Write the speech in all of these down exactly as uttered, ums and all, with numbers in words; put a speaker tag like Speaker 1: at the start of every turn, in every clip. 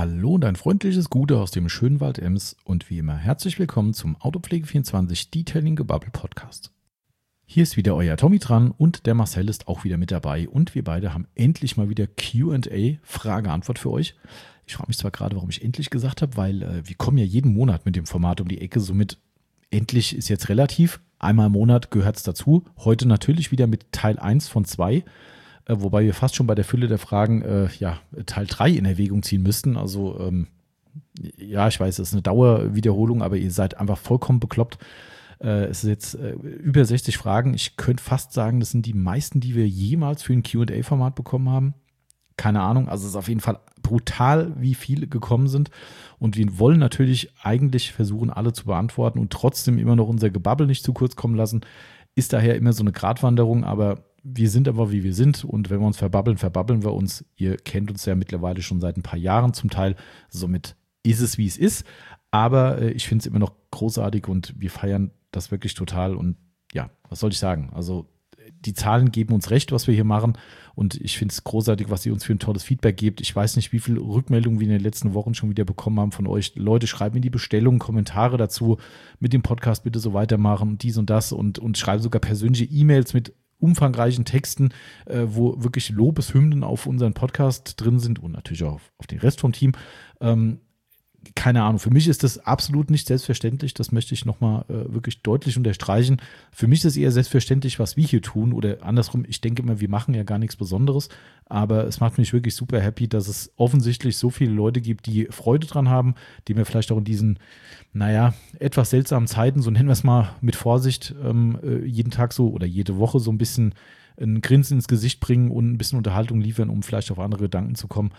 Speaker 1: Hallo und ein freundliches Gute aus dem schönen Wald Ems und wie immer herzlich willkommen zum Autopflege vierundzwanzig Detailing Gebabbel Podcast. Hier ist wieder euer Tommy dran und der Marcel ist auch wieder mit dabei und wir beide haben endlich mal wieder Q und A, Frage-Antwort für euch. Ich frage mich zwar gerade, warum ich endlich gesagt habe, weil äh, wir kommen ja jeden Monat mit dem Format um die Ecke, somit endlich ist jetzt relativ, einmal im Monat gehört es dazu. Heute natürlich wieder mit Teil eins von zwei. Wobei wir fast schon bei der Fülle der Fragen äh, ja, Teil drei in Erwägung ziehen müssten. Also ähm, ja, ich weiß, es ist eine Dauerwiederholung, aber ihr seid einfach vollkommen bekloppt. Äh, es ist jetzt äh, über sechzig Fragen. Ich könnte fast sagen, das sind die meisten, die wir jemals für ein Q und A-Format bekommen haben. Keine Ahnung, also es ist auf jeden Fall brutal, wie viele gekommen sind. Und wir wollen natürlich eigentlich versuchen, alle zu beantworten und trotzdem immer noch unser Gebabbel nicht zu kurz kommen lassen. Ist daher immer so eine Gratwanderung, aber wir sind aber, wie wir sind und wenn wir uns verbabbeln, verbabbeln wir uns. Ihr kennt uns ja mittlerweile schon seit ein paar Jahren zum Teil, somit ist es, wie es ist. Aber äh, ich finde es immer noch großartig und wir feiern das wirklich total und ja, was soll ich sagen? Also die Zahlen geben uns recht, was wir hier machen und ich finde es großartig, was ihr uns für ein tolles Feedback gebt. Ich weiß nicht, wie viele Rückmeldungen wir in den letzten Wochen schon wieder bekommen haben von euch. Leute, schreiben in die Bestellung Kommentare dazu, mit dem Podcast bitte so weitermachen und dies und das und, und schreiben sogar persönliche E-Mails mit umfangreichen Texten, äh, wo wirklich Lobeshymnen auf unseren Podcast drin sind und natürlich auch auf, auf den Rest vom Team. Ähm, keine Ahnung, für mich ist das absolut nicht selbstverständlich, das möchte ich nochmal äh, wirklich deutlich unterstreichen. Für mich ist es eher selbstverständlich, was wir hier tun oder andersrum, ich denke immer, wir machen ja gar nichts Besonderes, aber es macht mich wirklich super happy, dass es offensichtlich so viele Leute gibt, die Freude dran haben, die mir vielleicht auch in diesen, naja, etwas seltsamen Zeiten, so nennen wir es mal mit Vorsicht, ähm, jeden Tag so oder jede Woche so ein bisschen ein Grinsen ins Gesicht bringen und ein bisschen Unterhaltung liefern, um vielleicht auf andere Gedanken zu kommen.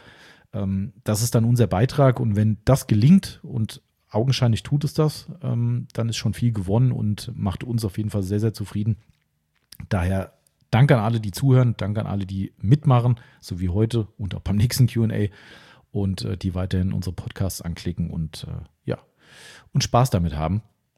Speaker 1: Das ist dann unser Beitrag und wenn das gelingt und augenscheinlich tut es das, dann ist schon viel gewonnen und macht uns auf jeden Fall sehr, sehr zufrieden. Daher danke an alle, die zuhören, danke an alle, die mitmachen, so wie heute und auch beim nächsten Q und A und die weiterhin unsere Podcasts anklicken und ja, und Spaß damit haben.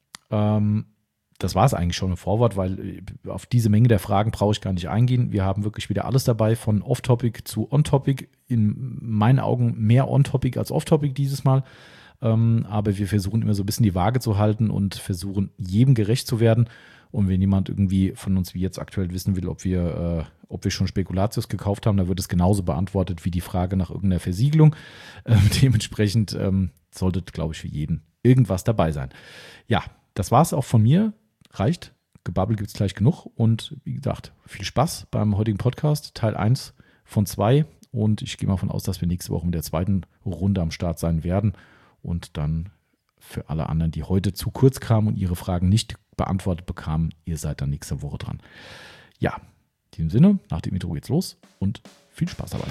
Speaker 1: Das war es eigentlich schon im Vorwort, weil auf diese Menge der Fragen brauche ich gar nicht eingehen. Wir haben wirklich wieder alles dabei, von Off-Topic zu On-Topic. In meinen Augen mehr On-Topic als Off-Topic dieses Mal. Ähm, aber wir versuchen immer so ein bisschen die Waage zu halten und versuchen, jedem gerecht zu werden. Und wenn jemand irgendwie von uns wie jetzt aktuell wissen will, ob wir, äh, ob wir schon Spekulatius gekauft haben, dann wird es genauso beantwortet wie die Frage nach irgendeiner Versiegelung. Ähm, dementsprechend ähm, sollte, glaube ich, für jeden irgendwas dabei sein. Ja, das war es auch von mir. Reicht. Gebabbel gibt es gleich genug. Und wie gesagt, viel Spaß beim heutigen Podcast. Teil eins von zwei. Und ich gehe mal davon aus, dass wir nächste Woche mit der zweiten Runde am Start sein werden. Und dann für alle anderen, die heute zu kurz kamen und ihre Fragen nicht beantwortet bekamen, ihr seid dann nächste Woche dran. Ja, in diesem Sinne, nach dem Intro geht's los und viel Spaß dabei.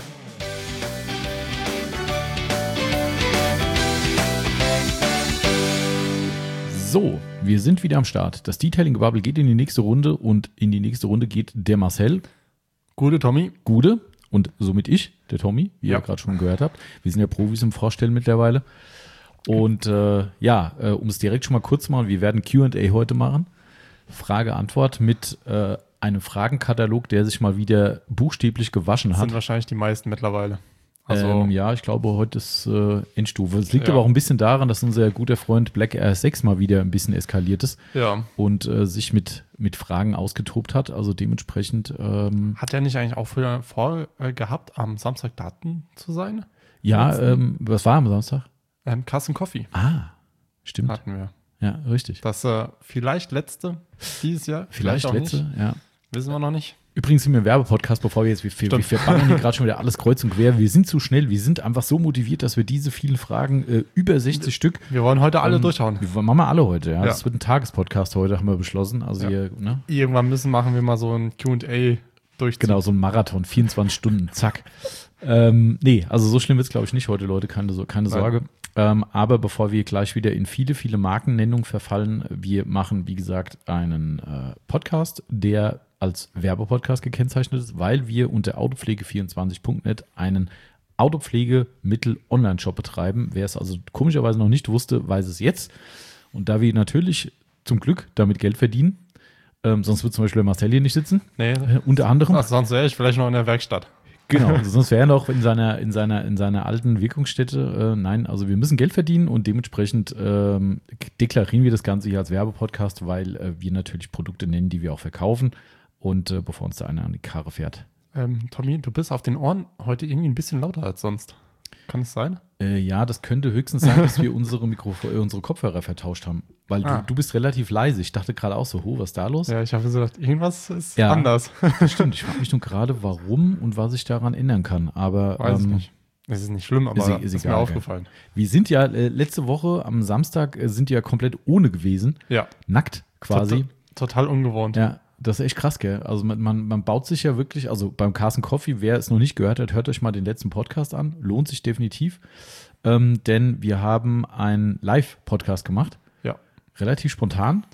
Speaker 1: So, wir sind wieder am Start. Das Detailing-Gebabbel geht in die nächste Runde und in die nächste Runde geht der Marcel.
Speaker 2: Gute Tommy.
Speaker 1: Gute und somit ich, der Tommy, wie
Speaker 2: ja.
Speaker 1: ihr gerade schon gehört habt. Wir sind ja Profis im Vorstellen mittlerweile. Und äh, ja, äh, um es direkt schon mal kurz zu machen, wir werden Q und A heute machen. Frage-Antwort mit äh, einem Fragenkatalog, der sich mal wieder buchstäblich gewaschen
Speaker 2: das
Speaker 1: hat.
Speaker 2: Das sind wahrscheinlich die meisten mittlerweile. Also,
Speaker 1: ähm, ja, ich glaube, heute ist äh, Endstufe. Es liegt
Speaker 2: ja.
Speaker 1: aber auch ein bisschen daran, dass unser guter Freund Black R sechs mal wieder ein bisschen eskaliert ist
Speaker 2: ja.
Speaker 1: und äh, sich mit, mit Fragen ausgetobt hat. Also dementsprechend. Ähm,
Speaker 2: hat er nicht eigentlich auch früher vor äh, gehabt, am Samstag Daten zu sein?
Speaker 1: Ja, ähm, was war am Samstag?
Speaker 2: Ähm, Carsten Coffee.
Speaker 1: Ah, stimmt.
Speaker 2: Hatten wir.
Speaker 1: Ja, richtig.
Speaker 2: Das äh, vielleicht letzte dieses Jahr.
Speaker 1: Vielleicht, vielleicht auch letzte,
Speaker 2: nicht.
Speaker 1: ja.
Speaker 2: Wissen wir noch nicht.
Speaker 1: Übrigens sind wir im Werbepodcast, bevor wir jetzt, wir, wir, wir ballern hier gerade schon wieder alles kreuz und quer. Wir sind zu schnell, wir sind einfach so motiviert, dass wir diese vielen Fragen, äh, über sechzig Stück.
Speaker 2: Wir wollen heute alle ähm, durchhauen.
Speaker 1: Wir machen mal alle heute, ja.
Speaker 2: ja.
Speaker 1: Das wird ein Tagespodcast heute, haben wir beschlossen. Also
Speaker 2: ja.
Speaker 1: hier, ne?
Speaker 2: Irgendwann müssen machen wir mal so ein Q und A durchziehen.
Speaker 1: Genau, so ein Marathon, vierundzwanzig Stunden, zack. Ähm, nee, also so schlimm wird es, glaube ich, nicht heute, Leute, keine, keine Sorge. Ähm, aber bevor wir gleich wieder in viele, viele Markennennungen verfallen, wir machen, wie gesagt, einen äh, Podcast, der als Werbepodcast gekennzeichnet ist, weil wir unter autopflege vierundzwanzig punkt net einen Autopflegemittel-Online-Shop betreiben. Wer es also komischerweise noch nicht wusste, weiß es jetzt. Und da wir natürlich zum Glück damit Geld verdienen, ähm, sonst wird zum Beispiel der Marcel hier nicht sitzen,
Speaker 2: nee.
Speaker 1: äh, unter anderem.
Speaker 2: Ach, sonst wäre ich vielleicht noch in der Werkstatt.
Speaker 1: Genau, also sonst wäre er noch in seiner, in seiner, in seiner alten Wirkungsstätte. Äh, nein, also wir müssen Geld verdienen und dementsprechend ähm, deklarieren wir das Ganze hier als Werbepodcast, weil äh, wir natürlich Produkte nennen, die wir auch verkaufen. Und äh, bevor uns da einer an die Karre fährt.
Speaker 2: Ähm, Tommy, du bist auf den Ohren heute irgendwie ein bisschen lauter als sonst. Kann es sein?
Speaker 1: Äh, ja, das könnte höchstens sein, dass wir unsere, Mikrofo- äh, unsere Kopfhörer vertauscht haben. Weil
Speaker 2: Ah.
Speaker 1: du, du bist relativ leise. Ich dachte gerade auch so, oh, was ist da los?
Speaker 2: Ja, ich habe so gedacht, irgendwas ist
Speaker 1: Ja.
Speaker 2: anders.
Speaker 1: Das stimmt. Ich frage mich nur gerade, warum und was ich daran ändern kann. Aber
Speaker 2: Weiß ich
Speaker 1: ähm,
Speaker 2: nicht. Es ist nicht schlimm, aber
Speaker 1: ist,
Speaker 2: ist,
Speaker 1: ist
Speaker 2: ist mir
Speaker 1: egal,
Speaker 2: aufgefallen.
Speaker 1: wir sind ja äh, letzte Woche am Samstag äh, sind ja komplett ohne gewesen.
Speaker 2: Ja.
Speaker 1: Nackt quasi.
Speaker 2: Total, total ungewohnt.
Speaker 1: Ja, das ist echt krass, gell? Also man, man, man baut sich ja wirklich, also beim Carson Coffee, wer es noch nicht gehört hat, hört euch mal den letzten Podcast an. Lohnt sich definitiv. Ähm, denn wir haben einen Live-Podcast gemacht.
Speaker 2: Ja.
Speaker 1: Relativ spontan.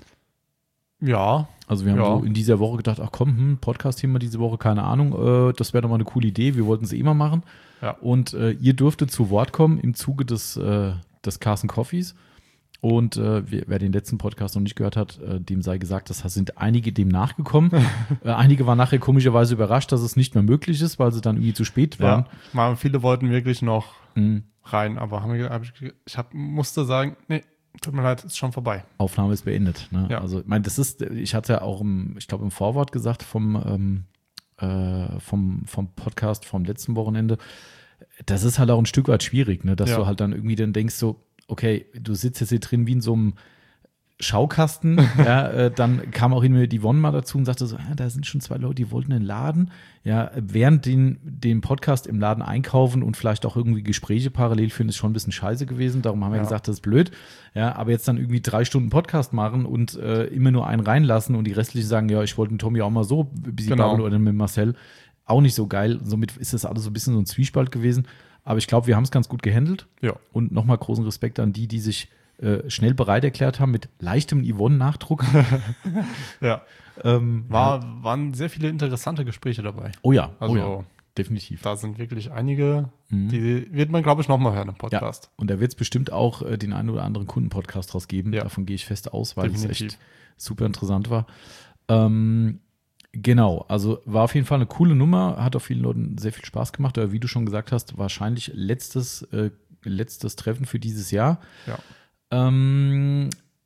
Speaker 2: Ja.
Speaker 1: Also wir haben
Speaker 2: Ja.
Speaker 1: so in dieser Woche gedacht, ach komm, hm, Podcast-Thema diese Woche, keine Ahnung, äh, das wäre doch mal eine coole Idee. Wir wollten es eh mal machen.
Speaker 2: Ja.
Speaker 1: Und äh, ihr dürftet zu Wort kommen im Zuge des, äh, des Carson Coffees. Und äh, wer, wer den letzten Podcast noch nicht gehört hat, äh, dem sei gesagt, das sind einige dem nachgekommen. äh, einige waren nachher komischerweise überrascht, dass es nicht mehr möglich ist, weil sie dann irgendwie zu spät waren.
Speaker 2: Ja. Mal, viele wollten wirklich noch
Speaker 1: Mhm.
Speaker 2: rein, aber haben wir, hab ich, ich hab, musste sagen, nee, tut mir leid, ist schon vorbei.
Speaker 1: Aufnahme ist beendet. Ne?
Speaker 2: Ja.
Speaker 1: Also, ich meine, das ist, ich hatte ja auch im, ich glaube, im Vorwort gesagt vom, ähm, äh, vom, vom Podcast vom letzten Wochenende, das ist halt auch ein Stück weit schwierig, ne? Dass
Speaker 2: Ja.
Speaker 1: du halt dann irgendwie dann denkst, so, okay, du sitzt jetzt hier drin wie in so einem Schaukasten. ja, äh, dann kam auch irgendwie die Yvonne mal dazu und sagte so, ah, da sind schon zwei Leute, die wollten den Laden. Ja, während den, den Podcast im Laden einkaufen und vielleicht auch irgendwie Gespräche parallel führen, ist schon ein bisschen scheiße gewesen. Darum haben wir
Speaker 2: Ja.
Speaker 1: gesagt, das ist blöd. Ja, aber jetzt dann irgendwie drei Stunden Podcast machen und äh, immer nur einen reinlassen und die restlichen sagen, ja, ich wollte den Tommy auch mal so ein bisschen
Speaker 2: Genau.
Speaker 1: babbeln oder mit Marcel. Auch nicht so geil. Somit ist das alles so ein bisschen so ein Zwiespalt gewesen. Aber ich glaube, wir haben es ganz gut gehandelt.
Speaker 2: Ja.
Speaker 1: Und nochmal großen Respekt an die, die sich äh, schnell bereit erklärt haben mit leichtem Yvonne-Nachdruck.
Speaker 2: Ja.
Speaker 1: ähm,
Speaker 2: War, waren sehr viele interessante Gespräche dabei.
Speaker 1: Oh ja,
Speaker 2: Also
Speaker 1: oh ja, definitiv.
Speaker 2: da sind wirklich einige,
Speaker 1: Mhm.
Speaker 2: die wird man, glaube ich, nochmal hören im Podcast.
Speaker 1: Und da wird es bestimmt auch äh, den einen oder anderen Kundenpodcast draus geben.
Speaker 2: Ja.
Speaker 1: Davon gehe ich fest aus, weil es
Speaker 2: Definitiv.
Speaker 1: echt super interessant war. Ähm, genau, also war auf jeden Fall eine coole Nummer, hat auf vielen Leuten sehr viel Spaß gemacht. Aber wie du schon gesagt hast, wahrscheinlich letztes, äh, letztes Treffen für dieses Jahr.
Speaker 2: Ja.
Speaker 1: Ähm,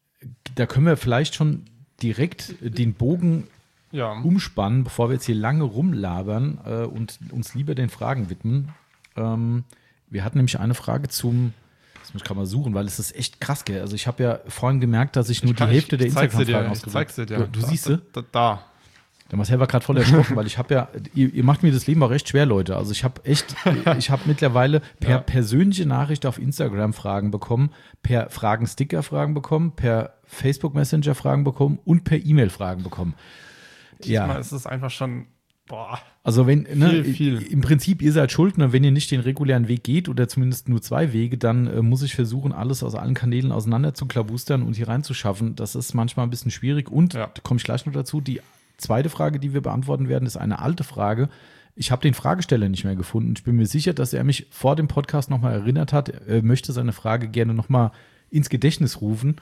Speaker 1: da können wir vielleicht schon direkt den Bogen
Speaker 2: Ja.
Speaker 1: umspannen, bevor wir jetzt hier lange rumlabern äh, und uns lieber den Fragen widmen. Ähm, wir hatten nämlich eine Frage zum, das muss ich gerade mal suchen, weil es ist echt krass, gell? Also ich habe ja vorhin gemerkt, dass ich nur
Speaker 2: Ich kann-
Speaker 1: die Hälfte
Speaker 2: ich-
Speaker 1: der
Speaker 2: ich zeig's dir
Speaker 1: Instagram-Fragen
Speaker 2: dir, Ich
Speaker 1: ausgedrückt
Speaker 2: zeig's dir dir.
Speaker 1: Du, du
Speaker 2: Da-
Speaker 1: siehst sie?
Speaker 2: Da. da.
Speaker 1: Der Marcel war gerade voll erschrocken, weil ich habe ja, ihr, ihr macht mir das Leben auch recht schwer, Leute. Also ich habe echt, ich habe mittlerweile per
Speaker 2: Ja.
Speaker 1: persönliche Nachricht auf Instagram Fragen bekommen, per Fragen-Sticker Fragen bekommen, per Facebook Messenger Fragen bekommen und per E-Mail Fragen bekommen.
Speaker 2: Diesmal ist es einfach schon, boah.
Speaker 1: Also wenn, ne,
Speaker 2: Viel, viel.
Speaker 1: im Prinzip, ihr seid schuld, ne, wenn ihr nicht den regulären Weg geht oder zumindest nur zwei Wege, dann äh, muss ich versuchen, alles aus allen Kanälen auseinander zu klabustern und hier reinzuschaffen. Das ist manchmal ein bisschen schwierig und,
Speaker 2: Ja.
Speaker 1: da komme ich gleich noch dazu, die zweite Frage, die wir beantworten werden, ist eine alte Frage. Ich habe den Fragesteller nicht mehr gefunden. Ich bin mir sicher, dass er mich vor dem Podcast nochmal erinnert hat. Er möchte seine Frage gerne nochmal ins Gedächtnis rufen.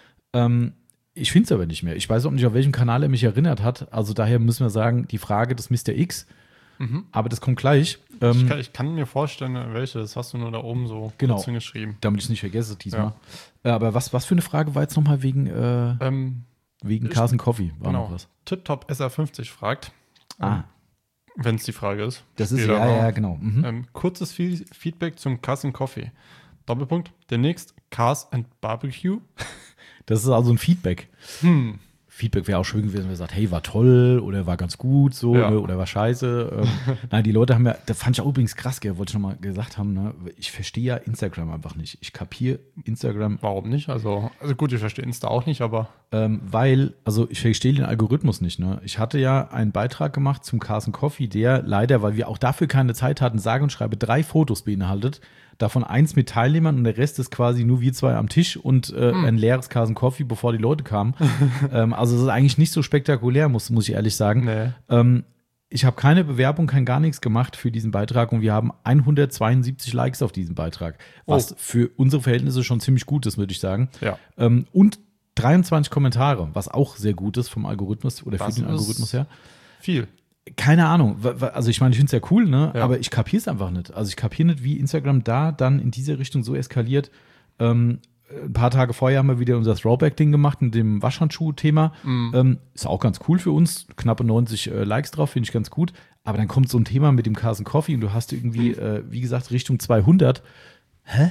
Speaker 1: Ähm, ich finde es aber nicht mehr. Ich weiß auch nicht, auf welchem Kanal er mich erinnert hat. Also daher müssen wir sagen, die Frage des Mister X.
Speaker 2: Mhm.
Speaker 1: Aber das kommt gleich.
Speaker 2: Ich,
Speaker 1: Ähm,
Speaker 2: kann, ich kann mir vorstellen, welche. Das hast du nur da oben so
Speaker 1: Genau.
Speaker 2: kurz hingeschrieben.
Speaker 1: damit ich es nicht vergesse diesmal. Äh, aber was, was für eine Frage war jetzt nochmal wegen, äh,
Speaker 2: Ähm,
Speaker 1: wegen
Speaker 2: ich-
Speaker 1: Carson Coffee? War noch
Speaker 2: genau.
Speaker 1: was?
Speaker 2: TipTop S R fünfzig fragt,
Speaker 1: Ah,
Speaker 2: wenn es die Frage ist.
Speaker 1: das ist,
Speaker 2: Später
Speaker 1: ja,
Speaker 2: noch.
Speaker 1: ja, genau. Mhm.
Speaker 2: Ähm, kurzes Fe- Feedback zum Carson Coffee. Doppelpunkt. Demnächst Cars and Barbecue.
Speaker 1: Das ist also ein Feedback.
Speaker 2: Hm.
Speaker 1: Feedback wäre auch schön gewesen, wenn er sagt, hey, war toll oder war ganz gut so
Speaker 2: Ja.
Speaker 1: ne, oder war scheiße. Ähm, nein, die Leute haben ja, das fand ich auch übrigens krass, gell, wollte ich nochmal gesagt haben, ne, ich verstehe ja Instagram einfach nicht. Ich kapiere Instagram,
Speaker 2: Warum nicht? Also, also gut, ich verstehe Insta auch nicht, aber
Speaker 1: ähm, weil, also ich verstehe den Algorithmus nicht. Ne? Ich hatte ja einen Beitrag gemacht zum Carson Coffee, der leider, weil wir auch dafür keine Zeit hatten, sage und schreibe drei Fotos beinhaltet. Davon eins mit Teilnehmern und der Rest ist quasi nur wir zwei am Tisch und äh,
Speaker 2: Hm.
Speaker 1: ein leeres Carson Coffee, bevor die Leute kamen. ähm, also es ist eigentlich nicht so spektakulär, muss, muss ich ehrlich sagen.
Speaker 2: nee.
Speaker 1: Ähm, ich habe keine Bewerbung, kein gar nichts gemacht für diesen Beitrag und wir haben hundertzweiundsiebzig Likes auf diesen Beitrag, was
Speaker 2: Oh.
Speaker 1: für unsere Verhältnisse schon ziemlich gut ist, würde ich sagen.
Speaker 2: Ja.
Speaker 1: Ähm, und dreiundzwanzig Kommentare, was auch sehr gut ist vom Algorithmus oder
Speaker 2: Das
Speaker 1: für den
Speaker 2: ist-
Speaker 1: Algorithmus her.
Speaker 2: Viel.
Speaker 1: Keine Ahnung. Also ich meine, ich finde es ja cool, ne?
Speaker 2: Ja.
Speaker 1: Aber ich kapiere es einfach nicht. Also ich kapiere nicht, wie Instagram da dann in diese Richtung so eskaliert. Ähm, ein paar Tage vorher haben wir wieder unser Throwback-Ding gemacht mit dem Waschhandschuh-Thema.
Speaker 2: Mhm.
Speaker 1: Ähm, ist auch ganz cool für uns. Knappe neunzig äh, Likes drauf, finde ich ganz gut. Aber dann kommt so ein Thema mit dem Carson Coffee und du hast irgendwie, äh, wie gesagt, Richtung zweihundert. Hä?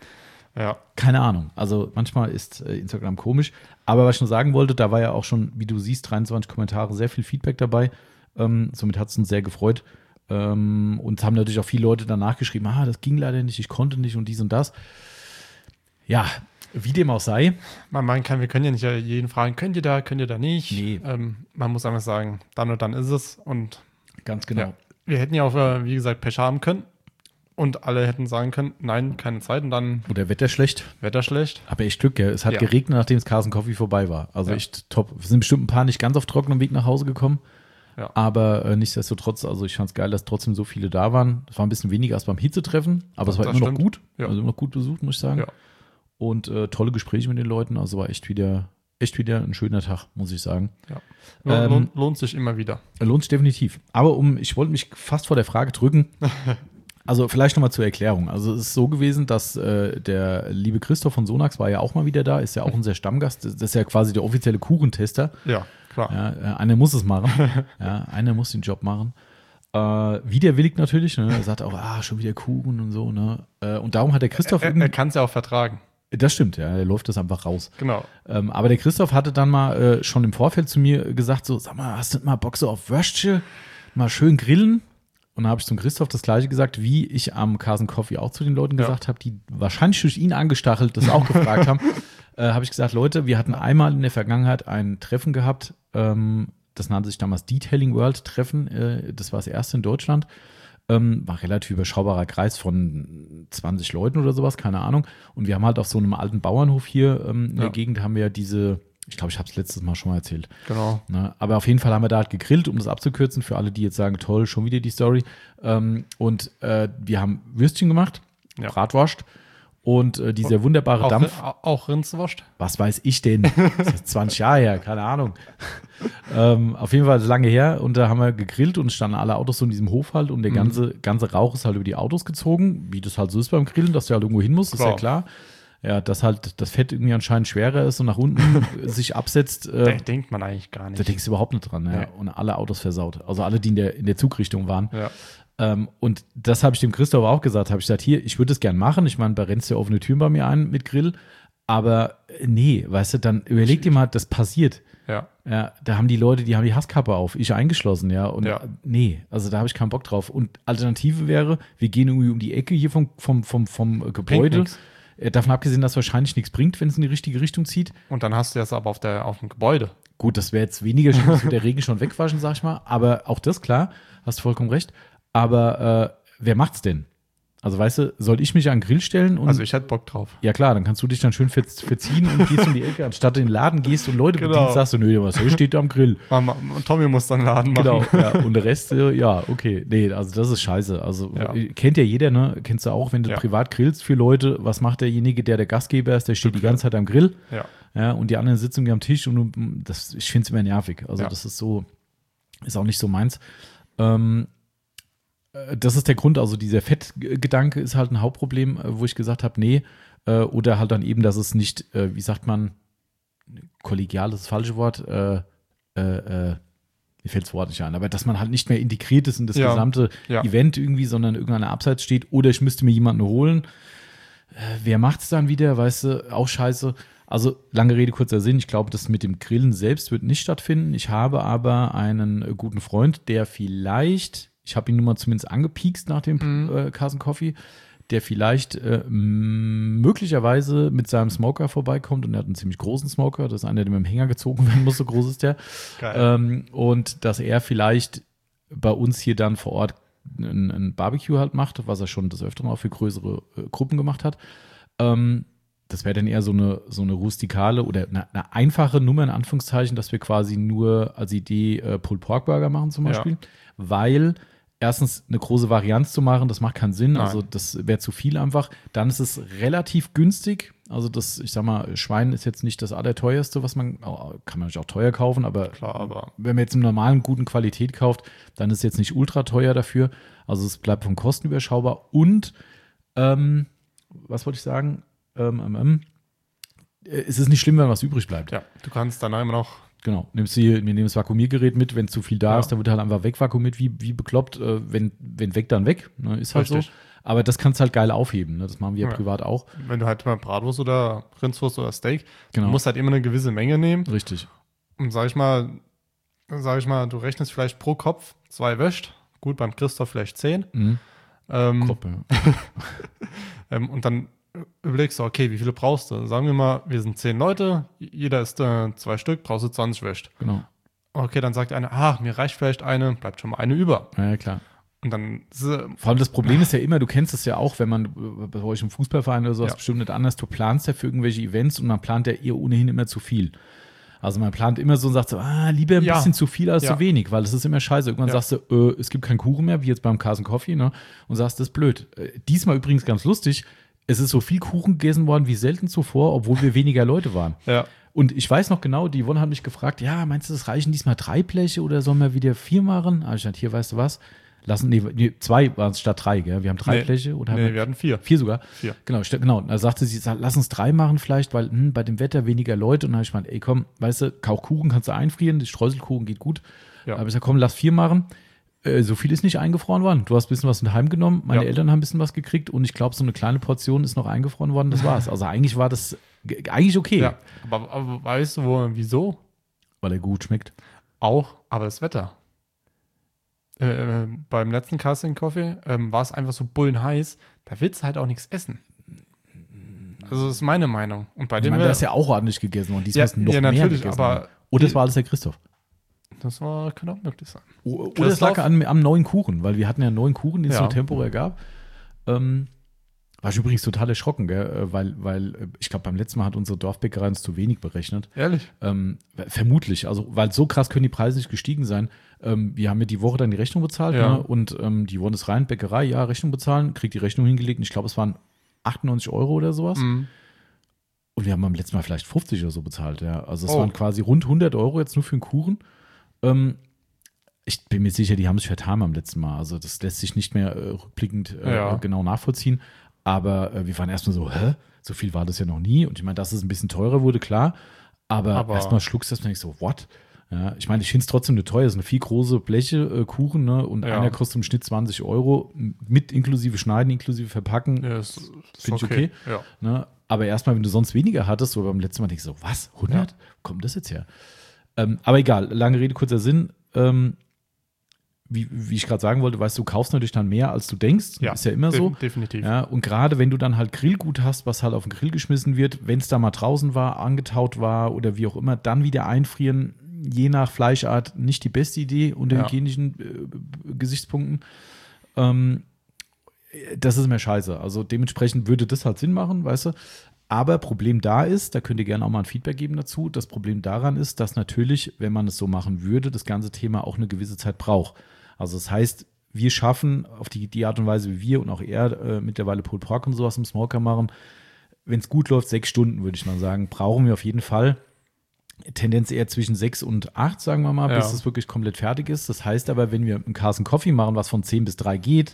Speaker 2: Ja.
Speaker 1: Keine Ahnung. Also manchmal ist äh, Instagram komisch. Aber was ich nur sagen wollte, da war ja auch schon, wie du siehst, dreiundzwanzig Kommentare, sehr viel Feedback dabei. Ähm, somit hat es uns sehr gefreut. Ähm, und es haben natürlich auch viele Leute danach geschrieben, ah, das ging leider nicht, ich konnte nicht und dies und das. Ja, wie dem auch sei.
Speaker 2: Man, man kann, wir können ja nicht jeden fragen, könnt ihr da, könnt ihr da nicht?
Speaker 1: Nee.
Speaker 2: Ähm, man muss einfach sagen, dann und dann ist es. Und
Speaker 1: Ganz genau.
Speaker 2: ja, wir hätten ja auch, äh, wie gesagt, Pech haben können. Und alle hätten sagen können, nein, keine Zeit. Und dann
Speaker 1: Oder Wetter schlecht.
Speaker 2: Wetter schlecht.
Speaker 1: Aber echt Glück, ja. Es hat
Speaker 2: Ja.
Speaker 1: geregnet, nachdem das Carson Coffee vorbei war. Also
Speaker 2: Ja.
Speaker 1: echt top. Wir sind bestimmt ein paar nicht ganz auf trockenem Weg nach Hause gekommen.
Speaker 2: Ja.
Speaker 1: Aber äh, nichtsdestotrotz, also ich fand es geil, dass trotzdem so viele da waren. Es war ein bisschen weniger als beim Hitzetreffen, aber es war
Speaker 2: Das
Speaker 1: immer
Speaker 2: stimmt.
Speaker 1: noch gut.
Speaker 2: Ja.
Speaker 1: Also immer noch gut besucht, muss ich sagen.
Speaker 2: Ja.
Speaker 1: Und äh, tolle Gespräche mit den Leuten. Also war echt wieder, echt wieder ein schöner Tag, muss ich sagen.
Speaker 2: Ja.
Speaker 1: Ähm,
Speaker 2: Lohnt, lohnt sich immer wieder.
Speaker 1: Lohnt sich definitiv. Aber um, ich wollte mich fast vor der Frage drücken. Also vielleicht nochmal zur Erklärung. Also es ist so gewesen, dass äh, der liebe Christoph von Sonax war ja auch mal wieder da, ist ja auch unser Stammgast. Das ist ja quasi der offizielle Kuchentester.
Speaker 2: Ja, klar.
Speaker 1: Ja, äh, einer muss es machen. Ja, einer muss den Job machen. Äh, widerwillig natürlich. Ne? Er sagt auch, ah, schon wieder Kuchen und so. Ne? Äh, und darum hat der Christoph
Speaker 2: Er,
Speaker 1: irgendwie.
Speaker 2: er kann es ja auch vertragen.
Speaker 1: Das stimmt, ja, er läuft das einfach raus.
Speaker 2: Genau.
Speaker 1: Ähm, aber der Christoph hatte dann mal äh, schon im Vorfeld zu mir gesagt, so, sag mal, hast du nicht mal Bock so auf Würstchen? Mal schön grillen? Und dann habe ich zum Christoph das Gleiche gesagt, wie ich am Carson Coffee auch zu den Leuten
Speaker 2: Ja.
Speaker 1: gesagt habe, die wahrscheinlich durch ihn angestachelt das auch gefragt haben. Äh, habe ich gesagt, Leute, wir hatten einmal in der Vergangenheit ein Treffen gehabt, ähm, das nannte sich damals Detailing World Treffen, äh, das war das erste in Deutschland. Ähm, war relativ überschaubarer Kreis von zwanzig Leuten oder sowas, keine Ahnung. Und wir haben halt auf so einem alten Bauernhof hier ähm, in
Speaker 2: Ja.
Speaker 1: der Gegend haben wir diese, ich glaube, ich habe es letztes Mal schon mal erzählt.
Speaker 2: Genau.
Speaker 1: Ne? Aber auf jeden Fall haben wir da halt gegrillt, um das abzukürzen, für alle, die jetzt sagen, toll, schon wieder die Story. Ähm, und äh, wir haben Würstchen gemacht,
Speaker 2: Ja.
Speaker 1: Bratwurst und äh, dieser wunderbare
Speaker 2: Auch,
Speaker 1: Dampf.
Speaker 2: Rin- auch Rindswurst.
Speaker 1: Was weiß ich denn? Das ist zwanzig Jahre her, keine Ahnung. ähm, auf jeden Fall lange her und da haben wir gegrillt und standen alle Autos so in diesem Hof halt und der
Speaker 2: Mhm.
Speaker 1: ganze, ganze Rauch ist halt über die Autos gezogen, wie das halt so ist beim Grillen, dass du halt irgendwo hin musst, ist ja
Speaker 2: Klar.
Speaker 1: klar. Ja, dass halt das Fett irgendwie anscheinend schwerer ist und nach unten sich absetzt.
Speaker 2: Da
Speaker 1: Äh,
Speaker 2: denkt man eigentlich gar
Speaker 1: da
Speaker 2: nicht.
Speaker 1: denkst du überhaupt nicht dran. Ja.
Speaker 2: Nee.
Speaker 1: Und alle Autos versaut. Also alle, die in der, in der Zugrichtung waren.
Speaker 2: Ja.
Speaker 1: Ähm, und das habe ich dem Christoph auch gesagt. Habe ich gesagt, hier, ich würde es gern machen. Ich meine, da rennst du ja offene Türen bei mir ein mit Grill. Aber äh, nee, weißt du, dann überleg dir mal, das passiert.
Speaker 2: Ja.
Speaker 1: Ja, da haben die Leute, die haben die Hasskappe auf, ich eingeschlossen, ja. Und
Speaker 2: Ja.
Speaker 1: äh, nee, also da habe ich keinen Bock drauf. Und Alternative wäre, wir gehen irgendwie um die Ecke hier vom, vom, vom, vom äh, Gebäude.
Speaker 2: nix.
Speaker 1: Äh, Davon abgesehen, dass wahrscheinlich nichts bringt, wenn es in die richtige Richtung zieht.
Speaker 2: Und dann hast du das aber auf, der, auf dem Gebäude.
Speaker 1: Gut, das wäre jetzt weniger schlimm, dass wir der Regen schon wegwaschen, sag ich mal. Aber auch das, klar, hast du vollkommen recht. Aber äh, wer macht's denn? Also, weißt du, soll ich mich an den Grill stellen? Und
Speaker 2: Also ich hätte Bock drauf.
Speaker 1: ja, klar, dann kannst du dich dann schön ver verziehen und gehst um die Ecke. Anstatt in den Laden gehst und Leute
Speaker 2: Genau.
Speaker 1: bedienst, sagst du, nö, was hier steht da am Grill.
Speaker 2: Mama, Tommy muss dann Laden machen.
Speaker 1: Genau, ja. Und der Rest, äh, ja, okay. Nee, also das ist scheiße. Also
Speaker 2: Ja.
Speaker 1: äh, kennt ja jeder, ne? Kennst du auch, wenn du
Speaker 2: Ja.
Speaker 1: privat grillst für Leute, was macht derjenige, der der Gastgeber ist, der steht die ganze Zeit am Grill.
Speaker 2: Ja.
Speaker 1: Ja, und die anderen sitzen irgendwie am Tisch und du, das, ich finde es immer nervig. Also
Speaker 2: Ja.
Speaker 1: das ist so, ist auch nicht so meins. Ähm, äh, das ist der Grund, also dieser Fettgedanke ist halt ein Hauptproblem, äh, wo ich gesagt habe, nee, äh, oder halt dann eben, dass es nicht, äh, wie sagt man, kollegial ist das falsche Wort, äh, äh, äh, mir fällt das Wort nicht ein, aber dass man halt nicht mehr integriert ist in das
Speaker 2: Ja.
Speaker 1: gesamte
Speaker 2: Ja.
Speaker 1: Event irgendwie, sondern irgendeiner Abseits steht, oder ich müsste mir jemanden holen. Äh, wer macht's dann wieder, weißt du, auch scheiße. Also, lange Rede, kurzer Sinn. Ich glaube, das mit dem Grillen selbst wird nicht stattfinden. Ich habe aber einen äh, guten Freund, der vielleicht, ich habe ihn nun mal zumindest angepiekst nach dem
Speaker 2: Mhm.
Speaker 1: äh, Carson Coffee, der vielleicht äh, m- möglicherweise mit seinem Smoker vorbeikommt. Und er hat einen ziemlich großen Smoker. Das ist einer, der mit dem Hänger gezogen werden muss, so groß ist der.
Speaker 2: Geil.
Speaker 1: Ähm, und dass er vielleicht bei uns hier dann vor Ort ein, ein Barbecue halt macht, was er schon des Öfteren auch für größere äh, Gruppen gemacht hat. Ähm, das wäre dann eher so eine, so eine rustikale oder eine, eine einfache Nummer in Anführungszeichen, dass wir quasi nur als Idee äh, Pulled Pork Burger machen zum
Speaker 2: Ja.
Speaker 1: Beispiel, weil erstens eine große Varianz zu machen, das macht keinen Sinn,
Speaker 2: Nein.
Speaker 1: also das wäre zu viel einfach. Dann ist es relativ günstig, also das, ich sag mal, Schwein ist jetzt nicht das allerteuerste, was man, kann man natürlich auch teuer kaufen, aber,
Speaker 2: Klar, aber
Speaker 1: wenn man jetzt im normalen guten Qualität kauft, dann ist es jetzt nicht ultra teuer dafür, also es bleibt von Kosten überschaubar und, ähm, was wollte ich sagen, ähm, ähm, ähm, es ist nicht schlimm, wenn was übrig bleibt.
Speaker 2: ja, du kannst dann immer noch.
Speaker 1: Genau, nimmst du, wir nehmen das Vakuumiergerät mit, wenn zu viel da
Speaker 2: Ja.
Speaker 1: ist, dann wird halt einfach wegvakuumiert, wie, wie bekloppt, äh, wenn, wenn weg, dann weg, ne, ist halt
Speaker 2: Richtig.
Speaker 1: so. Aber das kannst du halt geil aufheben, ne? Das machen wir ja
Speaker 2: Ja.
Speaker 1: privat auch.
Speaker 2: Wenn du halt mal Bratwurst oder Rindswurst oder Steak,
Speaker 1: Genau.
Speaker 2: du musst halt immer eine gewisse Menge nehmen.
Speaker 1: Richtig.
Speaker 2: Und sag ich mal, sag ich mal, du rechnest vielleicht pro Kopf zwei wäscht. Gut, beim Christoph vielleicht zehn.
Speaker 1: Mhm.
Speaker 2: Ähm,
Speaker 1: Kopf, ja.
Speaker 2: ähm, und dann überlegst du, okay, wie viele brauchst du? Sagen wir mal, wir sind zehn Leute, jeder isst äh, zwei Stück, brauchst du zwanzig wäscht.
Speaker 1: Genau.
Speaker 2: Okay, dann sagt einer, ah, mir reicht vielleicht eine, bleibt schon mal eine über.
Speaker 1: Ja, ja, klar.
Speaker 2: Und dann, äh,
Speaker 1: Vor allem das Problem ist ja immer, du kennst es ja auch, wenn man äh, bei euch im Fußballverein oder sowas
Speaker 2: Ja.
Speaker 1: bestimmt nicht anders, du planst ja für irgendwelche Events und man plant ja eher ohnehin immer zu viel. Also man plant immer so und sagt so, ah, lieber ein
Speaker 2: Ja.
Speaker 1: bisschen zu viel als
Speaker 2: Ja.
Speaker 1: zu wenig, weil es ist immer scheiße. Irgendwann
Speaker 2: Ja.
Speaker 1: sagst du, äh, es gibt keinen Kuchen mehr, wie jetzt beim Carson Coffee, ne? Und sagst, das ist blöd. Äh, diesmal übrigens ganz lustig, es ist so viel Kuchen gegessen worden wie selten zuvor, obwohl wir weniger Leute waren.
Speaker 2: ja,
Speaker 1: Und ich weiß noch genau, die Yvonne hat mich gefragt, ja, meinst du, das reichen diesmal drei Bleche oder sollen wir wieder vier machen? Ah, ich dachte, hier, weißt du was? Lassen, nee, nee zwei waren es statt drei, gell? Wir haben drei
Speaker 2: Nee.
Speaker 1: Bleche oder haben
Speaker 2: nee,
Speaker 1: wir
Speaker 2: wir hatten vier.
Speaker 1: vier sogar?
Speaker 2: Vier.
Speaker 1: Genau, st- genau. Da sagte sie, sag, lass uns drei machen vielleicht, weil hm, bei dem Wetter weniger Leute. Und dann habe ich gemeint, ey, komm, weißt du, Kauchkuchen kannst du einfrieren, das Streuselkuchen geht gut.
Speaker 2: Ja.
Speaker 1: Aber ich sag, komm, lass vier machen. Äh, so viel ist nicht eingefroren worden. Du hast ein bisschen was mit heimgenommen, meine
Speaker 2: Ja.
Speaker 1: Eltern haben ein bisschen was gekriegt und ich glaube, so eine kleine Portion ist noch eingefroren worden, das war's. Also eigentlich war das g- eigentlich okay,
Speaker 2: Ja, aber, aber weißt du, wo, wieso?
Speaker 1: weil er gut schmeckt.
Speaker 2: Auch, aber das Wetter. Äh, äh, beim letzten Casting Coffee ähm, war es einfach so bullenheiß, da willst du halt auch nichts essen. Also das ist meine Meinung. Und bei
Speaker 1: Ich
Speaker 2: dem
Speaker 1: meine,
Speaker 2: wir-
Speaker 1: da ist ja auch ordentlich gegessen und diesmal
Speaker 2: Ja,
Speaker 1: ist noch
Speaker 2: ja,
Speaker 1: mehr
Speaker 2: natürlich,
Speaker 1: gegessen.
Speaker 2: aber
Speaker 1: worden. Oder es
Speaker 2: die-
Speaker 1: war alles der Christoph.
Speaker 2: das war, kann auch möglich sein.
Speaker 1: O- Oder es lag
Speaker 2: Christoph?
Speaker 1: an, am neuen Kuchen, weil wir hatten ja einen neuen Kuchen, den es
Speaker 2: Ja.
Speaker 1: so temporär gab. Ähm, war ich übrigens total erschrocken, gell? äh, weil, weil äh, ich glaube, beim letzten Mal hat unsere Dorfbäckerei uns zu wenig berechnet.
Speaker 2: Ehrlich?
Speaker 1: Ähm, vermutlich, also weil so krass können die Preise nicht gestiegen sein. Ähm, wir haben ja die Woche dann die Rechnung bezahlt,
Speaker 2: Ja.
Speaker 1: ne? Und ähm, die wollen es rein, Bäckerei, ja, Rechnung bezahlen, kriegt die Rechnung hingelegt und ich glaube, es waren achtundneunzig Euro oder sowas.
Speaker 2: Mhm.
Speaker 1: Und wir haben beim letzten Mal vielleicht fünfzig oder so bezahlt, ja. Also es
Speaker 2: Oh.
Speaker 1: waren quasi rund hundert Euro jetzt nur für einen Kuchen. Ähm, ich bin mir sicher, die haben sich vertan beim letzten Mal. Also das lässt sich nicht mehr äh, rückblickend äh,
Speaker 2: Ja.
Speaker 1: genau nachvollziehen. Aber äh, wir waren erstmal so, hä? So viel war das ja noch nie. Und ich meine, dass es ein bisschen teurer wurde, klar. Aber,
Speaker 2: Aber-
Speaker 1: erstmal schluckst du das und denkst so, what? Ja, ich meine, ich finde es trotzdem eine teuer. Es sind vier große Bleche äh, Kuchen, ne? Und
Speaker 2: Ja.
Speaker 1: einer kostet im Schnitt zwanzig Euro. Mit inklusive Schneiden, inklusive Verpacken.
Speaker 2: Ja, ist, ist
Speaker 1: Finde ich okay.
Speaker 2: Ja.
Speaker 1: Ne? Aber erstmal, wenn du sonst weniger hattest, so beim letzten Mal denkst du so, was? hundert? Wo kommt das jetzt her? Ähm, aber egal, lange Rede, kurzer Sinn. Ähm, wie, wie ich gerade sagen wollte, weißt du, du kaufst natürlich dann mehr, als du denkst.
Speaker 2: Ja,
Speaker 1: Ist ja immer so.
Speaker 2: def- definitiv.
Speaker 1: Ja, und gerade wenn du dann halt Grillgut hast, was halt auf den Grill geschmissen wird, wenn es da mal draußen war, angetaut war oder wie auch immer, dann wieder einfrieren, je nach Fleischart nicht die beste Idee unter
Speaker 2: Ja.
Speaker 1: hygienischen äh, Gesichtspunkten. Ähm, das ist immer scheiße. Also dementsprechend würde das halt Sinn machen, weißt du. Aber Problem da ist, da könnt ihr gerne auch mal ein Feedback geben dazu. Das Problem daran ist, dass natürlich, wenn man es so machen würde, das ganze Thema auch eine gewisse Zeit braucht. Also das heißt, wir schaffen auf die, die Art und Weise, wie wir und auch er äh, mittlerweile Pulled Pork und sowas im Smoker machen, wenn es gut läuft, sechs Stunden, würde ich mal sagen, brauchen wir auf jeden Fall. Tendenz eher zwischen sechs und acht, sagen wir mal,
Speaker 2: Ja.
Speaker 1: bis es wirklich komplett fertig ist. Das heißt aber, wenn wir einen Carson Coffee machen, was von zehn bis drei geht,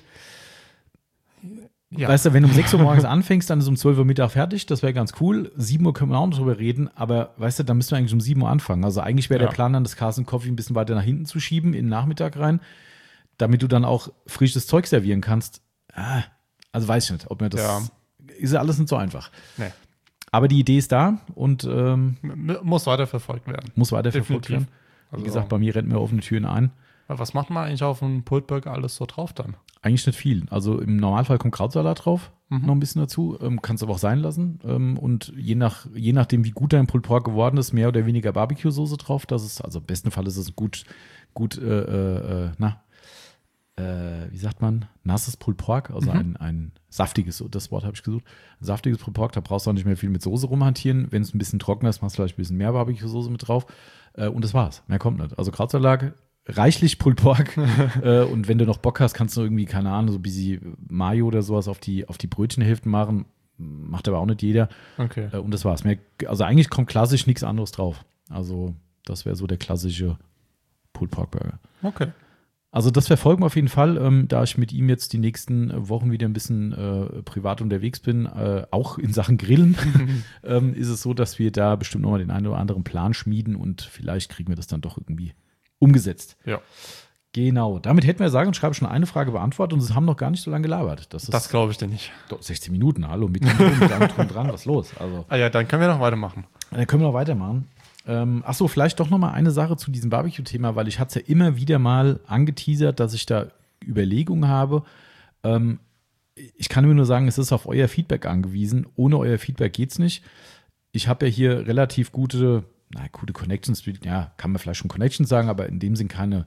Speaker 2: Ja.
Speaker 1: weißt du, wenn du um sechs Uhr morgens anfängst, dann ist um zwölf Uhr Mittag fertig, das wäre ganz cool. sieben Uhr können wir auch noch drüber reden, aber weißt du, dann müssten wir eigentlich um sieben Uhr anfangen. Also eigentlich wäre
Speaker 2: Ja.
Speaker 1: der Plan dann, das Carson Coffee ein bisschen weiter nach hinten zu schieben, in den Nachmittag rein, damit du dann auch frisches Zeug servieren kannst. Ah, also weiß ich nicht, ob mir das,
Speaker 2: Ja.
Speaker 1: ist ja alles nicht so einfach.
Speaker 2: Nee.
Speaker 1: Aber die Idee ist da und ähm,
Speaker 2: M- Muss weiterverfolgt werden.
Speaker 1: muss weiterverfolgt
Speaker 2: Definitiv.
Speaker 1: werden. Wie
Speaker 2: Also-
Speaker 1: gesagt, bei mir rennt mir offene Türen ein.
Speaker 2: Was macht man eigentlich auf einem Pulled Burger alles so drauf dann?
Speaker 1: Eigentlich nicht viel. Also im Normalfall kommt Krautsalat drauf,
Speaker 2: Mhm.
Speaker 1: noch ein bisschen dazu. Ähm, kannst aber auch sein lassen. Ähm, und je, nach, je nachdem, wie gut dein Pulled Pork geworden ist, mehr oder weniger Barbecue-Soße drauf. Das ist, also im besten Fall ist es gut, gut, äh, äh, na, äh, wie sagt man, nasses Pulled Pork, also
Speaker 2: Mhm.
Speaker 1: ein, ein saftiges, das Wort habe ich gesucht, ein saftiges Pulled Pork, da brauchst du auch nicht mehr viel mit Soße rumhantieren. Wenn es ein bisschen trockener ist, machst du vielleicht ein bisschen mehr Barbecue-Soße mit drauf. Äh, und das war's. Mehr kommt nicht. Also Krautsalat, reichlich Pulled Pork. äh, und wenn du noch Bock hast, kannst du irgendwie, keine Ahnung, so ein bisschen Mayo oder sowas auf die, auf die Brötchenhälften machen. Macht aber auch nicht jeder.
Speaker 2: Okay.
Speaker 1: Äh, und das war's. Mehr, also eigentlich kommt klassisch nichts anderes drauf. Also das wäre so der klassische Pulled Pork Burger.
Speaker 2: Okay.
Speaker 1: Also das verfolgen wir auf jeden Fall, ähm, da ich mit ihm jetzt die nächsten Wochen wieder ein bisschen äh, privat unterwegs bin, äh, auch in Sachen Grillen, ähm, ist es so, dass wir da bestimmt nochmal den einen oder anderen Plan schmieden und vielleicht kriegen wir das dann doch irgendwie umgesetzt.
Speaker 2: Ja.
Speaker 1: Genau, damit hätten wir sagen und schreibe schon eine Frage beantwortet und es haben noch gar nicht so lange gelabert. Das,
Speaker 2: Das glaube ich dir nicht.
Speaker 1: Doch, sechzehn Minuten, hallo, mit dem drum, mit allem drum dran, was ist los? Also,
Speaker 2: Ah ja, dann können wir noch weitermachen.
Speaker 1: dann können wir noch weitermachen. Ähm, Achso, vielleicht doch noch mal eine Sache zu diesem Barbecue-Thema, weil ich hatte es ja immer wieder mal angeteasert, dass ich da Überlegungen habe. Ähm, ich kann mir nur sagen, es ist auf euer Feedback angewiesen. Ohne euer Feedback geht's nicht. Ich habe ja hier relativ gute, na, gute Connections, ja, kann man vielleicht schon Connections sagen, aber in dem Sinn keine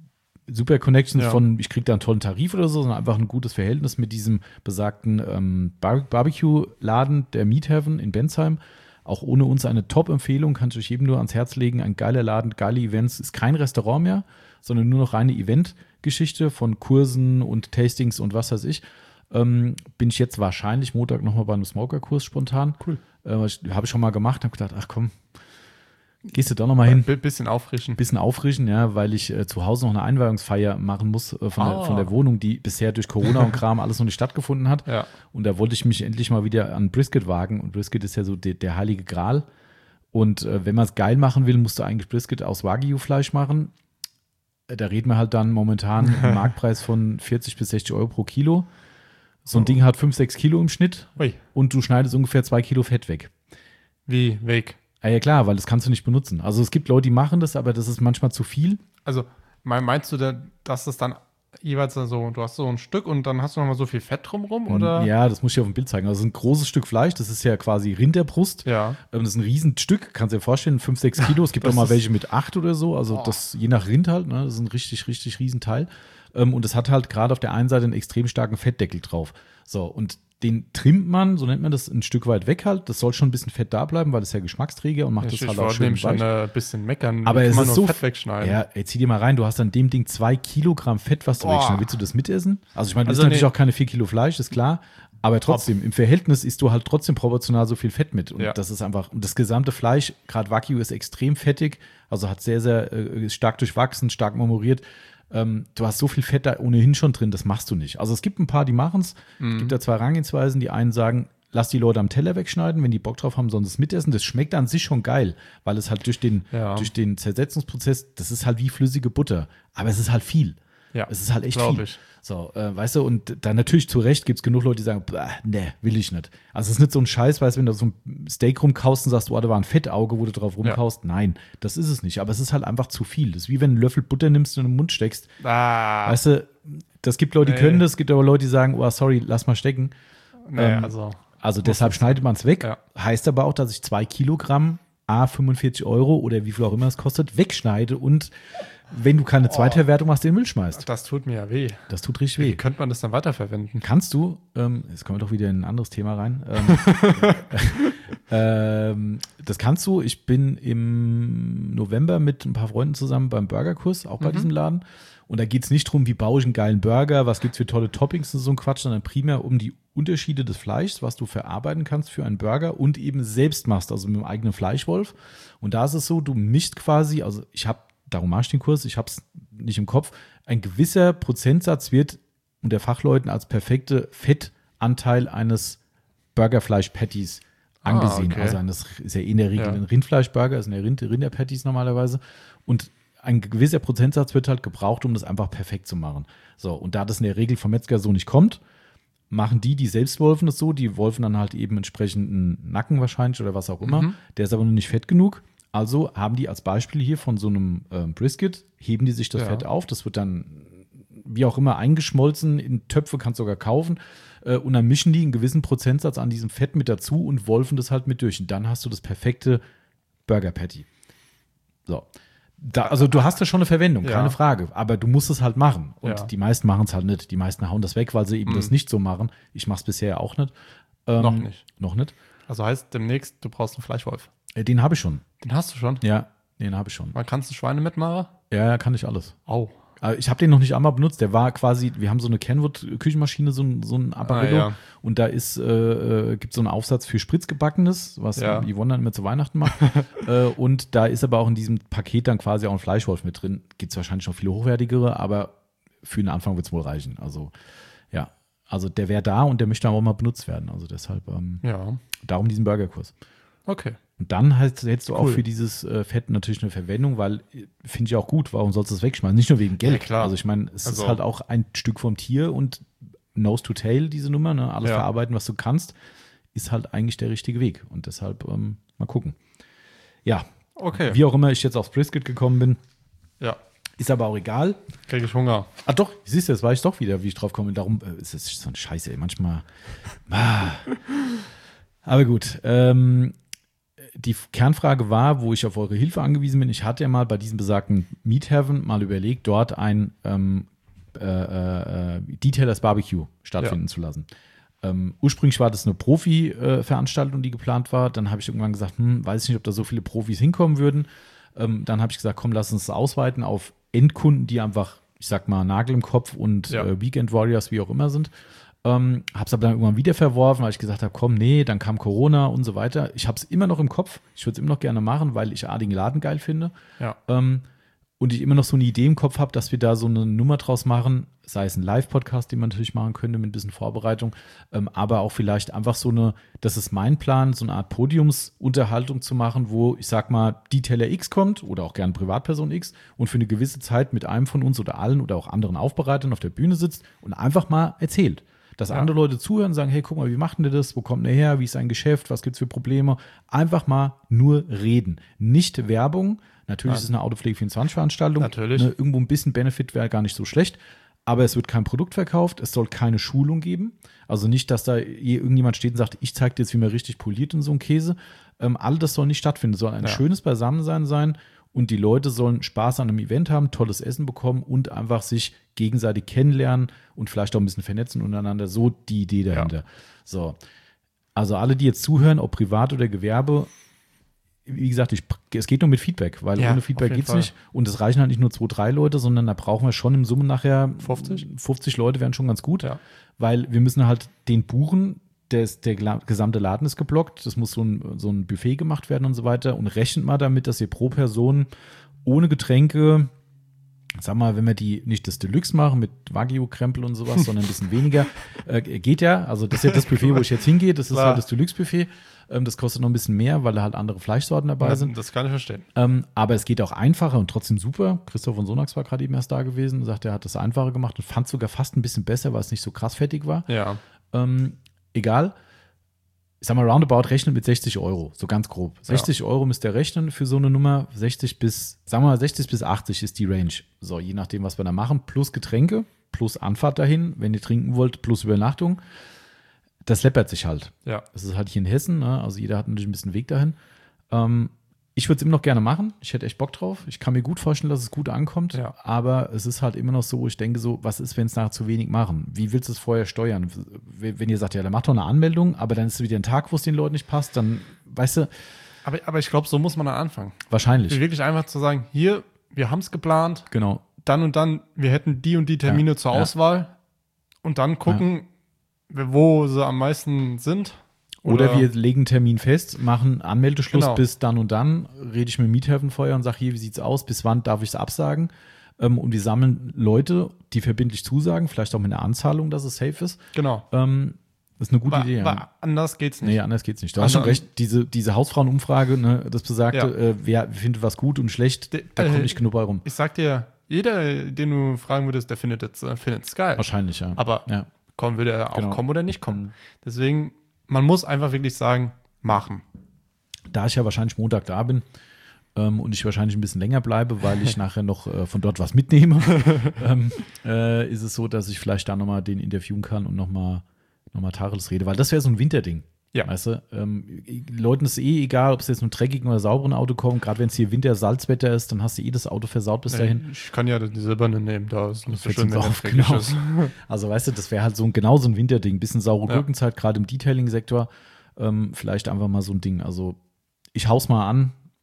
Speaker 1: super Connections
Speaker 2: Ja.
Speaker 1: von, ich kriege da einen tollen Tarif oder so, sondern einfach ein gutes Verhältnis mit diesem besagten ähm, Bar- Barbecue-Laden der Meat Heaven in Bensheim. Auch ohne uns eine Top-Empfehlung, kann ich euch jedem nur ans Herz legen. Ein geiler Laden, geile Events. Ist kein Restaurant mehr, sondern nur noch reine Event-Geschichte von Kursen und Tastings und was weiß ich. Ähm, bin ich jetzt wahrscheinlich Montag nochmal bei einem Smoker-Kurs spontan.
Speaker 2: Cool.
Speaker 1: Äh, habe ich schon mal gemacht, habe gedacht, ach komm, gehst du da nochmal hin.
Speaker 2: Ein bisschen auffrischen.
Speaker 1: Bisschen auffrischen, ja, weil ich äh, zu Hause noch eine Einweihungsfeier machen muss äh, von,
Speaker 2: Ah.
Speaker 1: der, von der Wohnung, die bisher durch Corona und Kram alles noch nicht stattgefunden hat.
Speaker 2: Ja.
Speaker 1: Und da wollte ich mich endlich mal wieder an Brisket wagen. Und Brisket ist ja so de, der heilige Gral. Und äh, wenn man es geil machen will, musst du eigentlich Brisket aus Wagyu-Fleisch machen. Äh, da reden wir halt dann momentan einen Marktpreis von vierzig bis sechzig Euro pro Kilo. So ein
Speaker 2: Oh.
Speaker 1: Ding hat fünf, sechs Kilo im Schnitt.
Speaker 2: Ui.
Speaker 1: Und du schneidest ungefähr zwei Kilo Fett weg.
Speaker 2: Wie, weg.
Speaker 1: Ja, ja klar, weil das kannst du nicht benutzen. Also es gibt Leute, die machen das, aber das ist manchmal zu viel.
Speaker 2: Also, mein- meinst du, da- dass das dann jeweils so, du hast so ein Stück und dann hast du nochmal so viel Fett drumrum, oder?
Speaker 1: Ja, das muss ich auf dem Bild zeigen. Also es ist ein großes Stück Fleisch, das ist ja quasi Rinderbrust.
Speaker 2: Ja.
Speaker 1: Ähm, Das ist ein Riesenstück, kannst du dir vorstellen, fünf, sechs Kilo. Es gibt
Speaker 2: Das
Speaker 1: auch mal
Speaker 2: ist-
Speaker 1: welche mit acht oder so. Also
Speaker 2: Boah.
Speaker 1: das je nach Rind halt, ne? Das ist ein richtig, richtig Riesenteil. Ähm, Und es hat halt gerade auf der einen Seite einen extrem starken Fettdeckel drauf. So, und den trimmt man, so nennt man das, ein Stück weit weg halt. Das soll schon ein bisschen Fett da bleiben, weil das ist ja Geschmacksträger und macht
Speaker 2: Ich,
Speaker 1: das
Speaker 2: ich
Speaker 1: halt auch
Speaker 2: wollte
Speaker 1: schön
Speaker 2: nämlich
Speaker 1: weich.
Speaker 2: dann ein bisschen meckern.
Speaker 1: Aber
Speaker 2: Wie
Speaker 1: es
Speaker 2: kann man
Speaker 1: ist
Speaker 2: nur
Speaker 1: so
Speaker 2: Fett wegschneiden.
Speaker 1: Ja, ey, zieh dir mal rein, du hast an dem Ding zwei Kilogramm Fett, was du
Speaker 2: Boah.
Speaker 1: wegschneidest. Willst du das mitessen? Also ich meine, du
Speaker 2: Also
Speaker 1: isst natürlich
Speaker 2: nee.
Speaker 1: auch keine vier Kilo Fleisch, ist klar. Aber trotzdem, im Verhältnis isst du halt trotzdem proportional so viel Fett mit. Und
Speaker 2: Ja.
Speaker 1: das ist einfach, und das gesamte Fleisch, gerade Wagyu, ist extrem fettig, also hat sehr, sehr äh, stark durchwachsen, stark marmoriert. Ähm, du hast so viel Fett da ohnehin schon drin, das machst du nicht. Also es gibt ein paar, die machen es.
Speaker 2: Mhm.
Speaker 1: Es gibt da zwei Herangehensweisen. Die einen sagen, lass die Leute am Teller wegschneiden, wenn die Bock drauf haben, sollen sie es mitessen. Das schmeckt an sich schon geil, weil es halt durch den,
Speaker 2: Ja.
Speaker 1: durch den Zersetzungsprozess, das ist halt wie flüssige Butter. Aber es ist halt viel.
Speaker 2: Ja,
Speaker 1: Es ist halt echt
Speaker 2: glaub
Speaker 1: viel.
Speaker 2: ich.
Speaker 1: So, äh, weißt du, und dann natürlich zu Recht gibt es genug Leute, die sagen, ne, will ich nicht. Also es ist nicht so ein Scheiß, weißt du, wenn du so ein Steak rumkaust und sagst, oh, da war ein Fettauge, wo du drauf rumkaust. Nein, das ist es nicht. Aber es ist halt einfach zu viel. Das ist wie wenn du einen Löffel Butter nimmst und in den Mund steckst.
Speaker 2: Ah,
Speaker 1: Weißt du, das gibt Leute, die
Speaker 2: Nee.
Speaker 1: können das, es gibt aber Leute, die sagen, oh, sorry, lass mal stecken.
Speaker 2: nee,
Speaker 1: ähm,
Speaker 2: also.
Speaker 1: Also deshalb schneidet man es weg.
Speaker 2: Ja.
Speaker 1: Heißt aber auch, dass ich zwei Kilogramm, a fünfundvierzig Euro oder wie viel auch immer es kostet, wegschneide und wenn du keine Zweitverwertung machst, in den Müll schmeißt.
Speaker 2: Das tut mir ja weh.
Speaker 1: Das tut richtig
Speaker 2: Wie
Speaker 1: weh.
Speaker 2: könnte man das dann weiterverwenden?
Speaker 1: Kannst du, ähm, jetzt kommen wir doch wieder in ein anderes Thema rein. Ähm, ähm, das kannst du. Ich bin im November mit ein paar Freunden zusammen beim Burgerkurs, auch bei
Speaker 2: Mhm.
Speaker 1: diesem Laden. Und da geht es nicht darum, wie baue ich einen geilen Burger, was gibt es für tolle Toppings und so ein Quatsch, sondern primär um die Unterschiede des Fleischs, was du verarbeiten kannst für einen Burger und eben selbst machst, also mit dem eigenen Fleischwolf. Und da ist es so, du mischst quasi, also ich habe, darum mache ich den Kurs, ich habe es nicht im Kopf, ein gewisser Prozentsatz wird unter Fachleuten als perfekte Fettanteil eines Burgerfleisch-Patties angesehen.
Speaker 2: Ah, okay.
Speaker 1: Also das ist ja eh in der Regel
Speaker 2: Ja.
Speaker 1: ein Rindfleischburger, also eine Rind Rinder-Patties normalerweise. Und ein gewisser Prozentsatz wird halt gebraucht, um das einfach perfekt zu machen. So, und da das in der Regel vom Metzger so nicht kommt, machen die, die selbst wolfen, das so. Die wolfen dann halt eben entsprechend einen Nacken wahrscheinlich oder was auch immer.
Speaker 2: Mhm.
Speaker 1: Der ist aber noch nicht fett genug. Also haben die als Beispiel hier von so einem ähm, Brisket, heben die sich das
Speaker 2: Ja.
Speaker 1: Fett auf. Das wird dann wie auch immer eingeschmolzen, in Töpfe kannst du sogar kaufen. Äh, und dann mischen die einen gewissen Prozentsatz an diesem Fett mit dazu und wolfen das halt mit durch. Und dann hast du das perfekte Burger Patty. So. Da, also du hast ja schon eine Verwendung,
Speaker 2: Ja.
Speaker 1: keine Frage. Aber du musst es halt machen. Und
Speaker 2: Ja.
Speaker 1: die meisten machen es halt nicht. Die meisten hauen das weg, weil sie eben
Speaker 2: Mhm.
Speaker 1: das nicht so machen. Ich mache es bisher auch nicht. Ähm,
Speaker 2: Noch nicht.
Speaker 1: Noch nicht.
Speaker 2: Also heißt demnächst, du brauchst einen Fleischwolf.
Speaker 1: Äh, Den habe ich schon.
Speaker 2: Den hast du schon?
Speaker 1: Ja. Nee, den habe ich schon.
Speaker 2: Man kannst du Schweine mitmachen?
Speaker 1: Ja, ja, kann ich alles.
Speaker 2: Au.
Speaker 1: Aber ich habe den noch nicht einmal benutzt. Der war quasi, wir haben so eine Kenwood-Küchenmaschine, so ein, so ein Apparillo.
Speaker 2: Ah, ja.
Speaker 1: Und da ist, äh, gibt es so einen Aufsatz für Spritzgebackenes, was
Speaker 2: Ja.
Speaker 1: Yvonne dann immer zu Weihnachten macht. äh, und da ist aber auch in diesem Paket dann quasi auch ein Fleischwolf mit drin. Gibt es wahrscheinlich noch viele hochwertigere, aber für den Anfang wird es wohl reichen. Also, ja. Also der wäre da und der möchte aber auch mal benutzt werden. Also deshalb, ähm,
Speaker 2: Ja.
Speaker 1: darum diesen Burgerkurs.
Speaker 2: Okay.
Speaker 1: Und dann halt, hättest du auch
Speaker 2: Cool.
Speaker 1: für dieses äh, Fett natürlich eine Verwendung, weil äh, finde ich auch gut, warum sollst du es wegschmeißen? Nicht nur wegen Geld.
Speaker 2: Ja, klar.
Speaker 1: Also ich meine, es
Speaker 2: Also-
Speaker 1: ist halt auch ein Stück vom Tier und Nose to Tail, diese Nummer, ne? Alles
Speaker 2: Ja.
Speaker 1: verarbeiten, was du kannst, ist halt eigentlich der richtige Weg. Und deshalb ähm, mal gucken. Ja,
Speaker 2: Okay.
Speaker 1: wie auch immer ich jetzt aufs Brisket gekommen bin,
Speaker 2: Ja.
Speaker 1: ist aber auch egal.
Speaker 2: Kriege ich Hunger.
Speaker 1: Ah doch, siehst du, jetzt weiß ich doch wieder, wie ich drauf komme. Darum äh, ist es so ein Scheiße, ey. Manchmal. Ah. Aber gut, ähm, die Kernfrage war, wo ich auf eure Hilfe angewiesen bin. Ich hatte ja mal bei diesem besagten Meat Heaven mal überlegt, dort ein ähm, äh, äh, Detailers Barbecue stattfinden
Speaker 2: Ja.
Speaker 1: zu lassen. Ähm, ursprünglich war das eine Profi-Veranstaltung, die geplant war. Dann habe ich irgendwann gesagt, hm, weiß ich nicht, ob da so viele Profis hinkommen würden. Ähm, dann habe ich gesagt, komm, lass uns das ausweiten auf Endkunden, die einfach, ich sag mal, Nagel im Kopf und
Speaker 2: Ja.
Speaker 1: äh, Weekend Warriors, wie auch immer sind. Ähm, hab's aber dann irgendwann wieder verworfen, weil ich gesagt habe, komm, nee, dann kam Corona und so weiter. Ich hab's immer noch im Kopf. Ich würde es immer noch gerne machen, weil ich A, den Laden geil finde.
Speaker 2: Ja.
Speaker 1: Ähm, und ich immer noch so eine Idee im Kopf habe, dass wir da so eine Nummer draus machen, sei es ein Live-Podcast, den man natürlich machen könnte mit ein bisschen Vorbereitung, ähm, aber auch vielleicht einfach so eine, das ist mein Plan, so eine Art Podiumsunterhaltung zu machen, wo ich sag mal, Detailer X kommt oder auch gerne Privatperson X und für eine gewisse Zeit mit einem von uns oder allen oder auch anderen Aufbereitern auf der Bühne sitzt und einfach mal erzählt. Dass
Speaker 2: Ja.
Speaker 1: andere Leute zuhören und sagen, hey, guck mal, wie macht denn der das? Wo kommt der her? Wie ist sein Geschäft? Was gibt's für Probleme? Einfach mal nur reden. Nicht Werbung. Natürlich
Speaker 2: Nein.
Speaker 1: ist es eine Autopflege vierundzwanzig-Veranstaltung.
Speaker 2: Natürlich.
Speaker 1: Ne, irgendwo ein bisschen Benefit wäre gar nicht so schlecht. Aber es wird kein Produkt verkauft. Es soll keine Schulung geben. Also nicht, dass da irgendjemand steht und sagt, ich zeige dir jetzt, wie man richtig poliert und so ein Käse. Ähm, all das soll nicht stattfinden. Es soll ein
Speaker 2: Ja.
Speaker 1: schönes Beisammensein sein. Und die Leute sollen Spaß an einem Event haben, tolles Essen bekommen und einfach sich gegenseitig kennenlernen und vielleicht auch ein bisschen vernetzen untereinander. So die Idee dahinter.
Speaker 2: Ja.
Speaker 1: So. Also alle, die jetzt zuhören, ob privat oder Gewerbe, wie gesagt, ich, es geht nur mit Feedback, weil
Speaker 2: Ja,
Speaker 1: ohne
Speaker 2: auf
Speaker 1: Feedback
Speaker 2: jeden
Speaker 1: geht es
Speaker 2: Fall.
Speaker 1: nicht. Und es reichen halt nicht nur zwei, drei Leute, sondern da brauchen wir schon im Summe nachher
Speaker 2: fünfzig?
Speaker 1: fünfzig Leute wären schon ganz gut,
Speaker 2: Ja.
Speaker 1: weil wir müssen halt den buchen. Der, ist, der gla- gesamte Laden ist geblockt. Das muss so ein, so ein Buffet gemacht werden und so weiter. Und rechnet mal damit, dass ihr pro Person ohne Getränke, sag mal, wenn wir die nicht das Deluxe machen mit Wagyu-Krempel und sowas, sondern ein bisschen weniger, äh, geht ja. Also das ist ja das Buffet, wo ich jetzt hingehe. Das ist
Speaker 2: Klar.
Speaker 1: halt das Deluxe-Buffet. Ähm, das kostet noch ein bisschen mehr, weil da halt andere Fleischsorten dabei
Speaker 2: Das,
Speaker 1: sind.
Speaker 2: das kann ich verstehen.
Speaker 1: Ähm, aber es geht auch einfacher und trotzdem super. Christoph von Sonax war gerade eben erst da gewesen und sagt, er hat das einfacher gemacht und fand es sogar fast ein bisschen besser, weil es nicht so krass fettig war.
Speaker 2: Ja.
Speaker 1: Ähm, egal. Ich sag mal, roundabout rechnen mit sechzig Euro, so ganz grob. sechzig Euro müsst ihr rechnen für so eine Nummer. sechzig bis, sagen wir mal, sechzig bis achtzig ist die Range. So, je nachdem, was wir da machen. Plus Getränke, plus Anfahrt dahin, wenn ihr trinken wollt, plus Übernachtung. Das läppert sich halt.
Speaker 2: Ja.
Speaker 1: Das ist halt hier in Hessen, ne? Also jeder hat natürlich ein bisschen Weg dahin. Ähm, ich würde es immer noch gerne machen. Ich hätte echt Bock drauf. Ich kann mir gut vorstellen, dass es gut ankommt.
Speaker 2: Ja.
Speaker 1: Aber es ist halt immer noch so, wo ich denke so, was ist, wenn es nachher zu wenig machen? Wie willst du es vorher steuern? Wenn ihr sagt, ja, dann macht doch eine Anmeldung, aber dann ist es wieder ein Tag, wo es den Leuten nicht passt, dann, weißt du,
Speaker 2: Aber, aber ich glaube, so muss man dann anfangen.
Speaker 1: wahrscheinlich.
Speaker 2: Wirklich einfach zu sagen, hier, wir haben es geplant,
Speaker 1: Genau.
Speaker 2: dann und dann, wir hätten die und die Termine
Speaker 1: Ja,
Speaker 2: zur
Speaker 1: ja.
Speaker 2: Auswahl und dann gucken, wo sie am meisten sind.
Speaker 1: Oder, wir legen einen Termin fest, machen Anmeldeschluss
Speaker 2: Genau.
Speaker 1: bis dann und dann, rede ich mit Miethafen vorher und sage, hier, wie sieht's aus, bis wann darf ich es absagen? Ähm, und wir sammeln Leute, die verbindlich zusagen, vielleicht auch mit einer Anzahlung, dass es safe ist.
Speaker 2: Genau.
Speaker 1: Ähm, das ist eine gute
Speaker 2: Aber,
Speaker 1: Idee. Ja.
Speaker 2: aber anders geht's nicht.
Speaker 1: Nee, anders geht's nicht. Du hast schon
Speaker 2: Anders-
Speaker 1: recht, diese, diese Hausfrauenumfrage, ne, das besagte,
Speaker 2: Ja.
Speaker 1: äh, wer findet was gut und schlecht,
Speaker 2: De-
Speaker 1: da
Speaker 2: äh,
Speaker 1: kommt nicht genug bei rum.
Speaker 2: Ich sag dir, jeder, den du fragen würdest, der findet es äh, findet's geil.
Speaker 1: Wahrscheinlich, ja.
Speaker 2: Aber
Speaker 1: ja.
Speaker 2: kommen würde er auch
Speaker 1: Genau.
Speaker 2: kommen oder nicht kommen. Deswegen, man muss einfach wirklich sagen, machen.
Speaker 1: Da ich ja wahrscheinlich Montag da bin ähm, und ich wahrscheinlich ein bisschen länger bleibe, weil ich nachher noch äh, von dort was mitnehme, ähm, äh, ist es so, dass ich vielleicht da nochmal den interviewen kann und nochmal noch mal Tacheles rede, weil das wäre so ein Winterding.
Speaker 2: Ja.
Speaker 1: Weißt du, ähm, Leuten ist eh egal, ob es jetzt mit einem dreckigen oder sauberen Auto kommt, gerade wenn es hier Winter, Salzwetter ist, dann hast du eh das Auto versaut bis dahin.
Speaker 2: Ich kann ja die silberne nehmen, da ist nicht so
Speaker 1: fällt
Speaker 2: schön,
Speaker 1: uns
Speaker 2: wenn
Speaker 1: auf,
Speaker 2: es dreckig
Speaker 1: genau.
Speaker 2: ist.
Speaker 1: Also weißt du, das wäre halt so ein, genau so ein Winterding, bisschen saure
Speaker 2: Ja.
Speaker 1: Gurkenzeit, gerade im Detailing-Sektor, ähm, vielleicht einfach mal so ein Ding. Also ich hau's mal an,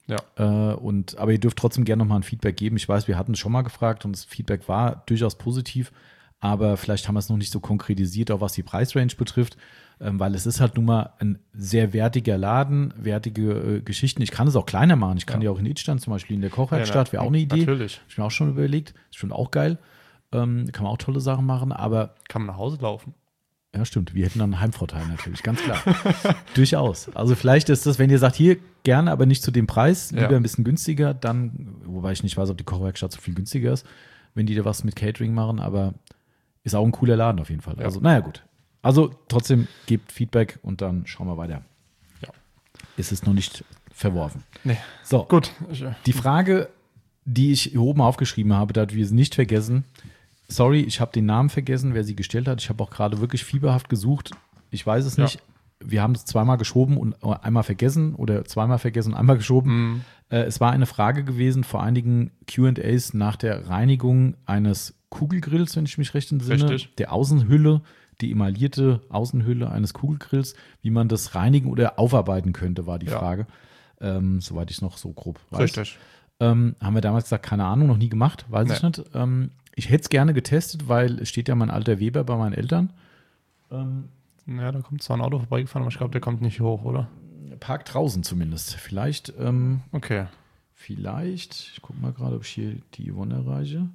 Speaker 2: Ja.
Speaker 1: Äh, und, aber ihr dürft trotzdem gerne nochmal ein Feedback geben. Ich weiß, wir hatten es schon mal gefragt und das Feedback war durchaus positiv, aber vielleicht haben wir es noch nicht so konkretisiert, auch was die Preisrange betrifft, ähm, weil es ist halt nun mal ein sehr wertiger Laden, wertige äh, Geschichten. Ich kann es auch kleiner machen. Ich kann ja, die auch in Idstein, zum Beispiel in der Kochwerkstatt, wäre auch eine Idee.
Speaker 2: Natürlich.
Speaker 1: Hab ich mir auch schon überlegt. Ist schon auch geil. Ähm, kann man auch tolle Sachen machen, aber.
Speaker 2: Kann man nach Hause laufen.
Speaker 1: Ja, stimmt. Wir hätten dann einen Heimvorteil natürlich, ganz klar. Durchaus. Also vielleicht ist das, wenn ihr sagt, hier gerne, aber nicht zu dem Preis, lieber
Speaker 2: Ja.
Speaker 1: ein bisschen günstiger, dann, wobei ich nicht weiß, ob die Kochwerkstatt so viel günstiger ist, wenn die da was mit Catering machen, aber ist auch ein cooler Laden auf jeden Fall.
Speaker 2: Ja.
Speaker 1: Also, naja, gut. Also trotzdem gebt Feedback und dann schauen wir weiter.
Speaker 2: Ja.
Speaker 1: Ist es noch nicht verworfen.
Speaker 2: Nee.
Speaker 1: So,
Speaker 2: Gut. Ich, äh,
Speaker 1: die Frage, die ich hier oben aufgeschrieben habe, da wir es nicht vergessen. Sorry, ich habe den Namen vergessen, wer sie gestellt hat. Ich habe auch gerade wirklich fieberhaft gesucht. Ich weiß es
Speaker 2: Ja.
Speaker 1: nicht. Wir haben es zweimal geschoben und einmal vergessen oder zweimal vergessen und einmal geschoben.
Speaker 2: Mhm.
Speaker 1: Äh, es war eine Frage gewesen vor einigen Q and A's nach der Reinigung eines Kugelgrills, wenn ich mich recht entsinne.
Speaker 2: Richtig.
Speaker 1: Der Außenhülle, die emaillierte Außenhülle eines Kugelgrills, wie man das reinigen oder aufarbeiten könnte, war die
Speaker 2: Ja.
Speaker 1: Frage. Ähm, soweit ich es noch so grob weiß.
Speaker 2: Richtig.
Speaker 1: Ähm, haben wir damals gesagt, keine Ahnung, noch nie gemacht, weiß ich
Speaker 2: Nee.
Speaker 1: nicht. Ähm, ich hätte es gerne getestet, weil es steht ja mein alter Weber bei meinen Eltern. Ähm,
Speaker 2: Ja, da kommt zwar ein Auto vorbeigefahren, aber ich glaube, der kommt nicht hoch, oder?
Speaker 1: parkt draußen zumindest. Vielleicht, ähm,
Speaker 2: Okay.
Speaker 1: vielleicht, ich gucke mal gerade, ob ich hier die Yvonne erreiche.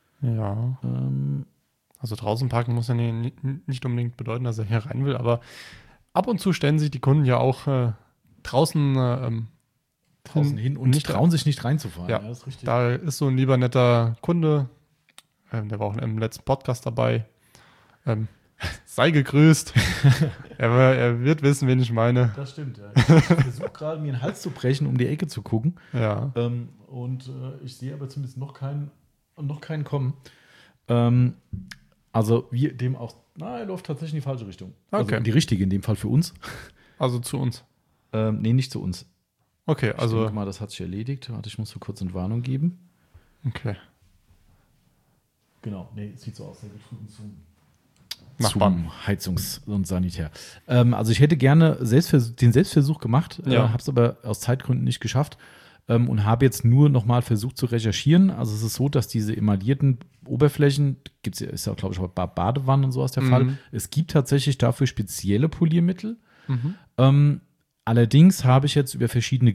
Speaker 2: Ja.
Speaker 1: Ähm,
Speaker 2: Also draußen parken muss ja nie- nicht unbedingt bedeuten, dass er hier rein will, aber ab und zu stellen sich die Kunden ja auch äh, draußen äh, ähm,
Speaker 1: draußen hin und
Speaker 2: nicht
Speaker 1: trauen sich nicht reinzufahren.
Speaker 2: Ja,
Speaker 1: das ist richtig.
Speaker 2: Da ist so ein lieber netter Kunde, ähm, der war auch im letzten Podcast dabei. Ähm, sei gegrüßt. er, er wird wissen, wen ich meine.
Speaker 1: Das stimmt, ja. Ich versuche gerade, mir den Hals zu brechen, um die Ecke zu gucken.
Speaker 2: Ja.
Speaker 1: Ähm, und äh, ich sehe aber zumindest noch keinen, noch keinen kommen. Ähm, also wir dem auch, na, er läuft tatsächlich in die falsche Richtung. Also
Speaker 2: Okay.
Speaker 1: in die richtige, in dem Fall für uns.
Speaker 2: Also zu uns.
Speaker 1: Ähm, nee, nicht zu uns.
Speaker 2: Okay,
Speaker 1: Ich
Speaker 2: also.
Speaker 1: denke mal, das hat sich erledigt. Warte, ich muss so kurz Entwarnung geben.
Speaker 2: Okay.
Speaker 1: Genau, nee, sieht so aus. Der geht drüben zum,
Speaker 2: Nachbarn.
Speaker 1: zum Heizungs- und Sanitär. Ähm, also ich hätte gerne Selbstversuch, den Selbstversuch gemacht,
Speaker 2: Ja.
Speaker 1: äh, habe es aber aus Zeitgründen nicht geschafft ähm, und habe jetzt nur nochmal versucht zu recherchieren. Also es ist so, dass diese emaillierten Oberflächen, gibt's ja, ist ja glaube ich auch bei Badewannen und sowas der
Speaker 2: Mhm.
Speaker 1: Fall. Es gibt tatsächlich dafür spezielle Poliermittel.
Speaker 2: Mhm.
Speaker 1: Ähm, allerdings habe ich jetzt über verschiedene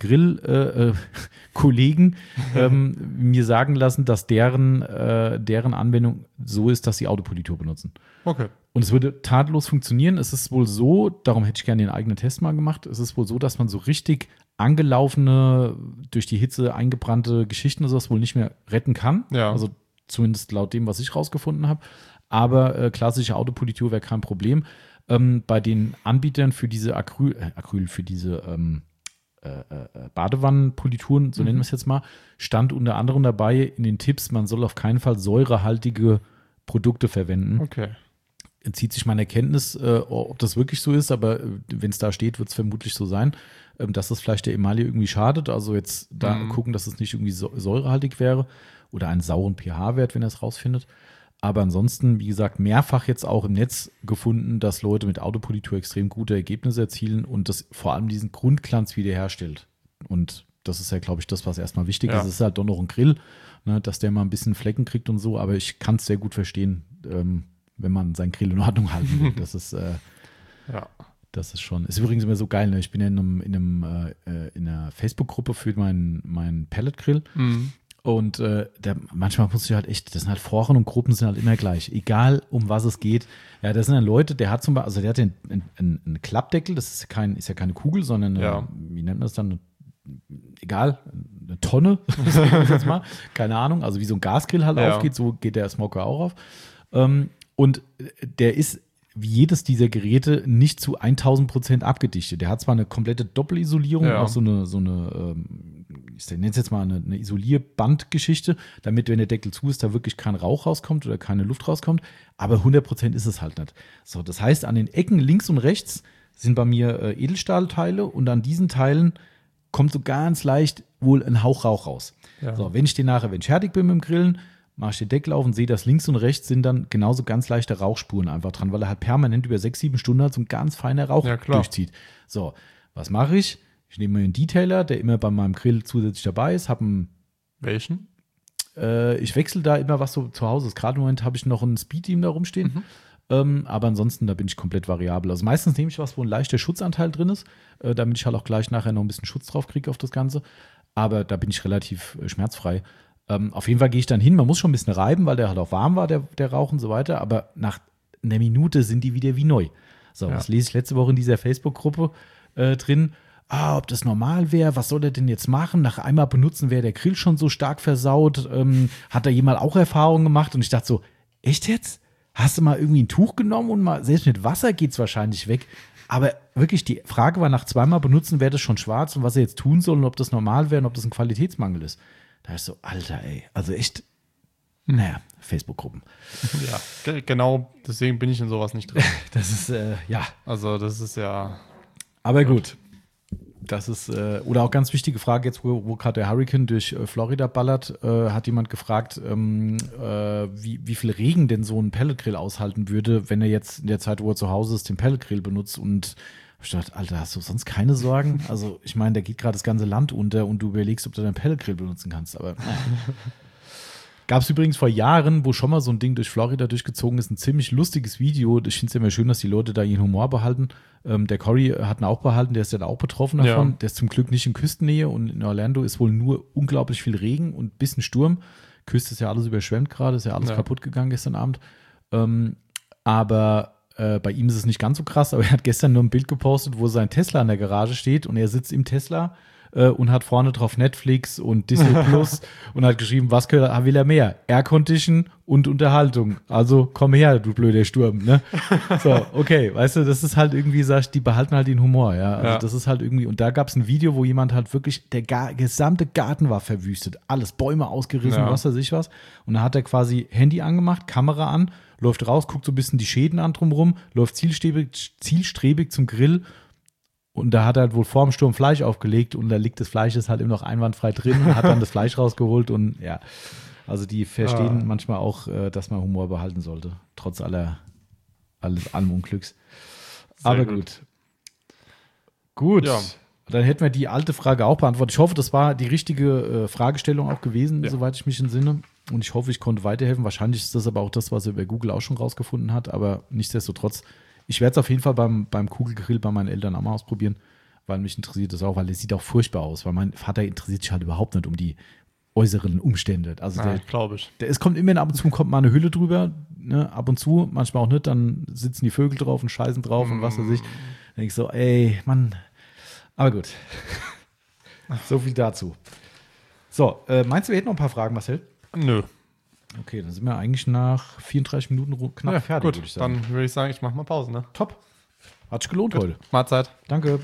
Speaker 1: Grill-Kollegen ähm, mir sagen lassen, dass deren, äh, deren Anwendung so ist, dass sie Autopolitur benutzen.
Speaker 2: Okay.
Speaker 1: Und es würde tadellos funktionieren. Es ist wohl so, darum hätte ich gerne den eigenen Test mal gemacht, es ist wohl so, dass man so richtig angelaufene, durch die Hitze eingebrannte Geschichten und sowas wohl nicht mehr retten kann.
Speaker 2: Ja.
Speaker 1: Also zumindest laut dem, was ich rausgefunden habe. Aber äh, klassische Autopolitur wäre kein Problem. Ähm, bei den Anbietern für diese Acryl, äh, Acryl für diese ähm, äh, äh, Badewannenpolituren, so
Speaker 2: Mhm.
Speaker 1: nennen wir es jetzt mal, stand unter anderem dabei in den Tipps, man soll auf keinen Fall säurehaltige Produkte verwenden.
Speaker 2: Okay.
Speaker 1: Entzieht sich meine Erkenntnis, äh, ob das wirklich so ist, aber äh, wenn es da steht, wird es vermutlich so sein, ähm, dass das vielleicht der Emaille irgendwie schadet. Also jetzt da
Speaker 2: Mhm.
Speaker 1: gucken, dass es nicht irgendwie so, säurehaltig wäre oder einen sauren pH-Wert, wenn er es rausfindet. Aber ansonsten, wie gesagt, mehrfach jetzt auch im Netz gefunden, dass Leute mit Autopolitur extrem gute Ergebnisse erzielen und das vor allem diesen Grundglanz wiederherstellt. Und das ist ja, glaube ich, das, was erstmal wichtig
Speaker 2: Ja.
Speaker 1: ist. Es ist halt doch noch ein Grill, ne, dass der mal ein bisschen Flecken kriegt und so, aber ich kann es sehr gut verstehen, ähm, wenn man seinen Grill in Ordnung halten will. Das ist, äh,
Speaker 2: Ja.
Speaker 1: das ist schon, ist übrigens immer so geil, ne? Ich bin ja in einem, in einem, äh, in einer Facebook-Gruppe für meinen, meinen Pellet-Grill.
Speaker 2: Mhm.
Speaker 1: Und äh, der, manchmal muss ich halt echt, das sind halt Foren und Gruppen sind halt immer gleich, egal um was es geht. Ja, das sind dann Leute, der hat zum Beispiel, also der hat einen, einen, einen Klappdeckel, das ist, kein, ist ja keine Kugel, sondern eine,
Speaker 2: Ja.
Speaker 1: wie nennt man das dann? Egal, eine Tonne, sagen wir jetzt mal, keine Ahnung, also wie so ein Gasgrill halt
Speaker 2: Ja.
Speaker 1: aufgeht, so geht der Smoker auch auf. Ähm, und der ist wie jedes dieser Geräte nicht zu tausend Prozent abgedichtet. Der hat zwar eine komplette Doppelisolierung,
Speaker 2: Ja.
Speaker 1: auch so eine, so eine ähm, ich nenne es jetzt mal eine, eine Isolierbandgeschichte, damit, wenn der Deckel zu ist, da wirklich kein Rauch rauskommt oder keine Luft rauskommt. Aber hundert Prozent ist es halt nicht. So, das heißt, an den Ecken links und rechts sind bei mir äh, Edelstahlteile und an diesen Teilen kommt so ganz leicht wohl ein Hauch Rauch raus.
Speaker 2: Ja.
Speaker 1: So, wenn ich den nachher, wenn ich fertig bin mit dem Grillen, mache ich den Deckel auf und sehe, dass links und rechts sind dann genauso ganz leichte Rauchspuren einfach dran, weil er halt permanent über sechs, sieben Stunden halt so ein ganz feiner Rauch
Speaker 2: Ja, klar.
Speaker 1: durchzieht. So, was mache ich? Ich nehme mir einen Detailer, der immer bei meinem Grill zusätzlich dabei ist, habe einen
Speaker 2: Welchen?
Speaker 1: Äh, ich wechsle da immer, was so zu Hause ist. Gerade im Moment habe ich noch einen Speed-Team da rumstehen. Mhm. Ähm, aber ansonsten, da bin ich komplett variabel. Also meistens nehme ich was, wo ein leichter Schutzanteil drin ist, äh, damit ich halt auch gleich nachher noch ein bisschen Schutz drauf kriege auf das Ganze. Aber da bin ich relativ äh, schmerzfrei. Ähm, auf jeden Fall gehe ich dann hin. Man muss schon ein bisschen reiben, weil der halt auch warm war, der, der Rauch und so weiter. Aber nach einer Minute sind die wieder wie neu. So, ja. Was lese ich letzte Woche in dieser Facebook-Gruppe äh, drin? Ah, ob das normal wäre, was soll er denn jetzt machen? Nach einmal benutzen wäre der Grill schon so stark versaut. Ähm, hat da jemand auch Erfahrungen gemacht? Und ich dachte so, echt jetzt? Hast du mal irgendwie ein Tuch genommen und mal, selbst mit Wasser geht es wahrscheinlich weg. Aber wirklich, die Frage war, nach zweimal benutzen wäre das schon schwarz und was er jetzt tun soll und ob das normal wäre und ob das ein Qualitätsmangel ist. Da ist so, Alter, ey, also echt, naja, Facebook-Gruppen.
Speaker 2: Ja, g- genau, deswegen bin ich in sowas nicht drin.
Speaker 1: Das ist, äh, ja.
Speaker 2: Also das ist ja.
Speaker 1: Aber gut. Das ist, äh, oder auch ganz wichtige Frage, jetzt, wo, wo gerade der Hurricane durch äh, Florida ballert, äh, hat jemand gefragt, ähm, äh, wie, wie viel Regen denn so ein Pelletgrill aushalten würde, wenn er jetzt in der Zeit, wo er zu Hause ist, den Pelletgrill benutzt. Und ich dachte, Alter, hast du sonst keine Sorgen? Also, ich meine, da geht gerade das ganze Land unter und du überlegst, ob du deinen Pelletgrill benutzen kannst. Aber naja. Gab es übrigens vor Jahren, wo schon mal so ein Ding durch Florida durchgezogen ist, ein ziemlich lustiges Video. Ich finde es ja immer schön, dass die Leute da ihren Humor behalten. Ähm, der Cory hat ihn auch behalten, der ist ja da auch betroffen davon. Ja. Der ist zum Glück nicht in Küstennähe und in Orlando ist wohl nur unglaublich viel Regen und ein bisschen Sturm. Küste ist ja alles überschwemmt gerade, ist ja alles ja. kaputt gegangen gestern Abend. Ähm, aber äh, bei ihm ist es nicht ganz so krass, aber er hat gestern nur ein Bild gepostet, wo sein Tesla in der Garage steht und er sitzt im Tesla und hat vorne drauf Netflix und Disney Plus und hat geschrieben, was will er mehr? Aircondition und Unterhaltung. Also komm her, du blöder Sturm. Ne? So, okay, weißt du, das ist halt irgendwie, sagst, die behalten halt den Humor. Ja, also ja. das ist halt irgendwie, und da gab es ein Video, wo jemand halt wirklich, der gar, gesamte Garten war verwüstet, alles, Bäume ausgerissen, ja. was weiß ich was. Und da hat er quasi Handy angemacht, Kamera an, läuft raus, guckt so ein bisschen die Schäden an drumrum, läuft zielstrebig, zielstrebig zum Grill. Und da hat er halt wohl vor dem Sturm Fleisch aufgelegt und da liegt das Fleisch ist halt immer noch einwandfrei drin und hat dann das Fleisch rausgeholt und ja, also die verstehen ah. manchmal auch, dass man Humor behalten sollte, trotz aller, alles, allem Unglücks. Sehr Aber gut. Gut, gut. Ja. Dann hätten wir die alte Frage auch beantwortet. Ich hoffe, das war die richtige äh, Fragestellung auch gewesen, ja. soweit ich mich entsinne. Und ich hoffe, ich konnte weiterhelfen. Wahrscheinlich ist das aber auch das, was er über Google auch schon rausgefunden hat, aber nichtsdestotrotz. Ich werde es auf jeden Fall beim, beim Kugelgrill bei meinen Eltern auch mal ausprobieren, weil mich interessiert das auch, weil es sieht auch furchtbar aus, weil mein Vater interessiert sich halt überhaupt nicht um die äußeren Umstände. Also
Speaker 2: ja,
Speaker 1: der,
Speaker 2: glaube ich.
Speaker 1: Der, es kommt immer ab und zu kommt mal eine Hülle drüber, ne, ab und zu, manchmal auch nicht, dann sitzen die Vögel drauf und scheißen drauf mm. und was weiß ich. Dann denke ich so, ey, Mann. Aber gut. So viel dazu. So, äh, meinst du, wir hätten noch ein paar Fragen, Marcel?
Speaker 2: Nö.
Speaker 1: Okay, dann sind wir eigentlich nach vierunddreißig Minuten knapp
Speaker 2: ja,
Speaker 1: fertig,
Speaker 2: gut,
Speaker 1: würde ich sagen.
Speaker 2: Dann würde ich sagen, ich mache mal Pause, ne?
Speaker 1: Top. Hat sich gelohnt
Speaker 2: gut.
Speaker 1: heute.
Speaker 2: Mahlzeit.
Speaker 1: Danke.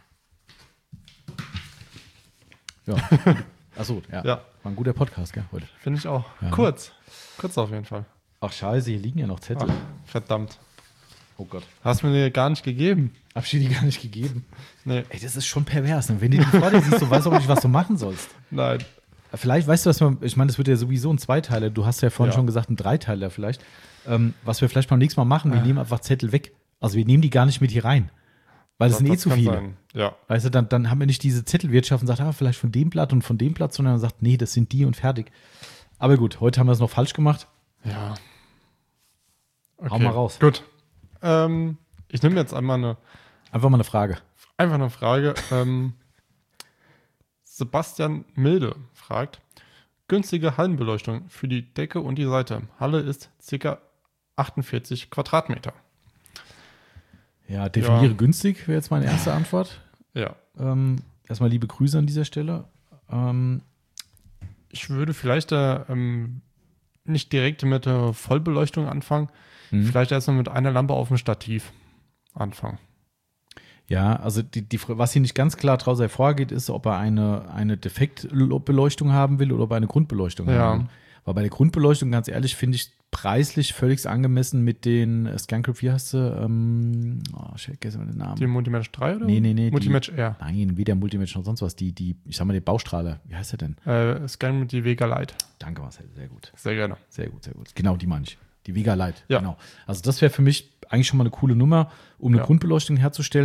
Speaker 1: Ja. Achso, ja. ja. War ein guter Podcast, gell, heute.
Speaker 2: Finde ich auch. Ja. Kurz. Kurz auf jeden Fall.
Speaker 1: Ach, scheiße, hier liegen ja noch Zettel.
Speaker 2: Ach, verdammt.
Speaker 1: Oh Gott.
Speaker 2: Hast mir die gar nicht gegeben.
Speaker 1: Hab ich dir die gar nicht gegeben?
Speaker 2: Nee.
Speaker 1: Ey, das ist schon pervers. Ne? Wenn du die vor dir siehst, du weißt auch nicht, was du machen sollst.
Speaker 2: Nein.
Speaker 1: Vielleicht, weißt du, was man, ich meine, das wird ja sowieso ein Zweiteiler. Du hast ja vorhin ja. schon gesagt, ein Dreiteiler vielleicht. Ähm, was wir vielleicht beim nächsten Mal machen, wir ja. nehmen einfach Zettel weg. Also wir nehmen die gar nicht mit hier rein. Weil das, das sind eh zu viele.
Speaker 2: Sein. Ja.
Speaker 1: Weißt du, dann, dann haben wir nicht diese Zettelwirtschaft und sagt, ah, vielleicht von dem Blatt und von dem Blatt, sondern man sagt, nee, das sind die und fertig. Aber gut, heute haben wir es noch falsch gemacht.
Speaker 2: Ja. Okay.
Speaker 1: Hau mal raus.
Speaker 2: Gut. Ähm, ich nehme jetzt einmal eine.
Speaker 1: Einfach mal eine Frage.
Speaker 2: Einfach eine Frage. ähm, Sebastian Milde fragt, günstige Hallenbeleuchtung für die Decke und die Seite. Halle ist ca. achtundvierzig Quadratmeter.
Speaker 1: Ja, definiere ja. günstig, wäre jetzt meine erste Antwort.
Speaker 2: Ja.
Speaker 1: Ähm, erstmal liebe Grüße an dieser Stelle. Ähm,
Speaker 2: ich würde vielleicht äh, ähm, nicht direkt mit der Vollbeleuchtung anfangen, mhm. vielleicht erstmal mit einer Lampe auf dem Stativ anfangen.
Speaker 1: Ja, also die, die, was hier nicht ganz klar daraus hervorgeht, ist, ob er eine, eine Defektbeleuchtung haben will oder ob er eine Grundbeleuchtung
Speaker 2: ja.
Speaker 1: haben will. Weil bei der Grundbeleuchtung, ganz ehrlich, finde ich preislich völlig angemessen mit den äh, ScanCrypt, wie heißt sie? Ähm, oh, ich vergesse mal den Namen.
Speaker 2: Die Multimatch drei oder?
Speaker 1: Nee, nee, nee.
Speaker 2: Multimatch
Speaker 1: die,
Speaker 2: R.
Speaker 1: Nein, weder Multimatch noch sonst was. Die, die, ich sag mal, der Baustrahler. Wie heißt der denn?
Speaker 2: Äh, Scan mit die Vega Lite.
Speaker 1: Danke, Marcel. Sehr gut.
Speaker 2: Sehr gerne.
Speaker 1: Sehr gut, sehr gut. Genau, die meine ich. Die Vega Lite.
Speaker 2: Ja.
Speaker 1: Genau. Also das wäre für mich eigentlich schon mal eine coole Nummer, um eine
Speaker 2: ja.
Speaker 1: Grundbeleuchtung herzustellen.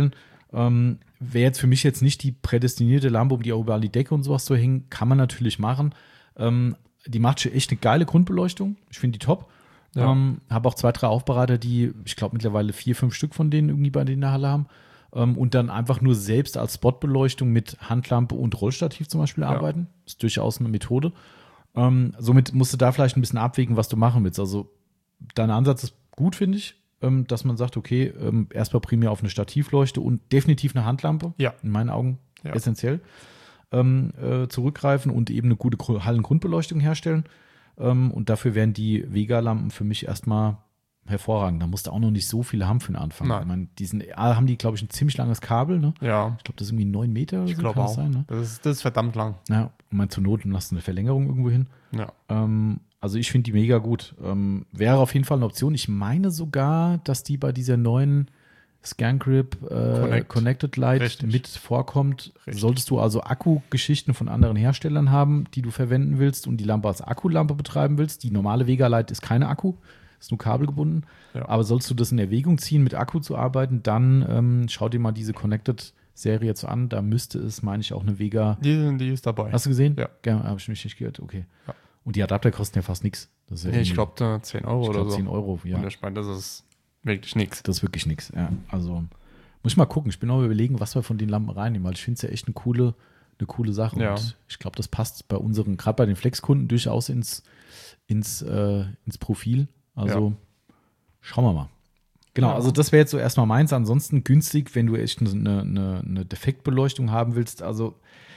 Speaker 1: Ähm, Wäre jetzt für mich jetzt nicht die prädestinierte Lampe, um die auch überall die Decke und sowas zu hängen. Kann man natürlich machen. Ähm, die macht schon echt eine geile Grundbeleuchtung. Ich finde die top.
Speaker 2: Ja.
Speaker 1: Ähm, habe auch zwei, drei Aufbereiter, die, ich glaube, mittlerweile vier, fünf Stück von denen irgendwie bei denen in der Halle haben. Ähm, und dann einfach nur selbst als Spotbeleuchtung mit Handlampe und Rollstativ zum Beispiel
Speaker 2: Ja.
Speaker 1: arbeiten. Ist durchaus eine Methode. Ähm, somit musst du da vielleicht ein bisschen abwägen, was du machen willst. Also dein Ansatz ist gut, finde ich, ähm, dass man sagt, okay, ähm, erstmal primär auf eine Stativleuchte und definitiv eine Handlampe.
Speaker 2: Ja.
Speaker 1: In meinen Augen
Speaker 2: Ja.
Speaker 1: essentiell. Ähm, äh, zurückgreifen und eben eine gute Gru- Hallengrundbeleuchtung herstellen. Ähm, und dafür wären die Vega-Lampen für mich erstmal hervorragend. Da musst du auch noch nicht so viele haben für den Anfang.
Speaker 2: Nein.
Speaker 1: Ich meine, die sind, A, haben die, glaube ich, ein ziemlich langes Kabel. Ne?
Speaker 2: Ja,
Speaker 1: Ich glaube, das ist irgendwie neun Meter oder
Speaker 2: ich
Speaker 1: so,
Speaker 2: glaube
Speaker 1: kann
Speaker 2: auch.
Speaker 1: das sein. Ne?
Speaker 2: Das, ist, das ist verdammt lang.
Speaker 1: Ja, und mein zur Not lass eine Verlängerung irgendwo hin.
Speaker 2: Ja.
Speaker 1: Ähm, also ich finde die mega gut. Ähm, wäre auf jeden Fall eine Option. Ich meine sogar, dass die bei dieser neuen ScanGrip äh,
Speaker 2: Connect.
Speaker 1: Connected Light
Speaker 2: Richtig.
Speaker 1: mit vorkommt.
Speaker 2: Richtig.
Speaker 1: Solltest du also Akkugeschichten von anderen Herstellern haben, die du verwenden willst und die Lampe als Akkulampe betreiben willst. Die normale Vega Light ist keine Akku, ist nur kabelgebunden.
Speaker 2: Ja.
Speaker 1: Aber sollst du das in Erwägung ziehen, mit Akku zu arbeiten, dann ähm, schau dir mal diese Connected Serie jetzt an. Da müsste es, meine ich, auch eine Vega.
Speaker 2: Die, die ist dabei.
Speaker 1: Hast du gesehen?
Speaker 2: Ja.
Speaker 1: Ja, habe ich mich nicht gehört. Okay.
Speaker 2: Ja.
Speaker 1: Und die Adapter kosten ja fast nichts. Das ist ja
Speaker 2: Nee, ich
Speaker 1: irgendwie-
Speaker 2: glaube zehn Euro
Speaker 1: ich
Speaker 2: oder
Speaker 1: glaub
Speaker 2: so.
Speaker 1: zehn Euro, ja.
Speaker 2: Und ich meine, das ist wirklich nichts.
Speaker 1: Das ist wirklich nichts. Ja, also muss ich mal gucken. Ich bin auch überlegen, was wir von den Lampen reinnehmen, weil ich finde es ja echt eine coole, eine coole Sache.
Speaker 2: Ja.
Speaker 1: Und ich glaube, das passt bei unseren, gerade bei den Flex-Kunden durchaus ins, ins, äh, ins Profil. Also schauen wir mal. Genau,
Speaker 2: Ja.
Speaker 1: also das wäre jetzt so erstmal meins. Ansonsten günstig, wenn du echt eine, eine, eine Defektbeleuchtung haben willst. Also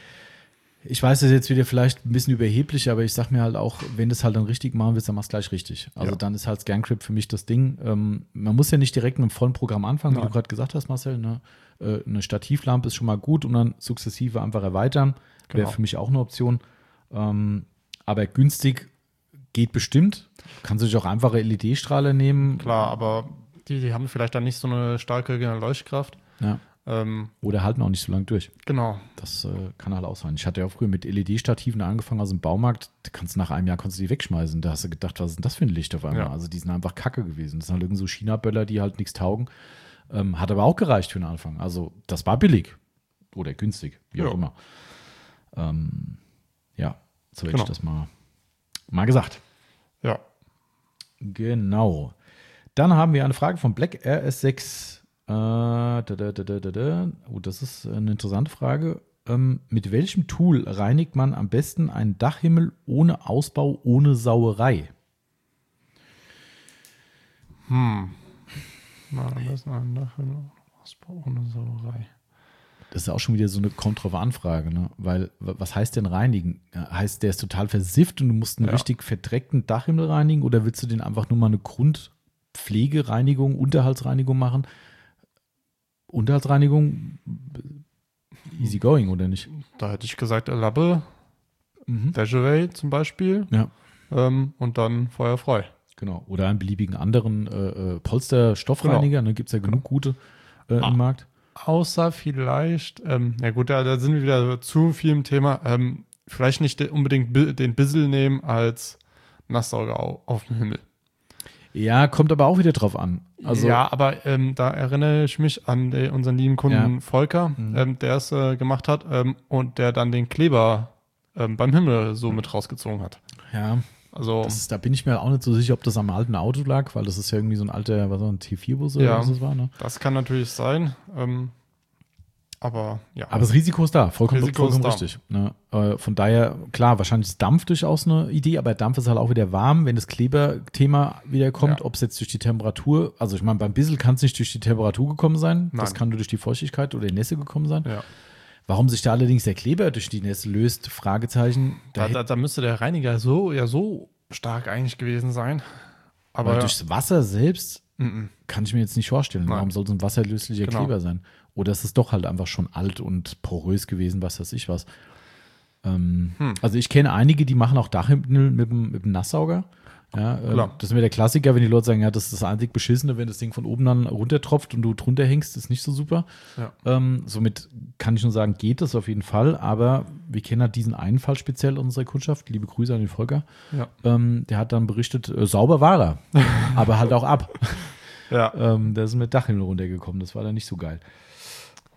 Speaker 1: ich weiß, das ist jetzt wieder vielleicht ein bisschen überheblich, aber ich sag mir halt auch, wenn du es halt dann richtig machen willst, dann machst du gleich richtig. Also
Speaker 2: Ja.
Speaker 1: dann ist halt ScanGrip für mich das Ding. Ähm, man muss ja nicht direkt mit dem vollen Programm anfangen, wie
Speaker 2: Nein.
Speaker 1: du gerade gesagt hast, Marcel. Ne? Äh, eine Stativlampe ist schon mal gut und dann sukzessive einfach erweitern. Wäre
Speaker 2: Genau.
Speaker 1: für mich auch eine Option. Ähm, aber günstig geht bestimmt. Kannst du dich auch einfache L E D-Strahler nehmen.
Speaker 2: Klar, aber die, die haben vielleicht dann nicht so eine starke Leuchtkraft.
Speaker 1: Ja.
Speaker 2: Ähm,
Speaker 1: Oder halten auch nicht so lange durch.
Speaker 2: genau.
Speaker 1: Das äh, kann halt auch sein. Ich hatte ja auch früher mit L E D-Stativen angefangen aus dem Baumarkt. Da kannst du nach einem Jahr konntest du die wegschmeißen. Da hast du gedacht, was ist denn das für ein Licht auf einmal?
Speaker 2: Ja.
Speaker 1: Also die sind einfach kacke gewesen. Das sind halt irgend so China-Böller, die halt nichts taugen. Ähm, hat aber auch gereicht für den Anfang. Also das war billig. Oder günstig, wie
Speaker 2: Ja.
Speaker 1: auch immer. Ähm, ja, so hätte
Speaker 2: Genau.
Speaker 1: ich das mal, mal gesagt.
Speaker 2: Ja.
Speaker 1: Genau. Dann haben wir eine Frage von Black R S sechs. Äh, da, da, da, da, da, da. Oh, das ist eine interessante Frage. Ähm, mit welchem Tool reinigt man am besten einen Dachhimmel ohne Ausbau, ohne Sauerei?
Speaker 2: Hm. Na, das ist ein Ausbau ohne Sauerei.
Speaker 1: Das ist auch schon wieder so eine Kontroverse-Anfrage, ne? Weil, w- was heißt denn reinigen? Ja, heißt, der ist total versifft und du musst einen
Speaker 2: Ja.
Speaker 1: richtig verdreckten Dachhimmel reinigen oder willst du den einfach nur mal eine Grundpflegereinigung, Unterhaltsreinigung machen? Unterhaltsreinigung, easy going, oder nicht?
Speaker 2: Da hätte ich gesagt, Labbe,
Speaker 1: Mhm.
Speaker 2: Vegeway zum Beispiel.
Speaker 1: Ja.
Speaker 2: Ähm, und dann feuerfrei.
Speaker 1: Genau. Oder einen beliebigen anderen äh, äh, Polster-Stoffreiniger. Ne? Gibt es ja genug gute äh,
Speaker 2: Ah.
Speaker 1: im Markt.
Speaker 2: Außer vielleicht, ähm, ja gut, da, da sind wir wieder zu viel im Thema. Ähm, vielleicht nicht de- unbedingt bi- den Bissel nehmen als Nasssauger au- auf dem Himmel.
Speaker 1: Ja, kommt aber auch wieder drauf an. Also,
Speaker 2: ja, aber ähm, da erinnere ich mich an den, unseren lieben Kunden
Speaker 1: Ja.
Speaker 2: Volker,
Speaker 1: Mhm.
Speaker 2: ähm, der es äh, gemacht hat ähm, und der dann den Kleber ähm, beim Himmel so mit rausgezogen hat.
Speaker 1: ja
Speaker 2: Also,
Speaker 1: das ist, da bin ich mir auch nicht so sicher, ob das am alten Auto lag, weil das ist ja irgendwie so ein alter, was war ein T vier Bus oder
Speaker 2: Ja.
Speaker 1: was das war. Ne?
Speaker 2: das kann natürlich sein. Ähm, aber ja.
Speaker 1: Aber das Risiko ist da, vollkommen,
Speaker 2: Risiko
Speaker 1: vollkommen
Speaker 2: ist da.
Speaker 1: richtig. Ne? Äh, von daher, klar, wahrscheinlich ist Dampf durchaus eine Idee, aber Dampf ist halt auch wieder warm, wenn das Kleberthema wieder kommt,
Speaker 2: Ja.
Speaker 1: ob es jetzt durch die Temperatur, also ich meine, beim Bissel kann es nicht durch die Temperatur gekommen sein, das
Speaker 2: Nein.
Speaker 1: kann nur durch die Feuchtigkeit oder die Nässe gekommen sein.
Speaker 2: ja.
Speaker 1: Warum sich da allerdings der Kleber durch die Nässe löst, Fragezeichen. Da
Speaker 2: Da,
Speaker 1: hätte,
Speaker 2: da, da müsste der Reiniger so ja so stark eigentlich gewesen sein.
Speaker 1: aber
Speaker 2: Aber
Speaker 1: durchs Wasser selbst
Speaker 2: mhm.
Speaker 1: kann ich mir jetzt nicht vorstellen.
Speaker 2: Nein.
Speaker 1: Warum soll so ein wasserlöslicher
Speaker 2: Genau.
Speaker 1: Kleber sein? Oder ist es doch halt einfach schon alt und porös gewesen, was weiß ich was. Ähm,
Speaker 2: Hm.
Speaker 1: Also ich kenne einige, die machen auch Dachhimmel mit dem, mit dem Nasssauger. Ja, ähm,
Speaker 2: Klar.
Speaker 1: das ist mir der Klassiker, wenn die Leute sagen, ja, das ist das einzig Beschissene, wenn das Ding von oben dann runtertropft und du drunter hängst, ist nicht so super.
Speaker 2: Ja.
Speaker 1: Ähm, somit kann ich nur sagen, geht das auf jeden Fall, aber wir kennen halt diesen einen Fall speziell unserer Kundschaft, liebe Grüße an den Volker,
Speaker 2: Ja.
Speaker 1: ähm, der hat dann berichtet, äh, sauber war er, aber halt auch ab.
Speaker 2: Ja.
Speaker 1: Ähm, da ist mit Dachhimmel runtergekommen, das war dann nicht so geil.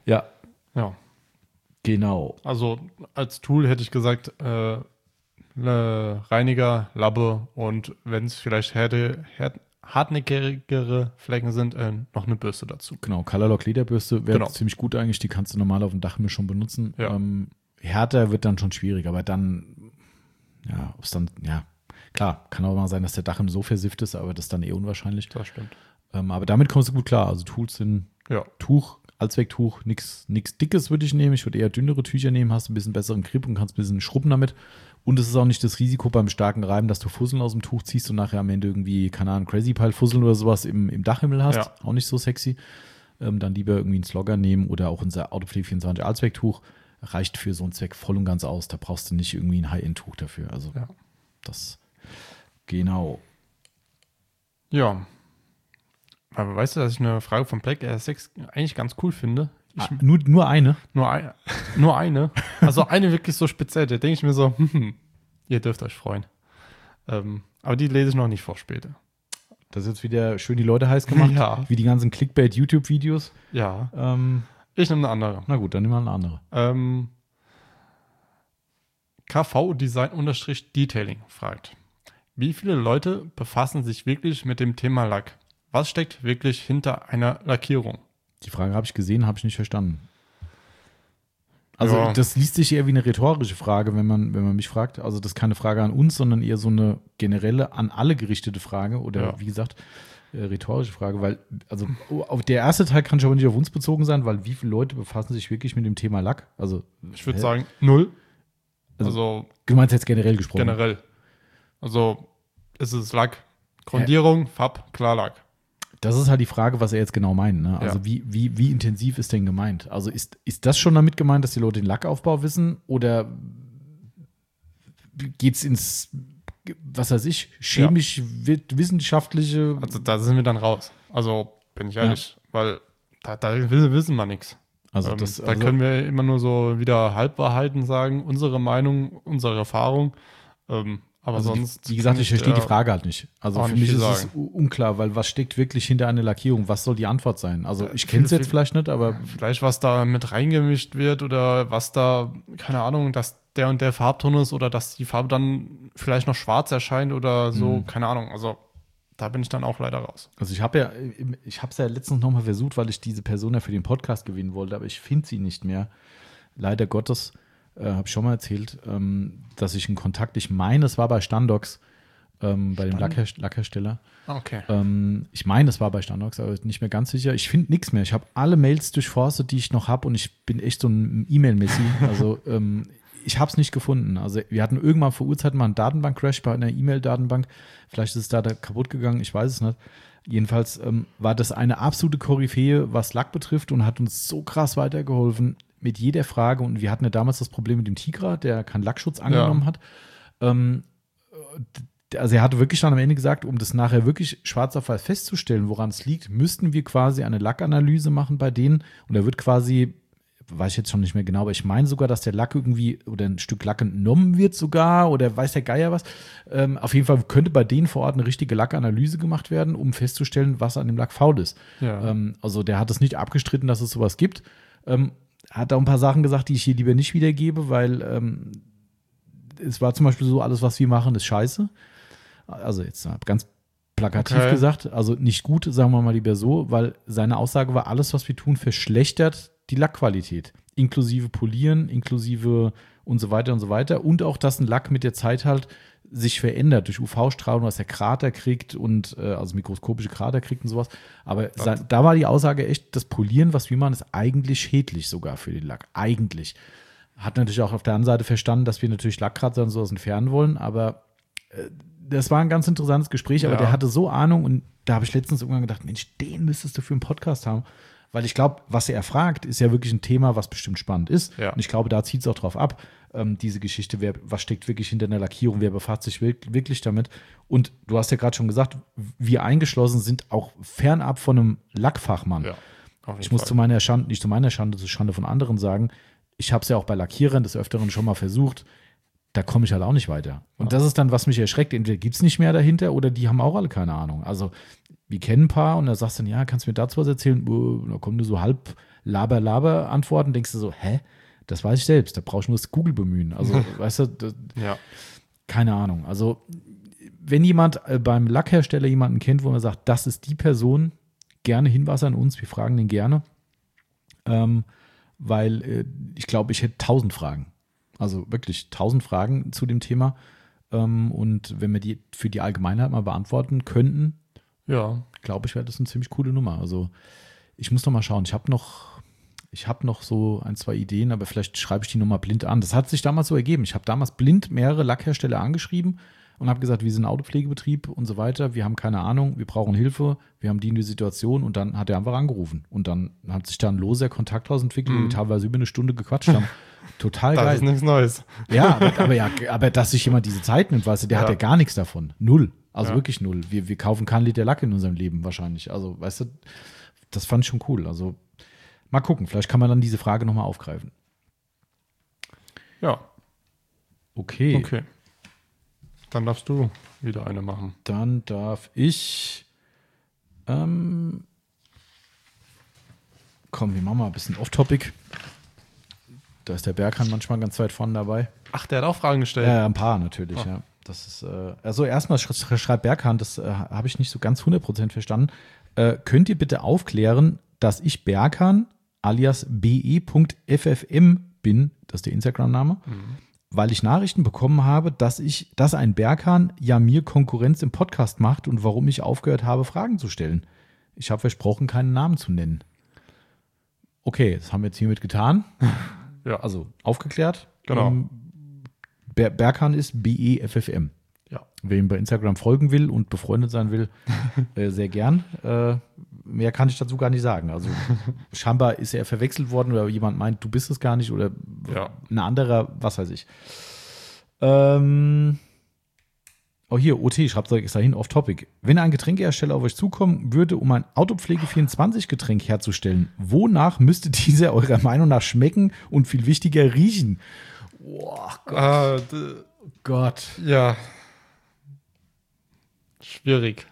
Speaker 1: Ja,
Speaker 2: Ja.
Speaker 1: genau.
Speaker 2: Also als Tool hätte ich gesagt, äh, Le- Reiniger, Labbe und wenn es vielleicht härte, hart, hartnäckigere Flecken sind, äh, noch eine Bürste dazu.
Speaker 1: Genau, Colorlock Lederbürste wäre
Speaker 2: Genau.
Speaker 1: ziemlich gut eigentlich. Die kannst du normal auf dem Dach mir schon benutzen.
Speaker 2: Ja.
Speaker 1: Ähm, härter wird dann schon schwierig, aber dann, ja, ob es dann, ja, klar, kann auch mal sein, dass der Dach so versifft ist, aber das ist dann eh unwahrscheinlich.
Speaker 2: Das stimmt.
Speaker 1: Ähm, aber damit kommst du gut klar. Also Tools sind
Speaker 2: Ja.
Speaker 1: Tuch, Allzwecktuch, nichts Dickes würde ich nehmen. Ich würde eher dünnere Tücher nehmen, hast ein bisschen besseren Grip und kannst ein bisschen schrubben damit. Und es ist auch nicht das Risiko beim starken Reiben, dass du Fusseln aus dem Tuch ziehst und nachher am Ende irgendwie, keine Ahnung, Crazy Pile Fusseln oder sowas im, im Dachhimmel hast.
Speaker 2: Ja.
Speaker 1: Auch nicht so sexy. Ähm, dann lieber irgendwie einen Slogger nehmen oder auch unser Autopflege vierundzwanzig Allzwecktuch. Reicht für so einen Zweck voll und ganz aus. Da brauchst du nicht irgendwie ein High-End-Tuch dafür. Also
Speaker 2: Ja.
Speaker 1: das, genau.
Speaker 2: Ja. Aber weißt du, dass ich eine Frage von Black R sechs eigentlich ganz cool finde? Ich,
Speaker 1: Ah, nur, nur eine?
Speaker 2: nur, ein, nur eine. Also eine wirklich so speziell. Da denke ich mir so, hm, ihr dürft euch freuen. Ähm, aber die lese ich noch nicht vor später.
Speaker 1: Das ist jetzt wieder schön die Leute heiß gemacht.
Speaker 2: Ja.
Speaker 1: Wie die ganzen Clickbait-YouTube-Videos.
Speaker 2: Ja.
Speaker 1: Ähm,
Speaker 2: Ich nehme eine andere.
Speaker 1: na gut, dann nehmen wir eine andere.
Speaker 2: Ähm, K V Design-Detailing fragt, wie viele Leute befassen sich wirklich mit dem Thema Lack? Was steckt wirklich hinter einer Lackierung?
Speaker 1: Die Frage habe ich gesehen, habe ich nicht verstanden. Also
Speaker 2: Ja.
Speaker 1: das liest sich eher wie eine rhetorische Frage, wenn man, wenn man mich fragt. Also das ist keine Frage an uns, sondern eher so eine generelle, an alle gerichtete Frage oder
Speaker 2: Ja.
Speaker 1: wie gesagt, äh, rhetorische Frage. Weil, also auf der erste Teil kann schon nicht auf uns bezogen sein, weil wie viele Leute befassen sich wirklich mit dem Thema Lack? Also
Speaker 2: Ich würde
Speaker 1: hä?
Speaker 2: sagen null.
Speaker 1: Also-
Speaker 2: Also,
Speaker 1: Du meinst jetzt generell gesprochen?
Speaker 2: generell. Also ist es Lack. Grundierung, Farb, Klarlack.
Speaker 1: Das ist halt die Frage, was er jetzt genau meint. Ne? Also
Speaker 2: Ja.
Speaker 1: wie, wie, wie intensiv ist denn gemeint? Also ist, ist das schon damit gemeint, dass die Leute den Lackaufbau wissen? Oder geht es ins, was weiß ich, chemisch, wit- wissenschaftliche?
Speaker 2: Also da sind wir dann raus. Also bin ich ehrlich, weil da, da wissen, wissen wir nichts.
Speaker 1: Also
Speaker 2: Ähm,
Speaker 1: das,
Speaker 2: da
Speaker 1: also,
Speaker 2: können wir immer nur so wieder Halbwahrheiten sagen, unsere Meinung, unsere Erfahrung. Ähm, aber
Speaker 1: also
Speaker 2: sonst.
Speaker 1: wie gesagt,
Speaker 2: kann
Speaker 1: ich verstehe die
Speaker 2: äh,
Speaker 1: Frage halt nicht. Also
Speaker 2: auch
Speaker 1: für
Speaker 2: nicht
Speaker 1: mich
Speaker 2: viel
Speaker 1: ist es
Speaker 2: sagen.
Speaker 1: u- unklar, weil was steckt wirklich hinter einer Lackierung? Was soll die Antwort sein? Also
Speaker 2: Ja,
Speaker 1: ich kenne es
Speaker 2: viel-
Speaker 1: jetzt vielleicht nicht, aber
Speaker 2: Vielleicht, was da mit reingemischt wird oder was da, keine Ahnung, dass der und der Farbton ist oder dass die Farbe dann vielleicht noch schwarz erscheint oder so,
Speaker 1: Mhm.
Speaker 2: keine Ahnung. Also da bin ich dann auch leider raus.
Speaker 1: also ich habe ja, ich habe es ja letztens nochmal versucht, weil ich diese Person ja für den Podcast gewinnen wollte, aber ich finde sie nicht mehr. Leider Gottes, äh, habe ich schon mal erzählt, ähm, dass ich einen Kontakt, ich meine, es war bei Standox, ähm, bei dem
Speaker 2: Stand-
Speaker 1: Lackher, Lackhersteller.
Speaker 2: Okay.
Speaker 1: Ähm, ich meine, es war bei Standox, aber nicht mehr ganz sicher. Ich finde nichts mehr. Ich habe alle Mails durchforstet, die ich noch habe und ich bin echt so ein E-Mail-Messi. Also ähm, ich habe es nicht gefunden. Also wir hatten irgendwann vor Urzeiten mal einen Datenbank-Crash bei einer E-Mail-Datenbank. Vielleicht ist es da, da kaputt gegangen, ich weiß es nicht. Jedenfalls ähm, war das eine absolute Koryphäe, was Lack betrifft und hat uns so krass weitergeholfen mit jeder Frage. Und wir hatten ja damals das Problem mit dem Tigra, der keinen Lackschutz angenommen hat. Ähm, also er hatte wirklich dann am Ende gesagt, um das nachher wirklich schwarz auf weiß festzustellen, woran es liegt, müssten wir quasi eine Lackanalyse machen bei denen. Und er wird quasi, weiß ich jetzt schon nicht mehr genau, aber ich meine sogar, dass der Lack irgendwie oder ein Stück Lack entnommen wird sogar oder weiß der Geier was. Ähm, auf jeden Fall könnte bei denen vor Ort eine richtige Lackanalyse gemacht werden, um festzustellen, was an dem Lack faul ist.
Speaker 2: Ja.
Speaker 1: Ähm, also der hat es nicht abgestritten, dass es sowas gibt. Ähm, hat auch ein paar Sachen gesagt, die ich hier lieber nicht wiedergebe, weil ähm, es war zum Beispiel so, alles, was wir machen, ist scheiße. Also jetzt ganz plakativ
Speaker 2: Okay.
Speaker 1: gesagt, also nicht gut, sagen wir mal lieber so, weil seine Aussage war, alles, was wir tun, verschlechtert die Lackqualität. Inklusive Polieren, inklusive und so weiter und so weiter. Und auch, dass ein Lack mit der Zeit halt sich verändert durch U V-Strahlung, dass er Krater kriegt und äh, also mikroskopische Krater kriegt und sowas. Aber sein, da war die Aussage echt, das Polieren, was wir machen, ist eigentlich schädlich sogar für den Lack. Eigentlich. Hat natürlich auch auf der anderen Seite verstanden, dass wir natürlich Lackkratzer und sowas entfernen wollen, aber äh, das war ein ganz interessantes Gespräch, aber
Speaker 2: Ja.
Speaker 1: der hatte so Ahnung und da habe ich letztens irgendwann gedacht, Mensch, den müsstest du für einen Podcast haben. Weil ich glaube, was er fragt, ist ja wirklich ein Thema, was bestimmt spannend ist.
Speaker 2: Ja.
Speaker 1: Und ich glaube, da zieht es auch drauf ab, ähm, diese Geschichte, wer, was steckt wirklich hinter einer Lackierung, wer befasst sich wirk- wirklich damit. Und du hast ja gerade schon gesagt, wir eingeschlossen sind auch fernab von einem Lackfachmann.
Speaker 2: Ja, auf jeden
Speaker 1: Ich muss
Speaker 2: Fall.
Speaker 1: zu meiner Schande, nicht zu meiner Schande, zu Schande von anderen sagen, ich habe es ja auch bei Lackierern des Öfteren schon mal versucht, da komme ich halt auch nicht weiter. Und das ist dann, was mich erschreckt. Entweder gibt es nicht mehr dahinter oder die haben auch alle keine Ahnung. Also, wir kennen ein paar und da sagst du dann, ja, kannst du mir dazu was erzählen? Uh, da kommen nur so halb Laber-Laber-Antworten, denkst du so, hä? Das weiß ich selbst, da brauche ich nur das Google bemühen. Also, weißt du, das,
Speaker 2: Ja.
Speaker 1: keine Ahnung. Also, wenn jemand äh, beim Lackhersteller jemanden kennt, wo man sagt, das ist die Person, gerne Hinweis an uns, wir fragen den gerne. Ähm, weil äh, ich glaube, ich hätte tausend Fragen. Also wirklich tausend Fragen zu dem Thema. Ähm, und wenn wir die für die Allgemeinheit mal beantworten könnten,
Speaker 2: Ja.
Speaker 1: glaube ich, wäre das eine ziemlich coole Nummer. Also ich muss noch mal schauen. Ich habe noch, ich habe noch so ein, zwei Ideen, aber vielleicht schreibe ich die nochmal blind an. Das hat sich damals so ergeben. Ich habe damals blind mehrere Lackhersteller angeschrieben und habe gesagt, wir sind ein Autopflegebetrieb und so weiter. Wir haben keine Ahnung, wir brauchen Hilfe, wir haben die in die Situation und dann hat er einfach angerufen. Und dann hat sich da ein loser Kontakt daraus entwickelt, mhm. wo wir teilweise über eine Stunde gequatscht haben. Total
Speaker 2: das
Speaker 1: geil.
Speaker 2: Das ist nichts Neues.
Speaker 1: Ja, aber, aber, ja, aber dass sich jemand diese Zeit nimmt, weißt du, der ja. hat ja gar nichts davon. Null. Also
Speaker 2: ja.
Speaker 1: wirklich null. Wir, wir kaufen keinen Liter Lack in unserem Leben wahrscheinlich. Also, weißt du, das fand ich schon cool. Also, mal gucken. Vielleicht kann man dann diese Frage nochmal aufgreifen.
Speaker 2: Ja.
Speaker 1: Okay.
Speaker 2: Okay. Dann darfst du wieder eine machen.
Speaker 1: Dann darf ich ähm, komm, wir machen mal ein bisschen off-topic. Da ist der Berghahn manchmal ganz weit vorne dabei.
Speaker 2: Ach, der hat auch Fragen gestellt?
Speaker 1: Ja, ein paar natürlich, oh. ja. Das ist, äh, also erstmal sch- schreibt Berghahn, das äh, habe ich nicht so ganz hundert Prozent verstanden. Äh, könnt ihr bitte aufklären, dass ich Berghahn alias be punkt f f m bin, das ist der Instagram-Name, mhm. weil ich Nachrichten bekommen habe, dass ich, dass ein Berghahn ja mir Konkurrenz im Podcast macht und warum ich aufgehört habe, Fragen zu stellen. Ich habe versprochen, keinen Namen zu nennen. Okay, das haben wir jetzt hiermit getan.
Speaker 2: Ja.
Speaker 1: Also aufgeklärt.
Speaker 2: Genau.
Speaker 1: Ähm, Ber- Berghahn ist B E F F M.
Speaker 2: Ja.
Speaker 1: Wer ihm bei Instagram folgen will und befreundet sein will, äh, sehr gern. Äh, mehr kann ich dazu gar nicht sagen. Also scheinbar ist er verwechselt worden oder jemand meint, du bist es gar nicht oder
Speaker 2: ja.
Speaker 1: ein anderer, was weiß ich. Ähm, oh hier, O T, schreibt extra hin, off topic. Wenn ein Getränkehersteller auf euch zukommen würde, um ein Autopflege vierundzwanzig Getränk herzustellen, wonach müsste dieser eurer Meinung nach schmecken und viel wichtiger riechen?
Speaker 2: Oh Gott. Uh,
Speaker 1: Gott.
Speaker 2: Ja. Schwierig.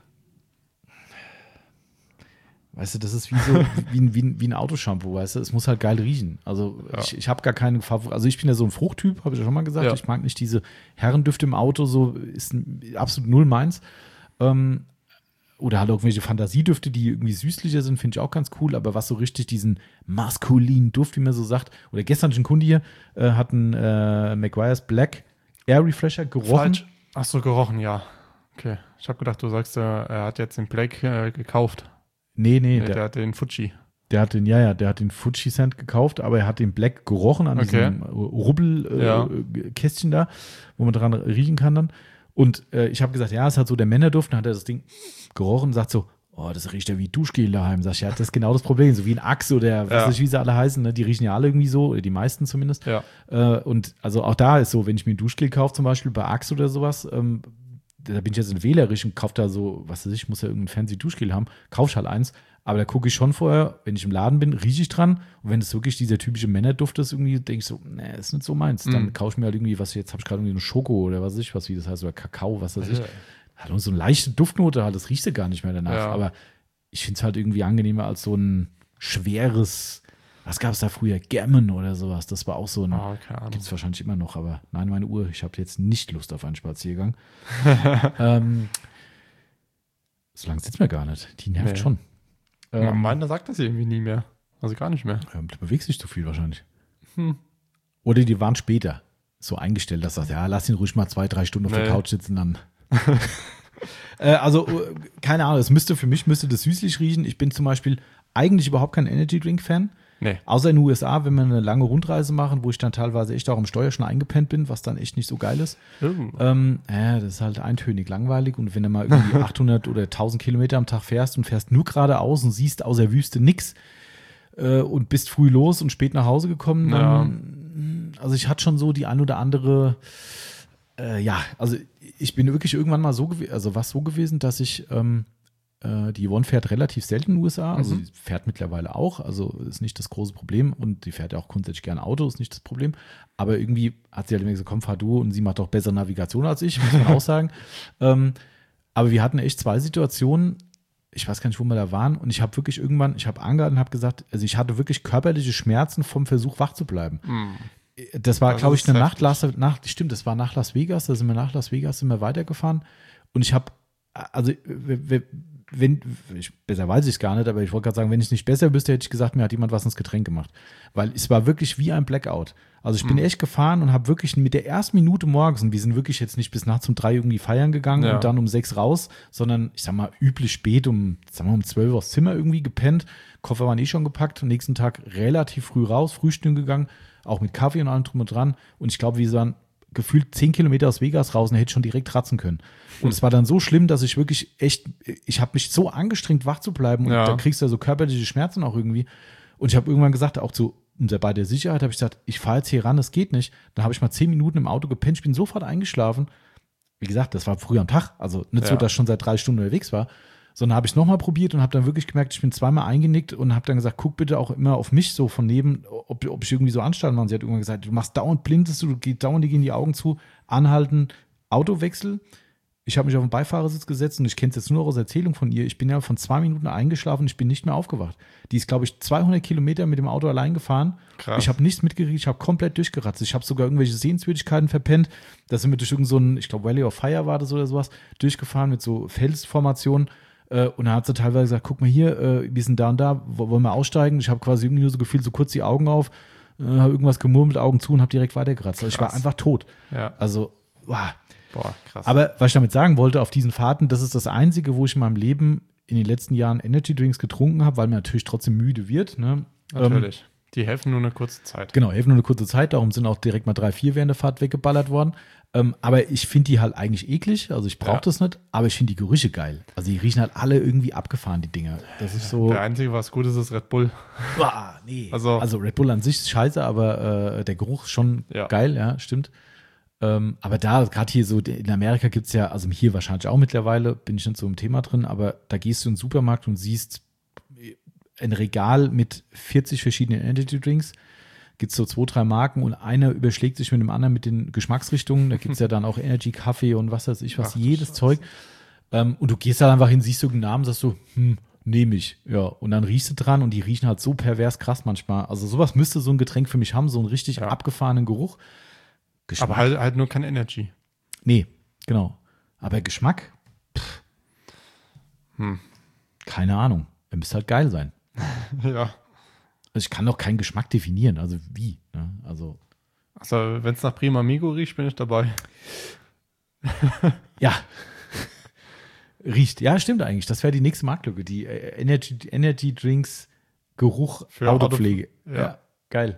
Speaker 1: Weißt du, das ist wie so wie ein, wie ein, wie ein Autoshampoo, weißt du, es muss halt geil riechen. Also ja. ich, ich habe gar keine Favorit. Also ich bin ja so ein Fruchttyp, habe ich ja schon mal gesagt. Ja. Ich mag nicht diese Herrendüfte im Auto, so ist absolut null meins. Ähm, oder halt irgendwelche Fantasiedüfte, die irgendwie süßlicher sind, finde ich auch ganz cool. Aber was so richtig diesen maskulinen Duft, wie man so sagt. Oder gestern ein Kunde hier äh, hat einen äh, Meguiar's Black Air Refresher gerochen.
Speaker 2: Falsch. Ach so, gerochen, ja. Okay. Ich habe gedacht, du sagst, äh, er hat jetzt den Black äh, gekauft.
Speaker 1: Nee, nee.
Speaker 2: nee der, der hat den Fuji.
Speaker 1: Der hat den, ja, ja, der hat den Fuji Scent gekauft, aber er hat den Black gerochen an
Speaker 2: okay.
Speaker 1: diesem Rubbelkästchen äh,
Speaker 2: ja.
Speaker 1: da, wo man dran riechen kann dann. Und äh, ich habe gesagt, ja, es hat so der Männerduft. Dann hat er das Ding gerochen und sagt so, oh, das riecht ja wie Duschgel daheim. Sag ich, ja, das ist genau das Problem. So wie ein Axe oder was
Speaker 2: ja.
Speaker 1: weiß ich, wie sie alle heißen. Ne? Die riechen ja alle irgendwie so, oder die meisten zumindest.
Speaker 2: Ja.
Speaker 1: Äh, und also auch da ist so, wenn ich mir ein Duschgel kaufe, zum Beispiel bei Axe oder sowas, ähm, da bin ich jetzt in wählerisch und kaufe da so, was weiß ich, muss ja irgendein fancy Duschgel haben, kaufe ich halt eins. Aber da gucke ich schon vorher, wenn ich im Laden bin, rieche ich dran. Und wenn es wirklich dieser typische Männerduft ist, irgendwie denke ich so, nee, ist nicht so meins. Mm. Dann kaufe ich mir halt irgendwie, was jetzt habe ich gerade irgendwie eine Schoko oder was weiß ich, was wie das heißt, oder Kakao, was weiß ich.
Speaker 2: Ja.
Speaker 1: Hat so eine leichte Duftnote, halt, das riechst du gar nicht mehr danach.
Speaker 2: Ja.
Speaker 1: Aber ich finde es halt irgendwie angenehmer als so ein schweres, was gab es da früher? Gammon oder sowas. Das war auch so ein,
Speaker 2: oh, keine Ahnung.
Speaker 1: Gibt es wahrscheinlich immer noch, aber nein, meine Uhr, ich habe jetzt nicht Lust auf einen Spaziergang. ähm, so lange sitzt mir gar nicht. Die nervt
Speaker 2: nee.
Speaker 1: schon.
Speaker 2: Ja, meiner sagt das irgendwie nie mehr. Also gar nicht mehr.
Speaker 1: Ja, du bewegst dich zu viel wahrscheinlich.
Speaker 2: Hm.
Speaker 1: Oder die waren später so eingestellt, dass du sagst, ja, lass ihn ruhig mal zwei, drei Stunden auf
Speaker 2: nee.
Speaker 1: der Couch sitzen, dann. äh, also, keine Ahnung, es müsste, für mich müsste das süßlich riechen. Ich bin zum Beispiel eigentlich überhaupt kein Energy-Drink-Fan.
Speaker 2: Nee.
Speaker 1: Außer in den U S A, wenn wir eine lange Rundreise machen, wo ich dann teilweise echt auch am Steuer schon eingepennt bin, was dann echt nicht so geil ist.
Speaker 2: Uh.
Speaker 1: Ähm, ja, das ist halt eintönig langweilig. Und wenn du mal irgendwie achthundert oder tausend Kilometer am Tag fährst und fährst nur geradeaus und siehst außer Wüste nix äh, und bist früh los und spät nach Hause gekommen, dann, ja. also ich hatte schon so die ein oder andere, äh, ja, also ich bin wirklich irgendwann mal so gewesen, also was so gewesen, dass ich ähm, die Yvonne fährt relativ selten in den U S A, also mhm. sie fährt mittlerweile auch, also ist nicht das große Problem und die fährt ja auch grundsätzlich gerne Auto, ist nicht das Problem, aber irgendwie hat sie halt immer gesagt, komm, fahr du und sie macht doch bessere Navigation als ich, muss man auch sagen. Ähm, aber wir hatten echt zwei Situationen, ich weiß gar nicht, wo wir da waren. Und ich habe wirklich irgendwann, ich habe angehalten und habe gesagt, also ich hatte wirklich körperliche Schmerzen vom Versuch, wach zu bleiben.
Speaker 2: Mm.
Speaker 1: Das war,
Speaker 2: Das
Speaker 1: glaube ich,
Speaker 2: ist
Speaker 1: eine Nacht,
Speaker 2: heftig.
Speaker 1: Las, Nacht, stimmt, das war nach Las Vegas, da sind wir nach Las Vegas, sind wir weitergefahren. Und ich habe, also, wenn, ich, besser weiß ich es gar nicht, aber ich wollte gerade sagen, wenn ich es nicht besser wüsste, hätte ich gesagt, mir hat jemand was ins Getränk gemacht. Weil es war wirklich wie ein Blackout. Also ich bin
Speaker 2: Mhm.
Speaker 1: echt gefahren und habe wirklich mit der ersten Minute morgens, und wir sind wirklich jetzt nicht bis nachts um drei irgendwie feiern gegangen
Speaker 2: Ja.
Speaker 1: und dann um sechs raus, sondern ich sag mal üblich spät um, sagen wir um zwölf aufs Zimmer irgendwie gepennt. Koffer waren eh schon gepackt, am nächsten Tag relativ früh raus, frühstücken gegangen, auch mit Kaffee und allem drum und dran. Und ich glaube, wir waren gefühlt zehn Kilometer aus Vegas raus und hätte schon direkt ratzen können. Und es war dann so schlimm, dass ich wirklich echt, ich habe mich so angestrengt, wach zu bleiben und
Speaker 2: Ja.
Speaker 1: dann kriegst du ja so körperliche Schmerzen auch irgendwie. Und ich habe irgendwann gesagt, auch zu unser bei der Sicherheit, habe ich gesagt, ich fahre jetzt hier ran, das geht nicht. Dann habe ich mal zehn Minuten im Auto gepennt, ich bin sofort eingeschlafen. Wie gesagt, das war früh am Tag, also nicht so,
Speaker 2: Ja.
Speaker 1: dass ich schon seit drei Stunden unterwegs war, sondern habe ich es nochmal probiert und habe dann wirklich gemerkt, ich bin zweimal eingenickt und habe dann gesagt, guck bitte auch immer auf mich so von neben, ob, ob ich irgendwie so Anstand mache. Sie hat irgendwann gesagt, du machst dauernd blindest du, du gehst dauernd, die gehen die Augen zu, anhalten, Autowechsel. Ich habe mich auf den Beifahrersitz gesetzt und ich kenne es jetzt nur noch aus Erzählung von ihr. Ich bin ja von zwei Minuten eingeschlafen, ich bin nicht mehr aufgewacht. Die ist, glaube ich, zweihundert Kilometer mit dem Auto allein gefahren.
Speaker 2: Krass.
Speaker 1: Ich habe nichts mitgekriegt, ich habe komplett durchgeratzt. Ich habe sogar irgendwelche Sehenswürdigkeiten verpennt. Da sind wir durch irgend so ein, ich glaube, Valley of Fire war das oder sowas, durchgefahren mit so Felsformationen. Äh, und da hat sie teilweise gesagt, guck mal hier, äh, wir sind da und da, wo- wollen wir aussteigen? Ich habe quasi irgendwie nur so gefühlt so kurz die Augen auf, äh, habe irgendwas gemurmelt, Augen zu und habe direkt weitergeratzt. Also ich war
Speaker 2: Krass.
Speaker 1: einfach tot.
Speaker 2: Ja.
Speaker 1: Also, wow.
Speaker 2: Boah, krass.
Speaker 1: Aber was ich damit sagen wollte, auf diesen Fahrten, das ist das Einzige, wo ich in meinem Leben in den letzten Jahren Energy Drinks getrunken habe, weil man natürlich trotzdem müde wird. Ne? Ähm,
Speaker 2: Natürlich. Die helfen nur eine kurze Zeit.
Speaker 1: genau, helfen nur eine kurze Zeit, darum sind auch direkt mal drei, vier während der Fahrt weggeballert worden. Ähm, aber ich finde die halt eigentlich eklig, also ich brauche
Speaker 2: Ja.
Speaker 1: das nicht, aber ich finde die Gerüche geil. Also die riechen halt alle irgendwie abgefahren, die Dinger. Das ist so,
Speaker 2: Der einzige, was gut ist, ist Red Bull.
Speaker 1: Boah, nee.
Speaker 2: Also-
Speaker 1: Also, Red Bull an sich ist scheiße, aber äh, der Geruch ist schon
Speaker 2: Ja.
Speaker 1: geil, ja, stimmt. Ähm, aber da, gerade hier so, in Amerika gibt es ja, also hier wahrscheinlich auch mittlerweile, bin ich nicht so im Thema drin, aber da gehst du in den Supermarkt und siehst ein Regal mit vierzig verschiedenen Energy Drinks. Gibt es so zwei, drei Marken und einer überschlägt sich mit dem anderen mit den Geschmacksrichtungen. Da gibt es ja dann auch Energy Kaffee und was weiß ich was,
Speaker 2: Ach,
Speaker 1: jedes
Speaker 2: Scheiße.
Speaker 1: Zeug. Ähm, und du gehst da einfach hin, siehst so einen Namen, sagst so, hm, nehme ich. Ja, und dann riechst du dran und die riechen halt so pervers krass manchmal. Also sowas müsste so ein Getränk für mich haben, so einen richtig
Speaker 2: Ja.
Speaker 1: abgefahrenen Geruch. Geschmack.
Speaker 2: Aber halt, halt nur kein Energy.
Speaker 1: Nee, genau. Aber Geschmack? Pff,
Speaker 2: Hm.
Speaker 1: keine Ahnung. Er müsste halt geil sein.
Speaker 2: Ja.
Speaker 1: Also ich kann doch keinen Geschmack definieren. Also wie? Ne? Also
Speaker 2: Also, wenn es nach Prima Amigo riecht, bin ich dabei.
Speaker 1: ja. Riecht. Ja, stimmt eigentlich. Das wäre die nächste Marktlücke. Die äh, Energy, Energy Drinks Geruch
Speaker 2: Für
Speaker 1: Autopflege.
Speaker 2: Auto-
Speaker 1: Ja.
Speaker 2: ja.
Speaker 1: Geil.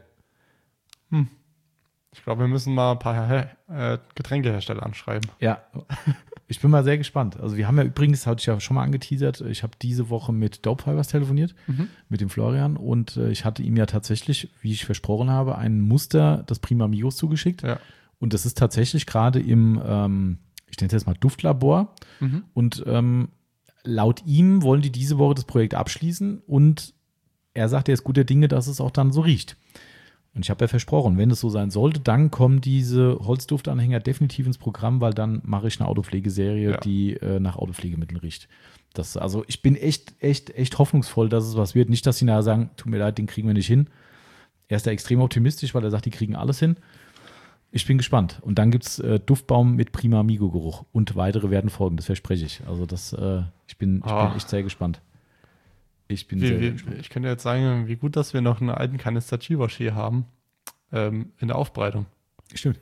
Speaker 2: Ich glaube, wir müssen mal ein paar Her äh, Getränkehersteller anschreiben.
Speaker 1: Ja. Ich bin mal sehr gespannt. Also wir haben ja übrigens, hatte ich ja schon mal angeteasert, ich habe diese Woche mit Dope Fibers telefoniert,
Speaker 2: Mhm.
Speaker 1: mit dem Florian, und äh, ich hatte ihm ja tatsächlich, wie ich versprochen habe, ein Muster des Prima Amigos zugeschickt.
Speaker 2: Ja.
Speaker 1: Und das ist tatsächlich gerade im, ähm, ich nenne es jetzt mal Duftlabor.
Speaker 2: Mhm.
Speaker 1: Und ähm, laut ihm wollen die diese Woche das Projekt abschließen und er sagt, er ist guter Dinge, dass es auch dann so riecht. Und ich habe ja versprochen, wenn es so sein sollte, dann kommen diese Holzduftanhänger definitiv ins Programm, weil dann mache ich eine Autopflegeserie,
Speaker 2: Ja.
Speaker 1: die äh, nach Autopflegemitteln riecht. Das, also ich bin echt, echt, echt hoffnungsvoll, dass es was wird. Nicht, dass sie nachher sagen, tut mir leid, den kriegen wir nicht hin. Er ist da extrem optimistisch, weil er sagt, die kriegen alles hin. Ich bin gespannt. Und dann gibt es äh, Duftbaum mit Prima Amigo Geruch und weitere werden folgen, das verspreche ich. Also das, äh, ich, bin, ich
Speaker 2: Ah.
Speaker 1: bin echt sehr gespannt. Ich bin
Speaker 2: Wie,
Speaker 1: sehr, sehr
Speaker 2: wie,
Speaker 1: gespannt.
Speaker 2: ich könnte jetzt sagen, wie gut, dass wir noch einen alten Kanister Chiwash hier haben. Ähm, in der Aufbereitung.
Speaker 1: Stimmt.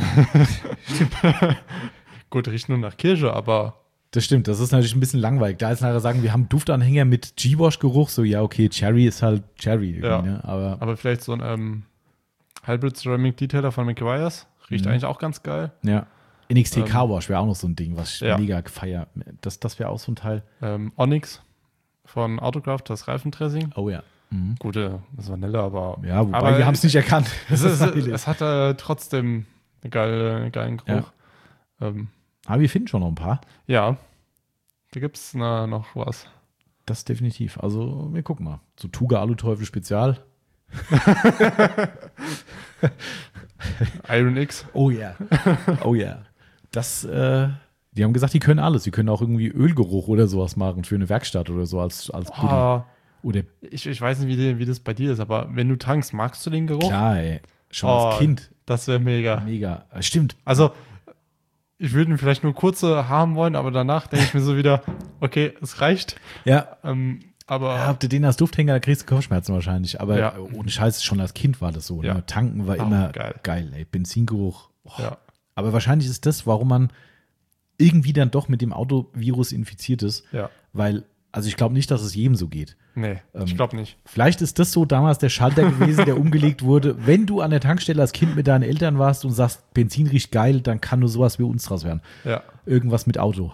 Speaker 2: Gut, riecht nur nach Kirsche, aber
Speaker 1: Das stimmt, das ist natürlich ein bisschen langweilig. Da ist nachher sagen, wir haben Duftanhänger mit G-Wash-Geruch, so ja, okay, Cherry ist halt Cherry. irgendwie,
Speaker 2: Ja.
Speaker 1: Ne? Aber
Speaker 2: Aber vielleicht so ein ähm, Hybrid Ceramic Detailer von McGuire's. Riecht
Speaker 1: Mhm.
Speaker 2: eigentlich auch ganz geil.
Speaker 1: ja. N X T
Speaker 2: Ähm,
Speaker 1: Car-Wash wäre auch noch so ein Ding, was ich
Speaker 2: ja.
Speaker 1: mega feier. Das, das wäre auch so ein Teil.
Speaker 2: Ähm, Onyx von Autocraft, das Reifendressing.
Speaker 1: Oh ja. Mhm.
Speaker 2: Gute, das Vanille, aber.
Speaker 1: Ja, wobei
Speaker 2: aber
Speaker 1: wir haben es nicht erkannt.
Speaker 2: Es, ist,
Speaker 1: Das
Speaker 2: es, es hat äh, trotzdem einen, geile, einen geilen Geruch. Ja, ähm,
Speaker 1: Aber wir finden schon noch ein paar.
Speaker 2: ja. Da gibt es noch was.
Speaker 1: Das definitiv. Also, wir gucken mal. So Tuga Aluteufel Spezial.
Speaker 2: Iron X.
Speaker 1: Oh ja. Oh ja. Das, äh, Die haben gesagt, die können alles. Die können auch irgendwie Ölgeruch oder sowas machen für eine Werkstatt oder so als, als Pulli.
Speaker 2: Oh,
Speaker 1: Oder
Speaker 2: ich, ich weiß nicht, wie, die, wie das bei dir ist, aber wenn du tankst, magst du den Geruch?
Speaker 1: klar, ey. Schon
Speaker 2: Oh,
Speaker 1: als Kind.
Speaker 2: Das wäre mega.
Speaker 1: Mega. Stimmt.
Speaker 2: Also, ich würde ihn vielleicht nur kurze haben wollen, aber danach denke ich mir so wieder, okay, es reicht.
Speaker 1: Ja.
Speaker 2: Ähm, aber
Speaker 1: Ja, habt ihr den als Dufthänger, da kriegst du Kopfschmerzen wahrscheinlich. Aber
Speaker 2: Ja.
Speaker 1: ohne Scheiß, schon als Kind war das so.
Speaker 2: Ja.
Speaker 1: Ne? Tanken war
Speaker 2: Oh,
Speaker 1: immer
Speaker 2: geil.
Speaker 1: geil, ey. Benzingeruch. Oh.
Speaker 2: ja,
Speaker 1: Aber wahrscheinlich ist das, warum man irgendwie dann doch mit dem Autovirus infiziert ist.
Speaker 2: ja.
Speaker 1: Weil, also ich glaube nicht, dass es jedem so geht.
Speaker 2: Nee,
Speaker 1: Ähm,
Speaker 2: ich glaube nicht.
Speaker 1: Vielleicht ist das so damals der Schalter gewesen, der umgelegt wurde. Wenn du an der Tankstelle als Kind mit deinen Eltern warst und sagst, Benzin riecht geil, dann kann nur sowas wie uns draus werden.
Speaker 2: Ja.
Speaker 1: Irgendwas mit Auto.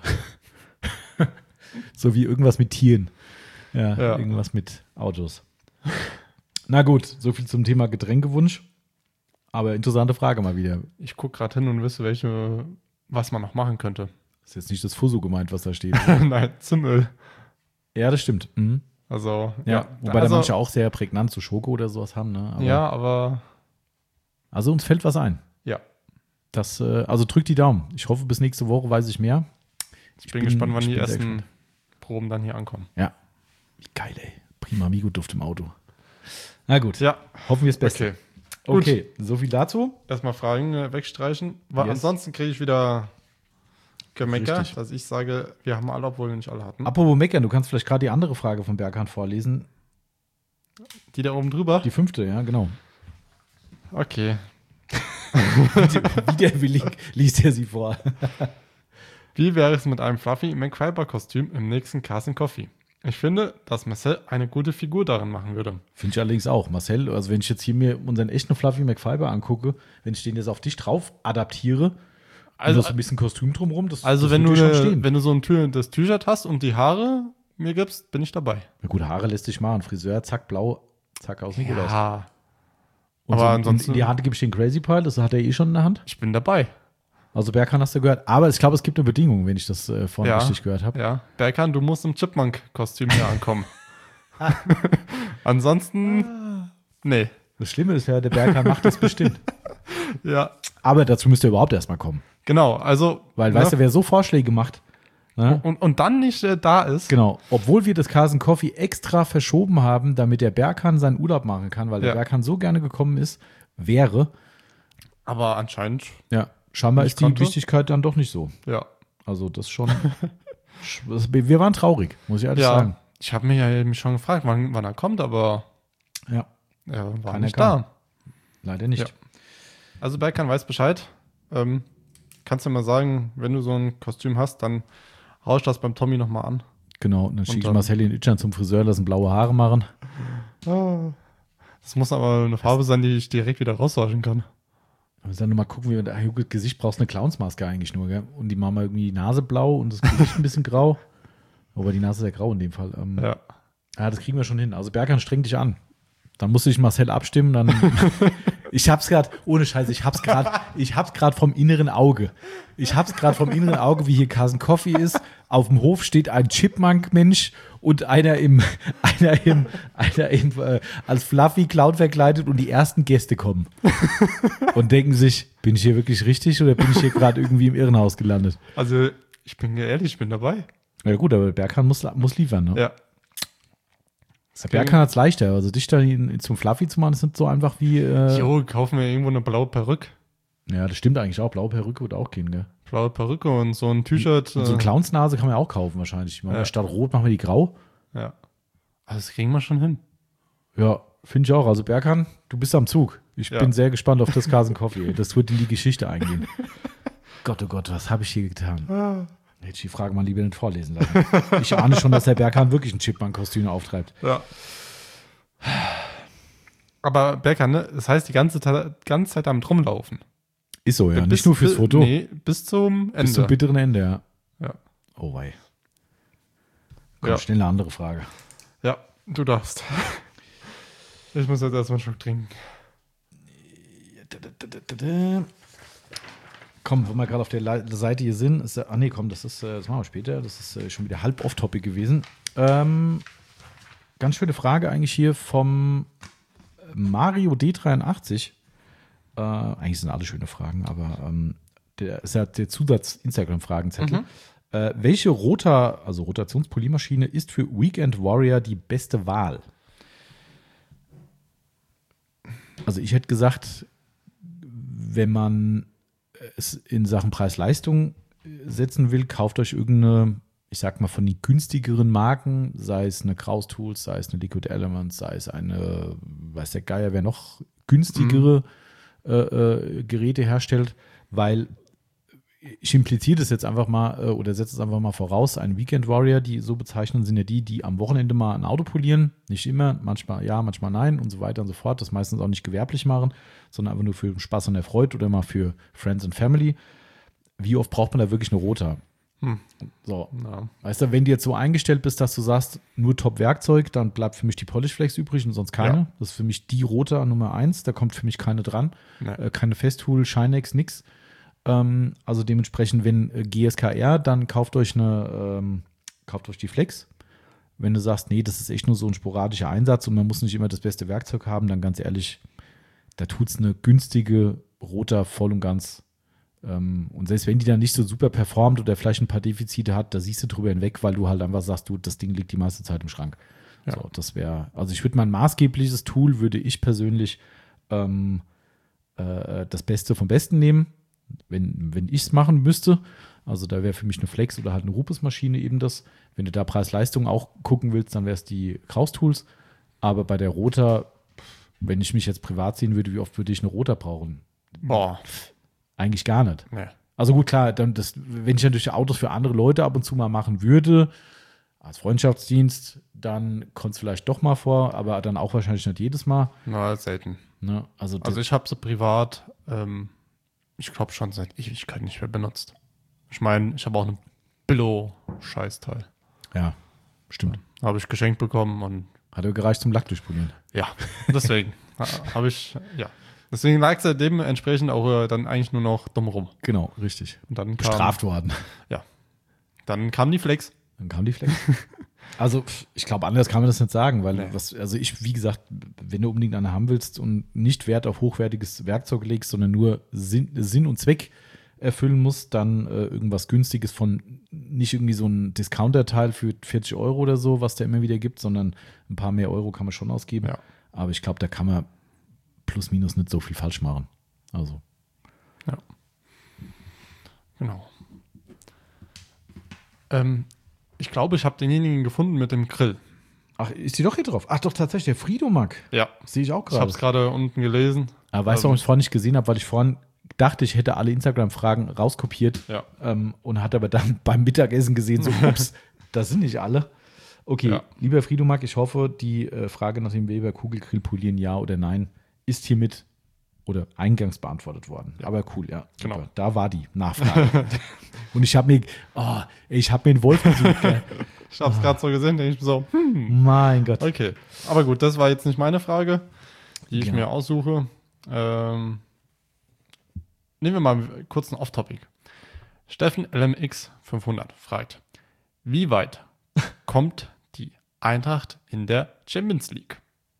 Speaker 1: So wie irgendwas mit Tieren. Ja,
Speaker 2: Ja.
Speaker 1: irgendwas mit Autos. Na gut, so viel zum Thema Getränkewunsch. Aber interessante Frage mal wieder.
Speaker 2: Ich gucke gerade hin und wüsste, welche, was man noch machen könnte.
Speaker 1: Ist jetzt nicht das Fuso gemeint, was da steht.
Speaker 2: Nein, zum Öl.
Speaker 1: Ja, das stimmt. Mhm.
Speaker 2: Also,
Speaker 1: Ja,
Speaker 2: ja.
Speaker 1: wobei
Speaker 2: also,
Speaker 1: da manche auch sehr prägnant zu Schoko oder sowas haben. Ne? Aber,
Speaker 2: ja, aber
Speaker 1: Also uns fällt was ein.
Speaker 2: ja.
Speaker 1: Das, äh, also drückt die Daumen. Ich hoffe, bis nächste Woche weiß ich mehr.
Speaker 2: Ich, bin,
Speaker 1: bin-
Speaker 2: gespannt, wann
Speaker 1: ich
Speaker 2: die
Speaker 1: bin sehr
Speaker 2: ersten
Speaker 1: gespannt.
Speaker 2: Proben dann hier ankommen.
Speaker 1: Ja. Wie geil, ey. Prima Amigo-Duft im Auto. Na gut,
Speaker 2: Ja,
Speaker 1: hoffen wir das Beste.
Speaker 2: okay. Gut.
Speaker 1: Okay, so viel dazu.
Speaker 2: Erstmal Fragen äh, wegstreichen. Weil
Speaker 1: Yes.
Speaker 2: ansonsten kriege ich wieder Gemecker,
Speaker 1: Richtig.
Speaker 2: dass ich sage, wir haben alle, obwohl wir nicht alle hatten.
Speaker 1: Apropos meckern, du kannst vielleicht gerade die andere Frage von Berghahn vorlesen.
Speaker 2: Die da oben drüber?
Speaker 1: Die fünfte, ja, genau.
Speaker 2: Okay.
Speaker 1: Widerwillig liest er sie vor.
Speaker 2: Wie wäre es mit einem Fluffy McFiber-Kostüm im nächsten Carson Coffee? Ich finde, dass Marcel eine gute Figur darin machen würde.
Speaker 1: Finde ich allerdings auch. Marcel, also wenn ich jetzt hier mir unseren echten Fluffy McFiber angucke, wenn ich den jetzt auf dich drauf adaptiere, also
Speaker 2: Also,
Speaker 1: so ein bisschen Kostüm drumherum, das
Speaker 2: also
Speaker 1: das
Speaker 2: wenn, du
Speaker 1: würde schon
Speaker 2: eine,
Speaker 1: stehen.
Speaker 2: wenn du so ein Tür, das T-Shirt hast und die Haare mir gibst, bin ich dabei.
Speaker 1: Na gut, Haare lässt sich machen. Friseur, zack, blau, zack, aus Nikolaus.
Speaker 2: Ja,
Speaker 1: Und
Speaker 2: aber
Speaker 1: so,
Speaker 2: ansonsten-
Speaker 1: in die Hand gebe ich den Crazy Pile, das hat er eh schon in der Hand.
Speaker 2: ich bin dabei.
Speaker 1: Also Berghahn hast du gehört. Aber ich glaube, es gibt eine Bedingung, wenn ich das äh, vorhin
Speaker 2: Ja.
Speaker 1: richtig gehört habe.
Speaker 2: Ja, Berkan, du musst im Chipmunk-Kostüm hier ankommen. Ansonsten, nee.
Speaker 1: Das Schlimme ist ja, der Berghahn macht das bestimmt.
Speaker 2: Ja,
Speaker 1: Aber dazu müsste er überhaupt erstmal kommen.
Speaker 2: genau. Also,
Speaker 1: Weil,
Speaker 2: ne?
Speaker 1: weißt du, wer so Vorschläge macht, ne?
Speaker 2: und, und dann nicht äh, da ist.
Speaker 1: Genau, obwohl wir das Carson Coffee extra verschoben haben, damit der Berghahn seinen Urlaub machen kann, weil der
Speaker 2: Ja.
Speaker 1: Berghahn so gerne gekommen ist, wäre,
Speaker 2: Aber anscheinend,
Speaker 1: ja, scheinbar
Speaker 2: Nicht
Speaker 1: ist die
Speaker 2: konnte.
Speaker 1: Wichtigkeit dann doch nicht so.
Speaker 2: ja.
Speaker 1: Also das schon, das- wir waren traurig, muss ich ehrlich
Speaker 2: Ja,
Speaker 1: sagen.
Speaker 2: ich habe mich ja mich schon gefragt, wann, wann er kommt, aber
Speaker 1: Ja,
Speaker 2: er war
Speaker 1: Keiner
Speaker 2: nicht
Speaker 1: kam.
Speaker 2: da.
Speaker 1: leider nicht.
Speaker 2: Ja. Also Berkan weiß Bescheid. Ähm, kannst du mal sagen, wenn du so ein Kostüm hast, dann rausch das beim Tommy nochmal an.
Speaker 1: Genau, und dann schicke ich
Speaker 2: dann-
Speaker 1: Marcel in Itchern zum Friseur, lassen blaue Haare machen.
Speaker 2: Das muss aber eine Farbe sein, die ich direkt wieder rauswaschen kann.
Speaker 1: Wir müssen dann nochmal gucken, wie wir da Gesicht brauchst eine Clownsmaske eigentlich nur, gell? Und die machen wir irgendwie die Nase blau und das Gesicht ein bisschen grau. Aber die Nase ist ja grau in dem Fall. Ähm, ja.
Speaker 2: Ja.
Speaker 1: das kriegen wir schon hin. Also Berghahn, streng dich an. Dann musste ich Marcel abstimmen, dann. Ich hab's gerade, ohne Scheiß, ich hab's gerade, ich hab's gerade vom inneren Auge. Ich hab's gerade vom inneren Auge, wie hier Carson Coffee ist. Auf dem Hof steht ein Chipmunk-Mensch und einer im, einer im, einer im, äh, als Fluffy Clown verkleidet und die ersten Gäste kommen. Und denken sich, bin ich hier wirklich richtig oder bin ich hier gerade irgendwie im Irrenhaus gelandet?
Speaker 2: Also, ich bin ehrlich, ich bin dabei.
Speaker 1: Ja gut, aber Berghahn muss, muss liefern, ne?
Speaker 2: Ja.
Speaker 1: Der Berghahn hat's leichter. Also dich da in- zum Fluffy zu machen, ist nicht so einfach wie. Äh,
Speaker 2: Jo, kaufen wir irgendwo eine blaue Perücke.
Speaker 1: ja, das stimmt eigentlich auch. Blaue Perücke wird auch gehen, gell?
Speaker 2: Blaue Perücke und so ein T-Shirt.
Speaker 1: Und so eine
Speaker 2: äh,
Speaker 1: Clownsnase kann man ja auch kaufen wahrscheinlich. Machen wir
Speaker 2: Ja.
Speaker 1: Statt rot machen wir die grau.
Speaker 2: Ja. Also, das kriegen wir schon hin.
Speaker 1: Ja, finde ich auch. Also Berghahn, du bist am Zug. Ich
Speaker 2: Ja.
Speaker 1: bin sehr gespannt auf das Carson Coffee. Das wird in die Geschichte eingehen. Gott, oh Gott, was habe ich hier getan? Hätte ich die Frage mal lieber nicht vorlesen lassen. Ich ahne schon, dass der Berghahn wirklich ein Chipmunk-Kostüm auftreibt.
Speaker 2: Ja. Aber Berkan, ne? Das heißt, die ganze, Ta- ganze Zeit am Rumlaufen.
Speaker 1: Ist so, ja.
Speaker 2: Bis-
Speaker 1: Nicht nur fürs
Speaker 2: bis-
Speaker 1: Foto,
Speaker 2: Nee, bis zum Ende.
Speaker 1: bis zum bitteren Ende, ja.
Speaker 2: Ja.
Speaker 1: Oh wei. Komm,
Speaker 2: Ja.
Speaker 1: schnell eine andere Frage.
Speaker 2: Ja, du darfst. Ich muss jetzt erstmal einen Schluck trinken.
Speaker 1: Komm, wo wir gerade auf der Le- Seite hier sind, ist, ah nee, komm, das ist, äh, das machen wir später, das ist äh, schon wieder halb off-topic gewesen. Ähm, ganz schöne Frage eigentlich hier vom Mario D dreiundachtzig. Äh, eigentlich sind alle schöne Fragen, aber ähm, der ist ja der Zusatz-Instagram-Fragenzettel.
Speaker 2: Mhm.
Speaker 1: Äh, welche Rota, also Rotationspolymaschine, ist für Weekend Warrior die beste Wahl? Also ich hätte gesagt, wenn man es in Sachen Preis-Leistung setzen will, kauft euch irgendeine, ich sag mal, von den günstigeren Marken, sei es eine Kraus Tools, sei es eine Liquid Elements, sei es eine, weiß der Geier, wer noch günstigere mhm. äh, äh, Geräte herstellt, weil ich impliziere das jetzt einfach mal äh, oder setze es einfach mal voraus, ein Weekend Warrior, die so bezeichnen, sind ja die, die am Wochenende mal ein Auto polieren, nicht immer, manchmal ja, manchmal nein und so weiter und so fort, das meistens auch nicht gewerblich machen, sondern einfach nur für Spaß und Erfreut oder mal für Friends and Family. Wie oft braucht man da wirklich eine Rota?
Speaker 2: Hm.
Speaker 1: So,
Speaker 2: Ja.
Speaker 1: Weißt du, wenn du jetzt so eingestellt bist, dass du sagst, nur Top-Werkzeug, dann bleibt für mich die Polishflex übrig und sonst keine.
Speaker 2: Ja.
Speaker 1: Das ist für mich die Rota Nummer eins, da kommt für mich keine dran.
Speaker 2: Nee.
Speaker 1: Äh, keine Festool, Shinex, nix. Ähm, also dementsprechend, wenn äh, G S K R, dann kauft euch eine, ähm, kauft euch die Flex. Wenn du sagst, nee, das ist echt nur so ein sporadischer Einsatz und man muss nicht immer das beste Werkzeug haben, dann ganz ehrlich, da tut es eine günstige Rota voll und ganz. Ähm, und selbst wenn die dann nicht so super performt oder vielleicht ein paar Defizite hat, da siehst du drüber hinweg, weil du halt einfach sagst, du, das Ding liegt die meiste Zeit im Schrank.
Speaker 2: Ja.
Speaker 1: So, das wäre, also ich würde mein maßgebliches Tool, würde ich persönlich ähm, äh, das Beste vom Besten nehmen, wenn, wenn ich es machen müsste. Also da wäre für mich eine Flex oder halt eine Rupes-Maschine eben das. Wenn du da Preis-Leistung auch gucken willst, dann wäre es die Kraus Tools. Aber bei der Rota, wenn ich mich jetzt privat sehen würde, wie oft würde ich eine Rota brauchen?
Speaker 2: Boah.
Speaker 1: Eigentlich gar nicht.
Speaker 2: Nee.
Speaker 1: Also gut, klar, dann das, wenn ich natürlich Autos für andere Leute ab und zu mal machen würde, als Freundschaftsdienst, dann kommt es vielleicht doch mal vor, aber dann auch wahrscheinlich nicht jedes Mal.
Speaker 2: Na, selten.
Speaker 1: Ne? Also,
Speaker 2: Also ich habe sie privat, ähm, ich glaube schon seit Ewigkeit nicht mehr benutzt. Ich meine, ich habe auch einen Billo-Scheißteil.
Speaker 1: ja, stimmt.
Speaker 2: Habe ich geschenkt bekommen und
Speaker 1: Hat er gereicht zum Lackdurchpolieren.
Speaker 2: ja, deswegen ha- habe ich, ja. Deswegen lag es ja dementsprechend auch äh, dann eigentlich nur noch dumm rum.
Speaker 1: Genau, richtig.
Speaker 2: Und dann kam,
Speaker 1: Bestraft worden.
Speaker 2: dann kam die Flex.
Speaker 1: Dann kam die Flex. Also, ich glaube, anders kann man das nicht sagen, weil
Speaker 2: Nee.
Speaker 1: was, also ich, wie gesagt, wenn du unbedingt eine haben willst und nicht Wert auf hochwertiges Werkzeug legst, sondern nur Sinn, Sinn und Zweck erfüllen musst, dann äh, irgendwas Günstiges von nicht irgendwie so ein Discounter-Teil für vierzig Euro oder so, was der immer wieder gibt, sondern ein paar mehr Euro kann man schon ausgeben.
Speaker 2: Ja.
Speaker 1: Aber ich glaube, da kann man plus minus nicht so viel falsch machen. Also.
Speaker 2: Genau. Ähm, ich glaube, ich habe denjenigen gefunden mit dem Grill.
Speaker 1: Ach, ist die doch hier drauf? Ach doch, tatsächlich, der Friedomack.
Speaker 2: Ja.
Speaker 1: Sehe ich auch
Speaker 2: Ich habe es
Speaker 1: gerade.
Speaker 2: gerade unten gelesen.
Speaker 1: Aber weißt du, warum ich es vorhin nicht gesehen habe? Weil ich vorhin dachte, ich hätte alle Instagram-Fragen rauskopiert
Speaker 2: Ja.
Speaker 1: ähm, und hatte aber dann beim Mittagessen gesehen, so, ups, das sind nicht alle. Okay,
Speaker 2: Ja.
Speaker 1: lieber Friedomack, ich hoffe, die äh, Frage nach dem Weber Kugelgrill polieren, ja oder nein, ist hiermit oder eingangs beantwortet worden. Aber cool, ja.
Speaker 2: Genau.
Speaker 1: Super. Da war die Nachfrage. Und ich habe mir, oh, ich habe mir einen Wolf gesucht. Gell?
Speaker 2: Ich habe es gerade so gesehen, denke ich mir so, hm,
Speaker 1: Mein Gott.
Speaker 2: okay. Aber gut, das war jetzt nicht meine Frage, die ich
Speaker 1: Ja.
Speaker 2: mir aussuche. Ähm, nehmen wir mal kurz ein Off-Topic. Steffen L M X fünfhundert fragt, wie weit kommt die Eintracht in der Champions League?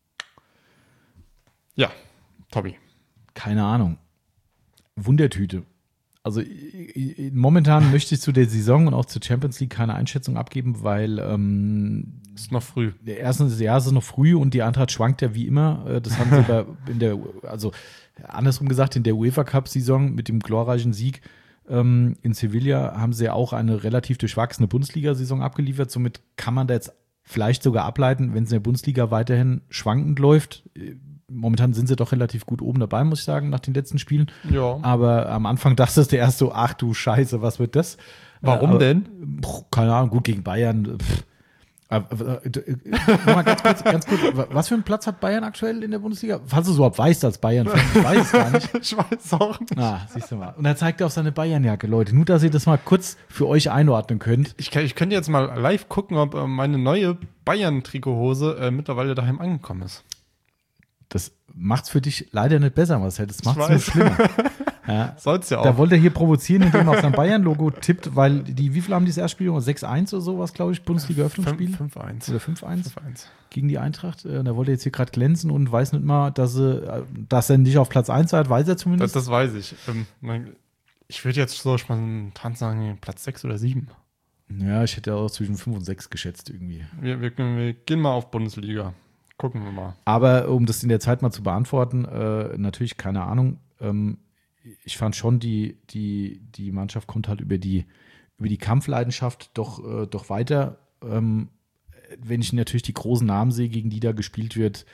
Speaker 2: Ja, Tobi.
Speaker 1: Keine Ahnung. Wundertüte. Also i- i- momentan möchte ich zu der Saison und auch zur Champions League keine Einschätzung abgeben, weil ähm,
Speaker 2: Ist noch früh.
Speaker 1: der erste Jahr ist es noch früh und die Eintracht schwankt ja wie immer. Äh, Das haben sie bei, in der, also andersrum gesagt, in der UEFA Cup Saison mit dem glorreichen Sieg ähm, in Sevilla haben sie ja auch eine relativ durchwachsene Bundesliga-Saison abgeliefert. Somit kann man da jetzt vielleicht sogar ableiten, wenn es in der Bundesliga weiterhin schwankend läuft. Äh, Momentan sind sie doch relativ gut oben dabei, muss ich sagen, nach den letzten Spielen.
Speaker 2: Ja.
Speaker 1: Aber am Anfang dachtest du erst so, ach du Scheiße, was wird das?
Speaker 2: Warum
Speaker 1: Äh, aber,
Speaker 2: denn?
Speaker 1: Pff, keine Ahnung, gut gegen Bayern. Pff. Aber, äh, äh, noch mal ganz kurz, ganz kurz, was für einen Platz hat Bayern aktuell in der Bundesliga? Falls du es überhaupt weißt als Bayern, ich weiß es gar nicht.
Speaker 2: Ich weiß auch nicht.
Speaker 1: Ah, siehst du mal. Und er zeigt auf seine Bayernjacke, Leute. Nur, dass ihr das mal kurz für euch einordnen könnt.
Speaker 2: Ich, kann, ich könnte jetzt mal live gucken, ob äh, meine neue Bayern-Trikothose äh, mittlerweile daheim angekommen ist.
Speaker 1: Das macht's für dich leider nicht besser, Marcel. Das macht's nur
Speaker 2: weiß.
Speaker 1: schlimmer. Ja.
Speaker 2: Soll's ja auch.
Speaker 1: Da wollte er hier provozieren, indem er auf sein Bayern-Logo tippt, weil die, wie viel haben die das Erstspiel? sechs eins oder sowas, glaube ich, Bundesliga-Öffnungsspiel?
Speaker 2: fünf eins.
Speaker 1: Oder fünf eins
Speaker 2: fünf eins.
Speaker 1: gegen die Eintracht. Äh, Da wollte er jetzt hier gerade glänzen und weiß nicht mal, dass, er, dass er nicht auf Platz eins seid, weiß er
Speaker 2: Das,
Speaker 1: zumindest.
Speaker 2: das weiß ich. Ähm, mein, Ich würde jetzt so spontan sagen, Platz sechs oder sieben.
Speaker 1: Ja, ich hätte auch zwischen fünf und sechs geschätzt irgendwie.
Speaker 2: Wir, wir, wir gehen mal auf Bundesliga. Gucken wir mal.
Speaker 1: Aber um das in der Zeit mal zu beantworten, äh, natürlich keine Ahnung. Ähm, ich fand schon, die, die, die Mannschaft kommt halt über die, über die Kampfleidenschaft doch, äh, doch weiter. Ähm, wenn ich natürlich die großen Namen sehe, gegen die da gespielt wird,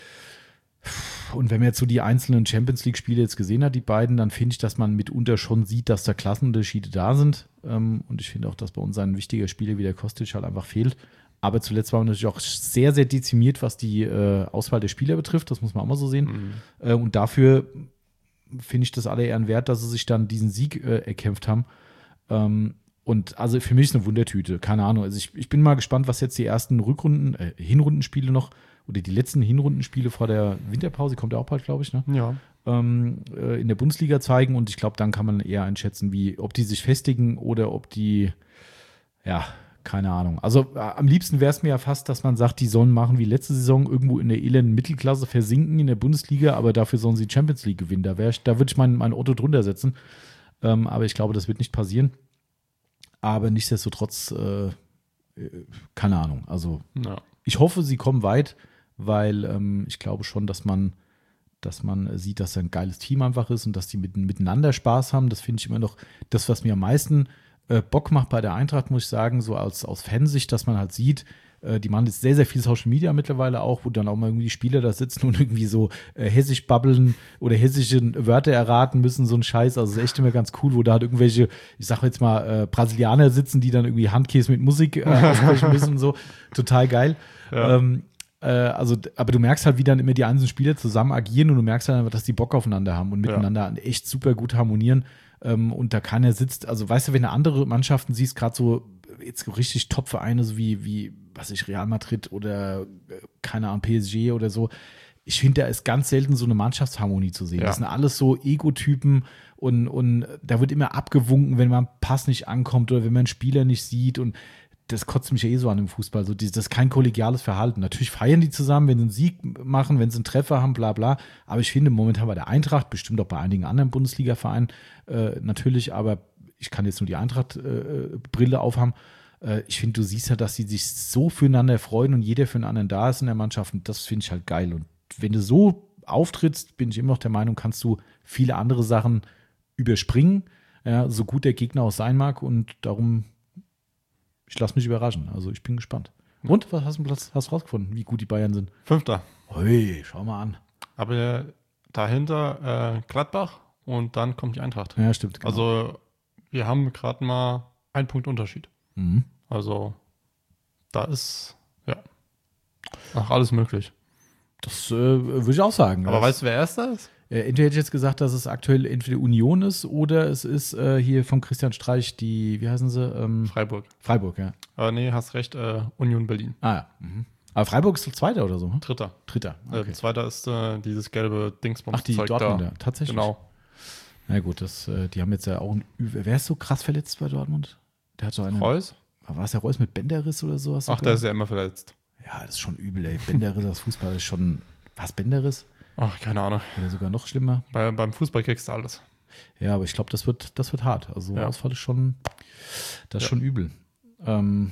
Speaker 1: und wenn man jetzt so die einzelnen Champions-League-Spiele jetzt gesehen hat, die beiden, dann finde ich, dass man mitunter schon sieht, dass da Klassenunterschiede da sind. Ähm, und ich finde auch, dass bei uns ein wichtiger Spieler wie der Kostic halt einfach fehlt. Aber zuletzt war man natürlich auch sehr, sehr dezimiert, was die äh, Auswahl der Spieler betrifft. Das muss man auch mal so sehen.
Speaker 2: Mhm.
Speaker 1: Äh, und dafür finde ich das alle Ehren wert, dass sie sich dann diesen Sieg äh, erkämpft haben. Ähm, und also für mich ist eine Wundertüte. Keine Ahnung. Also ich, ich bin mal gespannt, was jetzt die ersten Rückrunden, äh, Hinrundenspiele noch oder die letzten Hinrundenspiele vor der Winterpause, kommt ja auch bald, glaube ich, ne?
Speaker 2: Ja.
Speaker 1: ähm, äh, in der Bundesliga zeigen. Und ich glaube, dann kann man eher einschätzen, wie, ob die sich festigen oder ob die, ja, keine Ahnung. Also äh, am liebsten wäre es mir ja fast, dass man sagt, die sollen machen wie letzte Saison, irgendwo in der elenden Mittelklasse versinken in der Bundesliga, aber dafür sollen sie Champions League gewinnen. Da, wär ich, da würde ich mein, mein Otto drunter setzen. Ähm, aber ich glaube, das wird nicht passieren. Aber nichtsdestotrotz, äh, äh, keine Ahnung. Also
Speaker 2: Ja.
Speaker 1: ich hoffe, sie kommen weit, weil ähm, ich glaube schon, dass man, dass man sieht, dass er ein geiles Team einfach ist und dass die mit, miteinander Spaß haben. Das finde ich immer noch das, was mir am meisten äh, Bock macht bei der Eintracht, muss ich sagen, so als, aus Fansicht, dass man halt sieht, äh, die machen jetzt sehr, sehr viel Social Media mittlerweile auch, wo dann auch mal irgendwie Spieler da sitzen und irgendwie so äh, hessisch babbeln oder hessische Wörter erraten müssen, so ein Scheiß. Also es ist echt immer ganz cool, wo da halt irgendwelche, ich sag jetzt mal, äh, Brasilianer sitzen, die dann irgendwie Handkäse mit Musik äh, aussprechen müssen und so. Total geil.
Speaker 2: Ja.
Speaker 1: Ähm, äh, also, aber du merkst halt, wie dann immer die einzelnen Spieler zusammen agieren und du merkst halt einfach, dass die Bock aufeinander haben und miteinander ja. echt super gut harmonieren. Ähm, und da keiner sitzt, also weißt du, wenn du andere Mannschaften siehst, gerade so jetzt so richtig Top-Vereine, so wie, wie, was ich, Real Madrid oder, äh, keine Ahnung, P S G oder so, ich finde, da ist ganz selten so eine Mannschaftsharmonie zu sehen.
Speaker 2: Ja.
Speaker 1: Das sind alles so Ego-Typen und, und da wird immer abgewunken, wenn man Pass nicht ankommt oder wenn man einen Spieler nicht sieht und das kotzt mich ja eh so an im Fußball. So, das ist kein kollegiales Verhalten. Natürlich feiern die zusammen, wenn sie einen Sieg machen, wenn sie einen Treffer haben, bla bla. Aber ich finde momentan bei der Eintracht, bestimmt auch bei einigen anderen Bundesliga-Vereinen, äh, natürlich, aber ich kann jetzt nur die Eintracht-Brille äh, aufhaben. Äh, ich finde, du siehst ja, dass sie sich so füreinander freuen und jeder für einen anderen da ist in der Mannschaft. Und das finde ich halt geil. Und wenn du so auftrittst, bin ich immer noch der Meinung, kannst du viele andere Sachen überspringen, ja, so gut der Gegner auch sein mag. Und darum ich lasse mich überraschen. Also ich bin gespannt. Und, was hast du hast rausgefunden, wie gut die Bayern sind?
Speaker 2: Fünfter.
Speaker 1: Ui, schau mal an.
Speaker 2: Aber dahinter äh, Gladbach und dann kommt die Eintracht.
Speaker 1: Ja, stimmt. Genau.
Speaker 2: Also wir haben gerade mal einen Punkt Unterschied.
Speaker 1: Mhm.
Speaker 2: Also da ist, ja, ach, alles möglich.
Speaker 1: Das äh, würde ich auch sagen.
Speaker 2: Aber
Speaker 1: das,
Speaker 2: weißt du, wer Erster ist?
Speaker 1: Äh, entweder hätte ich jetzt gesagt, dass es aktuell entweder Union ist oder es ist äh, hier von Christian Streich die, wie heißen sie? Ähm,
Speaker 2: Freiburg.
Speaker 1: Freiburg, ja.
Speaker 2: Aber nee, hast recht, äh, Union Berlin.
Speaker 1: Ah ja. Mhm. Aber Freiburg ist Zweiter oder so? Hm?
Speaker 2: Dritter.
Speaker 1: Dritter. Okay.
Speaker 2: Äh, Zweiter ist äh, dieses gelbe Dingsbums.
Speaker 1: Ach, die Dortmunder, tatsächlich.
Speaker 2: Genau.
Speaker 1: Na gut, das, äh, die haben jetzt ja auch ein, wer ist so krass verletzt bei Dortmund? Der hat so eine.
Speaker 2: Reus?
Speaker 1: War es der Reus mit Bänderriss oder sowas?
Speaker 2: Ach, der ist ja immer verletzt.
Speaker 1: Ja, das ist schon übel, ey. Bänderriss aus Fußball ist schon. Was, Bänderriss?
Speaker 2: Ach, keine Ahnung.
Speaker 1: Oder sogar noch schlimmer.
Speaker 2: Bei, beim Fußball kriegst du alles.
Speaker 1: Ja, aber ich glaube, das wird, das wird hart. Also,
Speaker 2: Ja.
Speaker 1: Ausfall ist schon, das ist
Speaker 2: Ja.
Speaker 1: schon übel. Ähm,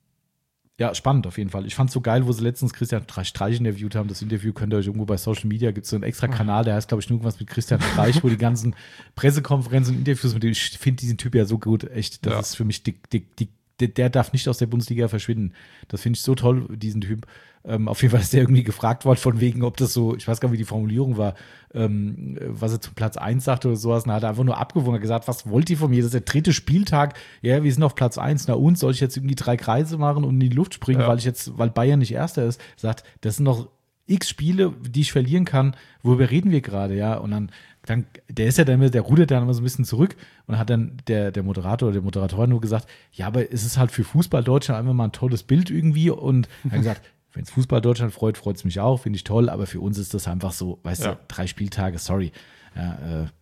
Speaker 1: ja, spannend auf jeden Fall. Ich fand es so geil, wo sie letztens Christian Streich interviewt haben. Das Interview könnt ihr euch irgendwo bei Social Media, gibt es so einen extra Kanal, der heißt, glaube ich, nur irgendwas mit Christian Streich, wo die ganzen Pressekonferenzen und Interviews mit dem, ich finde diesen Typ ja so gut, echt, das
Speaker 2: Ja.
Speaker 1: ist für mich dick, dick, dick. Der, der darf nicht aus der Bundesliga verschwinden. Das finde ich so toll, diesen Typ. Ähm, auf jeden Fall ist der irgendwie gefragt worden, von wegen, ob das so, ich weiß gar nicht, wie die Formulierung war, ähm, was er zum Platz eins sagte oder sowas. Und er hat einfach nur abgewogen und gesagt, was wollt ihr von mir? Das ist der dritte Spieltag. Ja, wir sind auf Platz eins. Na und, soll ich jetzt irgendwie drei Kreise machen und in die Luft springen,
Speaker 2: Ja.
Speaker 1: weil ich jetzt, weil Bayern nicht Erster ist? Sagt, das sind noch x Spiele, die ich verlieren kann. Worüber reden wir gerade, ja? Und dann, dann, der ist ja dann immer, der rudert dann immer so ein bisschen zurück und hat dann der, der Moderator oder der Moderatorin nur gesagt, ja, aber es ist halt für Fußball Deutschland einfach mal ein tolles Bild irgendwie und hat gesagt, wenn es Fußball Deutschland freut, freut es mich auch, finde ich toll, aber für uns ist das einfach so, weißt
Speaker 2: Ja.
Speaker 1: du, drei Spieltage, sorry. Ja, äh,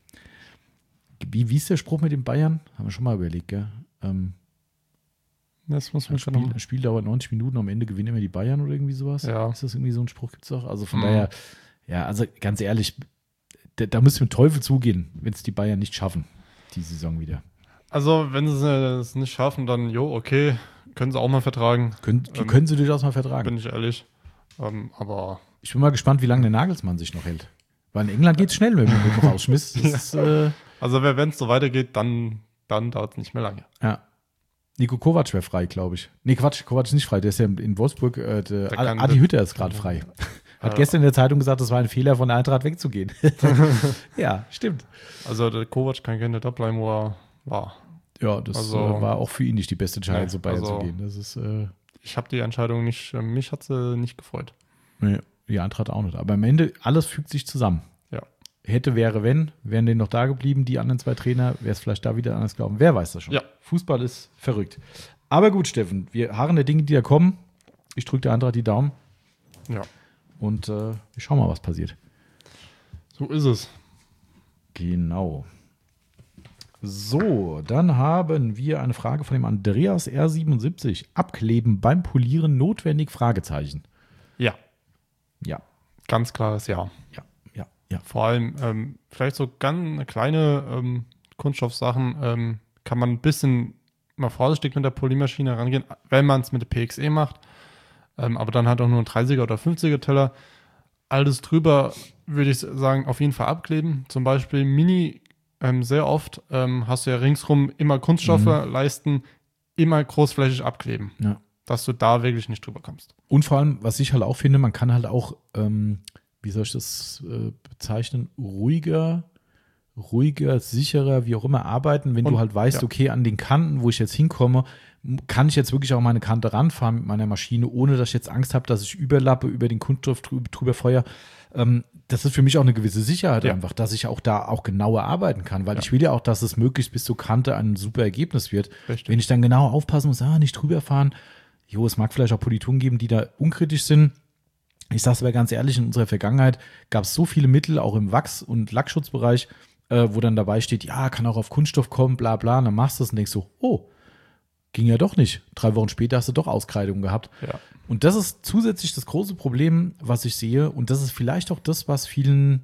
Speaker 1: wie, wie ist der Spruch mit den Bayern? Haben wir schon mal überlegt, gell? Ähm,
Speaker 2: Das muss man
Speaker 1: das
Speaker 2: schon
Speaker 1: Spiel,
Speaker 2: noch.
Speaker 1: das Spiel dauert neunzig Minuten, am Ende gewinnen immer die Bayern oder irgendwie sowas.
Speaker 2: Ja.
Speaker 1: Ist das irgendwie so ein Spruch, gibt es auch? Also von
Speaker 2: Mhm.
Speaker 1: daher, ja, also ganz ehrlich, da, da müssen wir mit Teufel zugehen, wenn es die Bayern nicht schaffen. die Saison wieder.
Speaker 2: Also, wenn sie es nicht schaffen, dann, jo, okay, können sie auch mal vertragen.
Speaker 1: Können,
Speaker 2: Ähm,
Speaker 1: können sie durchaus mal vertragen.
Speaker 2: Bin ich ehrlich. Ähm, aber
Speaker 1: Ich bin mal gespannt, wie lange der Nagelsmann sich noch hält. Weil in England geht es schnell mit, mit dem Rausschmiss. Das ist, äh,
Speaker 2: also, wenn es so weitergeht, dann, dann dauert es nicht mehr lange.
Speaker 1: ja. Nico Kovac wäre frei, glaube ich. Nee, Quatsch, Kovac ist nicht frei. Der ist ja in Wolfsburg. Äh, der
Speaker 2: Der kann-
Speaker 1: Adi Hütter ist gerade frei. Hat
Speaker 2: Äh,
Speaker 1: gestern in der Zeitung gesagt, das war ein Fehler von der Eintracht wegzugehen. Ja, stimmt.
Speaker 2: Also, der Kovac kann gerne da bleiben, wo er war.
Speaker 1: Ja, das
Speaker 2: Also-
Speaker 1: äh, war auch für ihn nicht die beste Entscheidung,
Speaker 2: Nee,
Speaker 1: zu Bayern
Speaker 2: also-
Speaker 1: zu gehen. Das ist, äh,
Speaker 2: Ich habe die Entscheidung nicht, äh, mich hat sie nicht gefreut.
Speaker 1: nee, die Eintracht auch nicht. Aber am Ende, alles fügt sich zusammen.
Speaker 2: Ja.
Speaker 1: Hätte, wäre, wenn, wären denen noch da geblieben, die anderen zwei Trainer, wäre es vielleicht da wieder anders glauben. Wer weiß das schon.
Speaker 2: Ja.
Speaker 1: Fußball ist verrückt. Aber gut, Steffen, wir harren der Dinge, die da kommen. Ich drücke der Eintracht die Daumen
Speaker 2: Ja.
Speaker 1: und äh, wir schauen mal, was passiert.
Speaker 2: So ist es.
Speaker 1: Genau. So, dann haben wir eine Frage von dem Andreas R siebenundsiebzig. Abkleben beim Polieren notwendig? Fragezeichen.
Speaker 2: Ja.
Speaker 1: Ja,
Speaker 2: Ganz klares Ja.
Speaker 1: ja, ja, ja.
Speaker 2: Vor allem ähm, vielleicht so ganz kleine ähm, Kunststoffsachen ähm, kann man ein bisschen mal vorsichtig mit der Polymaschine rangehen, wenn man es mit der P X E macht. Ähm, aber dann halt auch nur ein dreißiger oder fünfziger Teller. Alles drüber würde ich sagen, auf jeden Fall abkleben. Zum Beispiel Mini, ähm, sehr oft ähm, hast du ja ringsrum immer Kunststoffe, Leisten, immer großflächig abkleben.
Speaker 1: Ja.
Speaker 2: Dass du da wirklich nicht drüber kommst.
Speaker 1: Und vor allem, was ich halt auch finde, man kann halt auch, ähm, wie soll ich das äh, bezeichnen, ruhiger, ruhiger, sicherer, wie auch immer arbeiten, wenn
Speaker 2: Und-
Speaker 1: du halt weißt,
Speaker 2: ja.
Speaker 1: okay, an den Kanten, wo ich jetzt hinkomme, m- kann ich jetzt wirklich auch meine Kante ranfahren mit meiner Maschine, ohne dass ich jetzt Angst habe, dass ich überlappe, über den Kunststoff drü- drüber feuer. Ähm, das ist für mich auch eine gewisse Sicherheit
Speaker 2: Ja.
Speaker 1: einfach, dass ich auch da auch genauer arbeiten kann, weil
Speaker 2: Ja.
Speaker 1: ich will ja auch, dass es möglichst bis zur Kante ein super Ergebnis wird.
Speaker 2: Richtig.
Speaker 1: Wenn ich dann genau aufpassen muss, ah, nicht drüber fahren, jo, es mag vielleicht auch Polituren geben, die da unkritisch sind. Ich sage es aber ganz ehrlich, in unserer Vergangenheit gab es so viele Mittel, auch im Wachs- und Lackschutzbereich, äh, wo dann dabei steht, ja, kann auch auf Kunststoff kommen, bla bla, und dann machst du es und denkst so, oh, ging ja doch nicht. Drei Wochen später hast du doch Auskreidung gehabt.
Speaker 2: Ja.
Speaker 1: Und das ist zusätzlich das große Problem, was ich sehe, und das ist vielleicht auch das, was vielen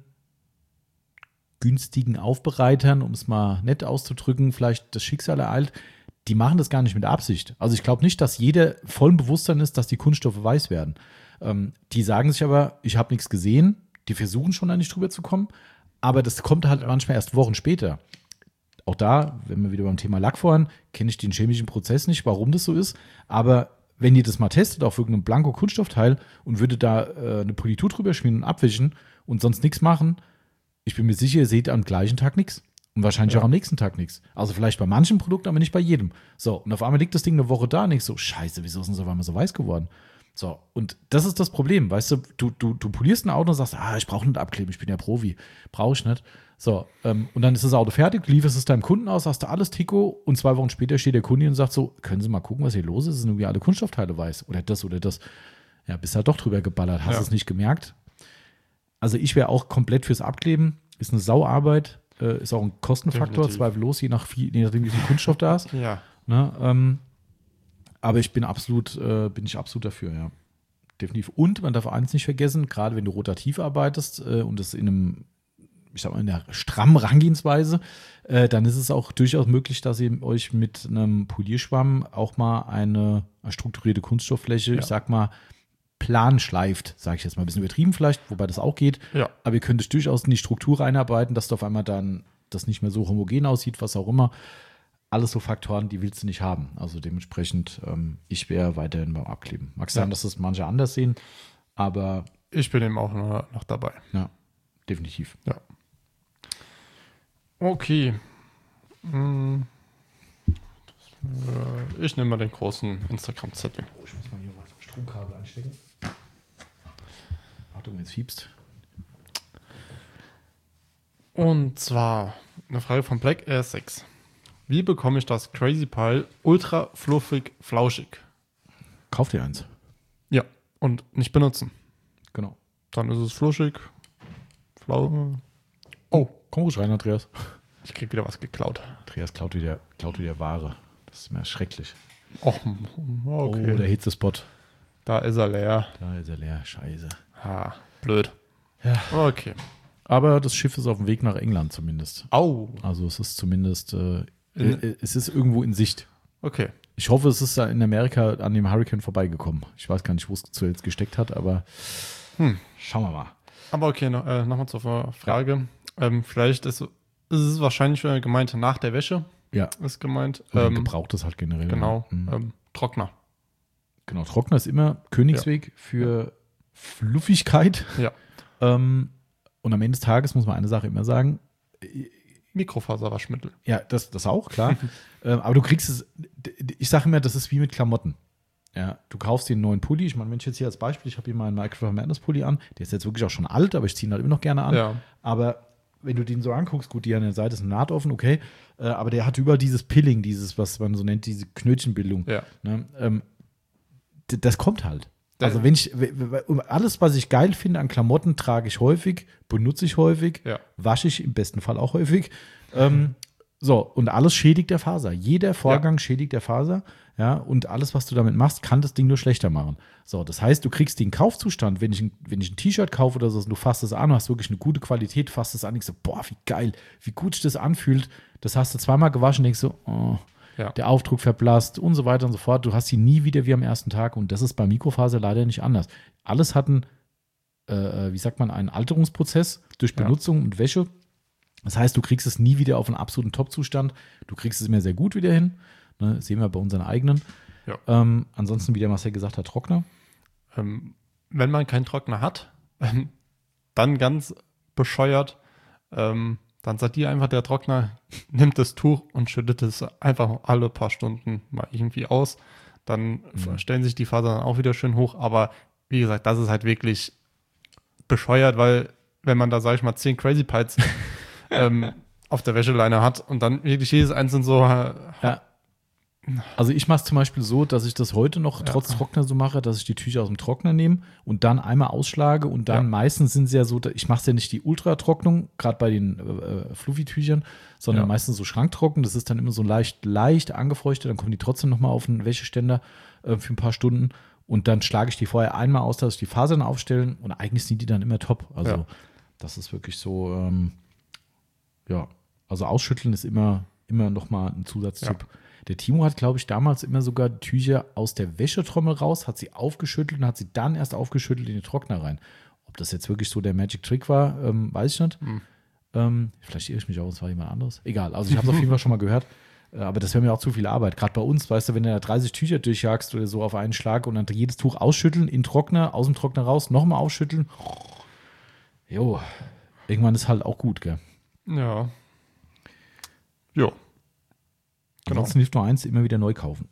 Speaker 1: günstigen Aufbereitern, um es mal nett auszudrücken, vielleicht das Schicksal ereilt, die machen das gar nicht mit Absicht. Also ich glaube nicht, dass jeder voll im Bewusstsein ist, dass die Kunststoffe weiß werden. Ähm, die sagen sich aber, ich habe nichts gesehen, die versuchen schon da nicht drüber zu kommen, aber das kommt halt manchmal erst Wochen später. Auch da, wenn wir wieder beim Thema Lack fahren, kenne ich den chemischen Prozess nicht, warum das so ist, aber wenn ihr das mal testet auf irgendeinem Blanko-Kunststoffteil und würde da äh, eine Politur drüber schmieren und abwischen und sonst nichts machen, ich bin mir sicher, ihr seht am gleichen Tag nichts. Und wahrscheinlich
Speaker 2: Ja.
Speaker 1: auch am nächsten Tag nichts. Also vielleicht bei manchen Produkten, aber nicht bei jedem. So, und auf einmal liegt das Ding eine Woche da und ich so, scheiße, wieso ist denn das auf einmal so weiß geworden? So, und das ist das Problem, weißt du, du, du, du polierst ein Auto und sagst, ah, ich brauche nicht abkleben, ich bin ja Profi, brauche ich nicht. So, ähm, und dann ist das Auto fertig, lieferst es deinem Kunden aus, sagst du alles Tico und zwei Wochen später steht der Kunde und sagt so, können Sie mal gucken, was hier los ist, sind irgendwie alle Kunststoffteile weiß oder das oder das. Ja, bist halt doch drüber geballert, hast
Speaker 2: Ja.
Speaker 1: es nicht gemerkt. Also ich wäre auch komplett fürs Abkleben, ist eine Sauarbeit, äh, ist auch ein Kostenfaktor,
Speaker 2: Definitiv.
Speaker 1: zweifellos, je, nach viel, je nachdem, wie viel Kunststoff da ist.
Speaker 2: Ja.
Speaker 1: Ne? Ähm, aber ich bin absolut, äh, bin ich absolut dafür, ja. Definitiv. Und man darf eins nicht vergessen, gerade wenn du rotativ arbeitest äh, und das in einem, ich sag mal, in einer strammen Rangehensweise, äh, dann ist es auch durchaus möglich, dass ihr euch mit einem Polierschwamm auch mal eine, eine strukturierte Kunststofffläche,
Speaker 2: Ja.
Speaker 1: ich sag mal, plan schleift, sage ich jetzt mal ein bisschen übertrieben vielleicht, wobei das auch geht.
Speaker 2: Ja.
Speaker 1: Aber ihr könnt es durchaus in die Struktur reinarbeiten, dass du auf einmal dann das nicht mehr so homogen aussieht, was auch immer. Alles so Faktoren, die willst du nicht haben. Also dementsprechend, ähm, ich wäre weiterhin beim Abkleben. Mag sein,
Speaker 2: Ja.
Speaker 1: dass das manche anders sehen, aber
Speaker 2: Ich bin eben auch noch, noch dabei.
Speaker 1: ja, definitiv.
Speaker 2: Ja. Okay. Hm. Das, äh, Ich nehme mal den großen Instagram-Zettel.
Speaker 1: Ich muss mal hier was Stromkabel einstecken. Achtung, jetzt fiebst.
Speaker 2: Und zwar eine Frage von Black Air sechs. Wie bekomme ich das Crazy Pile ultra fluffig flauschig?
Speaker 1: Kauf dir eins.
Speaker 2: Ja. Und nicht benutzen.
Speaker 1: Genau.
Speaker 2: Dann ist es fluschig. Flau.
Speaker 1: Oh, komm ruhig rein, Andreas.
Speaker 2: Ich krieg wieder was geklaut.
Speaker 1: Andreas klaut wieder, klaut wieder Ware. Das ist mir schrecklich.
Speaker 2: Och, okay.
Speaker 1: Oh, der Hitzespot.
Speaker 2: Da ist er leer.
Speaker 1: Da ist er leer. Scheiße.
Speaker 2: Ha, blöd.
Speaker 1: Ja.
Speaker 2: Okay.
Speaker 1: aber das Schiff ist auf dem Weg nach England zumindest.
Speaker 2: Au.
Speaker 1: Also es ist zumindest, äh,
Speaker 2: In-
Speaker 1: äh, es ist irgendwo in Sicht.
Speaker 2: Okay.
Speaker 1: Ich hoffe, es ist da in Amerika an dem Hurricane vorbeigekommen. Ich weiß gar nicht, wo es zuletzt gesteckt hat, aber
Speaker 2: Hm.
Speaker 1: schauen wir mal.
Speaker 2: Aber okay, noch, äh, nochmal zur Frage. Ähm, vielleicht ist, ist es wahrscheinlich äh, gemeint nach der Wäsche,
Speaker 1: Ja,
Speaker 2: ist gemeint.
Speaker 1: oder
Speaker 2: Ähm,
Speaker 1: gebraucht es halt generell.
Speaker 2: genau.
Speaker 1: Mhm.
Speaker 2: Ähm, Trockner.
Speaker 1: Genau, Trockner ist immer Königsweg für Fluffigkeit.
Speaker 2: Ja.
Speaker 1: Ähm, und am Ende des Tages muss man eine Sache immer sagen,
Speaker 2: Mikrofaserwaschmittel.
Speaker 1: ja, das, das auch, klar. ähm, aber du kriegst es, ich sage immer, das ist wie mit Klamotten. Ja, du kaufst dir einen neuen Pulli. Ich meine, wenn ich jetzt hier als Beispiel, ich habe hier meinen Microsoft Madness Pulli an, der ist jetzt wirklich auch schon alt, aber ich ziehe ihn halt immer noch gerne an.
Speaker 2: Ja.
Speaker 1: Aber wenn du den so anguckst, gut, die an der Seite ist eine Naht offen, okay, äh, aber der hat überall dieses Pilling, dieses, was man so nennt, diese Knötchenbildung.
Speaker 2: Ja.
Speaker 1: Ne? Ähm, d- das kommt halt.
Speaker 2: Der-
Speaker 1: Also wenn ich, w- w- alles, was ich geil finde an Klamotten, trage ich häufig, benutze ich häufig,
Speaker 2: Ja.
Speaker 1: wasche ich im besten Fall auch häufig. Ähm, so, und alles schädigt der Faser. Jeder Vorgang schädigt der Faser. Ja, und alles, was du damit machst, kann das Ding nur schlechter machen. So, das heißt, du kriegst den Kaufzustand, wenn ich ein, wenn ich ein T-Shirt kaufe oder so, du fasst es an, hast wirklich eine gute Qualität, fasst es an, denkst so, boah, wie geil, wie gut sich das anfühlt. Das hast du zweimal gewaschen, denkst so, oh,
Speaker 2: Ja.
Speaker 1: der Aufdruck verblasst und so weiter und so fort. Du hast sie nie wieder wie am ersten Tag und das ist bei Mikrofaser leider nicht anders. Alles hat einen, äh, wie sagt man, einen Alterungsprozess durch
Speaker 2: Ja.
Speaker 1: Benutzung und Wäsche. Das heißt, du kriegst es nie wieder auf einen absoluten Top-Zustand. Du kriegst es immer sehr gut wieder hin. Ne, sehen wir bei unseren eigenen.
Speaker 2: Ja.
Speaker 1: Ähm, ansonsten, wie der Marcel gesagt hat, Trockner.
Speaker 2: Ähm, wenn man keinen Trockner hat, ähm, dann ganz bescheuert, ähm, dann sagt dir einfach der Trockner, nimmt das Tuch und schüttet es einfach alle paar Stunden mal irgendwie aus. Dann
Speaker 1: Mhm.
Speaker 2: stellen sich die Fasern auch wieder schön hoch. Aber wie gesagt, das ist halt wirklich bescheuert, weil wenn man da, sag ich mal, zehn Crazy Pites ähm, auf der Wäscheleine hat und dann wirklich jedes einzelne so äh,
Speaker 1: Ja. Also ich mache es zum Beispiel so, dass ich das heute noch
Speaker 2: Ja.
Speaker 1: trotz Trockner so mache, dass ich die Tücher aus dem Trockner nehme und dann einmal ausschlage und dann
Speaker 2: Ja.
Speaker 1: meistens sind sie ja so, ich mache es ja nicht die Ultratrocknung, gerade bei den äh, Fluffy-Tüchern, sondern
Speaker 2: Ja.
Speaker 1: meistens so schranktrocken. Das ist dann immer so leicht, leicht angefeuchtet, dann kommen die trotzdem nochmal auf den Wäscheständer äh, für ein paar Stunden und dann schlage ich die vorher einmal aus, dass ich die Fasern aufstellen und eigentlich sind die dann immer top. Also
Speaker 2: Ja.
Speaker 1: das ist wirklich so, ähm, ja, also ausschütteln ist immer, immer nochmal ein Zusatztipp. Der Timo hat, glaube ich, damals immer sogar die Tücher aus der Wäschetrommel raus, hat sie aufgeschüttelt und hat sie dann erst aufgeschüttelt in den Trockner rein. Ob das jetzt wirklich so der Magic Trick war, ähm, weiß ich nicht.
Speaker 2: Hm.
Speaker 1: Ähm, vielleicht irre ich mich auch, es war jemand anderes. Egal, also ich habe es auf jeden Fall schon mal gehört. Äh, aber das wäre mir auch zu viel Arbeit. Gerade bei uns, weißt du, wenn du da dreißig Tücher durchjagst oder so auf einen Schlag und dann jedes Tuch ausschütteln, in den Trockner, aus dem Trockner raus, nochmal ausschütteln. Jo, irgendwann ist halt auch gut, gell?
Speaker 2: Ja. Jo. Genau.
Speaker 1: Ansonsten hilft nur eins, immer wieder neu kaufen.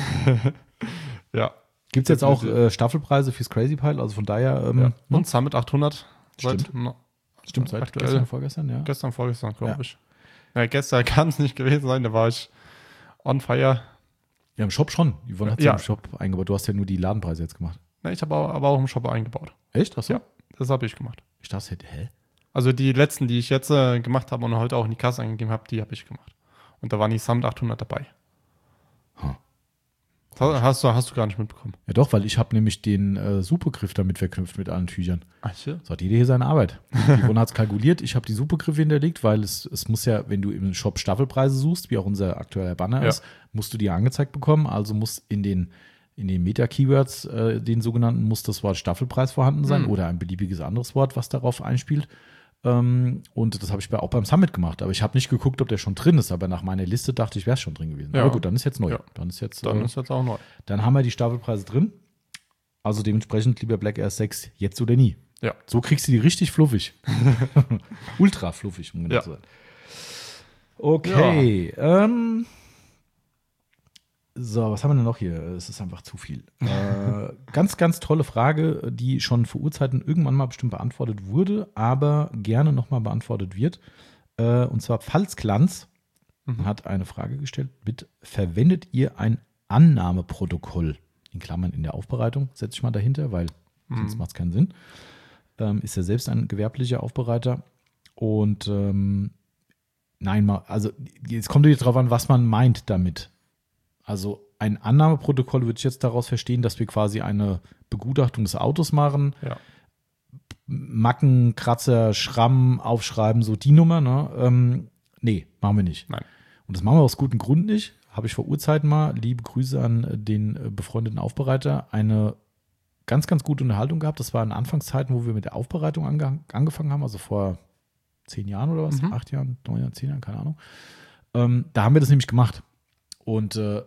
Speaker 2: Ja.
Speaker 1: Gibt es jetzt auch
Speaker 2: Definitiv.
Speaker 1: äh, Staffelpreise fürs Crazy Pile? Also von daher, ähm,
Speaker 2: ja.
Speaker 1: ne?
Speaker 2: Und Summit achthundert. Seit,
Speaker 1: Stimmt.
Speaker 2: no,
Speaker 1: Stimmt, seit
Speaker 2: aktuell.
Speaker 1: gestern, vorgestern, ja.
Speaker 2: Gestern, vorgestern, glaube
Speaker 1: Ja.
Speaker 2: ich. Ja, gestern kann es nicht gewesen sein, da war ich on fire.
Speaker 1: Ja, im Shop schon. Yvonne hat
Speaker 2: Ja.
Speaker 1: ja im Shop eingebaut. Du hast ja nur die Ladenpreise jetzt gemacht.
Speaker 2: Na, ich habe aber, aber auch im Shop eingebaut.
Speaker 1: Echt? Hast du?
Speaker 2: Ja. Das habe ich gemacht.
Speaker 1: Ich dachte, hätte- hä?
Speaker 2: Also die letzten, die ich jetzt äh, gemacht habe und heute auch in die Kasse eingegeben habe, die habe ich gemacht. Und da waren die Summit achthundert dabei.
Speaker 1: Huh.
Speaker 2: Das hast du, hast du gar nicht mitbekommen.
Speaker 1: Ja doch, weil ich habe nämlich den äh, Supergriff damit verknüpft mit allen Tüchern.
Speaker 2: Ach ja.
Speaker 1: So hat jeder hier seine Arbeit. Yvonne hat es kalkuliert. Ich habe die Supergriffe hinterlegt, weil es, es muss ja, wenn du im Shop Staffelpreise suchst, wie auch unser aktueller Banner
Speaker 2: Ja.
Speaker 1: ist, musst du die angezeigt bekommen. Also muss in den, in den Meta-Keywords, äh, den sogenannten, muss das Wort Staffelpreis vorhanden sein
Speaker 2: Hm.
Speaker 1: oder ein beliebiges anderes Wort, was darauf einspielt. Ähm, und das habe ich bei, auch beim Summit gemacht. Aber ich habe nicht geguckt, ob der schon drin ist. Aber nach meiner Liste dachte ich, wäre es schon drin gewesen.
Speaker 2: Ja.
Speaker 1: Aber gut, dann ist jetzt neu.
Speaker 2: Ja.
Speaker 1: Dann ist jetzt,
Speaker 2: Dann
Speaker 1: äh,
Speaker 2: ist jetzt auch neu.
Speaker 1: dann haben wir die Staffelpreise drin. Also dementsprechend, lieber Black Air sechs, jetzt oder nie.
Speaker 2: Ja.
Speaker 1: So kriegst du die richtig fluffig. Ultra fluffig, um genau
Speaker 2: Ja.
Speaker 1: zu sein. Okay. Ähm, so, was haben wir denn noch hier? Es ist einfach zu viel. Äh, ganz, ganz tolle Frage, die schon vor Urzeiten irgendwann mal bestimmt beantwortet wurde, aber gerne nochmal beantwortet wird. Äh, und zwar Pfalzglanz
Speaker 2: Mhm.
Speaker 1: hat eine Frage gestellt mit: Verwendet ihr ein Annahmeprotokoll? In Klammern in der Aufbereitung, setze ich mal dahinter, weil sonst
Speaker 2: Mhm.
Speaker 1: macht es keinen Sinn. Ähm, ist er selbst ein gewerblicher Aufbereiter. Und ähm, nein, mal, also jetzt kommt es darauf an, was man meint damit. Also ein Annahmeprotokoll würde ich jetzt daraus verstehen, dass wir quasi eine Begutachtung des Autos machen.
Speaker 2: Ja.
Speaker 1: Macken, Kratzer, Schramm aufschreiben, so die Nummer, ne? Ähm, nee, machen wir nicht.
Speaker 2: Nein.
Speaker 1: Und das machen wir aus gutem Grund nicht. Habe ich vor Urzeiten mal, liebe Grüße an den befreundeten Aufbereiter, eine ganz, ganz gute Unterhaltung gehabt. Das war in Anfangszeiten, wo wir mit der Aufbereitung ange- angefangen haben, also vor zehn Jahren oder was,
Speaker 2: Mhm.
Speaker 1: acht Jahren, neun Jahren, zehn Jahren, keine Ahnung. Ähm, da haben wir das nämlich gemacht. Und äh,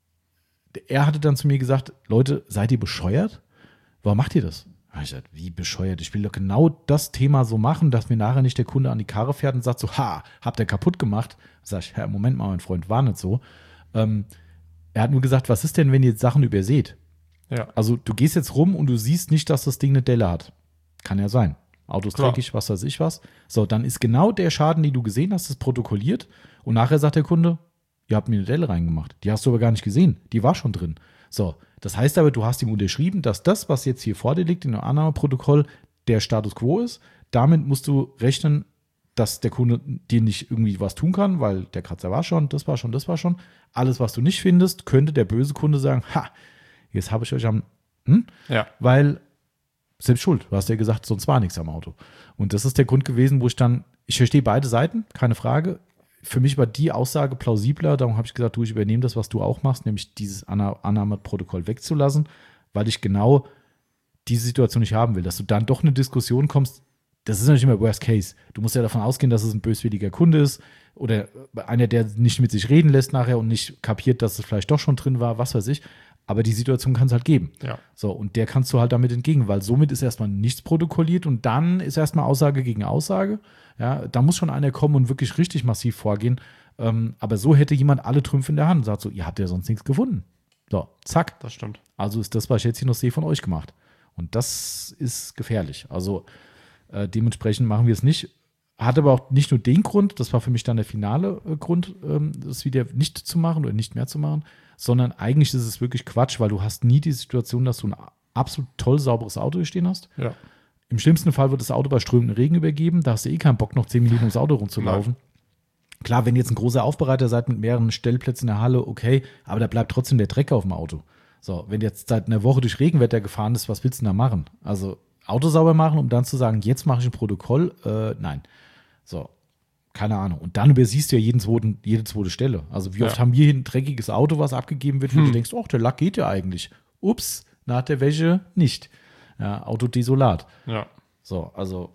Speaker 1: er hatte dann zu mir gesagt, Leute, seid ihr bescheuert? Warum macht ihr das? Da hab ich gesagt, wie bescheuert? Ich will doch genau das Thema so machen, dass mir nachher nicht der Kunde an die Karre fährt und sagt so, ha, habt ihr kaputt gemacht? Sag ich, ja, Moment mal, mein Freund, war nicht so. Ähm, er hat nur gesagt, was ist denn, wenn ihr jetzt Sachen überseht?
Speaker 2: Ja.
Speaker 1: Also du gehst jetzt rum und du siehst nicht, dass das Ding eine Delle hat. Kann ja sein. Auto ist
Speaker 2: Klar.
Speaker 1: dreckig, was weiß ich was. So, dann ist genau der Schaden, den du gesehen hast, ist protokolliert. Und nachher sagt der Kunde, ihr habt mir eine Delle reingemacht. Die hast du aber gar nicht gesehen. Die war schon drin. So, das heißt aber, du hast ihm unterschrieben, dass das, was jetzt hier vor dir liegt in dem Annahmeprotokoll, der Status quo ist. Damit musst du rechnen, dass der Kunde dir nicht irgendwie was tun kann, weil der Kratzer war schon, das war schon, das war schon. Alles, was du nicht findest, könnte der böse Kunde sagen, ha, jetzt habe ich euch am, hm?
Speaker 2: Ja.
Speaker 1: Weil selbst schuld. Du hast ja gesagt, sonst war nichts am Auto. Und das ist der Grund gewesen, wo ich dann, ich verstehe beide Seiten, keine Frage. Für mich war die Aussage plausibler, darum habe ich gesagt, du, ich übernehme das, was du auch machst, nämlich dieses Anna- Annahmeprotokoll wegzulassen, weil ich genau diese Situation nicht haben will, dass du dann doch in eine Diskussion kommst. Das ist natürlich immer Worst Case. Du musst ja davon ausgehen, dass es ein böswilliger Kunde ist oder einer, der nicht mit sich reden lässt nachher und nicht kapiert, dass es vielleicht doch schon drin war, was weiß ich. Aber die Situation kann es halt geben.
Speaker 2: Ja.
Speaker 1: So, und der kannst du halt damit entgegen, weil somit ist erstmal nichts protokolliert und dann ist erstmal Aussage gegen Aussage. Ja, da muss schon einer kommen und wirklich richtig massiv vorgehen. Ähm, aber so hätte jemand alle Trümpfe in der Hand und sagt so, ihr habt ja sonst nichts gefunden. So, zack.
Speaker 2: Das stimmt.
Speaker 1: Also ist das, was ich jetzt hier noch sehe, von euch gemacht. Und das ist gefährlich. Also äh, dementsprechend machen wir es nicht. Hat aber auch nicht nur den Grund, das war für mich dann der finale äh, Grund, ähm, das wieder nicht zu machen oder nicht mehr zu machen, sondern eigentlich ist es wirklich Quatsch, weil du hast nie die Situation, dass du ein absolut toll sauberes Auto hier stehen hast.
Speaker 2: Ja.
Speaker 1: Im schlimmsten Fall wird das Auto bei strömendem Regen übergeben, da hast du eh keinen Bock, noch zehn Minuten ums Auto rumzulaufen. Nein. Klar, wenn ihr jetzt ein großer Aufbereiter seid mit mehreren Stellplätzen in der Halle, okay, aber da bleibt trotzdem der Dreck auf dem Auto. So, wenn du jetzt seit einer Woche durch Regenwetter gefahren ist, was willst du denn da machen? Also Auto sauber machen, um dann zu sagen, jetzt mache ich ein Protokoll? Äh, nein. So, keine Ahnung. Und dann übersiehst du ja jeden zweiten, jede zweite Stelle. Also wie oft
Speaker 2: Ja.
Speaker 1: haben wir hier ein dreckiges Auto, was abgegeben wird, wo
Speaker 2: Hm.
Speaker 1: du denkst, oh, der Lack geht ja eigentlich. Ups, nach der Wäsche nicht. Ja, Auto desolat.
Speaker 2: Ja.
Speaker 1: So, also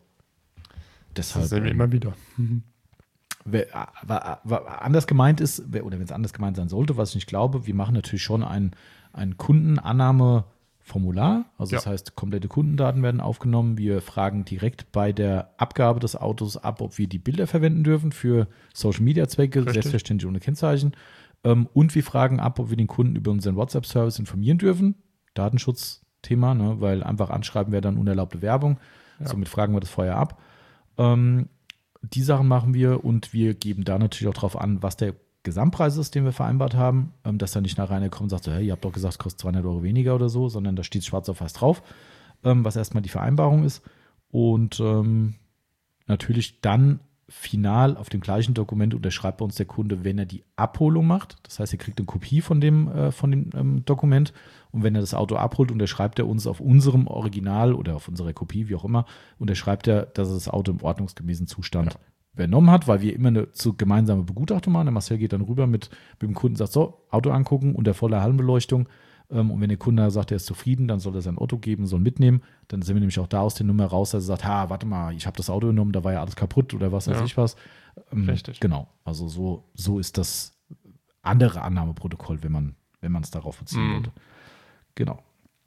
Speaker 2: Das
Speaker 1: deshalb.
Speaker 2: sehen wir
Speaker 1: ähm,
Speaker 2: immer wieder.
Speaker 1: wer- wa- wa- anders gemeint ist, wer- oder wenn es anders gemeint sein sollte, was ich nicht glaube, wir machen natürlich schon ein, ein Kundenannahmeformular. Also das
Speaker 2: Ja.
Speaker 1: heißt, komplette Kundendaten werden aufgenommen. Wir fragen direkt bei der Abgabe des Autos ab, ob wir die Bilder verwenden dürfen für Social-Media-Zwecke,
Speaker 2: Richtig.
Speaker 1: selbstverständlich ohne Kennzeichen. Ähm, Und wir fragen ab, ob wir den Kunden über unseren WhatsApp-Service informieren dürfen. Datenschutzthema, ne, weil einfach anschreiben wäre dann unerlaubte Werbung.
Speaker 2: Ja.
Speaker 1: Somit fragen wir das vorher ab. Ähm, die Sachen machen wir und wir geben da natürlich auch darauf an, was der Gesamtpreis ist, den wir vereinbart haben, ähm, dass da nicht nachher einer kommt und sagt, so, hey, ihr habt doch gesagt, es kostet zweihundert Euro weniger oder so, sondern da steht schwarz auf weiß drauf, ähm, was erstmal die Vereinbarung ist. Und ähm, natürlich dann final auf dem gleichen Dokument unterschreibt bei uns der Kunde, wenn er die Abholung macht. Das heißt, er kriegt eine Kopie von dem, äh, von dem ähm, Dokument und wenn er das Auto abholt, unterschreibt er uns auf unserem Original oder auf unserer Kopie, wie auch immer, unterschreibt er, dass er das Auto im ordnungsgemäßen Zustand
Speaker 2: Ja.
Speaker 1: übernommen hat, weil wir immer eine zu gemeinsame Begutachtung machen. Der Marcel geht dann rüber mit, mit dem Kunden, sagt so, Auto angucken unter voller Hallenbeleuchtung. Ähm, und wenn der Kunde sagt, er ist zufrieden, dann soll er sein Auto geben, soll mitnehmen. Dann sind wir nämlich auch da aus der Nummer raus, dass er sagt, ha, warte mal, ich habe das Auto genommen, da war ja alles kaputt oder was weiß
Speaker 2: Ja.
Speaker 1: ich was. Ähm,
Speaker 2: Richtig.
Speaker 1: Genau, also so, so ist das andere Annahmeprotokoll, wenn man wenn man es darauf beziehen
Speaker 2: Mhm.
Speaker 1: würde. Genau.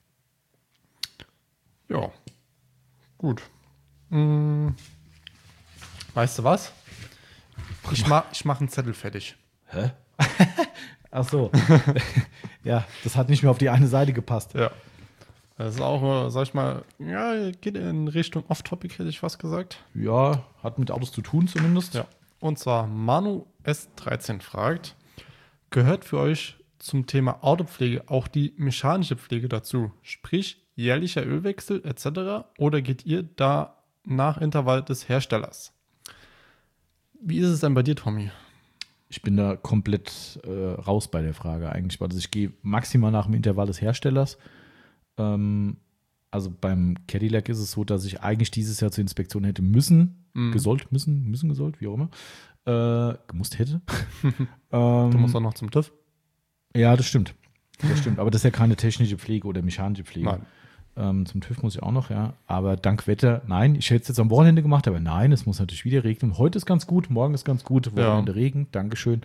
Speaker 2: Ja. Gut. Hm. Weißt du was? Ich mach, ich mach einen Zettel fertig.
Speaker 1: Hä? Ach so. Ja, das hat nicht mehr auf die eine Seite gepasst.
Speaker 2: Ja. Das ist auch, äh, sag ich mal, ja, geht in Richtung Off-Topic, hätte ich fast gesagt.
Speaker 1: Ja, hat mit Autos zu tun zumindest.
Speaker 2: Ja. Und zwar Manu S dreizehn fragt, gehört für euch zum Thema Autopflege auch die mechanische Pflege dazu? Sprich, jährlicher Ölwechsel et cetera. Oder geht ihr da nach Intervall des Herstellers? Wie ist es denn bei dir, Tommy?
Speaker 1: Ich bin da komplett äh, raus bei der Frage eigentlich, weil ich gehe maximal nach dem Intervall des Herstellers. Ähm, also beim Cadillac ist es so, dass ich eigentlich dieses Jahr zur Inspektion hätte müssen,
Speaker 2: Mhm.
Speaker 1: gesollt, müssen, müssen, gesollt, wie auch immer, äh, gemusst hätte.
Speaker 2: Du
Speaker 1: ähm,
Speaker 2: musst auch noch zum TÜV.
Speaker 1: ja, das stimmt. Das stimmt. Aber das ist ja keine technische Pflege oder mechanische Pflege.
Speaker 2: Nein.
Speaker 1: Ähm, zum TÜV muss ich auch noch, ja. Aber dank Wetter, nein, ich hätte es jetzt am Wochenende gemacht, aber nein, es muss natürlich wieder regnen. Heute ist ganz gut, morgen ist ganz gut, Wochenende
Speaker 2: Ja.
Speaker 1: Regen, Dankeschön.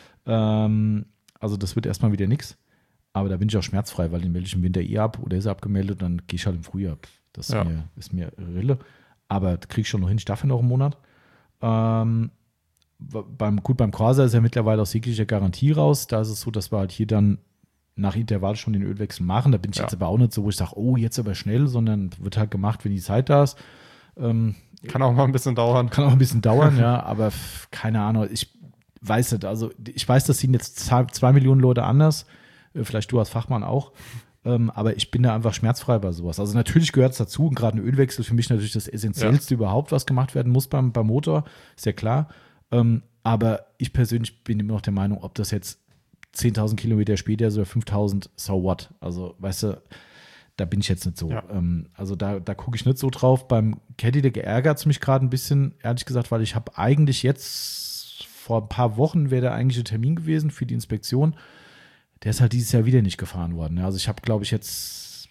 Speaker 1: Ähm, also das wird erstmal wieder nichts. Aber da bin ich auch schmerzfrei, weil den melde ich im Winter eh ab oder ist er abgemeldet, dann gehe ich halt im Frühjahr. Das ist,
Speaker 2: Ja.
Speaker 1: mir, ist mir Rille. Aber kriege ich schon noch hin, ich darf ja noch einen Monat. Ähm, beim, gut, beim Corsa ist ja mittlerweile aus jeglicher Garantie raus. Da ist es so, dass wir halt hier dann nach Intervall schon den Ölwechsel machen. Da bin ich
Speaker 2: Ja.
Speaker 1: jetzt aber auch nicht so, wo ich sage, oh, jetzt aber schnell, sondern wird halt gemacht, wenn die Zeit da ist. Ähm,
Speaker 2: Kann auch mal ein bisschen dauern.
Speaker 1: kann auch ein bisschen dauern, ja, aber f- keine Ahnung. Ich weiß nicht, also ich weiß, das sehen jetzt zwei, zwei Millionen Leute anders. Äh, Vielleicht du als Fachmann auch. Ähm, aber ich bin da einfach schmerzfrei bei sowas. Also natürlich gehört es dazu und gerade ein Ölwechsel ist für mich natürlich das Essentiellste überhaupt, was gemacht werden muss beim, beim Motor, ist ja klar. Ähm, aber ich persönlich bin immer noch der Meinung, ob das jetzt zehntausend Kilometer später ist oder fünftausend, so what? Also, weißt du, da bin ich jetzt nicht so.
Speaker 2: Ja.
Speaker 1: Ähm, also da, da gucke ich nicht so drauf. Beim Cadillac ärgert es mich gerade ein bisschen, ehrlich gesagt, weil ich habe eigentlich jetzt, vor ein paar Wochen wäre der eigentliche Termin gewesen für die Inspektion. Der ist halt dieses Jahr wieder nicht gefahren worden. Ja, also ich habe, glaube ich, jetzt,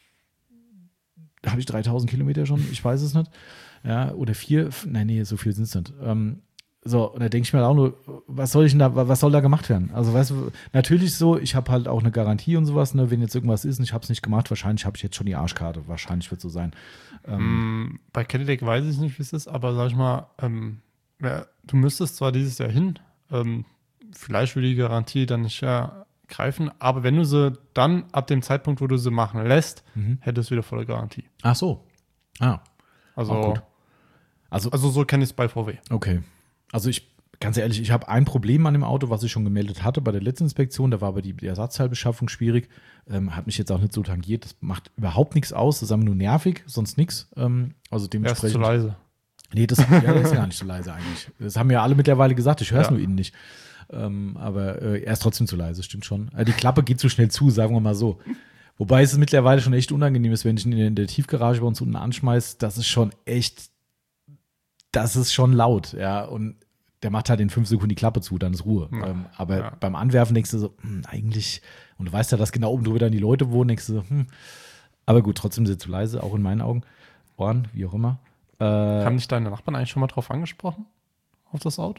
Speaker 1: habe ich dreitausend Kilometer schon? Ich weiß es nicht. Ja, oder vier? Nein, nee, so viel sind es nicht. Ähm, so, und da denke ich mir auch nur, was soll ich denn da, was soll da gemacht werden? Also, weißt du, natürlich so, ich habe halt auch eine Garantie und sowas, ne, wenn jetzt irgendwas ist und ich habe es nicht gemacht, wahrscheinlich habe ich jetzt schon die Arschkarte. Wahrscheinlich wird es so sein. Ähm,
Speaker 2: Mm, Bei Cadillac weiß ich nicht, wie es ist, aber sag ich mal, ähm, ja, du müsstest zwar dieses Jahr hin, ähm, vielleicht würde die Garantie dann nicht ja, greifen, aber wenn du sie dann ab dem Zeitpunkt, wo du sie machen lässt,
Speaker 1: Mhm.
Speaker 2: hättest du wieder volle Garantie.
Speaker 1: Ach so. Ah,
Speaker 2: Also,
Speaker 1: Auch gut. also,
Speaker 2: also so kenne ich es bei V W.
Speaker 1: okay. Also ich, ganz ehrlich, ich habe ein Problem an dem Auto, was ich schon gemeldet hatte bei der letzten Inspektion. Da war aber die, die Ersatzteilbeschaffung schwierig. Ähm, hat mich jetzt auch nicht so tangiert. Das macht überhaupt nichts aus. Das ist einfach nur nervig, sonst nichts. Ähm, also
Speaker 2: Er ist
Speaker 1: dementsprechend.
Speaker 2: zu leise.
Speaker 1: Nee, das ja, der ist gar nicht so leise eigentlich. Das haben ja alle mittlerweile gesagt. Ich höre es
Speaker 2: Ja.
Speaker 1: nur innen nicht. Ähm, aber äh, er ist trotzdem zu leise, stimmt schon. Äh, die Klappe geht zu schnell zu, sagen wir mal so. Wobei es mittlerweile schon echt unangenehm ist, wenn ich ihn in der Tiefgarage bei uns unten anschmeiß. Das ist schon echt, das ist schon laut, ja. Und der macht halt in fünf Sekunden die Klappe zu, dann ist Ruhe.
Speaker 2: Ja.
Speaker 1: Ähm, aber
Speaker 2: Ja.
Speaker 1: beim Anwerfen denkst du so, hm, eigentlich, und du weißt ja, dass genau oben drüber dann die Leute wohnen, denkst du so, hm. Aber gut, trotzdem sind sie zu leise, auch in meinen Augen. Ohren, wie auch immer. Äh,
Speaker 2: Haben dich deine Nachbarn eigentlich schon mal drauf angesprochen? Auf das Auto?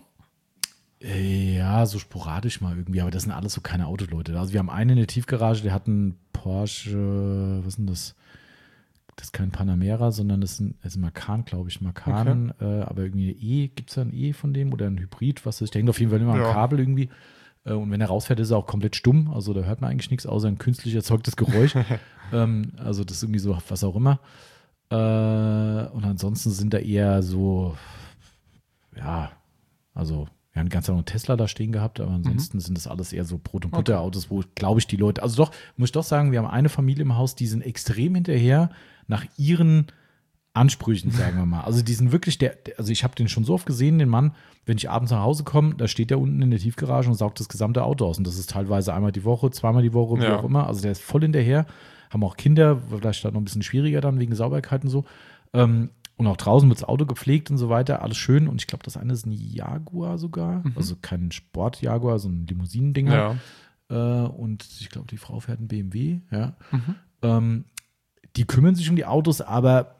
Speaker 1: Ja, so sporadisch mal irgendwie, aber das sind alles so keine Autoleute. Also wir haben einen in der Tiefgarage, der hat einen Porsche, was ist denn das? Das ist kein Panamera, sondern das ist ein, das ist ein Macan, glaube ich, ein Macan, äh, aber irgendwie ein E, gibt es da ein E von dem oder ein Hybrid, was ist? Der hängt auf jeden Fall immer am
Speaker 2: Ja.
Speaker 1: Kabel irgendwie. Äh, und wenn er rausfährt, ist er auch komplett stumm. Also da hört man eigentlich nichts, außer ein künstlich erzeugtes Geräusch. ähm, also das ist irgendwie so, was auch immer. Äh, und ansonsten sind da eher so, ja, also wir haben ganz einen Tesla da stehen gehabt, aber ansonsten sind das alles eher so Brot- und Butter-Autos, wo, glaube ich, die Leute, also doch, muss ich doch sagen, wir haben eine Familie im Haus, die sind extrem hinterher nach ihren Ansprüchen, sagen wir mal. Also die sind wirklich, der, der also ich habe den schon so oft gesehen, den Mann, wenn ich abends nach Hause komme, da steht der unten in der Tiefgarage und saugt das gesamte Auto aus. Und das ist teilweise einmal die Woche, zweimal die Woche, wie
Speaker 2: Ja.
Speaker 1: auch immer. Also der ist voll hinterher, haben auch Kinder, vielleicht dann noch ein bisschen schwieriger dann wegen Sauberkeit und so. Ähm, Und auch draußen wird das Auto gepflegt und so weiter, alles schön. Und ich glaube, das eine ist ein Jaguar sogar.
Speaker 2: Mhm.
Speaker 1: Also kein Sport-Jaguar, so ein Limousinen-Dinger.
Speaker 2: Ja.
Speaker 1: Äh, und ich glaube, die Frau fährt einen B M W. Ja.
Speaker 2: Mhm.
Speaker 1: Ähm, die kümmern sich um die Autos, aber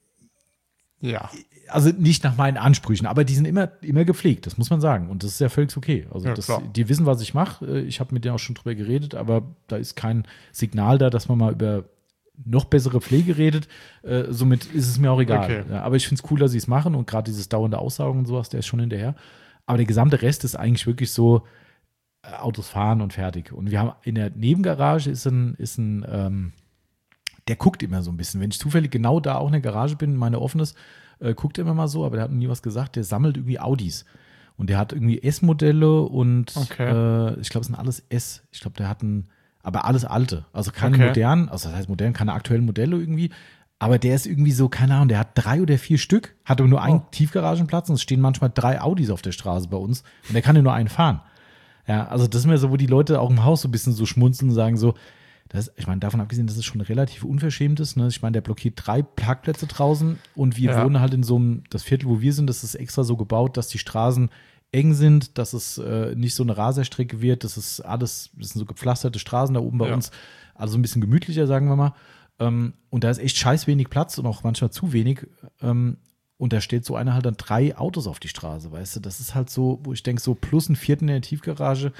Speaker 2: Ja.
Speaker 1: also nicht nach meinen Ansprüchen, aber die sind immer, immer gepflegt, das muss man sagen. Und das ist ja völlig okay. Also
Speaker 2: Ja,
Speaker 1: das,
Speaker 2: klar.
Speaker 1: die wissen, was ich mache. Ich habe mit denen auch schon drüber geredet, aber da ist kein Signal da, dass man mal über noch bessere Pflege redet. Äh, somit ist es mir auch egal.
Speaker 2: Okay.
Speaker 1: Ja, aber ich finde es cool, dass sie es machen und gerade dieses dauernde Aussaugen und sowas, der ist schon hinterher. Aber der gesamte Rest ist eigentlich wirklich so äh, Autos fahren und fertig. Und wir haben in der Nebengarage ist ein, ist ein ähm, der guckt immer so ein bisschen. Wenn ich zufällig genau da auch in der Garage bin, meine offenes, äh, guckt er immer mal so, aber der hat noch nie was gesagt. Der sammelt irgendwie Audis. Und der hat irgendwie S-Modelle und
Speaker 2: Okay.
Speaker 1: äh, ich glaube, es sind alles S. Ich glaube, der hat ein, aber alles alte. Also keine
Speaker 2: Okay.
Speaker 1: modernen, also das heißt modern, keine aktuellen Modelle irgendwie. Aber der ist irgendwie so, keine Ahnung, der hat drei oder vier Stück, hat aber nur einen
Speaker 2: Oh.
Speaker 1: Tiefgaragenplatz und es stehen manchmal drei Audis auf der Straße bei uns und der kann ja nur einen fahren. Ja, also das ist mir so, wo die Leute auch im Haus so ein bisschen so schmunzeln und sagen so, Das, ich meine, davon abgesehen, dass es schon relativ unverschämt ist. Ne? Ich meine, der blockiert drei Parkplätze draußen und wir
Speaker 2: Ja.
Speaker 1: wohnen halt in so einem, das Viertel, wo wir sind, das ist extra so gebaut, dass die Straßen eng sind, dass es äh, nicht so eine Raserstrecke wird. Das ist alles, das sind so gepflasterte Straßen da oben bei
Speaker 2: Ja.
Speaker 1: uns. Also ein bisschen gemütlicher, sagen wir mal. Ähm, und da ist echt scheiß wenig Platz und auch manchmal zu wenig. Ähm, und da steht so einer halt dann drei Autos auf die Straße, weißt du? Das ist halt so, wo ich denke, so plus ein vierten in der Tiefgarage.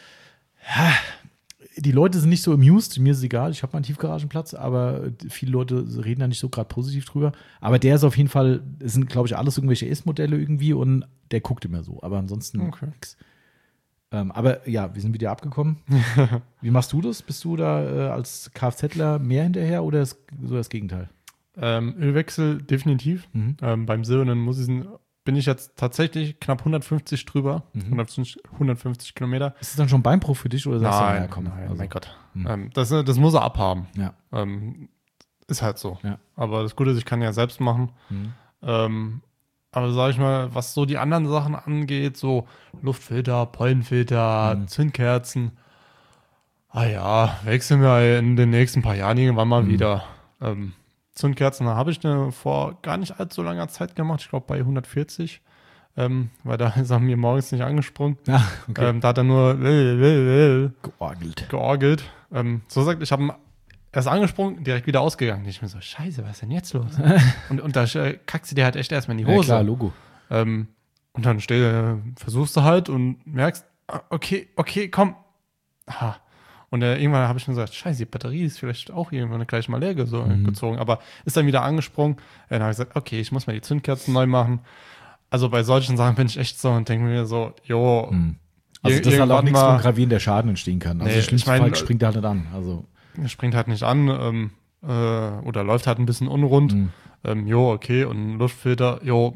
Speaker 1: Ja, die Leute sind nicht so amused, mir ist es egal, ich habe meinen Tiefgaragenplatz, aber viele Leute reden da nicht so gerade positiv drüber. Aber der ist auf jeden Fall, es sind, glaube ich, alles irgendwelche S-Modelle irgendwie und der guckt immer so. Aber ansonsten
Speaker 2: Okay.
Speaker 1: nix. Ähm, aber ja, wir sind wieder abgekommen. Wie machst du das? Bist du da äh, als Kfzler mehr hinterher oder ist so das Gegenteil?
Speaker 2: Ähm, Ölwechsel definitiv.
Speaker 1: Mhm.
Speaker 2: Ähm, beim Silbernen muss ich, bin ich jetzt tatsächlich knapp hundertfünfzig drüber.
Speaker 1: Mhm.
Speaker 2: hundertfünfzig, hundertfünfzig Kilometer.
Speaker 1: Ist es dann schon Beinbruch für dich oder sagst du,
Speaker 2: Nein,
Speaker 1: naja, komm,
Speaker 2: nein,
Speaker 1: also,
Speaker 2: mein Gott.
Speaker 1: Mhm.
Speaker 2: Ähm, das, das muss er abhaben.
Speaker 1: Ja.
Speaker 2: Ähm, ist halt so.
Speaker 1: Ja.
Speaker 2: Aber das Gute ist, ich kann ja selbst machen.
Speaker 1: Mhm.
Speaker 2: Ähm, aber sag ich mal, was so die anderen Sachen angeht, so Luftfilter, Pollenfilter,
Speaker 1: Mhm.
Speaker 2: Zündkerzen, ah ja, wechseln wir in den nächsten paar Jahren irgendwann mal
Speaker 1: Mhm.
Speaker 2: wieder. Ähm, Zündkerzen habe ich eine vor gar nicht allzu langer Zeit gemacht, ich glaube bei hundertvierzig, ähm, weil da ist er mir morgens nicht angesprungen.
Speaker 1: Ah, okay.
Speaker 2: Ähm, da hat er nur
Speaker 1: Georgelt.
Speaker 2: georgelt. Ähm, so sagt, ich habe ihn erst angesprungen, direkt wieder ausgegangen. Ich mir so, scheiße, was ist denn jetzt los? und, und da äh, kackst du dir halt echt erstmal in die
Speaker 1: Ja,
Speaker 2: Hose.
Speaker 1: klar, Logo.
Speaker 2: Ähm, und dann steh, äh, versuchst du halt und merkst, ah, okay, okay, komm. Ha. Und äh, irgendwann habe ich mir gesagt, scheiße, die Batterie ist vielleicht auch irgendwann gleich mal leer geso-
Speaker 1: Mhm.
Speaker 2: gezogen. Aber ist dann wieder angesprungen. Äh, dann habe ich gesagt, okay, ich muss mal die Zündkerzen neu machen. Also bei solchen Sachen bin ich echt so und denke mir so, jo,
Speaker 1: Mhm. Also
Speaker 2: Ir-
Speaker 1: das ist halt auch
Speaker 2: irgendwann
Speaker 1: nichts, wo
Speaker 2: mal-
Speaker 1: ein gravierender Schaden entstehen kann. Also
Speaker 2: Nee,
Speaker 1: im schlimmsten
Speaker 2: ich mein,
Speaker 1: Fall springt er halt nicht an. Also,
Speaker 2: springt halt nicht an ähm, äh, oder läuft halt ein bisschen unrund.
Speaker 1: mhm.
Speaker 2: Ähm, jo, okay, und ein Luftfilter, jo,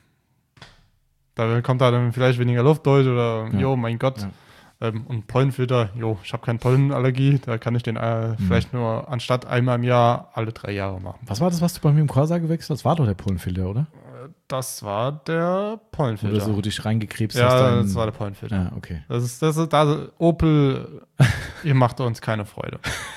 Speaker 2: da kommt da dann vielleicht weniger Luft durch oder,
Speaker 1: Ja.
Speaker 2: jo, mein Gott.
Speaker 1: Ja.
Speaker 2: Ähm, und Pollenfilter, jo, ich habe keine Pollenallergie, da kann ich den äh, vielleicht nur anstatt einmal im Jahr alle drei Jahre machen.
Speaker 1: Was war das, was du bei mir im Corsa gewechselt hast? Das war doch der Pollenfilter, oder?
Speaker 2: Das war der Pollenfilter.
Speaker 1: Oder so, wo du dich reingekrebst hast.
Speaker 2: ja,
Speaker 1: da in-
Speaker 2: das war der Pollenfilter.
Speaker 1: Ja, okay.
Speaker 2: Das ist, das ist, da, Opel, ihr macht uns keine Freude.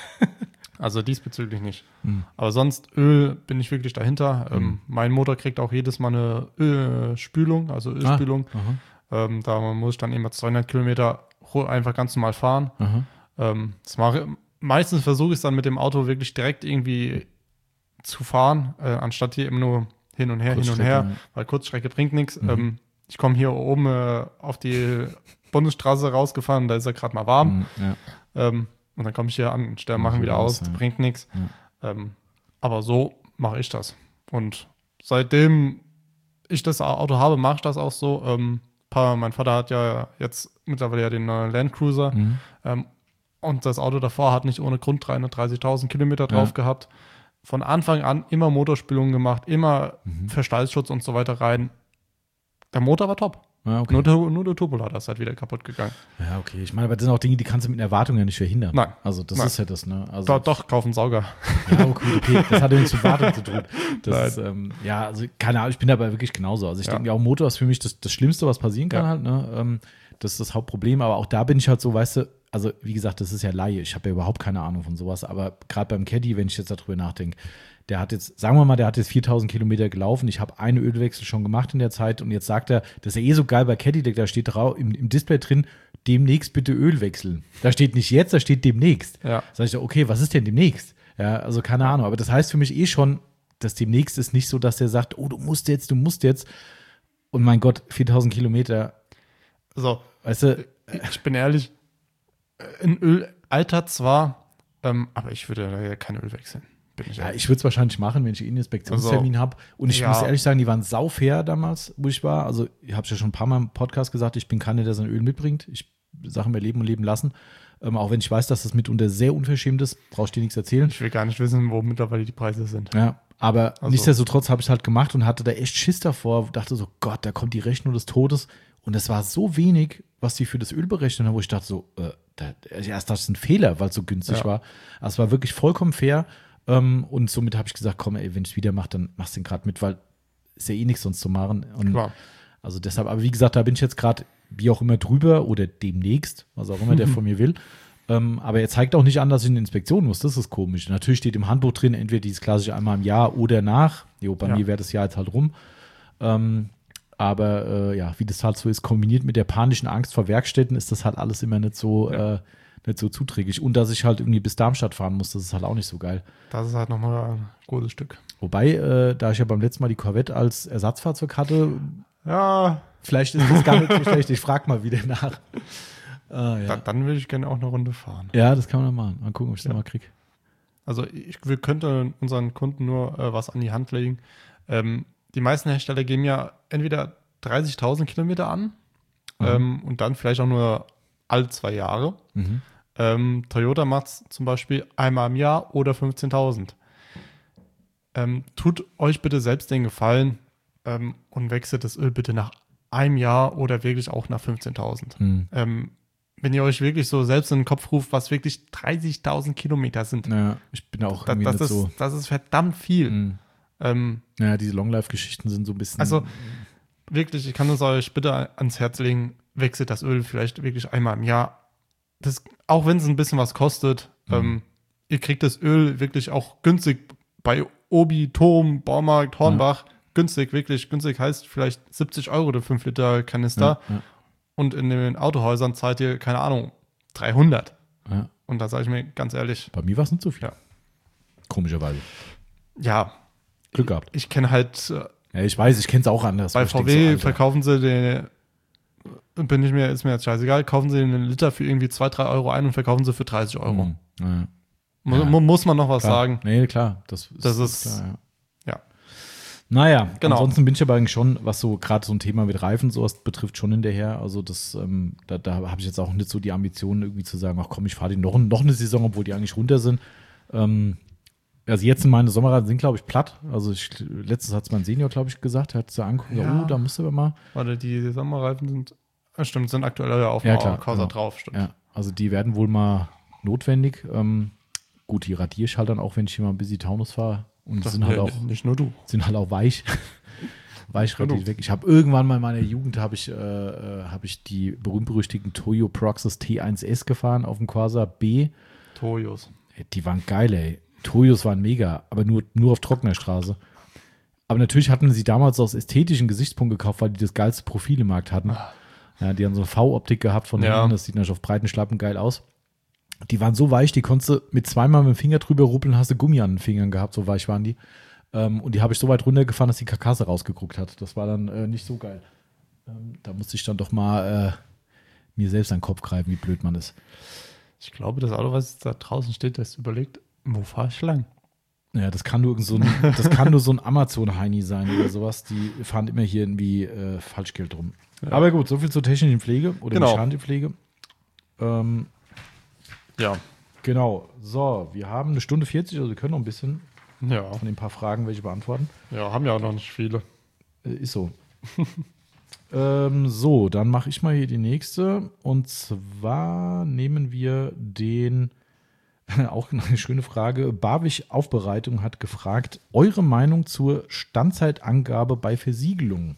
Speaker 2: Also diesbezüglich nicht.
Speaker 1: Mhm.
Speaker 2: Aber sonst Öl bin ich wirklich dahinter.
Speaker 1: Mhm.
Speaker 2: Ähm, mein Motor kriegt auch jedes Mal eine Ölspülung, also Ölspülung.
Speaker 1: Ah, aha,
Speaker 2: Ähm, da muss ich dann immer zweihundert Kilometer ru- einfach ganz normal fahren.
Speaker 1: aha.
Speaker 2: Ähm, das mache, meistens versuche ich es dann mit dem Auto wirklich direkt irgendwie zu fahren, äh, anstatt hier immer nur hin und her, hin und
Speaker 1: Kurzstrecke,
Speaker 2: her,
Speaker 1: ja.
Speaker 2: weil Kurzstrecke bringt nichts.
Speaker 1: Mhm.
Speaker 2: Ähm, ich komme hier oben äh, auf die Bundesstraße rausgefahren, da ist er gerade mal warm.
Speaker 1: Mhm, ja.
Speaker 2: Ähm, und dann komme ich hier an, stelle
Speaker 1: Mach
Speaker 2: machen wieder
Speaker 1: wieder
Speaker 2: aus,
Speaker 1: aus, ja.
Speaker 2: bringt nichts.
Speaker 1: Ja.
Speaker 2: Ähm, aber so mache ich das. Und seitdem ich das Auto habe, mache ich das auch so. Ähm, pa- mein Vater hat ja jetzt mittlerweile ja den äh, Land Cruiser.
Speaker 1: Mhm.
Speaker 2: Ähm, und das Auto davor hat nicht ohne Grund dreihundertdreißigtausend Kilometer drauf
Speaker 1: Ja.
Speaker 2: gehabt. Von Anfang an immer Motorspülungen gemacht, immer
Speaker 1: Mhm.
Speaker 2: Verschleißschutz und so weiter rein. Der Motor war top.
Speaker 1: Ja, okay.
Speaker 2: Nur, der, nur der Turbolader ist halt wieder kaputt gegangen.
Speaker 1: Ja, okay. Ich meine, aber das sind auch Dinge, die kannst du mit einer Erwartung ja nicht verhindern.
Speaker 2: Nein.
Speaker 1: Also das
Speaker 2: Nein.
Speaker 1: ist ja das, ne? Also,
Speaker 2: Doch, doch, kauf einen Sauger.
Speaker 1: Ja, okay, okay. Das hat ja nichts mit Wartung zu tun. Das
Speaker 2: Nein.
Speaker 1: ist, ähm, ja, also keine Ahnung, ich bin dabei wirklich genauso. Also ich
Speaker 2: Ja.
Speaker 1: denke mir auch, Motor ist für mich das, das Schlimmste, was passieren kann
Speaker 2: Ja.
Speaker 1: halt, ne? Ähm, das ist das Hauptproblem, aber auch da bin ich halt so, weißt du, also wie gesagt, das ist ja Laie. Ich habe ja überhaupt keine Ahnung von sowas, aber gerade beim Caddy, wenn ich jetzt darüber nachdenke, der hat jetzt, sagen wir mal, der hat jetzt viertausend Kilometer gelaufen. Ich habe einen Ölwechsel schon gemacht in der Zeit und jetzt sagt er, das ist ja eh so geil bei Caddy, da steht drau- im, im Display drin, demnächst bitte Öl wechseln. Da steht nicht jetzt, da steht demnächst.
Speaker 2: Ja.
Speaker 1: Sag ich so, okay, was ist denn demnächst? Ja, also keine Ahnung, aber das heißt für mich eh schon, dass demnächst ist nicht so, dass der sagt, oh, du musst jetzt, du musst jetzt. Und mein Gott, viertausend Kilometer,
Speaker 2: So,
Speaker 1: weißt du,
Speaker 2: ich bin ehrlich, ein Öl altert zwar, ähm, aber ich würde da ja kein Öl wechseln. Bin ich
Speaker 1: ja,
Speaker 2: ehrlich.
Speaker 1: ich würde es wahrscheinlich machen, wenn ich einen Inspektionstermin habe. Und ich
Speaker 2: ja.
Speaker 1: muss ehrlich sagen, die waren saufair damals, wo ich war. Also, ich habe es ja schon ein paar Mal im Podcast gesagt, ich bin keiner, der sein Öl mitbringt. Ich sage mir leben und leben lassen. Ähm, auch wenn ich weiß, dass das mitunter sehr unverschämt ist, brauchst du dir nichts erzählen.
Speaker 2: Ich will gar nicht wissen, wo mittlerweile die Preise sind.
Speaker 1: Ja, aber
Speaker 2: Also-
Speaker 1: nichtsdestotrotz habe ich es halt gemacht und hatte da echt Schiss davor. Dachte so, Gott, da kommt die Rechnung des Todes. Und es war so wenig, was die für das Öl berechnet haben, wo ich dachte so, äh, da, erst das ist ein Fehler, weil es so günstig
Speaker 2: Ja.
Speaker 1: war. Also es war wirklich vollkommen fair. Ähm, und somit habe ich gesagt, komm, ey, wenn ich es wieder mache, dann machst du den gerade mit, weil ist ja eh nichts sonst zu machen. Und
Speaker 2: Klar.
Speaker 1: also deshalb, aber wie gesagt, da bin ich jetzt gerade wie auch immer drüber oder demnächst, was auch immer der von mir will. Ähm, aber er zeigt auch nicht an, dass ich in eine Inspektion muss. Das ist komisch. Natürlich steht im Handbuch drin, entweder dieses klassische einmal im Jahr oder nach. Jo, bei
Speaker 2: Ja.
Speaker 1: mir wäre das Jahr jetzt halt rum. Ähm, aber äh, ja, wie das halt so ist, kombiniert mit der panischen Angst vor Werkstätten, ist das halt alles immer nicht so,
Speaker 2: Ja.
Speaker 1: äh, nicht so zuträglich. Und dass ich halt irgendwie bis Darmstadt fahren muss, das ist halt auch nicht so geil.
Speaker 2: Das ist halt nochmal ein gutes Stück.
Speaker 1: Wobei, äh, da ich ja beim letzten Mal die Corvette als Ersatzfahrzeug hatte,
Speaker 2: Ja,
Speaker 1: vielleicht ist das gar nicht so schlecht. Ich frage mal wieder nach. Ah, ja.
Speaker 2: da, dann würde ich gerne auch eine Runde fahren.
Speaker 1: ja, das kann man dann machen. Mal gucken, ob ich das
Speaker 2: Ja.
Speaker 1: mal kriege.
Speaker 2: Also ich wir könnten unseren Kunden nur äh, was an die Hand legen. Ähm, die meisten Hersteller geben ja entweder dreißigtausend Kilometer an
Speaker 1: Mhm.
Speaker 2: ähm, und dann vielleicht auch nur alle zwei Jahre.
Speaker 1: Mhm.
Speaker 2: Ähm, Toyota macht es zum Beispiel einmal im Jahr oder fünfzehntausend. Ähm, tut euch bitte selbst den Gefallen ähm, und wechselt das Öl bitte nach einem Jahr oder wirklich auch nach fünfzehntausend.
Speaker 1: Mhm.
Speaker 2: Ähm, wenn ihr euch wirklich so selbst in den Kopf ruft, was wirklich dreißigtausend Kilometer sind,
Speaker 1: Ja, ich bin auch
Speaker 2: da,
Speaker 1: irgendwie
Speaker 2: das,
Speaker 1: nicht
Speaker 2: ist,
Speaker 1: so.
Speaker 2: das ist verdammt viel.
Speaker 1: Mhm.
Speaker 2: Ähm,
Speaker 1: Ja, diese Long-Life-Geschichten sind so ein bisschen.
Speaker 2: also wirklich, ich kann es euch bitte ans Herz legen, wechselt das Öl vielleicht wirklich einmal im Jahr. Das, auch wenn es ein bisschen was kostet,
Speaker 1: Mhm.
Speaker 2: ähm, ihr kriegt das Öl wirklich auch günstig bei Obi, Tom, Baumarkt, Hornbach. Günstig, wirklich günstig heißt vielleicht siebzig Euro der fünf Liter Kanister.
Speaker 1: Ja, ja,
Speaker 2: Und in den Autohäusern zahlt ihr, keine Ahnung, dreihundert.
Speaker 1: ja.
Speaker 2: Und da sage ich mir ganz ehrlich,
Speaker 1: Bei mir war es nicht so viel.
Speaker 2: Ja.
Speaker 1: Komischerweise.
Speaker 2: ja,
Speaker 1: Glück gehabt.
Speaker 2: ich kenne halt, äh,
Speaker 1: Ja, ich weiß, ich kenne es auch anders.
Speaker 2: bei
Speaker 1: aber ich denk
Speaker 2: V W
Speaker 1: so, Alter.
Speaker 2: verkaufen sie den, bin ich mir, ist mir jetzt scheißegal, kaufen sie einen Liter für irgendwie zwei, drei Euro ein und verkaufen sie für dreißig Euro.
Speaker 1: Mhm. Ja,
Speaker 2: Mu-
Speaker 1: Ja.
Speaker 2: mu- Muss man noch was
Speaker 1: klar.
Speaker 2: sagen?
Speaker 1: Nee, klar. Das ist,
Speaker 2: Das ist-
Speaker 1: klar, ja.
Speaker 2: ja.
Speaker 1: Naja,
Speaker 2: Genau.
Speaker 1: ansonsten bin ich aber eigentlich schon, was so gerade so ein Thema mit Reifen sowas betrifft, schon hinterher. Also das, ähm, da, da habe ich jetzt auch nicht so die Ambitionen irgendwie zu sagen, ach komm, ich fahre die noch, noch eine Saison, obwohl die eigentlich runter sind. Ähm, also jetzt sind meine Sommerreifen sind, glaube ich, platt. Also ich, letztes hat es mein Senior, glaube ich, gesagt, er hat es da angeguckt,
Speaker 2: Ja.
Speaker 1: oh, da musst du aber mal.
Speaker 2: Warte, die Sommerreifen sind, ah, stimmt, sind aktuell ja auf
Speaker 1: Ja,
Speaker 2: dem
Speaker 1: klar,
Speaker 2: Corsa
Speaker 1: genau.
Speaker 2: drauf, stimmt.
Speaker 1: Ja, also die werden wohl mal notwendig. Ähm, gut, die radiere ich halt dann auch, wenn ich hier mal ein bisschen Taunus fahre. Und
Speaker 2: Das
Speaker 1: sind halt
Speaker 2: nee,
Speaker 1: auch
Speaker 2: nicht nur du.
Speaker 1: sind halt auch weich. weich
Speaker 2: Genau.
Speaker 1: radiert weg. Ich habe irgendwann mal in meiner Jugend habe ich, äh, äh, hab ich die berühmt-berüchtigten Toyo Proxys T eins S gefahren auf dem Corsa B.
Speaker 2: Toyos.
Speaker 1: Ey, die waren geil, ey. Toyos waren mega, aber nur, nur auf trockener Straße. Aber natürlich hatten sie damals aus ästhetischen Gesichtspunkt gekauft, weil die das geilste Profil im Markt hatten. Ja, die haben so eine V-Optik gehabt von
Speaker 2: Ja.
Speaker 1: hinten, das sieht natürlich auf breiten Schlappen geil aus. Die waren so weich, die konntest du mit zweimal mit dem Finger drüber ruppeln, hast du Gummi an den Fingern gehabt, so weich waren die. Ähm, und die habe ich so weit runtergefahren, dass die Karkasse rausgeguckt hat. Das war dann äh, nicht so geil. Ähm, da musste ich dann doch mal äh, mir selbst an den Kopf greifen, wie blöd man ist.
Speaker 2: Ich glaube, das Auto, was da draußen steht, das überlegt, wo fahre ich lang?
Speaker 1: Ja, das kann nur irgend so ein, das kann nur so ein Amazon-Heini sein oder sowas. Die fahren immer hier irgendwie äh, Falschgeld rum.
Speaker 2: Ja.
Speaker 1: Aber gut, soviel zur technischen Pflege oder
Speaker 2: Genau.
Speaker 1: mechanischen Pflege. Ähm,
Speaker 2: Ja.
Speaker 1: genau. So, wir haben eine Stunde vierzig, also wir können noch ein bisschen
Speaker 2: Ja.
Speaker 1: von den paar Fragen welche beantworten.
Speaker 2: Ja, haben ja auch noch nicht viele.
Speaker 1: Äh, ist so. ähm, so, dann mache ich mal hier die nächste. Und zwar nehmen wir den, auch eine schöne Frage, Barwig Aufbereitung hat gefragt, eure Meinung zur Standzeitangabe bei Versiegelungen?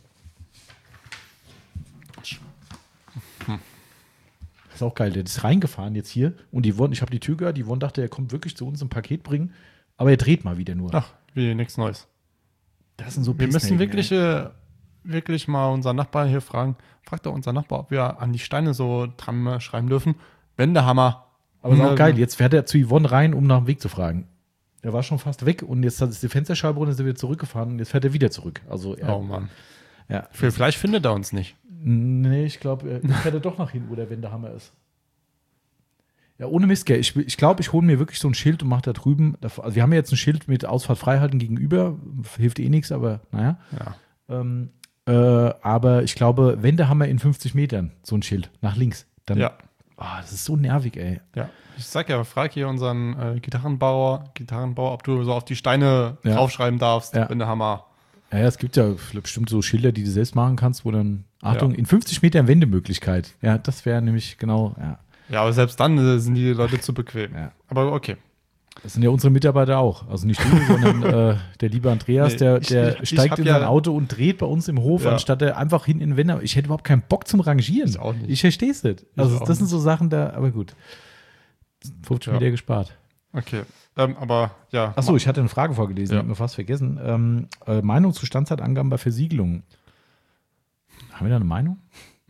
Speaker 1: Ist auch geil, der ist reingefahren jetzt hier und die wurden, ich habe die Tür gehört, die wurden dachte, er kommt wirklich zu uns ein Paket bringen, aber er dreht mal wieder nur.
Speaker 2: Ach, wie nichts Neues.
Speaker 1: Das sind so
Speaker 2: Wir müssen
Speaker 1: Pissnaken,
Speaker 2: wirklich, äh, wirklich mal unseren Nachbarn hier fragen. Fragt doch unser Nachbar, ob wir an die Steine so dran äh, schreiben dürfen. Wendehammer.
Speaker 1: Aber ist auch
Speaker 2: Ähm,
Speaker 1: geil. Jetzt fährt er zu Yvonne rein, um nach dem Weg zu fragen. Er war schon fast weg und jetzt hat es die Fensterscheibe runter, ist er wieder zurückgefahren und jetzt fährt er wieder zurück. Also er,
Speaker 2: Oh Mann.
Speaker 1: ja.
Speaker 2: Vielleicht findet er uns nicht.
Speaker 1: Nee, ich glaube, er fährt er doch nach hinten, wo der Wendehammer ist. Ja, ohne Mist, gell. Ich, ich glaube, ich hole mir wirklich so ein Schild und mache da drüben. Also wir haben ja jetzt ein Schild mit Ausfahrt freihalten gegenüber. Hilft eh nichts, aber naja.
Speaker 2: Ja.
Speaker 1: Ähm, äh, aber ich glaube, Wendehammer in fünfzig Metern, so ein Schild, nach links. Dann,
Speaker 2: Ja.
Speaker 1: Ah, das ist so nervig, ey.
Speaker 2: Ja. Ich sag ja, frag hier unseren äh, Gitarrenbauer, Gitarrenbauer, ob du so auf die Steine
Speaker 1: Ja.
Speaker 2: draufschreiben darfst,
Speaker 1: Ja.
Speaker 2: Wendehammer.
Speaker 1: Ja, es gibt ja bestimmt so Schilder, die du selbst machen kannst, wo dann, Achtung,
Speaker 2: Ja.
Speaker 1: in fünfzig Metern Wendemöglichkeit. Ja, das wäre nämlich genau, ja.
Speaker 2: Ja, aber selbst dann äh, sind die Leute zu bequem.
Speaker 1: Ja.
Speaker 2: Aber okay.
Speaker 1: Das sind ja unsere Mitarbeiter auch. Also nicht du, sondern äh, der liebe Andreas,
Speaker 2: Nee,
Speaker 1: der,
Speaker 2: ich-
Speaker 1: der
Speaker 2: ich- ich
Speaker 1: steigt
Speaker 2: hab
Speaker 1: in
Speaker 2: ja-
Speaker 1: sein Auto und dreht bei uns im Hof,
Speaker 2: Ja.
Speaker 1: anstatt er einfach hinten in den Wender. Ich hätte überhaupt keinen Bock zum Rangieren.
Speaker 2: Ich auch nicht.
Speaker 1: Ich verstehe es nicht. Also
Speaker 2: auch
Speaker 1: das sind
Speaker 2: nicht.
Speaker 1: so Sachen da, aber gut. fünfzig
Speaker 2: Ja.
Speaker 1: Meter gespart.
Speaker 2: Okay, ähm, aber ja.
Speaker 1: Achso, ich hatte eine Frage vorgelesen,
Speaker 2: Ja.
Speaker 1: hab mir fast vergessen. Ähm, äh, Meinung zu Standzeitangaben bei Versiegelungen. Haben wir da eine Meinung?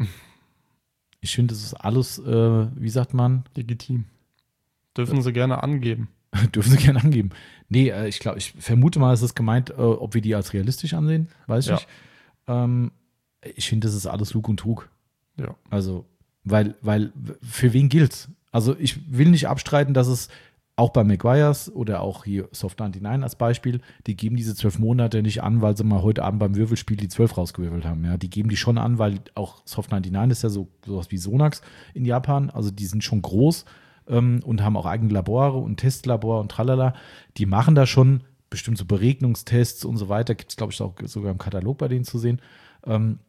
Speaker 1: Ich finde, das ist alles, äh, wie sagt man,
Speaker 2: Legitim. Dürfen sie gerne angeben.
Speaker 1: dürfen Sie gerne angeben. Nee, äh, ich glaube, ich vermute mal, es ist gemeint, äh, ob wir die als realistisch ansehen, weiß ich
Speaker 2: Ja.
Speaker 1: nicht. Ähm, ich finde, das ist alles Lug und Trug.
Speaker 2: Ja.
Speaker 1: Also, weil, weil, für wen gilt's? Also, ich will nicht abstreiten, dass es auch bei Maguires oder auch hier Soft neunundneunzig als Beispiel, die geben diese zwölf Monate nicht an, weil sie mal heute Abend beim Würfelspiel die zwölf rausgewürfelt haben. Ja, die geben die schon an, weil auch Soft neunundneunzig ist ja so sowas wie Sonax in Japan. Also, die sind schon groß ähm, und haben auch eigene Labore und Testlabor und tralala. Die machen da schon bestimmt so Beregnungstests und so weiter. Gibt es, glaube ich, auch sogar im Katalog bei denen zu sehen. Ähm,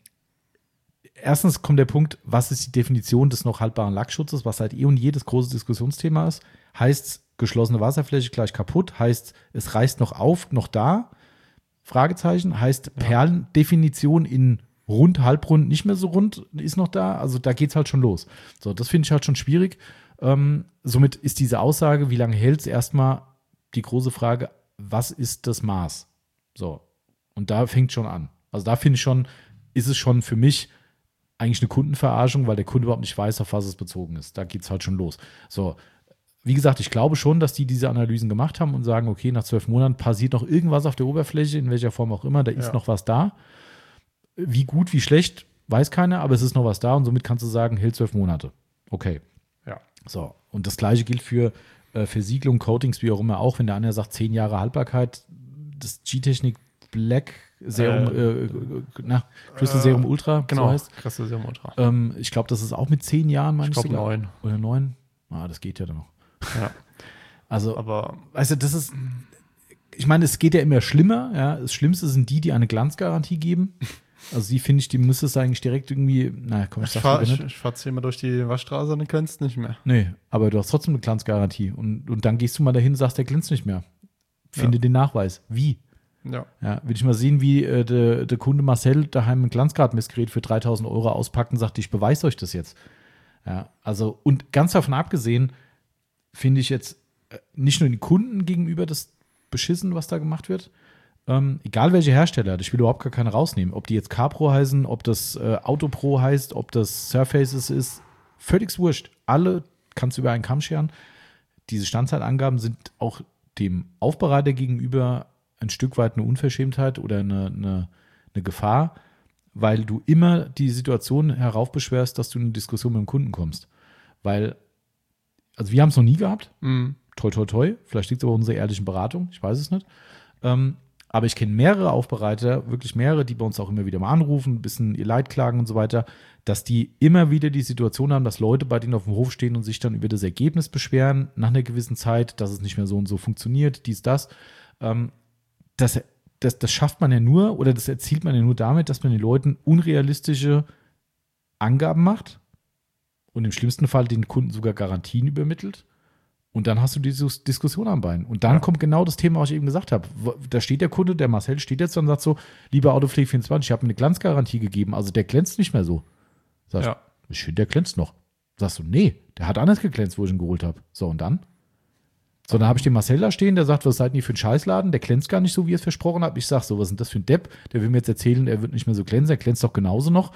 Speaker 1: Erstens kommt der Punkt, was ist die Definition des noch haltbaren Lackschutzes, was seit eh und je das große Diskussionsthema ist. Heißt geschlossene Wasserfläche gleich kaputt? Heißt, es reißt noch auf, noch da? Fragezeichen. Heißt,
Speaker 2: Ja.
Speaker 1: Perlendefinition in rund, halbrund, nicht mehr so rund, ist noch da? Also da geht es halt schon los. So, das finde ich halt schon schwierig. Ähm, somit ist diese Aussage, wie lange hält es, erstmal die große Frage, was ist das Maß? So, und da fängt schon an. Also da finde ich schon, ist es schon für mich eigentlich eine Kundenverarschung, weil der Kunde überhaupt nicht weiß, auf was es bezogen ist. Da geht es halt schon los. So, wie gesagt, ich glaube schon, dass die diese Analysen gemacht haben und sagen, okay, nach zwölf Monaten passiert noch irgendwas auf der Oberfläche, in welcher Form auch immer, da ist
Speaker 2: Ja.
Speaker 1: noch was da. Wie gut, wie schlecht, weiß keiner, aber es ist noch was da und somit kannst du sagen, hält zwölf Monate. Okay.
Speaker 2: Ja.
Speaker 1: So, und das Gleiche gilt für äh, Versiegelung, Coatings, wie auch immer auch, wenn der eine sagt, zehn Jahre Haltbarkeit, das G-Technik Black Serum, äh, äh, na, Crystal Serum Ultra,
Speaker 2: Genau,
Speaker 1: so heißt.
Speaker 2: Crystal Serum Ultra.
Speaker 1: Ähm, ich glaube, das ist auch mit zehn Jahren, meine
Speaker 2: Ich
Speaker 1: ich
Speaker 2: glaube
Speaker 1: sogar.
Speaker 2: neun.
Speaker 1: Oder neun? Ah, das geht ja dann noch.
Speaker 2: Ja.
Speaker 1: Also,
Speaker 2: Aber
Speaker 1: weißt du, das ist, ich meine, es geht ja immer schlimmer. Ja. Das Schlimmste sind die, die eine Glanzgarantie geben. Also die finde ich, die müsste es eigentlich direkt irgendwie, naja, komm, ich
Speaker 2: ich
Speaker 1: sag's
Speaker 2: fahre
Speaker 1: lieber
Speaker 2: ich,
Speaker 1: nicht.
Speaker 2: ich fahr zehnmal durch die Waschstraße und du glänzt nicht mehr.
Speaker 1: Nee, aber du hast trotzdem eine Glanzgarantie. Und, und dann gehst du mal dahin und sagst, der glänzt nicht mehr. Finde
Speaker 2: Ja.
Speaker 1: den Nachweis. Wie?
Speaker 2: Ja.
Speaker 1: Ja, will ich mal sehen, wie äh, der de Kunde Marcel daheim ein Glanzgradmessgerät für dreitausend Euro auspackt und sagt, ich beweise euch das jetzt. Ja, also, und ganz davon abgesehen, finde ich jetzt äh, nicht nur den Kunden gegenüber das beschissen, was da gemacht wird. Ähm, egal welche Hersteller, ich will überhaupt gar keine rausnehmen. Ob die jetzt CarPro heißen, ob das äh, AutoPro heißt, ob das Surfaces ist, völlig wurscht. Alle kannst du über einen Kamm scheren. Diese Standzeitangaben sind auch dem Aufbereiter gegenüber ein Stück weit eine Unverschämtheit oder eine, eine, eine Gefahr, weil du immer die Situation heraufbeschwörst, dass du in eine Diskussion mit dem Kunden kommst. Weil, also wir haben es noch nie gehabt,
Speaker 2: Mhm.
Speaker 1: toi toi toi, vielleicht liegt es aber an unserer ehrlichen Beratung, ich weiß es nicht. Ähm, aber ich kenne mehrere Aufbereiter, wirklich mehrere, die bei uns auch immer wieder mal anrufen, ein bisschen ihr Leid klagen und so weiter, dass die immer wieder die Situation haben, dass Leute bei denen auf dem Hof stehen und sich dann über das Ergebnis beschweren, nach einer gewissen Zeit, dass es nicht mehr so und so funktioniert, dies, das. Ähm, das, das, das schafft man ja nur oder das erzielt man ja nur damit, dass man den Leuten unrealistische Angaben macht und im schlimmsten Fall den Kunden sogar Garantien übermittelt. Und dann hast du diese Diskussion am Bein. Und dann
Speaker 2: Ja.
Speaker 1: kommt genau das Thema, was ich eben gesagt habe. Wo- Da steht der Kunde, der Marcel steht jetzt und sagt so, lieber Autopflege vierundzwanzig, ich habe mir eine Glanzgarantie gegeben, also der glänzt nicht mehr so. Sagst
Speaker 2: Ja.
Speaker 1: du, ich finde, der glänzt noch. Sagst du, nee, der hat anders geglänzt, wo ich ihn geholt habe. So, und dann? So, dann habe ich den Marcel da stehen, der sagt, was seid ihr für ein Scheißladen? Der glänzt gar nicht so, wie ihr es versprochen habt. Ich sag so, was ist denn das für ein Depp? Der will mir jetzt erzählen, er wird nicht mehr so glänzen, er glänzt doch genauso noch.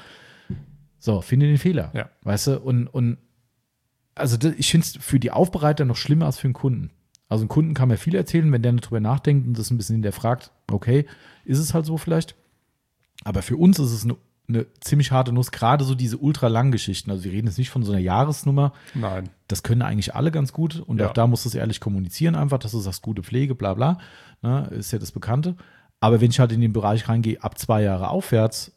Speaker 1: So, finde den Fehler.
Speaker 2: Ja.
Speaker 1: Weißt du, und, und also das, ich finde es für die Aufbereiter noch schlimmer als für den Kunden. Also ein Kunden kann mir viel erzählen, wenn der nicht drüber nachdenkt und das ein bisschen hinterfragt, okay, ist es halt so vielleicht. Aber für uns ist es eine, eine ziemlich harte Nuss, gerade so diese ultralangen Geschichten. Also wir reden jetzt nicht von so einer Jahresnummer.
Speaker 2: Nein.
Speaker 1: Das können eigentlich alle ganz gut und
Speaker 2: Ja.
Speaker 1: auch da musst du es ehrlich kommunizieren einfach, dass du sagst, gute Pflege, bla bla, ne, ist ja das Bekannte. Aber wenn ich halt in den Bereich reingehe, ab zwei Jahre aufwärts,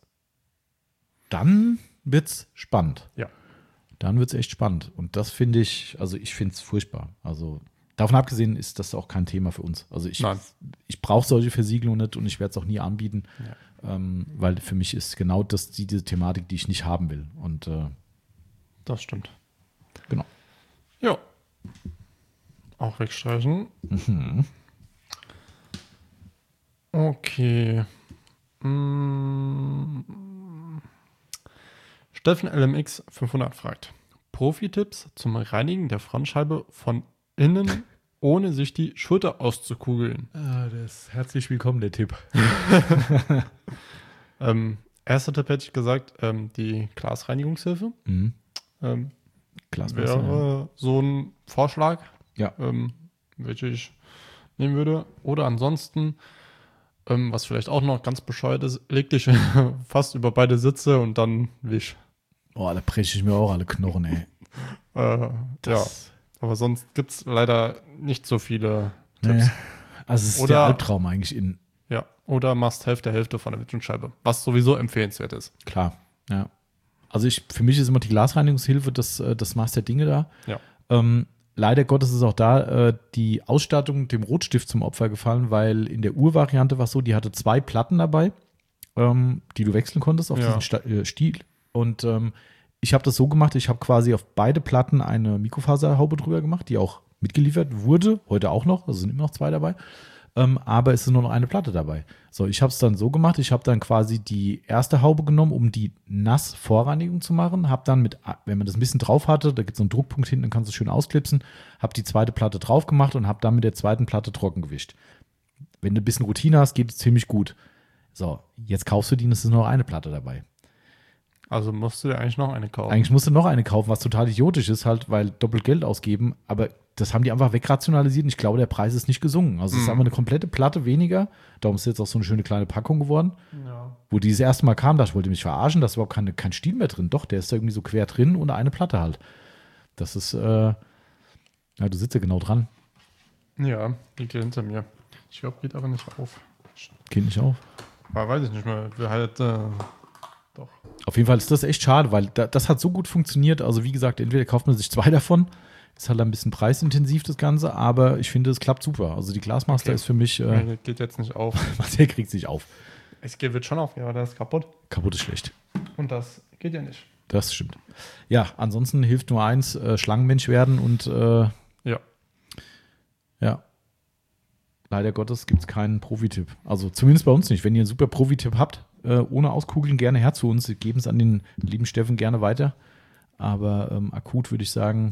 Speaker 1: dann wird's spannend.
Speaker 2: Ja.
Speaker 1: Dann wird's echt spannend. Und das finde ich, also ich finde es furchtbar. Also davon abgesehen ist das auch kein Thema für uns. Also ich,
Speaker 2: Nein.
Speaker 1: ich brauche solche Versiegelungen nicht und ich werde es auch nie anbieten,
Speaker 2: Ja.
Speaker 1: ähm, weil für mich ist genau das die, diese Thematik, die ich nicht haben will. Und äh,
Speaker 2: Das stimmt.
Speaker 1: genau.
Speaker 2: Ja. Auch wegstreichen.
Speaker 1: Mhm.
Speaker 2: Okay. Mm. Steffen L M X fünfhundert fragt: Profi-Tipps zum Reinigen der Frontscheibe von innen, ohne sich die Schulter auszukugeln.
Speaker 1: Ah, das ist herzlich willkommen, der Tipp.
Speaker 2: ähm, erster Tipp hätte ich gesagt, ähm, die Glasreinigungshilfe.
Speaker 1: Mhm.
Speaker 2: Ähm,
Speaker 1: Glaswasser,
Speaker 2: wäre
Speaker 1: ja.
Speaker 2: so ein Vorschlag,
Speaker 1: Ja.
Speaker 2: ähm, welchen ich nehmen würde. Oder ansonsten, ähm, was vielleicht auch noch ganz bescheuert ist, leg dich fast über beide Sitze und dann wisch.
Speaker 1: Boah, da breche ich mir auch alle Knochen, ey.
Speaker 2: Äh, ja,
Speaker 1: Das,
Speaker 2: aber sonst gibt es leider nicht so viele Tipps.
Speaker 1: nee. Also es ist
Speaker 2: Oder-
Speaker 1: der Albtraum eigentlich in,
Speaker 2: Ja, oder machst Hälfte, Hälfte von der Windschutzscheibe, was sowieso empfehlenswert ist.
Speaker 1: klar, ja. Also ich, für mich ist immer die Glasreinigungshilfe das, äh, das Maß der Dinge da.
Speaker 2: Ja.
Speaker 1: Ähm, leider Gottes ist auch da äh, die Ausstattung dem Rotstift zum Opfer gefallen, weil in der Urvariante war es so, die hatte zwei Platten dabei, ähm, die du wechseln konntest auf
Speaker 2: Ja.
Speaker 1: diesen Sta äh, Stiel. Und ähm, ich habe das so gemacht, ich habe quasi auf beide Platten eine Mikrofaserhaube drüber gemacht, die auch mitgeliefert wurde, heute auch noch, also sind immer noch zwei dabei. Ähm, aber es ist nur noch eine Platte dabei. So, ich habe es dann so gemacht, ich habe dann quasi die erste Haube genommen, um die Nass-Vorreinigung zu machen, habe dann mit, wenn man das ein bisschen drauf hatte, da gibt es so einen Druckpunkt hinten, dann kannst du es schön ausklipsen, habe die zweite Platte drauf gemacht und habe dann mit der zweiten Platte trocken gewischt. Wenn du ein bisschen Routine hast, geht es ziemlich gut. So, jetzt kaufst du die und es ist nur noch eine Platte dabei.
Speaker 2: Also musst du dir eigentlich noch eine kaufen.
Speaker 1: Eigentlich musst du noch eine kaufen, was total idiotisch ist, halt, weil doppelt Geld ausgeben, aber das haben die einfach wegrationalisiert und ich glaube, der Preis ist nicht gesunken. Also es ist
Speaker 2: Mhm.
Speaker 1: einfach eine komplette Platte weniger. Darum ist jetzt auch so eine schöne kleine Packung geworden.
Speaker 2: Ja.
Speaker 1: Wo die das erste Mal kam, dachte ich, wollte mich verarschen, da ist überhaupt keine, kein Stiel mehr drin. Doch, der ist da irgendwie so quer drin und eine Platte halt. Das ist, äh, ja, du sitzt ja genau dran.
Speaker 2: ja, liegt hier hinter mir. Ich glaube, geht aber nicht auf.
Speaker 1: Geht nicht auf.
Speaker 2: Aber weiß ich nicht mehr. Wir halt, äh, doch.
Speaker 1: Auf jeden Fall ist das echt schade, weil da, das hat so gut funktioniert. Also wie gesagt, entweder kauft man sich zwei davon, ist halt ein bisschen preisintensiv das Ganze, aber ich finde, es klappt super. Also die Glasmaster
Speaker 2: Okay.
Speaker 1: ist für mich, äh,
Speaker 2: Nee, geht jetzt nicht auf.
Speaker 1: der kriegt sich auf.
Speaker 2: Es geht wird schon auf, ja, aber das ist kaputt.
Speaker 1: Kaputt ist schlecht.
Speaker 2: Und das geht ja nicht.
Speaker 1: Das stimmt. Ja, ansonsten hilft nur eins, äh, Schlangenmensch werden und äh,
Speaker 2: Ja.
Speaker 1: ja, leider Gottes gibt es keinen Profi-Tipp. Also zumindest bei uns nicht. Wenn ihr einen super Profi-Tipp habt, äh, ohne Auskugeln, gerne her zu uns. Wir geben es an den lieben Steffen gerne weiter. Aber ähm, akut würde ich sagen,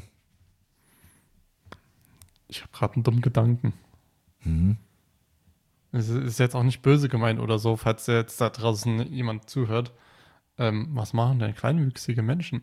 Speaker 2: Ich habe gerade einen dummen Gedanken.
Speaker 1: mhm.
Speaker 2: Es ist jetzt auch nicht böse gemeint oder so, falls jetzt da draußen jemand zuhört. Ähm, was machen denn kleinwüchsige Menschen?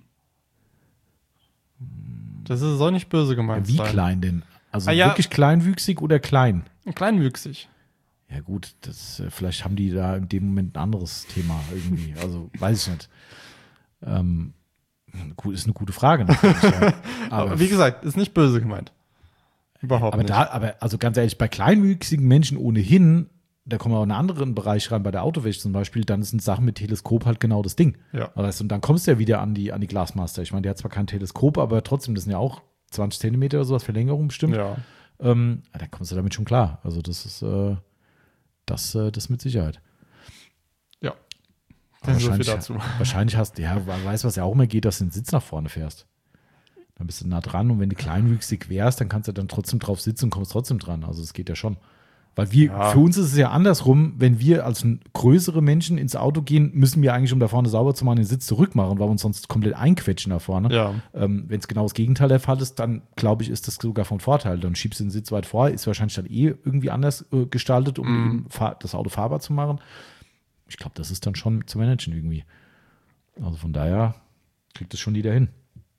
Speaker 2: Das ist auch nicht böse gemeint.
Speaker 1: Wie
Speaker 2: sein.
Speaker 1: klein denn? Also
Speaker 2: Ah, ja.
Speaker 1: wirklich kleinwüchsig oder klein?
Speaker 2: Kleinwüchsig.
Speaker 1: Ja gut, das, äh, vielleicht haben die da in dem Moment ein anderes Thema irgendwie. Also weiß ich nicht. Ähm, gut, ist eine gute Frage natürlich. Ja.
Speaker 2: Aber, wie gesagt, ist nicht böse gemeint. Überhaupt
Speaker 1: aber
Speaker 2: nicht.
Speaker 1: da, aber also ganz ehrlich, bei kleinwüchsigen Menschen ohnehin, da kommen wir auch in einen anderen Bereich rein, bei der Autowäsche zum Beispiel, dann sind Sachen mit Teleskop halt genau das Ding.
Speaker 2: Ja.
Speaker 1: Weißt du, und dann kommst du ja wieder an die, an die Glasmaster. Ich meine, die hat zwar kein Teleskop, aber trotzdem, das sind ja auch zwanzig Zentimeter oder sowas, Verlängerung bestimmt.
Speaker 2: Ja.
Speaker 1: Ähm, da kommst du damit schon klar. Also das ist äh, das, äh, das mit Sicherheit.
Speaker 2: Ja.
Speaker 1: Aber
Speaker 2: So viel
Speaker 1: wahrscheinlich,
Speaker 2: dazu.
Speaker 1: wahrscheinlich hast du, ja, weißt was ja auch immer geht, dass du den Sitz nach vorne fährst. Dann bist du nah dran und wenn du kleinwüchsig wärst, dann kannst du dann trotzdem drauf sitzen und kommst trotzdem dran. Also das geht ja schon. Weil wir,
Speaker 2: Ja.
Speaker 1: für uns ist es ja andersrum, wenn wir als größere Menschen ins Auto gehen, müssen wir eigentlich, um da vorne sauber zu machen, den Sitz zurück machen, weil wir uns sonst komplett einquetschen da vorne.
Speaker 2: Ja.
Speaker 1: Ähm, wenn es genau das Gegenteil der Fall ist, dann glaube ich, ist das sogar von Vorteil. Dann schiebst du den Sitz weit vor, ist wahrscheinlich dann eh irgendwie anders äh, gestaltet, um
Speaker 2: Mhm.
Speaker 1: eben fahr- das Auto fahrbar zu machen. Ich glaube, das ist dann schon zu managen irgendwie. Also von daher kriegt es schon jeder hin.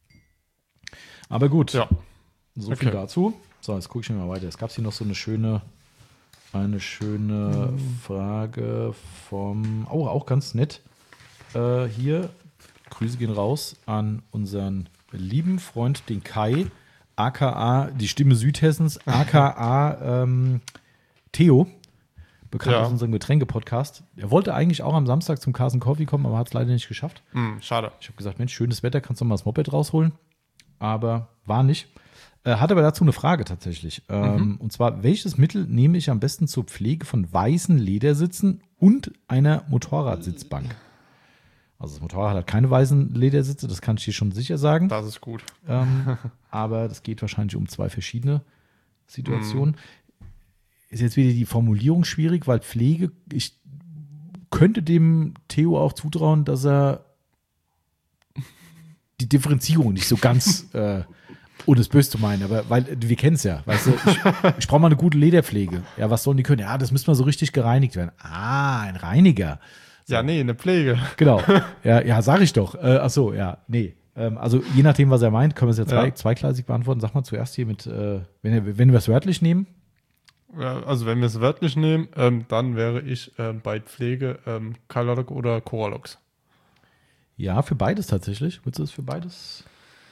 Speaker 1: Aber gut,
Speaker 2: Ja.
Speaker 1: so viel
Speaker 2: okay.
Speaker 1: dazu. So, jetzt gucke ich mir mal weiter. Es gab hier noch so eine schöne, eine schöne Frage vom, oh, auch ganz nett. Äh, hier, Grüße gehen raus an unseren lieben Freund, den Kai, aka die Stimme Südhessens, aka ähm, Theo, bekannt
Speaker 2: Ja.
Speaker 1: aus unserem Getränke-Podcast. Er wollte eigentlich auch am Samstag zum Carson Coffee kommen, aber hat es leider nicht geschafft.
Speaker 2: Hm, schade.
Speaker 1: Ich habe gesagt, Mensch, schönes Wetter, kannst du mal das Moped rausholen? Aber war nicht. Äh, hat aber dazu eine Frage tatsächlich. Ähm, Und zwar, welches Mittel nehme ich am besten zur Pflege von weißen Ledersitzen und einer Motorradsitzbank? Also das Motorrad hat keine weißen Ledersitze, das kann ich dir schon sicher sagen.
Speaker 2: Das ist gut.
Speaker 1: Ähm, aber das geht wahrscheinlich um zwei verschiedene Situationen. Ist jetzt wieder die Formulierung schwierig, weil Pflege, ich könnte dem Theo auch zutrauen, dass er die Differenzierung nicht so ganz, äh, ohne es böse zu meinen, aber weil wir kennen es ja, weißt du, ich, ich brauche mal eine gute Lederpflege. Ja, was sollen die können? Ja, das müsste mal so richtig gereinigt werden. Ah, ein Reiniger. So.
Speaker 2: Ja, nee, eine Pflege.
Speaker 1: Genau. Ja, ja, sag ich doch. Äh, ach so, ja, nee. Ähm, also je nachdem, was er meint, können wir es ja, zwei,
Speaker 2: Ja.
Speaker 1: zweigleisig beantworten. Sag mal zuerst hier mit, äh, wenn, wir- wenn wir es wörtlich nehmen.
Speaker 2: Ja, also wenn wir es wörtlich nehmen, ähm, dann wäre ich ähm, bei Pflege ähm, Carlalock oder Coralox.
Speaker 1: Ja, für beides tatsächlich. Würdest du es für beides?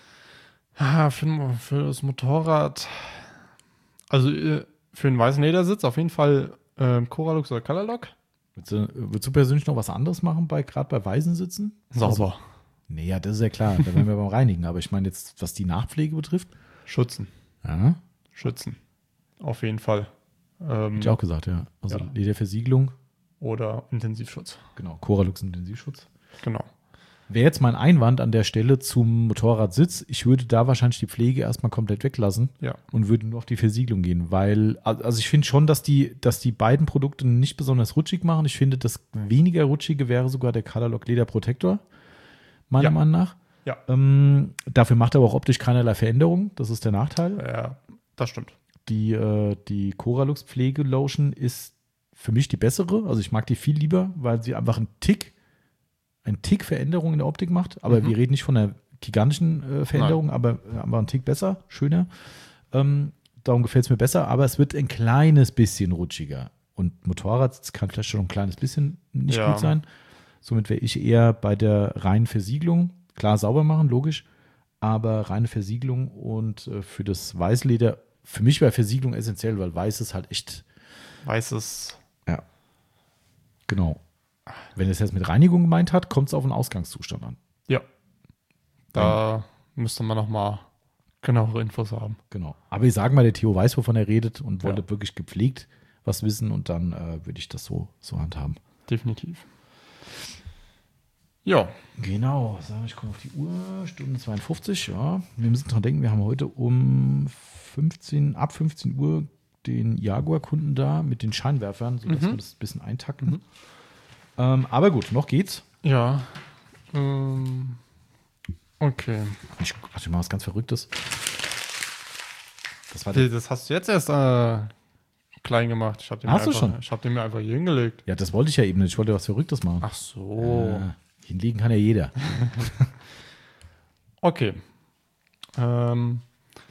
Speaker 2: Ah, für, für das Motorrad, also äh, für einen weißen Ledersitz auf jeden Fall ähm, Coralox oder Carlalock.
Speaker 1: Würdest du, würdest du persönlich noch was anderes machen, bei gerade bei weißen Sitzen?
Speaker 2: Sauber.
Speaker 1: Nee, ja, das ist ja klar. Da wären wir beim Reinigen. Aber ich meine jetzt, was die Nachpflege betrifft.
Speaker 2: Schützen.
Speaker 1: Ja,
Speaker 2: Schützen. Auf jeden Fall. Ähm,
Speaker 1: hätte ich auch gesagt, ja. Also
Speaker 2: Ja.
Speaker 1: Lederversiegelung,
Speaker 2: Oder Intensivschutz.
Speaker 1: genau. Coralux Intensivschutz.
Speaker 2: Genau.
Speaker 1: Wäre jetzt mein Einwand an der Stelle zum Motorradsitz, ich würde da wahrscheinlich die Pflege erstmal komplett weglassen
Speaker 2: Ja.
Speaker 1: und würde nur auf die Versiegelung gehen, weil, also ich finde schon, dass die, dass die beiden Produkte nicht besonders rutschig machen. Ich finde, das weniger rutschige wäre sogar der Carlalock Leder Protector, meiner
Speaker 2: Ja.
Speaker 1: Meinung nach.
Speaker 2: Ja.
Speaker 1: Ähm, dafür macht er aber auch optisch keinerlei Veränderung, das ist der Nachteil.
Speaker 2: Ja, das stimmt.
Speaker 1: Die, äh, die Coralux Pflegelotion ist für mich die bessere, also ich mag die viel lieber, weil sie einfach einen Tick ein Tick Veränderung in der Optik macht, aber
Speaker 2: Mhm.
Speaker 1: wir reden nicht von einer gigantischen äh, Veränderung, aber, aber ein Tick besser, schöner. Ähm, darum gefällt es mir besser, aber es wird ein kleines bisschen rutschiger. Und Motorrad kann vielleicht schon ein kleines bisschen nicht
Speaker 2: Ja.
Speaker 1: gut sein. Somit wäre ich eher bei der reinen Versiegelung. Klar, sauber machen, logisch, aber reine Versiegelung und äh, für das Weißleder, für mich wäre Versiegelung essentiell, weil Weiß ist halt echt,
Speaker 2: Weißes.
Speaker 1: ja, genau. Wenn er es jetzt mit Reinigung gemeint hat, kommt es auf den Ausgangszustand an.
Speaker 2: Ja. Da müsste man nochmal genauere Infos haben.
Speaker 1: Genau. Aber ich sage mal, der Theo weiß, wovon er redet und wollte
Speaker 2: Ja.
Speaker 1: wirklich gepflegt was wissen und dann äh, würde ich das so, so handhaben.
Speaker 2: Definitiv. Ja.
Speaker 1: Genau. So, ich komme auf die Uhr. Stunde zweiundfünfzig, ja. Wir müssen dran denken, wir haben heute um fünfzehn, ab fünfzehn Uhr den Jaguar-Kunden da mit den Scheinwerfern, sodass
Speaker 2: Mhm.
Speaker 1: wir das ein bisschen eintakten. Ähm, aber gut, noch geht's.
Speaker 2: Ja. Ähm, okay.
Speaker 1: Ich, ach, ich mache was ganz Verrücktes. Das war der,
Speaker 2: Das hast du jetzt erst äh, klein gemacht. Ich habe den, mir
Speaker 1: Hast du
Speaker 2: einfach-
Speaker 1: schon?
Speaker 2: ich hab den mir einfach hier hingelegt.
Speaker 1: ja, das wollte ich ja eben nicht. Ich wollte was Verrücktes machen.
Speaker 2: Ach so.
Speaker 1: Äh, hinlegen kann ja jeder.
Speaker 2: Okay. Ähm,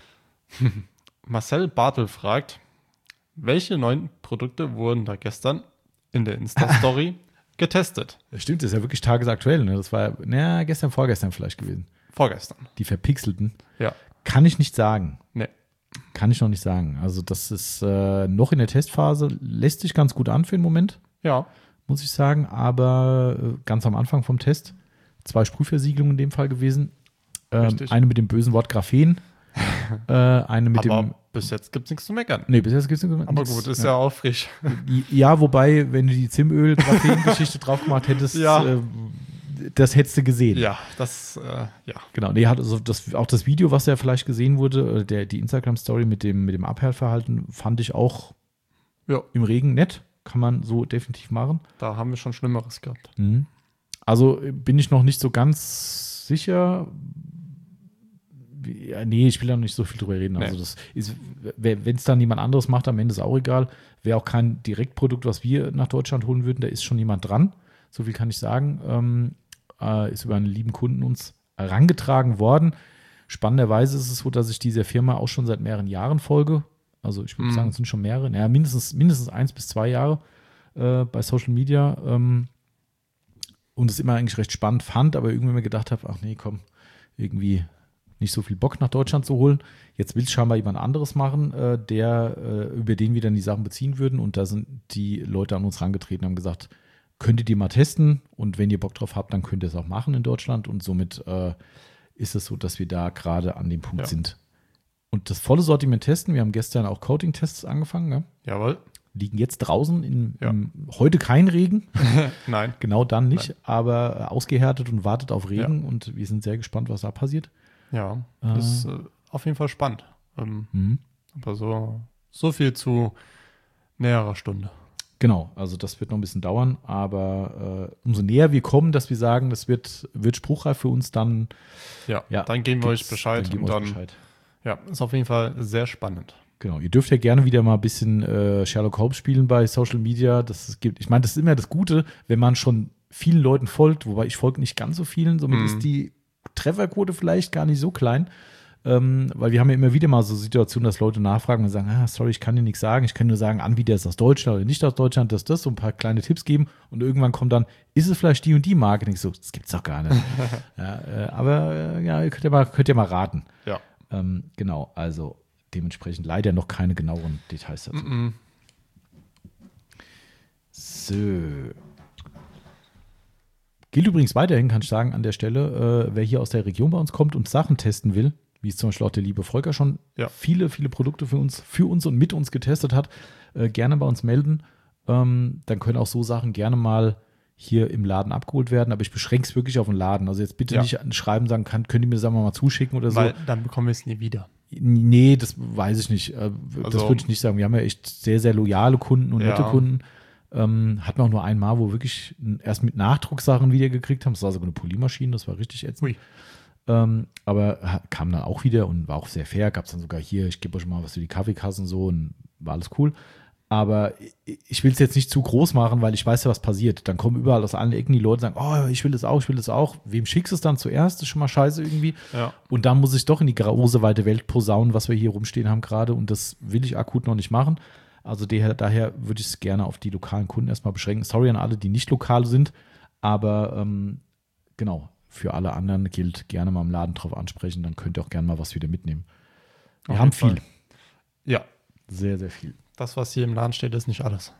Speaker 2: Marcel Bartel fragt, welche neuen Produkte wurden da gestern in der Insta-Story getestet?
Speaker 1: Das stimmt, das ist ja wirklich tagesaktuell. Ne? Das war, na, gestern, vorgestern vielleicht gewesen.
Speaker 2: Vorgestern.
Speaker 1: Die verpixelten.
Speaker 2: Ja.
Speaker 1: Kann ich nicht sagen.
Speaker 2: Nee.
Speaker 1: Kann ich noch nicht sagen. Also das ist äh, noch in der Testphase, lässt sich ganz gut an für den Moment,
Speaker 2: Ja.
Speaker 1: muss ich sagen. Aber äh, ganz am Anfang vom Test, zwei Sprühversiegelungen in dem Fall gewesen. Ähm,
Speaker 2: Richtig.
Speaker 1: eine mit dem bösen Wort Graphen. äh, eine mit
Speaker 2: Aber
Speaker 1: dem...
Speaker 2: bis jetzt gibt es nichts zu meckern.
Speaker 1: Nee, bis jetzt gibt es
Speaker 2: Aber gut, ist ja, auch frisch.
Speaker 1: Ja, wobei, wenn du die Zimöl-Graphen-Geschichte drauf gemacht hättest,
Speaker 2: Ja.
Speaker 1: äh, das hättest du gesehen.
Speaker 2: Ja, das, äh, ja.
Speaker 1: Genau, nee, hat also das, auch das Video, was ja vielleicht gesehen wurde, äh, der, die Instagram-Story mit dem, mit dem Abhärtverhalten, fand ich auch
Speaker 2: Ja,
Speaker 1: im Regen nett. Kann man so definitiv machen.
Speaker 2: da haben wir schon Schlimmeres gehabt.
Speaker 1: Mhm. Also äh, bin ich noch nicht so ganz sicher. Wie- Ja, nee, ich will da noch nicht so viel drüber reden. Also
Speaker 2: Nee.
Speaker 1: das ist, wenn es dann jemand anderes macht, am Ende ist auch egal. Wäre auch kein Direktprodukt, was wir nach Deutschland holen würden. Da ist schon jemand dran. So viel kann ich sagen. Ähm, äh, ist über einen lieben Kunden uns herangetragen worden. Spannenderweise ist es so, dass ich dieser Firma auch schon seit mehreren Jahren folge. Also ich würde
Speaker 2: Mhm.
Speaker 1: sagen, es sind schon mehrere, naja, mindestens, mindestens eins bis zwei Jahre äh, bei Social Media. Ähm, und es immer eigentlich recht spannend fand, aber irgendwie mir gedacht habe, ach nee, komm, irgendwie nicht so viel Bock nach Deutschland zu holen. Jetzt will es scheinbar jemand anderes machen, äh, der, äh, über den wir dann die Sachen beziehen würden. Und da sind die Leute an uns herangetreten und haben gesagt, könntet ihr mal testen und wenn ihr Bock drauf habt, dann könnt ihr es auch machen in Deutschland. Und somit äh, ist es so, dass wir da gerade an dem Punkt
Speaker 2: Ja.
Speaker 1: sind. Und das volle Sortiment testen. Wir haben gestern auch Coating-Tests angefangen. Ne?
Speaker 2: Jawohl.
Speaker 1: Liegen jetzt draußen. In,
Speaker 2: Ja.
Speaker 1: im, heute kein Regen.
Speaker 2: Nein.
Speaker 1: Genau dann nicht, aber äh, ausgehärtet und wartet auf Regen. Und wir sind sehr gespannt, was da passiert.
Speaker 2: Ja,
Speaker 1: Äh.
Speaker 2: das ist äh, auf jeden Fall spannend. Ähm,
Speaker 1: Mhm.
Speaker 2: aber so, so viel zu näherer Stunde.
Speaker 1: Genau, also das wird noch ein bisschen dauern, aber äh, umso näher wir kommen, dass wir sagen, das wird, wird spruchreif für uns, dann
Speaker 2: Ja,
Speaker 1: ja,
Speaker 2: dann geben wir euch
Speaker 1: gibt's-
Speaker 2: Bescheid.
Speaker 1: Dann geben
Speaker 2: und
Speaker 1: wir
Speaker 2: dann,
Speaker 1: euch Bescheid.
Speaker 2: Ja, ist auf jeden Fall sehr spannend.
Speaker 1: Genau, ihr dürft ja gerne wieder mal ein bisschen äh, Sherlock Holmes spielen bei Social Media. Das es gibt, ich meine, das ist immer das Gute, wenn man schon vielen Leuten folgt, wobei ich folge nicht ganz so vielen, somit
Speaker 2: Mhm.
Speaker 1: ist die Trefferquote vielleicht gar nicht so klein. Ähm, weil wir haben ja immer wieder mal so Situationen, dass Leute nachfragen und sagen, ah, sorry, ich kann dir nichts sagen. Ich kann nur sagen, Anbieter ist aus Deutschland oder nicht aus Deutschland, das, das, so ein paar kleine Tipps geben. Und irgendwann kommt dann, ist es vielleicht die und die Marke? Und ich so, das gibt's doch gar nicht. ja, äh, aber äh, ja, ihr könnt ja mal, könnt ja mal raten.
Speaker 2: Ja.
Speaker 1: Ähm, genau, also dementsprechend leider noch keine genaueren Details dazu.
Speaker 2: Mhm.
Speaker 1: So. Gilt übrigens weiterhin, kann ich sagen, an der Stelle, äh, wer hier aus der Region bei uns kommt und Sachen testen will, wie es zum Beispiel auch der liebe Volker schon
Speaker 2: Ja.
Speaker 1: viele, viele Produkte für uns, für uns und mit uns getestet hat, äh, gerne bei uns melden. Ähm, dann können auch so Sachen gerne mal hier im Laden abgeholt werden, aber ich beschränke es wirklich auf den Laden. Also jetzt bitte
Speaker 2: Ja.
Speaker 1: nicht schreiben, sagen, kann, könnt ihr mir das einfach mal zuschicken oder so.
Speaker 2: Weil dann bekommen wir es nie wieder.
Speaker 1: Nee, das weiß ich nicht. Äh, Das
Speaker 2: Also-
Speaker 1: würde ich nicht sagen. Wir haben ja echt sehr, sehr loyale Kunden und
Speaker 2: Ja.
Speaker 1: nette Kunden. Ähm, hatten wir auch nur einmal, wo wir wirklich erst mit Nachdrucksachen wieder gekriegt haben. Das war sogar eine Polymaschine, das war richtig ätzend.
Speaker 2: Ui.
Speaker 1: Ähm, aber ha- kam dann auch wieder und war auch sehr fair. Gab es dann sogar hier, ich gebe euch mal was für die Kaffeekassen und so und war alles cool. Aber ich- ich will es jetzt nicht zu groß machen, weil ich weiß ja, was passiert. Dann kommen überall aus allen Ecken die Leute und sagen, oh, ich will das auch, ich will das auch. Wem schickst du es dann zuerst? Das ist schon mal scheiße irgendwie.
Speaker 2: Ja.
Speaker 1: Und dann muss ich doch in die große, weite Welt posaunen, was wir hier rumstehen haben gerade. Und das will ich akut noch nicht machen. Also daher, daher würde ich es gerne auf die lokalen Kunden erstmal beschränken. Sorry an alle, die nicht lokal sind. Aber ähm, genau, für alle anderen gilt, gerne mal im Laden drauf ansprechen. Dann könnt ihr auch gerne mal was wieder mitnehmen. Wir
Speaker 2: Auf
Speaker 1: haben
Speaker 2: jeden
Speaker 1: viel.
Speaker 2: Fall. Ja,
Speaker 1: Sehr, sehr viel.
Speaker 2: das, was hier im Laden steht, ist nicht alles.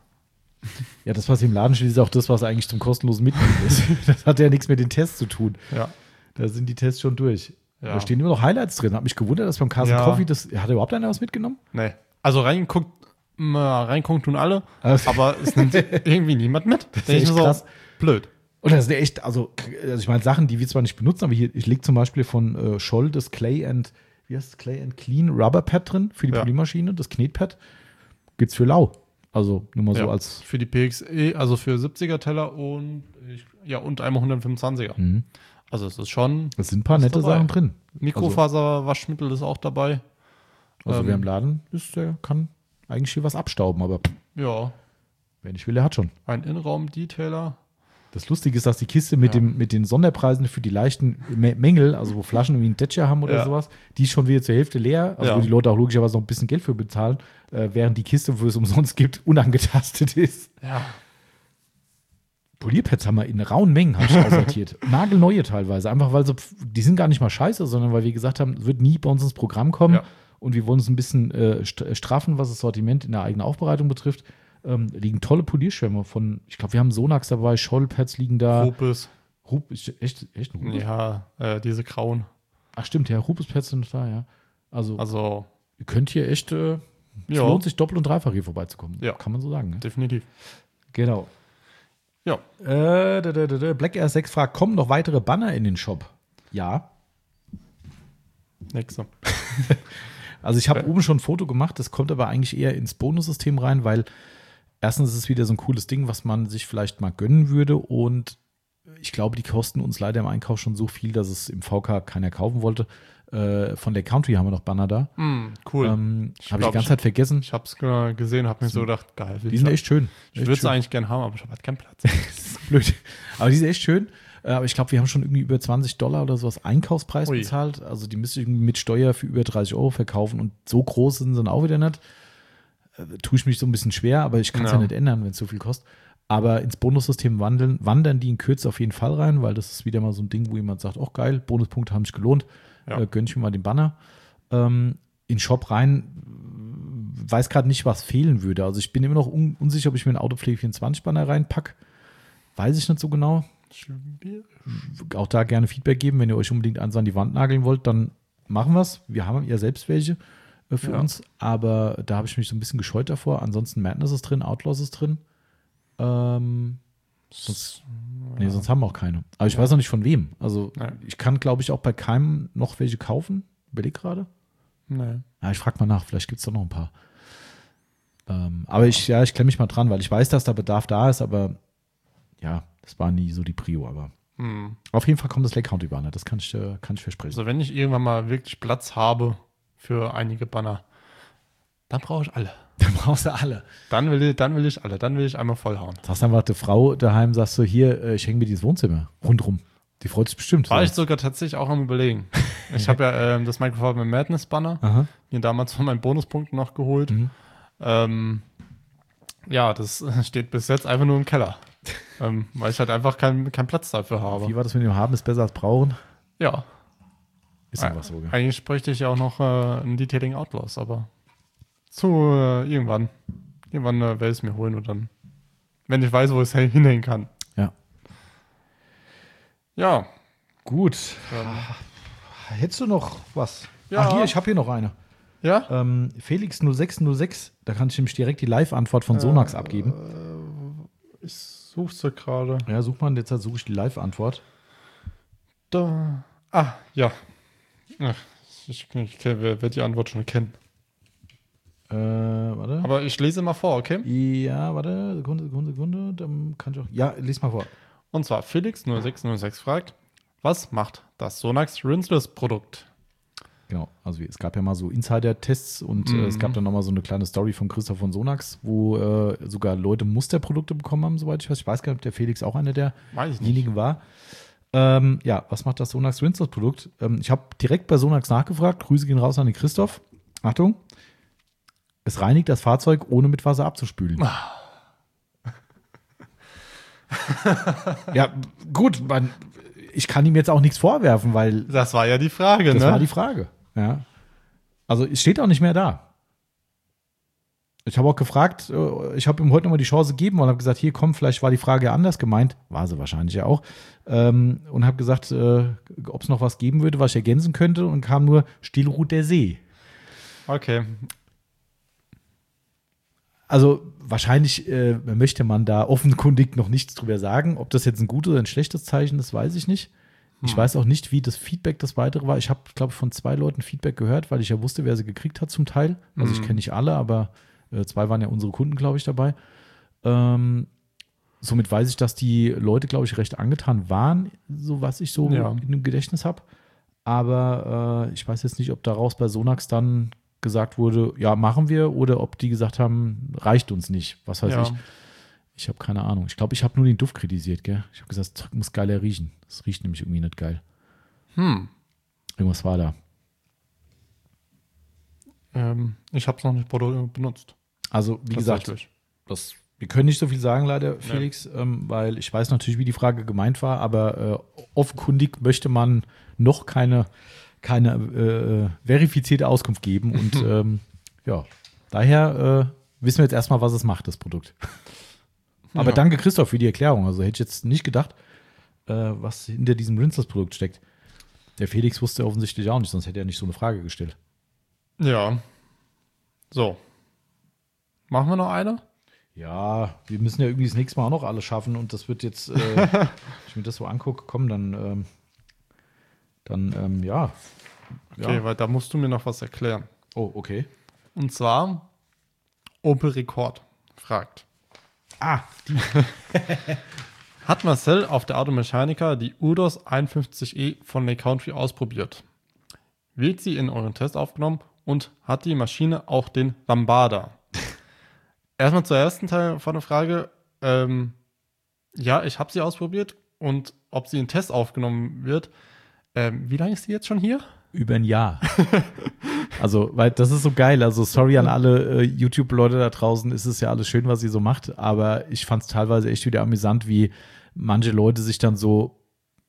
Speaker 1: Ja, das, was hier im Laden steht, ist auch das, was eigentlich zum kostenlosen Mitnehmen ist. Das hat ja nichts mit den Tests zu tun.
Speaker 2: Ja.
Speaker 1: Da sind die Tests schon durch.
Speaker 2: Ja.
Speaker 1: Da stehen immer noch Highlights drin. Hat mich gewundert, dass beim Carson
Speaker 2: Ja.
Speaker 1: Coffee das. Hat überhaupt einer was mitgenommen?
Speaker 2: Nee. Also reingeguckt, mal reingucken tun alle,
Speaker 1: Also-
Speaker 2: aber es nimmt irgendwie niemand mit. Das
Speaker 1: ist echt krass.
Speaker 2: Blöd.
Speaker 1: Und das ist echt, also, also ich meine, Sachen, die wir zwar nicht benutzen, aber hier, ich lege zum Beispiel von äh, Scholl das Clay and, wie heißt es, Clay and Clean Rubber Pad drin für die
Speaker 2: Ja.
Speaker 1: Polymaschine, das Knetpad. Gibt's für lau. Also nur mal so
Speaker 2: Ja.
Speaker 1: als.
Speaker 2: Für die P X E, also für siebziger Teller und ich, ja, und einmal hundertfünfundzwanziger.
Speaker 1: Mhm.
Speaker 2: Also es ist schon
Speaker 1: Es sind ein paar
Speaker 2: Ist
Speaker 1: nette
Speaker 2: dabei.
Speaker 1: Sachen drin.
Speaker 2: Mikrofaserwaschmittel ist auch dabei.
Speaker 1: Also
Speaker 2: Ähm,
Speaker 1: wer im Laden ist, der kann eigentlich hier was abstauben, aber pff,
Speaker 2: Ja,
Speaker 1: wer nicht will, der hat schon.
Speaker 2: ein Innenraum-Detailer.
Speaker 1: Das Lustige ist, dass die Kiste mit,
Speaker 2: Ja.
Speaker 1: dem, mit den Sonderpreisen für die leichten M- Mängel, also wo Flaschen irgendwie einen Detscher haben oder
Speaker 2: Ja.
Speaker 1: sowas, die ist schon wieder zur Hälfte leer, also
Speaker 2: Ja.
Speaker 1: wo die Leute auch logischerweise noch ein bisschen Geld für bezahlen, äh, während die Kiste, wo es umsonst gibt, unangetastet ist.
Speaker 2: Ja.
Speaker 1: Polierpads haben wir in rauen Mengen hab ich aussortiert. Nagelneue teilweise. Einfach weil so, die sind gar nicht mal scheiße, sondern weil wir gesagt haben, es wird nie bei uns ins Programm kommen.
Speaker 2: Ja.
Speaker 1: Und wir wollen uns ein bisschen äh, st- straffen, was das Sortiment in der eigenen Aufbereitung betrifft. Ähm, liegen tolle Polierschwämme von, ich glaube, wir haben Sonax dabei, Schollpads liegen da.
Speaker 2: Rupes.
Speaker 1: Rup, ist echt, echt ein Rupes?
Speaker 2: Ja, äh, diese grauen.
Speaker 1: Ach stimmt, ja, Rupes-Pads sind da, ja. Also,
Speaker 2: Also,
Speaker 1: ihr könnt hier echt, äh, es
Speaker 2: ja,
Speaker 1: lohnt sich doppelt und dreifach hier vorbeizukommen.
Speaker 2: Ja.
Speaker 1: Kann man so sagen. Ne?
Speaker 2: definitiv.
Speaker 1: Genau.
Speaker 2: Ja.
Speaker 1: Äh, da, da, da, da. Black Air sechs fragt, kommen noch weitere Banner in den Shop? Ja.
Speaker 2: Nächste.
Speaker 1: Also ich habe
Speaker 2: Okay.
Speaker 1: oben schon ein Foto gemacht, das kommt aber eigentlich eher ins Bonussystem rein, weil erstens ist es wieder so ein cooles Ding, was man sich vielleicht mal gönnen würde und ich glaube, die kosten uns leider im Einkauf schon so viel, dass es im V K keiner kaufen wollte. Äh, von der Country haben wir noch Banner da.
Speaker 2: Mm, cool.
Speaker 1: Ähm,
Speaker 2: Ich
Speaker 1: habe ich
Speaker 2: glaub,
Speaker 1: die ganze
Speaker 2: ich-
Speaker 1: Zeit vergessen.
Speaker 2: ich hab's ge- gesehen, hab mir so gedacht, geil.
Speaker 1: Die sind echt schön.
Speaker 2: ich
Speaker 1: Echt
Speaker 2: würde es
Speaker 1: schön.
Speaker 2: eigentlich gerne haben, aber ich habe halt keinen Platz.
Speaker 1: Das ist blöd. Aber die sind echt schön. Äh, Aber ich glaube, wir haben schon irgendwie über zwanzig Dollar oder sowas Einkaufspreis
Speaker 2: Ui.
Speaker 1: bezahlt. Also die müsste ich irgendwie mit Steuer für über dreißig Euro verkaufen und so groß sind sie dann auch wieder nicht. Äh, tue ich mich so ein bisschen schwer, aber ich kann es ja.
Speaker 2: Ja.
Speaker 1: nicht ändern, wenn es so viel kostet. Aber ins Bonussystem wandeln, wandern die in Kürze auf jeden Fall rein, weil das ist wieder mal so ein Ding, wo jemand sagt, oh geil, Bonuspunkte haben sich gelohnt,
Speaker 2: Ja.
Speaker 1: äh, gönn ich mir mal den Banner. Ähm, in den Shop rein, weiß gerade nicht, was fehlen würde. Also ich bin immer noch un unsicher, ob ich mir einen Autopflege vierundzwanzig Banner reinpacke. Weiß ich nicht so genau.
Speaker 2: Schwierig.
Speaker 1: Auch da gerne Feedback geben, wenn ihr euch unbedingt eins an die Wand nageln wollt, dann machen wir es. Wir haben ja selbst welche äh, für
Speaker 2: Ja.
Speaker 1: uns, aber da habe ich mich so ein bisschen gescheut davor. Ansonsten Madness ist drin, Outlaws ist drin. Ähm, sonst, nee, sonst haben wir auch keine. Aber ich
Speaker 2: Ja.
Speaker 1: weiß noch nicht von wem. Also
Speaker 2: Ja.
Speaker 1: ich kann, glaube ich, auch bei keinem noch welche kaufen. Überleg gerade.
Speaker 2: Nee.
Speaker 1: Ja, ich frage mal nach, vielleicht gibt es doch noch ein paar. Ähm, aber ich, ja, ich klemme mich mal dran, weil ich weiß, dass da Bedarf da ist, aber ja, das war nie so die Prio, aber
Speaker 2: Hm.
Speaker 1: auf jeden Fall kommt das Lake County Banner, das kann ich, äh, kann ich versprechen.
Speaker 2: Also wenn ich irgendwann mal wirklich Platz habe für einige Banner, dann brauche ich alle.
Speaker 1: Dann brauchst du alle.
Speaker 2: Dann will ich, dann will ich alle, dann will ich einmal vollhauen.
Speaker 1: Sagst einfach der Frau daheim, sagst du, hier, äh, ich hänge mir dieses Wohnzimmer rundrum. Die freut sich bestimmt.
Speaker 2: War
Speaker 1: so.
Speaker 2: ich sogar tatsächlich auch am Überlegen. Ich habe ja ähm, das Microsoft Madness Banner
Speaker 1: Aha.
Speaker 2: mir damals von meinen Bonuspunkten noch geholt.
Speaker 1: Mhm.
Speaker 2: Ähm, ja, das steht bis jetzt einfach nur im Keller. ähm, weil ich halt einfach keinen keinen Platz dafür habe.
Speaker 1: Wie war das mit dem Haben ist besser als brauchen?
Speaker 2: Ja.
Speaker 1: Ist einfach so, gell?
Speaker 2: Eigentlich bräuchte ich ja auch noch äh, ein Detailing Outlaws, aber zu äh, irgendwann. Irgendwann äh, werde ich es mir holen und dann, wenn ich weiß, wo ich es hinhängen kann.
Speaker 1: Ja.
Speaker 2: Ja.
Speaker 1: Gut.
Speaker 2: Ähm,
Speaker 1: Hättest du noch was?
Speaker 2: Ja.
Speaker 1: Ach, hier, ich habe hier noch eine.
Speaker 2: ja?
Speaker 1: Ähm, Felix null sechs null sechs, da kann ich nämlich direkt die Live-Antwort von Sonax abgeben.
Speaker 2: Äh, ich suche sie gerade.
Speaker 1: Ja, such mal, jetzt suche ich die Live-Antwort.
Speaker 2: Da. Ah, ja. Ach, ich, ich werde die Antwort schon kennen.
Speaker 1: Äh, warte.
Speaker 2: Aber ich lese mal vor, okay?
Speaker 1: Ja, warte, Sekunde, Sekunde, Sekunde. Dann kann ich auch. Ja, lies mal vor.
Speaker 2: Und zwar Felix null sechs null sechs fragt, was macht das Sonax Rinseless Produkt?
Speaker 1: Genau, also es gab ja mal so Insider-Tests und
Speaker 2: Mhm.
Speaker 1: äh, es gab dann nochmal so eine kleine Story von Christoph von Sonax, wo äh, sogar Leute Musterprodukte bekommen haben, soweit ich weiß. Ich weiß gar nicht, ob der Felix auch einer
Speaker 2: Weiß ich nicht.
Speaker 1: derjenigen war. Ähm, ja, was macht das Sonax Rinseless Produkt? Ähm, ich habe direkt bei Sonax nachgefragt. Grüße gehen raus an den Christoph. Achtung. Es reinigt das Fahrzeug, ohne mit Wasser abzuspülen. Ja, gut, man, ich kann ihm jetzt auch nichts vorwerfen, weil
Speaker 2: Das war ja die Frage,
Speaker 1: das
Speaker 2: ne?
Speaker 1: war die Frage. Ja. Also es steht auch nicht mehr da. Ich habe auch gefragt, äh, ich habe ihm heute nochmal die Chance gegeben und habe gesagt, hier komm, vielleicht war die Frage anders gemeint, war sie wahrscheinlich ja auch, ähm, und habe gesagt, äh, ob es noch was geben würde, was ich ergänzen könnte, und kam nur Stillruht der See.
Speaker 2: Okay.
Speaker 1: Also wahrscheinlich äh, möchte man da offenkundig noch nichts drüber sagen. Ob das jetzt ein gutes oder ein schlechtes Zeichen ist, weiß ich nicht. Ich weiß auch nicht, wie das Feedback das weitere war. Ich habe, glaube ich, von zwei Leuten Feedback gehört, weil ich ja wusste, wer sie gekriegt hat zum Teil. Also ich
Speaker 2: Mhm.
Speaker 1: kenne nicht alle, aber äh, zwei waren ja unsere Kunden, glaube ich, dabei. Ähm, somit weiß ich, dass die Leute, glaube ich, recht angetan waren, so was ich so
Speaker 2: Ja.
Speaker 1: in dem Gedächtnis habe. Aber äh, ich weiß jetzt nicht, ob daraus bei Sonax dann gesagt wurde, ja, machen wir, oder ob die gesagt haben, reicht uns nicht. Was weiß
Speaker 2: Ja.
Speaker 1: ich. Ich habe keine Ahnung. Ich glaube, ich habe nur den Duft kritisiert, gell? Ich habe gesagt, das Zeug muss geiler riechen. Das riecht nämlich irgendwie nicht geil.
Speaker 2: Hm.
Speaker 1: Irgendwas war da.
Speaker 2: Ähm, ich habe es noch nicht produ- benutzt.
Speaker 1: Also, wie gesagt,
Speaker 2: Tatsächlich.
Speaker 1: das, wir können nicht so viel sagen, leider, Felix, ähm, weil ich weiß natürlich, wie die Frage gemeint war, aber äh, offenkundig möchte man noch keine, keine äh, verifizierte Auskunft geben. Und ähm, ja, daher äh, wissen wir jetzt erstmal, was es macht, das Produkt. Aber
Speaker 2: Ja.
Speaker 1: danke, Christoph, für die Erklärung. Also hätte ich jetzt nicht gedacht, äh, was hinter diesem Rinseless-Produkt steckt. Der Felix wusste offensichtlich auch nicht, sonst hätte er nicht so eine Frage gestellt.
Speaker 2: Ja. So. Machen wir noch eine?
Speaker 1: Ja, wir müssen ja irgendwie das nächste Mal auch noch alles schaffen und das wird jetzt, äh, wenn ich mir das so angucke, komm, dann, ähm, dann, ähm, ja.
Speaker 2: Okay,
Speaker 1: ja.
Speaker 2: weil da musst du mir noch was erklären.
Speaker 1: Oh, okay.
Speaker 2: Und zwar Opel Rekord fragt.
Speaker 1: Ah, die.
Speaker 2: Hat Marcel auf der Automechanika die U D O S einundfünfzig E von Lake Country ausprobiert? Wird sie in euren Test aufgenommen und hat die Maschine auch den Lambada? Erstmal zur ersten Teil von der Frage. Ähm, ja, ich habe sie ausprobiert und ob sie in Test aufgenommen wird. Ähm, wie lange ist sie jetzt schon hier?
Speaker 1: Über ein Jahr. Also, weil das ist so geil. Also, sorry an alle äh, YouTube-Leute da draußen. Es ist ja alles schön, was ihr so macht. Aber ich fand es teilweise echt wieder amüsant, wie manche Leute sich dann so,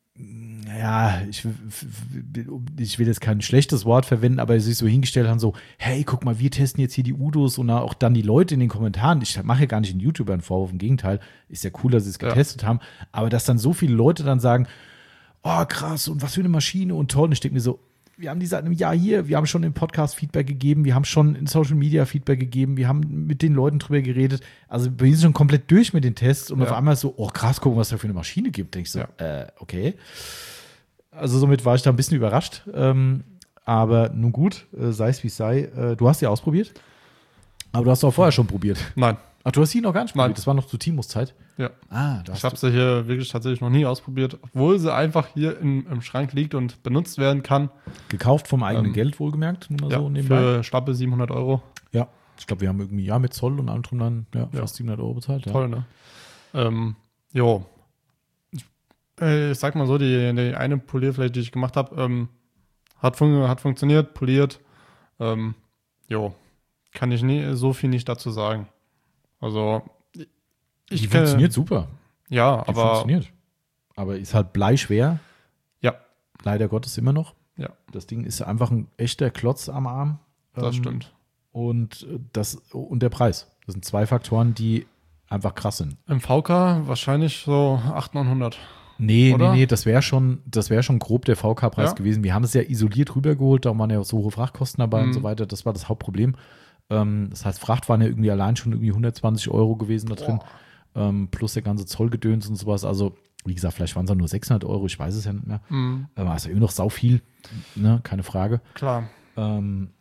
Speaker 1: ja, ich, ich will jetzt kein schlechtes Wort verwenden, aber sich so hingestellt haben, so, hey, guck mal, wir testen jetzt hier die U D Os und auch dann die Leute in den Kommentaren. Ich mache ja gar nicht den YouTuber einen Vorwurf, im Gegenteil. Ist ja cool, dass sie es getestet ja. haben. Aber dass dann so viele Leute dann sagen, oh, krass, und was für eine Maschine und toll. Und ich denke mir so, wir haben die seit einem Jahr hier, wir haben schon im Podcast Feedback gegeben, wir haben schon in Social Media Feedback gegeben, wir haben mit den Leuten drüber geredet. Also wir sind schon komplett durch mit den Tests und ja. auf einmal so, oh krass, gucken, was da für eine Maschine gibt. Denke ich so, ja. äh, okay. Also somit war ich da ein bisschen überrascht. Ähm, aber nun gut, äh, sei es wie es sei. Äh, du hast die ausprobiert? Aber du hast doch vorher schon probiert.
Speaker 2: Nein.
Speaker 1: Ach, du hast sie noch gar nicht
Speaker 2: Nein.
Speaker 1: probiert? Das war noch zu Timos Zeit?
Speaker 2: Ja.
Speaker 1: Ah, da
Speaker 2: Ich
Speaker 1: hast
Speaker 2: habe
Speaker 1: du.
Speaker 2: sie hier wirklich tatsächlich noch nie ausprobiert, obwohl sie einfach hier im, im Schrank liegt und benutzt werden kann.
Speaker 1: Gekauft vom eigenen
Speaker 2: Ähm,
Speaker 1: Geld, wohlgemerkt. Nur mal
Speaker 2: Ja,
Speaker 1: so nebenbei.
Speaker 2: für schlappe siebenhundert Euro.
Speaker 1: Ja. Ich glaube, wir haben irgendwie, ja, mit Zoll und allem drum dann ja,
Speaker 2: Ja.
Speaker 1: fast siebenhundert Euro bezahlt. Ja.
Speaker 2: Toll, ne? Ähm, jo. Ich, äh, ich sag mal so, die, die eine Polierfläche, die ich gemacht habe, ähm, hat, fun hat funktioniert, poliert. Ähm, jo. Kann ich nie, so viel nicht dazu sagen. Also, ich
Speaker 1: Die
Speaker 2: kenn-
Speaker 1: funktioniert super.
Speaker 2: Ja,
Speaker 1: Die
Speaker 2: aber.
Speaker 1: funktioniert. Aber ist halt bleischwer.
Speaker 2: Ja.
Speaker 1: Leider Gottes immer noch.
Speaker 2: Ja.
Speaker 1: Das Ding ist einfach ein echter Klotz am Arm.
Speaker 2: Das
Speaker 1: Ähm,
Speaker 2: stimmt.
Speaker 1: Und das und der Preis. Das sind zwei Faktoren, die einfach krass sind.
Speaker 2: Im V K wahrscheinlich so achthundert, neunhundert.
Speaker 1: Nee,
Speaker 2: Oder?
Speaker 1: nee, nee, das wäre schon, das wäre schon grob der V K-Preis
Speaker 2: Ja.
Speaker 1: gewesen. Wir haben es ja isoliert rübergeholt, da waren ja auch so hohe Frachtkosten dabei
Speaker 2: Mhm.
Speaker 1: und so weiter. Das war das Hauptproblem. Ähm, das heißt, Fracht waren ja irgendwie allein schon irgendwie hundertzwanzig Euro gewesen da drin. Ähm, plus der ganze Zollgedöns und sowas. Also, wie gesagt, vielleicht waren es auch nur sechshundert Euro, ich weiß es ja nicht mehr.
Speaker 2: Mhm.
Speaker 1: Aber es ist ja immer noch sau viel, ne? Keine Frage.
Speaker 2: Klar.
Speaker 1: Ähm,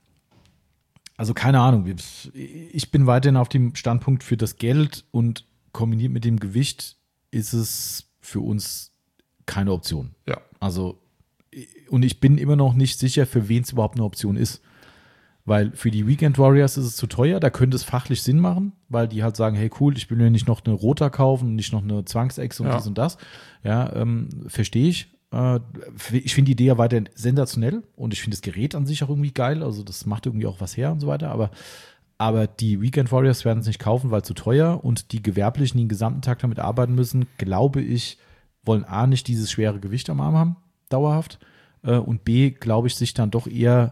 Speaker 1: also keine Ahnung. Ich bin weiterhin auf dem Standpunkt für das Geld und kombiniert mit dem Gewicht ist es für uns keine Option.
Speaker 2: Ja.
Speaker 1: Also, und ich bin immer noch nicht sicher, für wen es überhaupt eine Option ist. Weil für die Weekend Warriors ist es zu teuer, da könnte es fachlich Sinn machen, weil die halt sagen, hey cool, ich will mir nicht noch eine Rota kaufen, nicht noch eine Zwangsex und
Speaker 2: Ja.
Speaker 1: dies und das. Ja, ähm, verstehe ich. Äh, ich finde die Idee ja weiterhin sensationell und ich finde das Gerät an sich auch irgendwie geil, also das macht irgendwie auch was her und so weiter, aber, aber die Weekend Warriors werden es nicht kaufen, weil zu teuer und die Gewerblichen, die den gesamten Tag damit arbeiten müssen, glaube ich, wollen A, nicht dieses schwere Gewicht am Arm haben, dauerhaft, äh, und B, glaube ich, sich dann doch eher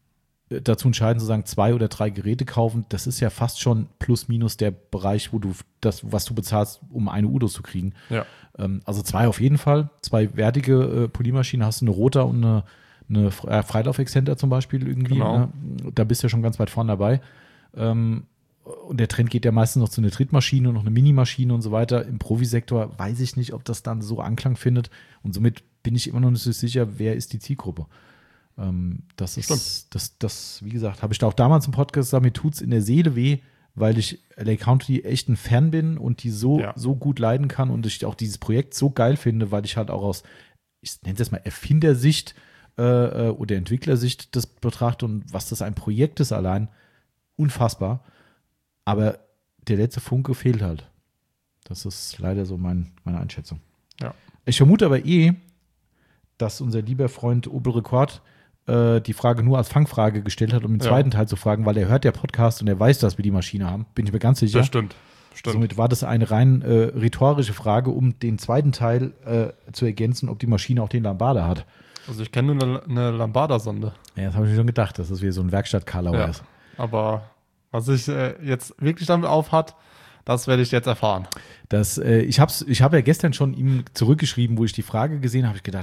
Speaker 1: dazu entscheiden, zu sagen, zwei oder drei Geräte kaufen, das ist ja fast schon plus minus der Bereich, wo du das, was du bezahlst, um eine Udo zu kriegen.
Speaker 2: Ja.
Speaker 1: Ähm, also zwei auf jeden Fall. Zwei wertige äh, Poliermaschinen, hast du eine Rota und eine, eine äh, Freilauf-Exzenter zum Beispiel irgendwie.
Speaker 2: Genau.
Speaker 1: Ne? Da bist du ja schon ganz weit vorne dabei. Ähm, und der Trend geht ja meistens noch zu einer Trittmaschine und noch eine Minimaschine und so weiter. Im Profisektor weiß ich nicht, ob das dann so Anklang findet. Und somit bin ich immer noch nicht so sicher, wer ist die Zielgruppe. Ähm, das ist,
Speaker 2: Stimmt.
Speaker 1: das, das, wie gesagt, habe ich da auch damals im Podcast gesagt, mir tut es in der Seele weh, weil ich L A County echt ein Fan bin und die so,
Speaker 2: Ja.
Speaker 1: so gut leiden kann und ich auch dieses Projekt so geil finde, weil ich halt auch aus, ich nenne es jetzt mal Erfindersicht äh, äh, oder Entwicklersicht das betrachte und was das ein Projekt ist allein, unfassbar. Aber der letzte Funke fehlt halt. Das ist leider so mein, meine Einschätzung.
Speaker 2: Ja.
Speaker 1: Ich vermute aber eh, dass unser lieber Freund Opel Rekord äh, die Frage nur als Fangfrage gestellt hat, um den
Speaker 2: Ja.
Speaker 1: zweiten Teil zu fragen, weil er hört der Podcast und er weiß, dass wir die Maschine haben. Bin ich mir ganz sicher.
Speaker 2: Bestimmt. Stimmt.
Speaker 1: Somit war das eine rein äh, rhetorische Frage, um den zweiten Teil äh, zu ergänzen, ob die Maschine auch den Lambada hat.
Speaker 2: Also ich kenne nur eine, eine Lambada-Sonde.
Speaker 1: Ja, das habe ich mir schon gedacht, dass das wieder so ein Werkstatt-Karlauer
Speaker 2: Ja.
Speaker 1: ist.
Speaker 2: Aber was sich äh, jetzt wirklich damit aufhat, das werde ich jetzt erfahren.
Speaker 1: Das, äh, ich habe ich hab ja gestern schon ihm zurückgeschrieben, wo ich die Frage gesehen habe, ich gedacht,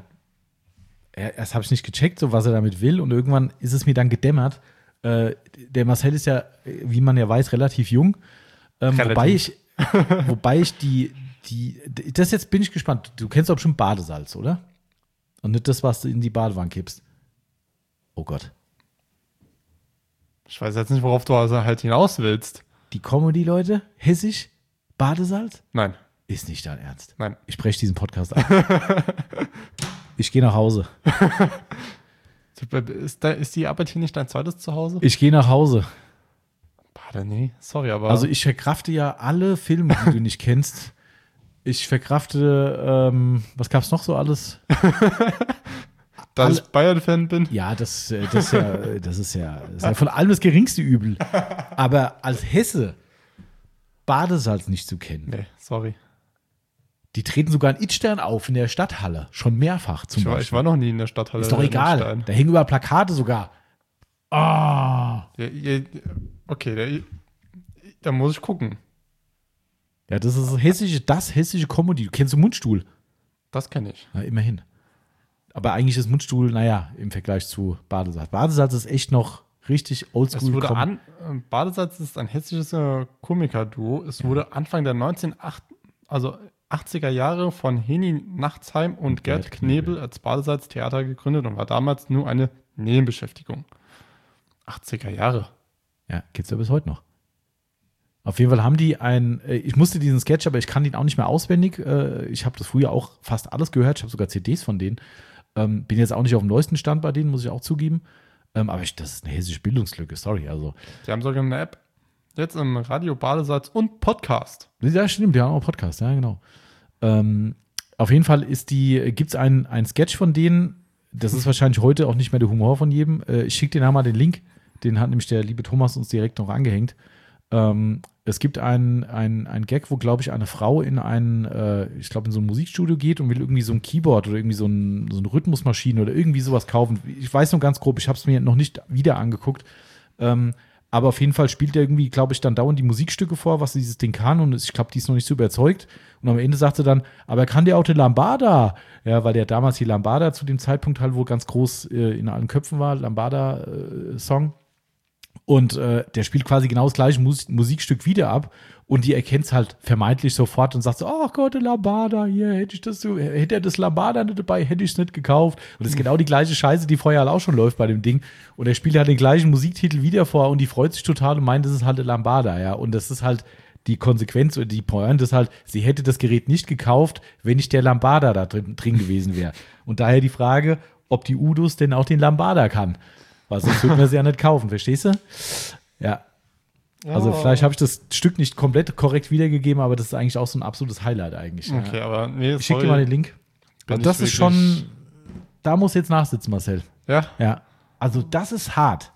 Speaker 1: er- erst habe ich nicht gecheckt, so was er damit will und irgendwann ist es mir dann gedämmert. Äh, der Marcel ist ja, äh, wie man ja weiß, relativ jung. Ähm,
Speaker 2: Relativ.
Speaker 1: wobei ich, wobei ich die, die, das jetzt bin ich gespannt. Du kennst doch bestimmt Badesalz, oder? Und nicht das, was du in die Badewanne kippst. Oh Gott.
Speaker 2: Ich weiß jetzt nicht, worauf du also halt hinaus willst.
Speaker 1: Die Comedy-Leute, hessisch, Badesalz?
Speaker 2: Nein,
Speaker 1: Ist nicht dein Ernst.
Speaker 2: nein.
Speaker 1: Ich breche diesen Podcast ab. Ich gehe nach Hause.
Speaker 2: Ist, da, ist die Arbeit hier nicht dein zweites Zuhause?
Speaker 1: Ich gehe nach Hause.
Speaker 2: Warte, nee, sorry, aber.
Speaker 1: Also ich verkrafte ja alle Filme, die du nicht kennst. Ich verkrafte, ähm, was gab's noch so alles?
Speaker 2: da
Speaker 1: alle-
Speaker 2: ich Bayern-Fan bin.
Speaker 1: Ja, das, äh, das, ist ja, das, ist ja, das ist ja von allem das geringste Übel. Aber als Hesse Badesalz nicht zu kennen.
Speaker 2: Nee, sorry.
Speaker 1: Die treten sogar in Idstern auf in der Stadthalle. Schon mehrfach zum
Speaker 2: Ich war,
Speaker 1: Beispiel.
Speaker 2: ich war noch nie in der Stadthalle.
Speaker 1: Ist doch
Speaker 2: in
Speaker 1: egal.
Speaker 2: Idstein.
Speaker 1: Da hängen überall Plakate sogar. Ah.
Speaker 2: Ja, ja, okay, da, da muss ich gucken.
Speaker 1: Ja, das ist hessische, das hessische Comedy. Du kennst du Mundstuhl?
Speaker 2: Das kenne ich.
Speaker 1: Ja, immerhin. Aber eigentlich ist Mundstuhl, naja, im Vergleich zu Badesalz. Badesalz ist echt noch richtig
Speaker 2: Es
Speaker 1: oldschool.
Speaker 2: wurde
Speaker 1: Com-
Speaker 2: an, äh, Badesalz ist ein hessisches äh, Komiker-Duo. Es wurde Anfang der neunzehnhundertacht, also achtziger Jahre von Heni Nachtsheim und Gerd
Speaker 1: Gerd Knebel.
Speaker 2: Knebel als Badesalz-Theater gegründet und war damals nur eine Nebenbeschäftigung. achtziger Jahre.
Speaker 1: Ja, gibt's ja bis heute noch. Auf jeden Fall haben die ein, äh, ich musste diesen Sketch, aber ich kann ihn auch nicht mehr auswendig. Äh, ich habe das früher auch fast alles gehört. Ich habe sogar C Ds von denen. Ähm, bin jetzt auch nicht auf dem neuesten Stand bei denen, muss ich auch zugeben. Ähm, aber ich, das ist eine hessische Bildungslücke, sorry. Also.
Speaker 2: Die haben sogar eine App. Jetzt im Radio, Badesatz und Podcast.
Speaker 1: Ja, stimmt, die haben auch Podcast, ja, genau. Ähm, auf jeden Fall ist die, gibt es einen, einen Sketch von denen, das ist wahrscheinlich heute auch nicht mehr der Humor von jedem. Äh, ich schicke dir mal den Link, den hat nämlich der liebe Thomas uns direkt noch angehängt. Ähm, es gibt einen ein Gag, wo, glaube ich, eine Frau in ein, äh, ich glaube, in so ein Musikstudio geht und will irgendwie so ein Keyboard oder irgendwie so, ein, so eine Rhythmusmaschine oder irgendwie sowas kaufen. Ich weiß nur ganz grob, ich habe es mir noch nicht wieder angeguckt. Ähm, aber auf jeden Fall spielt er irgendwie, glaube ich, dann dauernd die Musikstücke vor, was dieses Ding kann. Und ich glaube, die ist noch nicht so überzeugt. Und am Ende sagt sie dann, aber er kann der auch den Lambada. Ja, weil der damals die Lambada zu dem Zeitpunkt halt wohl ganz groß äh, in allen Köpfen war, Lambada-Song. Äh, Und äh, der spielt quasi genau das gleiche Mus- Musikstück wieder ab. Und die erkennt es halt vermeintlich sofort und sagt so, ach Gott, der Lambada, hier, hätte ich das so, hätte er das Lambada nicht dabei, hätte ich es nicht gekauft. Und das ist genau die gleiche Scheiße, die vorher halt auch schon läuft bei dem Ding. Und er spielt halt den gleichen Musiktitel wieder vor und die freut sich total und meint, das ist halt der Lambada, ja. Und das ist halt die Konsequenz oder die Pointe ist halt, sie hätte das Gerät nicht gekauft, wenn nicht der Lambada da drin, drin gewesen wäre. Und daher die Frage, ob die Udus denn auch den Lambada kann. Weil sonst würde man sie ja nicht kaufen, verstehst du? Ja. Also
Speaker 2: Oh.
Speaker 1: vielleicht habe ich das Stück nicht komplett korrekt wiedergegeben, aber das ist eigentlich auch so ein absolutes Highlight eigentlich.
Speaker 2: Okay,
Speaker 1: Ja.
Speaker 2: aber nee,
Speaker 1: Ich schicke dir mal den Link.
Speaker 2: Bin
Speaker 1: Also das
Speaker 2: ich
Speaker 1: ist
Speaker 2: wirklich-
Speaker 1: schon, da muss jetzt nachsitzen, Marcel.
Speaker 2: Ja,
Speaker 1: Ja. Also das ist hart.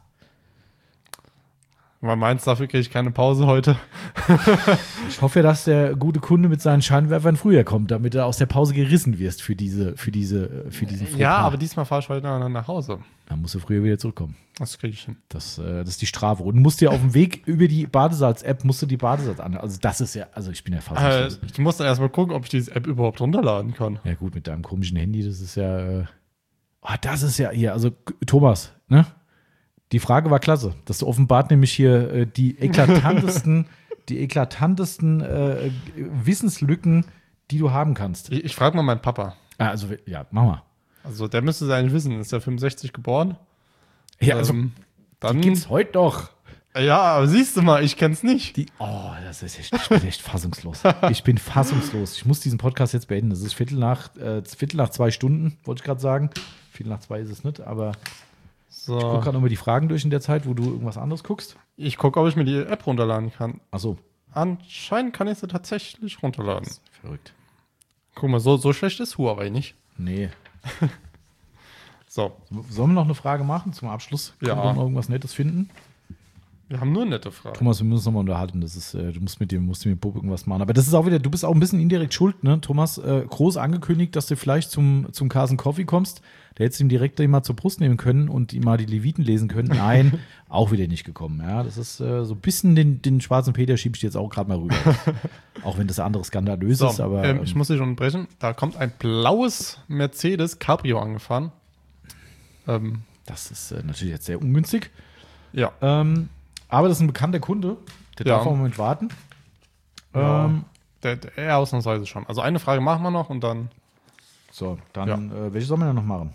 Speaker 2: man meint, dafür kriege ich keine Pause heute.
Speaker 1: Ich hoffe, dass der gute Kunde mit seinen Scheinwerfern früher kommt, damit er aus der Pause gerissen wirst für diese, für diese, für diesen Fauxpas.
Speaker 2: Ja, aber diesmal fahre ich heute nach nach Hause.
Speaker 1: Dann musst du früher wieder zurückkommen.
Speaker 2: Das kriege ich hin.
Speaker 1: Das, äh, das ist die Strafe. Und du musst dir auf dem Weg über die Badesalz-App musst du die Badesalz an. Also das ist ja, also ich bin ja fast.
Speaker 2: Äh, ich muss dann erstmal gucken, ob ich diese App überhaupt runterladen kann.
Speaker 1: Ja gut, mit deinem komischen Handy, das ist ja. Äh, oh, das ist ja hier, also Thomas, ne? Die Frage war klasse. Das offenbart nämlich hier äh, die eklatantesten, die eklatantesten äh, Wissenslücken, die du haben kannst.
Speaker 2: Ich, ich frage mal meinen Papa.
Speaker 1: Ah, also ja, mach mal.
Speaker 2: Also der müsste es eigentlich wissen. Ist der fünfundsechzig geboren?
Speaker 1: Ja, also
Speaker 2: ähm,
Speaker 1: die
Speaker 2: dann
Speaker 1: gibt's heute doch.
Speaker 2: Ja, aber siehst du mal, ich kenn's nicht.
Speaker 1: Die, oh, das ist echt, ich bin echt fassungslos. Ich bin fassungslos. Ich muss diesen Podcast jetzt beenden. Das ist Viertel nach, äh, Viertel nach zwei Stunden, wollte ich gerade sagen. Viertel nach zwei ist es nicht, aber ich gucke
Speaker 2: So,
Speaker 1: gerade nochmal die Fragen durch in der Zeit, wo du irgendwas anderes guckst.
Speaker 2: ich gucke, ob ich mir die App runterladen kann.
Speaker 1: Achso,
Speaker 2: Anscheinend kann ich sie tatsächlich runterladen.
Speaker 1: verrückt.
Speaker 2: Guck mal, so, so schlecht ist Huawei nicht.
Speaker 1: Nee.
Speaker 2: So,
Speaker 1: Sollen wir noch eine Frage machen zum Abschluss?
Speaker 2: Ja.
Speaker 1: Können wir noch irgendwas Nettes finden?
Speaker 2: wir haben nur nette Fragen.
Speaker 1: Thomas, wir müssen uns nochmal unterhalten. Das ist, äh, du musst mit dem, musst mit dem Bub irgendwas machen. Aber das ist auch wieder, du bist auch ein bisschen indirekt schuld, ne? Thomas, äh, groß angekündigt, dass du vielleicht zum, zum Carson Coffee kommst. Der hättest du ihm direkt mal zur Brust nehmen können und ihm mal die Leviten lesen können. Nein, auch wieder nicht gekommen. Ja, das ist äh, so ein bisschen den, den schwarzen Peter schiebe ich dir jetzt auch gerade mal rüber. Auch wenn das andere skandalös
Speaker 2: So,
Speaker 1: ist, aber.
Speaker 2: ähm, ich muss dich unterbrechen. Da kommt ein blaues Mercedes Cabrio angefahren. Ähm,
Speaker 1: das ist äh, natürlich jetzt sehr ungünstig.
Speaker 2: ja.
Speaker 1: Ähm, aber das ist ein bekannter Kunde. Der
Speaker 2: Ja.
Speaker 1: darf auch einen Moment warten.
Speaker 2: Ja.
Speaker 1: Ähm,
Speaker 2: Der, der, eher ausnahmsweise schon. Also eine Frage machen wir noch und dann.
Speaker 1: so, dann, äh, welche sollen wir denn noch machen?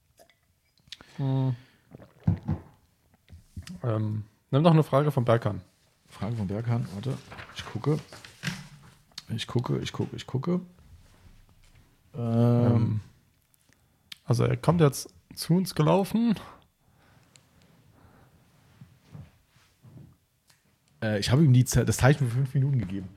Speaker 2: Ähm, nimm doch eine Frage von Berkan.
Speaker 1: Frage von Berghahn, warte, ich gucke. Ich gucke, ich gucke, ich gucke. Ähm,
Speaker 2: Ähm, also er kommt jetzt zu uns gelaufen.
Speaker 1: äh, ich habe ihm die, Ze- das Zeichen für fünf Minuten gegeben.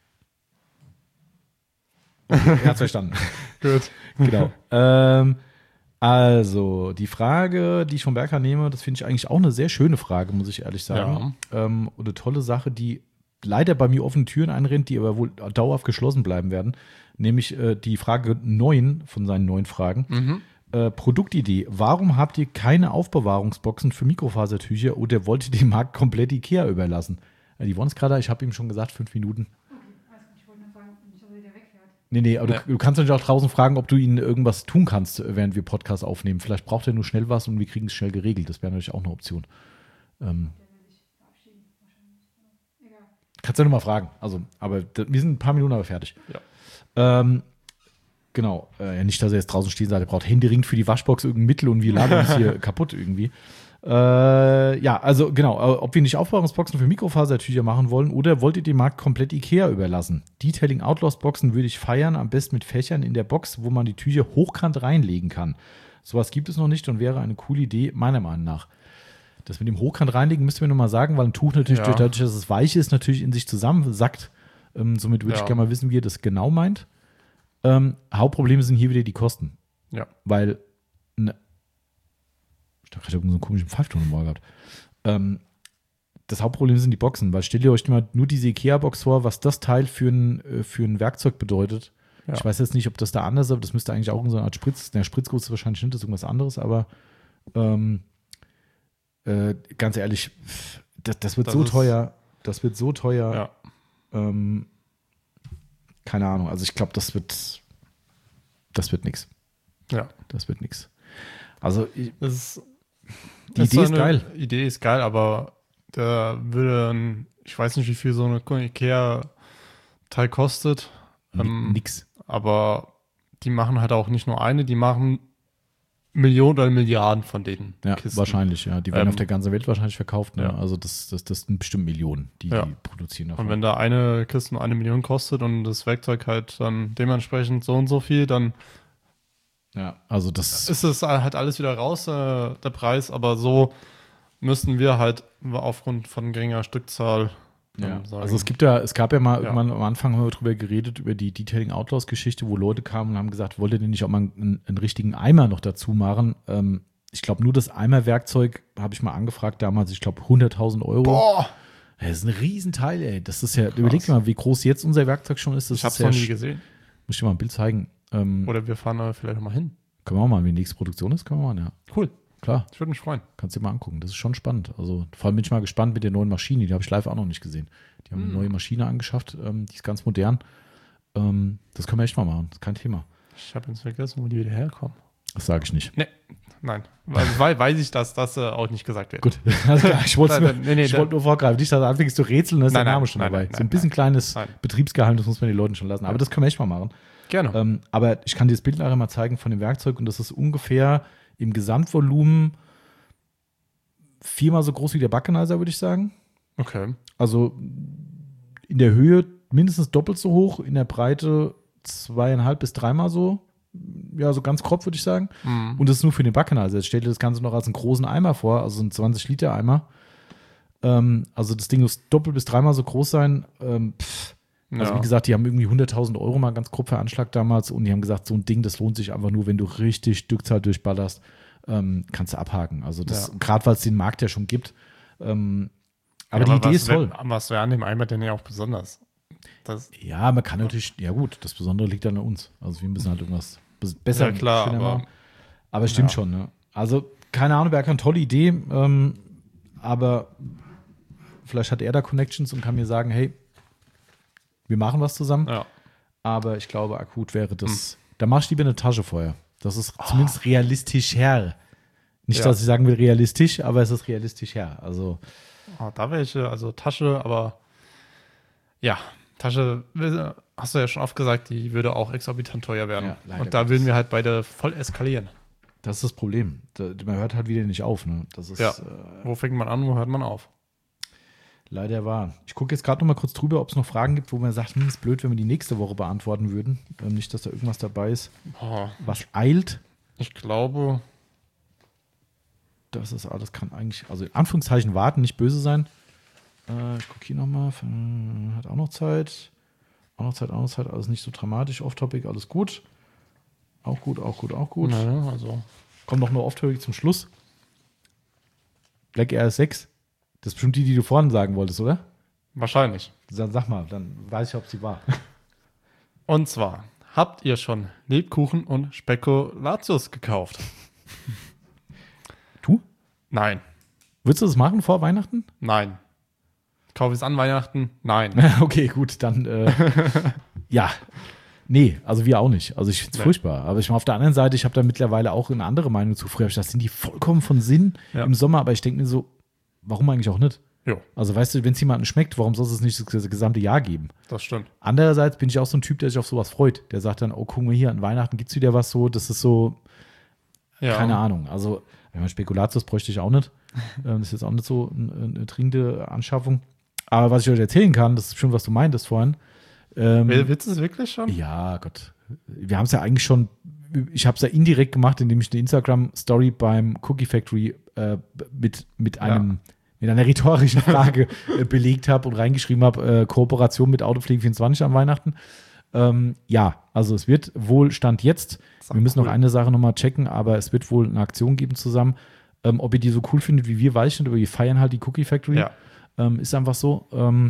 Speaker 1: Er hat verstanden.
Speaker 2: Gut.
Speaker 1: Genau. ähm, also, die Frage, die ich von Berghahn nehme, das finde ich eigentlich auch eine sehr schöne Frage, muss ich ehrlich sagen. Ähm, und eine tolle Sache, die leider bei mir offene Türen einrennt, die aber wohl dauerhaft geschlossen bleiben werden. Nämlich äh, die Frage neun von seinen neun Fragen.
Speaker 2: Mhm.
Speaker 1: Äh, Produktidee. Warum habt ihr keine Aufbewahrungsboxen für Mikrofasertücher oder wollt ihr den Markt komplett Ikea überlassen? Äh, die wollen es gerade, ich habe ihm schon gesagt, fünf Minuten.
Speaker 3: Also ich wollte nur fragen, nicht, ob er wieder wegfährt.
Speaker 1: Nee, nee, aber
Speaker 2: Ja.
Speaker 1: du, du kannst natürlich auch draußen fragen, ob du ihn irgendwas tun kannst, während wir Podcast aufnehmen. Vielleicht braucht er nur schnell was und wir kriegen es schnell geregelt. Das wäre natürlich auch eine Option. Ähm,
Speaker 3: Der will sich verabschieden, wahrscheinlich. Egal.
Speaker 1: kannst du ja nur mal fragen. Also, aber d- wir sind ein paar Minuten aber fertig.
Speaker 2: Ja.
Speaker 1: Ähm, genau. Äh, ja, nicht, dass er jetzt draußen stehen sagt, er braucht händeringend für die Waschbox irgendein Mittel und wir laden uns hier kaputt irgendwie. Äh, ja, also genau, äh, ob wir nicht Aufbewahrungsboxen für Mikrofasertücher machen wollen oder wollt ihr den Markt komplett Ikea überlassen? Detailing Outlaws Boxen würde ich feiern, am besten mit Fächern in der Box, wo man die Tücher hochkant reinlegen kann. Sowas gibt es noch nicht und wäre eine coole Idee, meiner Meinung nach. Das mit dem Hochkant reinlegen müsst ihr mir nochmal sagen, weil ein Tuch natürlich,
Speaker 2: Ja.
Speaker 1: durch- dadurch, dass es weich ist, natürlich in sich zusammensackt. Ähm, somit würde
Speaker 2: Ja.
Speaker 1: ich gerne mal wissen, wie ihr das genau meint. Ähm, Hauptprobleme sind hier wieder die Kosten.
Speaker 2: Ja.
Speaker 1: Weil, ne, ich habe gerade so einen komischen Pfeifton im Ohr gehabt. Ähm, das Hauptproblem sind die Boxen, weil stellt ihr euch mal nur diese Ikea-Box vor, was das Teil für ein, äh, für ein Werkzeug bedeutet.
Speaker 2: Ja.
Speaker 1: Ich weiß jetzt nicht, ob das da anders ist, aber das müsste eigentlich auch in so einer Art Spritz, der Spritzguss ist wahrscheinlich nicht, das ist irgendwas anderes, aber ähm, äh, ganz ehrlich, das, das wird
Speaker 2: Das
Speaker 1: so
Speaker 2: ist-
Speaker 1: teuer, das wird so teuer,
Speaker 2: Ja.
Speaker 1: ähm, keine Ahnung, also ich glaube, das wird, das wird nix.
Speaker 2: Ja.
Speaker 1: Das wird nix. Also ich,
Speaker 2: Das ist,
Speaker 1: die
Speaker 2: das
Speaker 1: Idee ist
Speaker 2: eine-
Speaker 1: geil.
Speaker 2: Idee ist geil, aber da würde ein, ich weiß nicht, wie viel so eine Ikea-Teil kostet, ähm,
Speaker 1: Nix.
Speaker 2: aber die machen halt auch nicht nur eine, die machen Millionen oder Milliarden von denen.
Speaker 1: Ja,
Speaker 2: Kisten.
Speaker 1: wahrscheinlich, ja. Die werden
Speaker 2: Ähm,
Speaker 1: auf der ganzen Welt wahrscheinlich verkauft. Ne?
Speaker 2: ja.
Speaker 1: Also das, das, das sind bestimmt Millionen, die
Speaker 2: Ja.
Speaker 1: die produzieren davon.
Speaker 2: Und wenn da eine Kiste nur eine Million kostet und das Werkzeug halt dann dementsprechend so und so viel, dann
Speaker 1: ja, also das
Speaker 2: ist es halt alles wieder raus, äh, der Preis, aber so müssten wir halt aufgrund von geringer Stückzahl dann
Speaker 1: ja.
Speaker 2: sagen.
Speaker 1: Also es gibt ja, es gab ja mal
Speaker 2: Ja.
Speaker 1: irgendwann am Anfang haben wir drüber geredet, über die Detailing Outlaws Geschichte, wo Leute kamen und haben gesagt, wollt ihr denn nicht auch mal einen, einen richtigen Eimer noch dazu machen? Ähm, ich glaube, nur das Eimerwerkzeug habe ich mal angefragt damals, ich glaube hunderttausend Euro.
Speaker 2: Boah,
Speaker 1: Ja, das ist ein Riesenteil, ey. Das ist ja, überleg dir mal, wie groß jetzt unser Werkzeug schon ist. Das
Speaker 2: ich hab's
Speaker 1: ist ja,
Speaker 2: noch nie
Speaker 1: sch-
Speaker 2: gesehen.
Speaker 1: muss ich dir mal ein Bild zeigen. Ähm,
Speaker 2: Oder wir fahren da vielleicht mal hin.
Speaker 1: können wir auch mal, wenn die nächste Produktion ist, können wir mal, ja.
Speaker 2: Cool,
Speaker 1: Klar.
Speaker 2: ich würde mich freuen.
Speaker 1: Kannst du dir mal angucken. Das ist schon spannend. Also vor allem bin ich mal gespannt mit der neuen Maschine. Die habe ich live auch noch nicht gesehen. Die haben eine
Speaker 2: Hm.
Speaker 1: neue Maschine angeschafft. Ähm, die ist ganz modern. Ähm, das können wir echt mal machen. Das ist kein Thema.
Speaker 2: Ich habe jetzt vergessen, wo die wieder herkommen.
Speaker 1: Das sage ich nicht.
Speaker 2: Nee, nein. Weil, weil weiß ich, dass das äh, auch nicht gesagt wird.
Speaker 1: Gut. Also, klar, ich wollte
Speaker 2: Nein,
Speaker 1: nur,
Speaker 2: nee, nee,
Speaker 1: ich
Speaker 2: da-
Speaker 1: wollte nur vorgreifen. Nicht, dass du anfängst zu rätseln, dann ist
Speaker 2: Nein,
Speaker 1: der Name
Speaker 2: nein,
Speaker 1: schon
Speaker 2: nein,
Speaker 1: dabei.
Speaker 2: nein,
Speaker 1: so ein
Speaker 2: nein,
Speaker 1: bisschen kleines
Speaker 2: nein.
Speaker 1: Betriebsgeheimnis muss man den Leuten schon lassen. Aber das können wir echt mal machen.
Speaker 2: Gerne.
Speaker 1: Ähm, aber ich kann dir das Bild nachher mal zeigen von dem Werkzeug und das ist ungefähr im Gesamtvolumen viermal so groß wie der Backenizer, würde ich sagen.
Speaker 2: Okay.
Speaker 1: Also in der Höhe mindestens doppelt so hoch, in der Breite zweieinhalb bis dreimal so. Ja, so ganz grob, würde ich sagen.
Speaker 2: Mhm.
Speaker 1: Und das ist nur für den Backenizer. Jetzt stell dir das Ganze noch als einen großen Eimer vor, also ein zwanzig Liter Eimer. Ähm, also das Ding muss doppelt bis dreimal so groß sein. Ähm, pff. Also
Speaker 2: Ja.
Speaker 1: wie gesagt, die haben irgendwie hunderttausend Euro mal ganz grob veranschlagt damals und die haben gesagt, so ein Ding, das lohnt sich einfach nur, wenn du richtig Stückzahl durchballerst, ähm, kannst du abhaken. Also das,
Speaker 2: Ja.
Speaker 1: gerade weil es den Markt ja schon gibt. Ähm, aber
Speaker 2: Ja,
Speaker 1: die Idee
Speaker 2: was
Speaker 1: ist toll.
Speaker 2: wär- Was wäre an dem Eimer denn ja auch besonders? Das,
Speaker 1: Ja, man kann natürlich, ja gut, das Besondere liegt dann an uns. Also wir müssen halt irgendwas bes- besser,
Speaker 2: ja, klar,
Speaker 1: schöner
Speaker 2: aber
Speaker 1: machen. Aber es stimmt
Speaker 2: ja.
Speaker 1: schon, ne? Also, keine Ahnung, wäre eine tolle Idee, ähm, aber vielleicht hat er da Connections und kann mir sagen, hey, wir machen was zusammen.
Speaker 2: ja.
Speaker 1: Aber ich glaube, akut wäre das, da mach ich lieber eine Tasche vorher. Das ist
Speaker 2: Oh.
Speaker 1: zumindest realistisch her. Nicht,
Speaker 2: Ja.
Speaker 1: dass ich sagen will realistisch, aber es ist realistisch her. Also,
Speaker 2: Oh, da welche, also Tasche, aber ja, Tasche, äh, hast du ja schon oft gesagt, die würde auch exorbitant teuer werden.
Speaker 1: Ja, leider
Speaker 2: Und da würden wir halt beide voll eskalieren.
Speaker 1: das ist das Problem. Da, man hört halt wieder nicht auf, ne? Das ist
Speaker 2: Ja.
Speaker 1: äh,
Speaker 2: Wo fängt man an, wo hört man auf?
Speaker 1: leider wahr. Ich gucke jetzt gerade noch mal kurz drüber, ob es noch Fragen gibt, wo man sagt, hm, ist blöd, wenn wir die nächste Woche beantworten würden. Ähm, nicht, dass da irgendwas dabei ist,
Speaker 2: Oh,
Speaker 1: was eilt.
Speaker 2: ich glaube,
Speaker 1: Das ist alles, kann eigentlich, also in Anführungszeichen warten, nicht böse sein. Äh, ich gucke hier nochmal, hat auch noch Zeit. Auch noch Zeit, auch noch Zeit, alles nicht so dramatisch, off-topic, alles gut. Auch gut, auch gut, auch gut.
Speaker 2: naja, also
Speaker 1: Kommt noch nur off-topic zum Schluss. Black R S sechs, das ist bestimmt die, die du vorhin sagen wolltest, oder?
Speaker 2: wahrscheinlich.
Speaker 1: Dann sag mal, dann weiß ich, ob sie war.
Speaker 2: Und zwar, habt ihr schon Lebkuchen und Spekulatius gekauft?
Speaker 1: Du?
Speaker 2: Nein,
Speaker 1: Würdest du das machen vor Weihnachten?
Speaker 2: nein. Kaufe ich es an Weihnachten? Nein.
Speaker 1: Okay, gut, dann äh, ja. Nee, also wir auch nicht. Also ich finde es
Speaker 2: Nee.
Speaker 1: furchtbar. Aber ich meine, auf der anderen Seite, ich habe da mittlerweile auch eine andere Meinung zu. Früher habe ich gedacht, sind die vollkommen von Sinn
Speaker 2: Ja.
Speaker 1: im Sommer, aber ich denke mir so, warum eigentlich auch nicht?
Speaker 2: Jo,
Speaker 1: Also weißt du, wenn es jemandem schmeckt, warum soll es nicht das gesamte Jahr geben?
Speaker 2: das stimmt.
Speaker 1: Andererseits bin ich auch so ein Typ, der sich auf sowas freut. Der sagt dann, oh, guck mal hier, an Weihnachten gibt es wieder was so. Das ist so,
Speaker 2: Ja.
Speaker 1: keine Ahnung. Also, wenn man Spekulatius bräuchte ich auch nicht. Ähm, das ist jetzt auch nicht so eine, eine dringende Anschaffung. Aber was ich euch erzählen kann, das ist schon, was du meintest vorhin. Ähm,
Speaker 2: Willst du es wirklich schon?
Speaker 1: ja, Gott. Wir haben es ja eigentlich schon, ich habe es ja indirekt gemacht, indem ich eine Instagram-Story beim Cookie Factory äh, mit, mit einem
Speaker 2: Ja.
Speaker 1: mit einer rhetorischen Frage äh, belegt habe und reingeschrieben habe, äh, Kooperation mit Autopflege vierundzwanzig an Weihnachten. Ähm, ja, also es wird wohl Stand jetzt,
Speaker 2: Das ist
Speaker 1: wir müssen
Speaker 2: cool.
Speaker 1: noch eine Sache nochmal checken, aber es wird wohl eine Aktion geben zusammen. Ähm, ob ihr die so cool findet wie wir, weiß ich nicht, aber wir feiern halt die Cookie Factory.
Speaker 2: Ja.
Speaker 1: Ähm, ist einfach so. Ähm,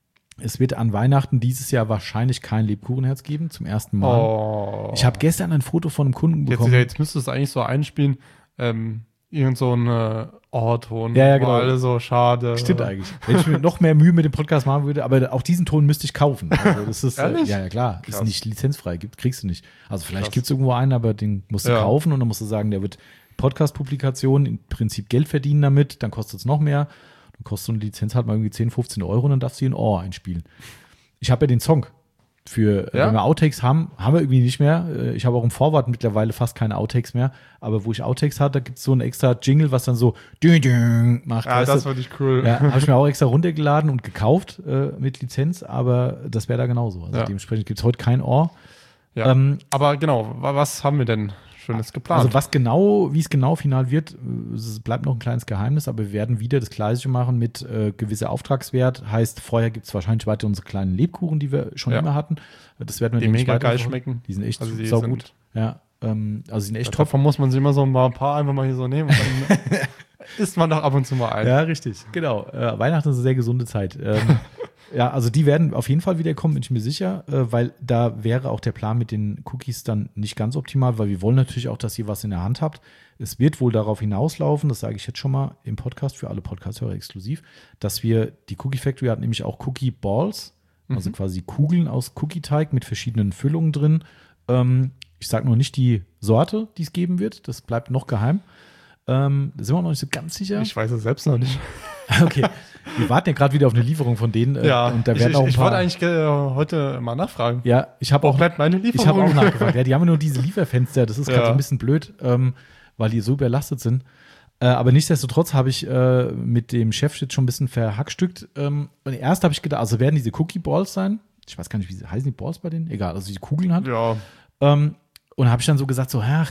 Speaker 1: es wird an Weihnachten dieses Jahr wahrscheinlich kein Lebkuchenherz geben, zum ersten Mal.
Speaker 2: Oh.
Speaker 1: Ich habe gestern ein Foto von einem Kunden
Speaker 2: Jetzt,
Speaker 1: bekommen.
Speaker 2: jetzt müsstest du es eigentlich so einspielen, ähm, irgend so ein äh, Oh-Ton,
Speaker 1: Ja, ja,
Speaker 2: wo
Speaker 1: genau.
Speaker 2: alle so schade.
Speaker 1: Stimmt eigentlich. Wenn ich mir noch mehr Mühe mit dem Podcast machen würde, aber auch diesen Ton müsste ich kaufen. Also das ist, äh,
Speaker 2: Ehrlich?
Speaker 1: ja, ja, klar.
Speaker 2: Krass.
Speaker 1: Ist nicht lizenzfrei, gibt, kriegst du nicht. Also vielleicht
Speaker 2: Krass.
Speaker 1: gibt es irgendwo einen, aber den musst du
Speaker 2: Ja.
Speaker 1: kaufen und dann musst du sagen, der wird Podcast-Publikation, im Prinzip Geld verdienen damit, dann kostet es noch mehr. Dann kostet so eine Lizenz halt mal irgendwie zehn, fünfzehn Euro und dann darfst du hier ein Ohr einspielen. Ich habe ja den Song. Für,
Speaker 2: Ja?
Speaker 1: wenn wir Outtakes haben, haben wir irgendwie nicht mehr. Äh, Ich habe auch im Vorwort mittlerweile fast keine Outtakes mehr. Aber wo ich Outtakes hatte, da gibt es so ein extra Jingle, was dann so ding, ding macht.
Speaker 2: Ja,
Speaker 1: weißt
Speaker 2: das
Speaker 1: du?
Speaker 2: würde ich cool.
Speaker 1: Ja, habe ich mir auch extra runtergeladen und gekauft äh, mit Lizenz, aber das wäre da genauso. Also
Speaker 2: Ja.
Speaker 1: dementsprechend gibt es heute kein Ohr.
Speaker 2: Ja.
Speaker 1: Ähm,
Speaker 2: Aber genau, wa- was haben wir denn Schönes geplant?
Speaker 1: Also was genau, wie es genau final wird, äh, es bleibt noch ein kleines Geheimnis, aber wir werden wieder das Gleiche machen mit äh, gewisser Auftragswert. Heißt, vorher gibt es wahrscheinlich weiter unsere kleinen Lebkuchen, die wir schon
Speaker 2: Ja.
Speaker 1: immer hatten. Das werden wir
Speaker 2: die
Speaker 1: nämlich
Speaker 2: mega geil
Speaker 1: weiterverfolgen.
Speaker 2: schmecken.
Speaker 1: Die sind echt
Speaker 2: Also die
Speaker 1: saugut.
Speaker 2: sind-
Speaker 1: Ja, ähm, also die sind echt top.
Speaker 2: Davon muss man sich immer so ein paar einfach mal hier so nehmen und dann isst man doch ab und zu mal ein.
Speaker 1: Ja, richtig. Genau. Äh, Weihnachten ist eine sehr gesunde Zeit. Ähm, ja, also die werden auf jeden Fall wiederkommen, bin ich mir sicher, äh, weil da wäre auch der Plan mit den Cookies dann nicht ganz optimal, weil wir wollen natürlich auch, dass ihr was in der Hand habt. Es wird wohl darauf hinauslaufen, das sage ich jetzt schon mal im Podcast für alle Podcast-Hörer exklusiv, dass wir, die Cookie Factory hat nämlich auch Cookie Balls, also quasi Kugeln aus Cookie-Teig mit verschiedenen Füllungen drin. Ähm, ich sage noch nicht die Sorte, die es geben wird, das bleibt noch geheim. Ähm, da sind wir noch nicht so ganz sicher.
Speaker 2: Ich weiß es selbst noch nicht.
Speaker 1: Okay, wir warten ja gerade wieder auf eine Lieferung von denen. äh,
Speaker 2: Ja,
Speaker 1: und da
Speaker 2: ich,
Speaker 1: werden
Speaker 2: ich,
Speaker 1: auch ein
Speaker 2: ich
Speaker 1: paar.
Speaker 2: wollte eigentlich äh, heute mal nachfragen.
Speaker 1: Ja, ich habe
Speaker 2: Wo
Speaker 1: auch,
Speaker 2: bleibt meine Lieferung?
Speaker 1: ich habe auch nachgefragt. Ja, die haben ja nur diese Lieferfenster. Das ist gerade
Speaker 2: Ja.
Speaker 1: so ein bisschen blöd, ähm, weil die so überlastet sind. Äh, aber nichtsdestotrotz habe ich äh, mit dem Chef jetzt schon ein bisschen verhackstückt. Ähm, und erst habe ich gedacht, also werden diese Cookie Balls sein. Ich weiß gar nicht, wie sie heißen die Balls bei denen. Egal, also die Kugeln hat.
Speaker 2: Ja,
Speaker 1: Ähm, und habe ich dann so gesagt, so, ach,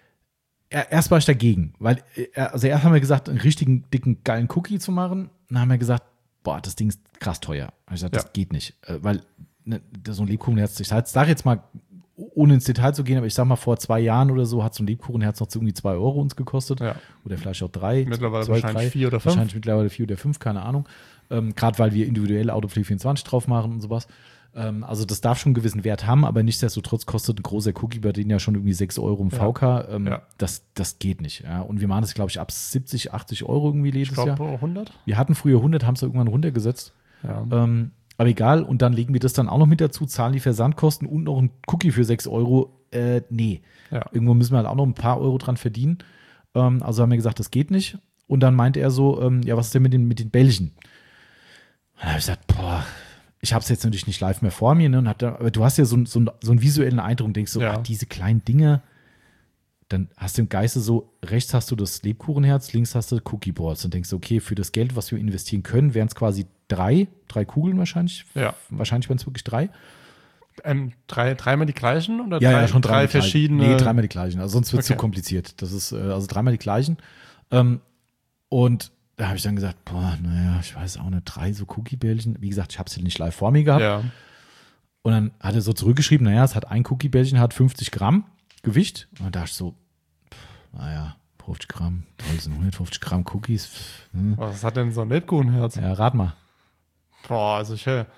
Speaker 1: er- erst war ich dagegen, weil, äh, also erst haben wir gesagt, einen richtigen, dicken, geilen Cookie zu machen. Dann haben wir gesagt, boah, das Ding ist krass teuer. Hab ich gesagt,
Speaker 2: Ja.
Speaker 1: das geht nicht, äh, weil ne, so ein Lebkuchenherz, ich sage jetzt mal, ohne ins Detail zu gehen, aber ich sag mal, vor zwei Jahren oder so hat so ein Lebkuchenherz noch so irgendwie zwei Euro uns gekostet.
Speaker 2: ja.
Speaker 1: Oder vielleicht auch drei.
Speaker 2: Mittlerweile
Speaker 1: zwei,
Speaker 2: wahrscheinlich
Speaker 1: drei,
Speaker 2: vier oder fünf.
Speaker 1: Wahrscheinlich mittlerweile vier oder fünf, keine Ahnung. Ähm, Gerade weil wir individuell Autopflege vierundzwanzig drauf machen und sowas. Ähm, also das darf schon einen gewissen Wert haben, aber nichtsdestotrotz kostet ein großer Cookie bei denen ja schon irgendwie sechs Euro im
Speaker 2: Ja.
Speaker 1: V K. Ähm,
Speaker 2: Ja.
Speaker 1: das, das geht nicht. Ja. Und wir machen das, glaube ich, ab siebzig, achtzig Euro irgendwie
Speaker 2: Ich
Speaker 1: jedes Jahr.
Speaker 2: glaube hundert.
Speaker 1: Wir hatten früher hundert, haben es irgendwann runtergesetzt.
Speaker 2: Ja.
Speaker 1: Ähm, aber egal, und dann legen wir das dann auch noch mit dazu, zahlen die Versandkosten und noch ein Cookie für sechs Euro. Äh, nee.
Speaker 2: Ja.
Speaker 1: Irgendwo müssen wir halt auch noch ein paar Euro dran verdienen. Ähm, also haben wir gesagt, das geht nicht. Und dann meinte er so, ähm, ja, was ist denn mit den, mit den Bällchen? Und dann habe ich gesagt, boah, ich habe es jetzt natürlich nicht live mehr vor mir, ne, und hab da, aber du hast ja so, ein- so, ein- so einen visuellen Eindruck, denkst so,
Speaker 2: Ja.
Speaker 1: ah, diese kleinen Dinge, dann hast du im Geiste so, rechts hast du das Lebkuchenherz, links hast du Cookie Balls und denkst, okay, für das Geld, was wir investieren können, wären es quasi drei, drei Kugeln wahrscheinlich.
Speaker 2: Ja.
Speaker 1: Wahrscheinlich wären es wirklich drei.
Speaker 2: Ähm, drei, dreimal die gleichen oder
Speaker 1: Ja,
Speaker 2: drei,
Speaker 1: ja, schon
Speaker 2: drei
Speaker 1: dreimal die
Speaker 2: verschiedene?
Speaker 1: Gleichen. Nee, dreimal die gleichen. Also sonst wird es
Speaker 2: Okay.
Speaker 1: zu kompliziert. Das ist äh, also dreimal die gleichen. Ähm, und da habe ich dann gesagt, boah, naja, ich weiß auch nicht, drei so Cookie-Bällchen. Wie gesagt, ich habe es ja nicht live vor mir gehabt.
Speaker 2: Ja.
Speaker 1: Und dann hat er so zurückgeschrieben, naja, es hat ein Cookie-Bällchen, hat fünfzig Gramm Gewicht. Und dann dachte ich so, pff, naja, fünfzig Gramm, toll, sind hundertfünfzig Gramm Cookies. Pff, hm.
Speaker 2: Was hat denn so ein Lebkuchenherz?
Speaker 1: Ja, rat mal.
Speaker 2: Boah, also ich, äh,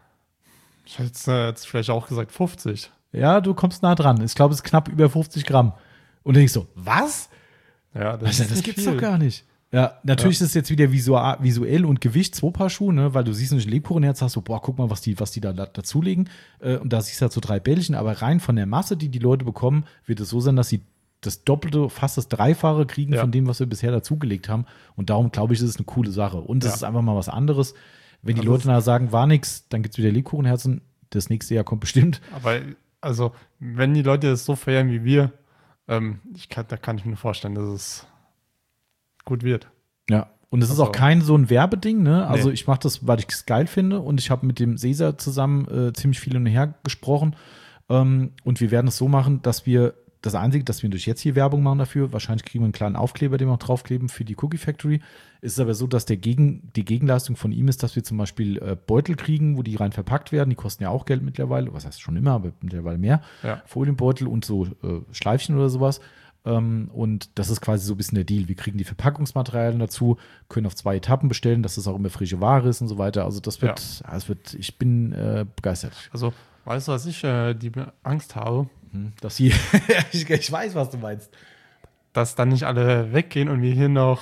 Speaker 2: ich hätte jetzt, äh, jetzt vielleicht auch gesagt fünfzig.
Speaker 1: Ja, du kommst nah dran. Ich glaube, es ist knapp über fünfzig Gramm. Und dann denk ich so, was?
Speaker 2: Ja, das,
Speaker 1: Also,
Speaker 2: ist
Speaker 1: das
Speaker 2: nicht
Speaker 1: gibt's
Speaker 2: viel.
Speaker 1: doch gar nicht. Ja, natürlich
Speaker 2: Ja.
Speaker 1: ist es jetzt wieder visual, visuell und Gewicht, zwei Paar Schuhe, ne? Weil du siehst nicht ein Lebkuchenherz, hast so, boah, guck mal, was die, was die da, da dazulegen. Äh, und da siehst du halt so drei Bällchen, aber rein von der Masse, die die Leute bekommen, wird es so sein, dass sie das Doppelte, fast das Dreifache kriegen
Speaker 2: Ja.
Speaker 1: von dem, was wir bisher dazugelegt haben. Und darum glaube ich, ist es eine coole Sache. Und es
Speaker 2: Ja.
Speaker 1: ist einfach mal was anderes. Wenn die
Speaker 2: Also
Speaker 1: Leute nachher sagen, war nix, dann gibt's wieder Lebkuchenherzen. Das nächste Jahr kommt bestimmt.
Speaker 2: Aber also, wenn die Leute es so feiern wie wir, ähm, ich kann, da kann ich mir vorstellen, dass es gut wird.
Speaker 1: Ja, und es ist
Speaker 2: Also-
Speaker 1: auch kein so ein Werbeding, ne? Also
Speaker 2: Nee.
Speaker 1: ich mache das, weil ich es geil finde und ich habe mit dem Cesar zusammen äh, ziemlich viel hin und her gesprochen ähm, und wir werden es so machen, dass wir das Einzige, dass wir durch jetzt hier Werbung machen dafür, wahrscheinlich kriegen wir einen kleinen Aufkleber, den wir auch draufkleben für die Cookie Factory. Es ist aber so, dass der Gegen, die Gegenleistung von ihm ist, dass wir zum Beispiel äh, Beutel kriegen, wo die rein verpackt werden. Die kosten ja auch Geld mittlerweile, was heißt schon immer, aber mittlerweile mehr.
Speaker 2: Ja.
Speaker 1: Folienbeutel und so äh, Schleifchen oder sowas. Ähm, und das ist quasi so ein bisschen der Deal. Wir kriegen die Verpackungsmaterialien dazu, können auf zwei Etappen bestellen, dass das auch immer frische Ware ist und so weiter. Also das wird, ja. das wird ich bin äh, begeistert.
Speaker 2: Also, weißt du, was ich äh, die Angst habe?
Speaker 1: Hm, Dass sie, ich, ich weiß, was du meinst.
Speaker 2: Dass dann nicht alle weggehen und wir hier noch.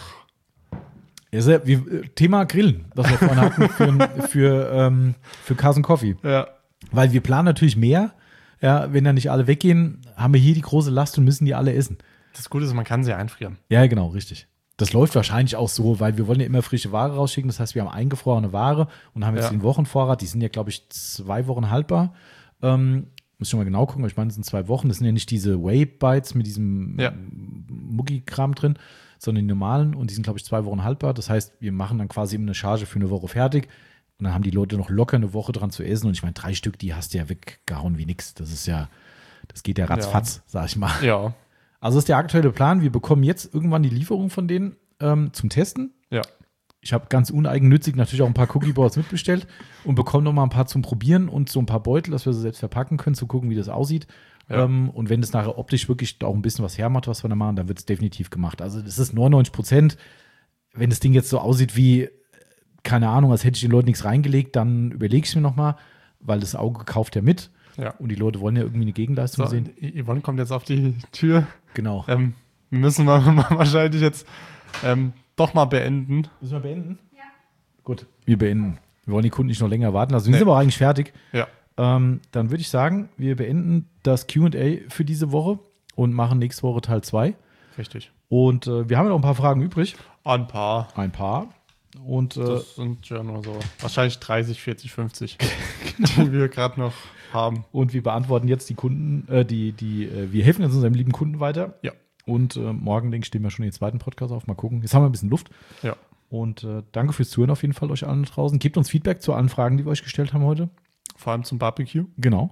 Speaker 1: Ja, sehr, wie, Thema Grillen, was wir vorhin hatten für, für, ähm, für Carson Coffee.
Speaker 2: Ja.
Speaker 1: Weil wir planen natürlich mehr. Ja, wenn da nicht alle weggehen, haben wir hier die große Last und müssen die alle essen.
Speaker 2: Das Gute ist, man kann sie einfrieren.
Speaker 1: Ja, genau, richtig. Das läuft wahrscheinlich auch so, weil wir wollen ja immer frische Ware rausschicken. Das heißt, wir haben eingefrorene Ware und haben jetzt
Speaker 2: Ja.
Speaker 1: den Wochenvorrat. Die sind ja, glaube ich, zwei Wochen haltbar. Ähm, muss ich schon mal genau gucken, aber ich meine, es sind zwei Wochen. Das sind ja nicht diese Whey-Bites mit diesem
Speaker 2: Ja.
Speaker 1: Mucki-Kram drin, sondern die normalen. Und die sind, glaube ich, zwei Wochen haltbar. Das heißt, wir machen dann quasi eben eine Charge für eine Woche fertig. Und dann haben die Leute noch locker eine Woche dran zu essen. Und ich meine, drei Stück, die hast du ja weggehauen wie nix. Das ist ja, das geht ja ratzfatz, sag ich mal.
Speaker 2: Ja.
Speaker 1: Also das ist der aktuelle Plan. Wir bekommen jetzt irgendwann die Lieferung von denen ähm, zum Testen.
Speaker 2: Ja.
Speaker 1: Ich habe ganz uneigennützig natürlich auch ein paar Cookie-Boards mitbestellt und bekomme noch mal ein paar zum Probieren und so ein paar Beutel, dass wir sie selbst verpacken können, zu gucken, wie das aussieht.
Speaker 2: Ja.
Speaker 1: Ähm, und wenn es nachher optisch wirklich auch ein bisschen was hermacht, was wir da machen, dann wird es definitiv gemacht. Also das ist neunundneunzig Prozent. Wenn das Ding jetzt so aussieht wie, keine Ahnung, als hätte ich den Leuten nichts reingelegt, dann überlege ich es mir noch mal, weil das Auge kauft ja mit.
Speaker 2: Ja.
Speaker 1: Und die Leute wollen ja irgendwie eine Gegenleistung
Speaker 2: So,
Speaker 1: sehen.
Speaker 2: Yvonne kommt jetzt auf die Tür.
Speaker 1: Genau.
Speaker 2: Ähm, wir müssen wir wahrscheinlich jetzt ähm, doch mal beenden.
Speaker 1: Müssen wir beenden?
Speaker 3: Ja.
Speaker 1: Gut, wir beenden. Wir wollen die Kunden nicht noch länger warten lassen. Wir
Speaker 2: Nee.
Speaker 1: sind aber auch eigentlich fertig.
Speaker 2: Ja.
Speaker 1: Ähm, dann würde ich sagen, wir beenden das Q und A für diese Woche und machen nächste Woche Teil zwei.
Speaker 2: Richtig.
Speaker 1: Und äh, wir haben ja noch ein paar Fragen übrig.
Speaker 2: Ein paar.
Speaker 1: Ein paar. Und äh,
Speaker 2: Das sind ja nur so wahrscheinlich dreißig, vierzig, fünfzig, die wir gerade noch haben.
Speaker 1: und wir beantworten jetzt die Kunden, äh, die, die, äh, wir helfen jetzt unserem lieben Kunden weiter.
Speaker 2: Ja.
Speaker 1: Und äh, morgen, denke ich, stehen wir schon den zweiten Podcast auf. Mal gucken. Jetzt haben wir ein bisschen Luft.
Speaker 2: Ja.
Speaker 1: Und äh, danke fürs Zuhören auf jeden Fall euch allen da draußen. Gebt uns Feedback zu allen Fragen, die wir euch gestellt haben heute.
Speaker 2: Vor allem zum Barbecue.
Speaker 1: Genau.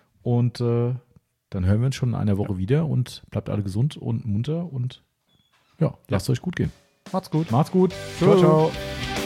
Speaker 1: Und äh, dann hören wir uns schon in einer Woche wieder und bleibt alle gesund und munter und ja, lasst euch gut gehen.
Speaker 2: Macht's gut.
Speaker 1: Macht's gut.
Speaker 2: Ciao.
Speaker 1: ciao. ciao.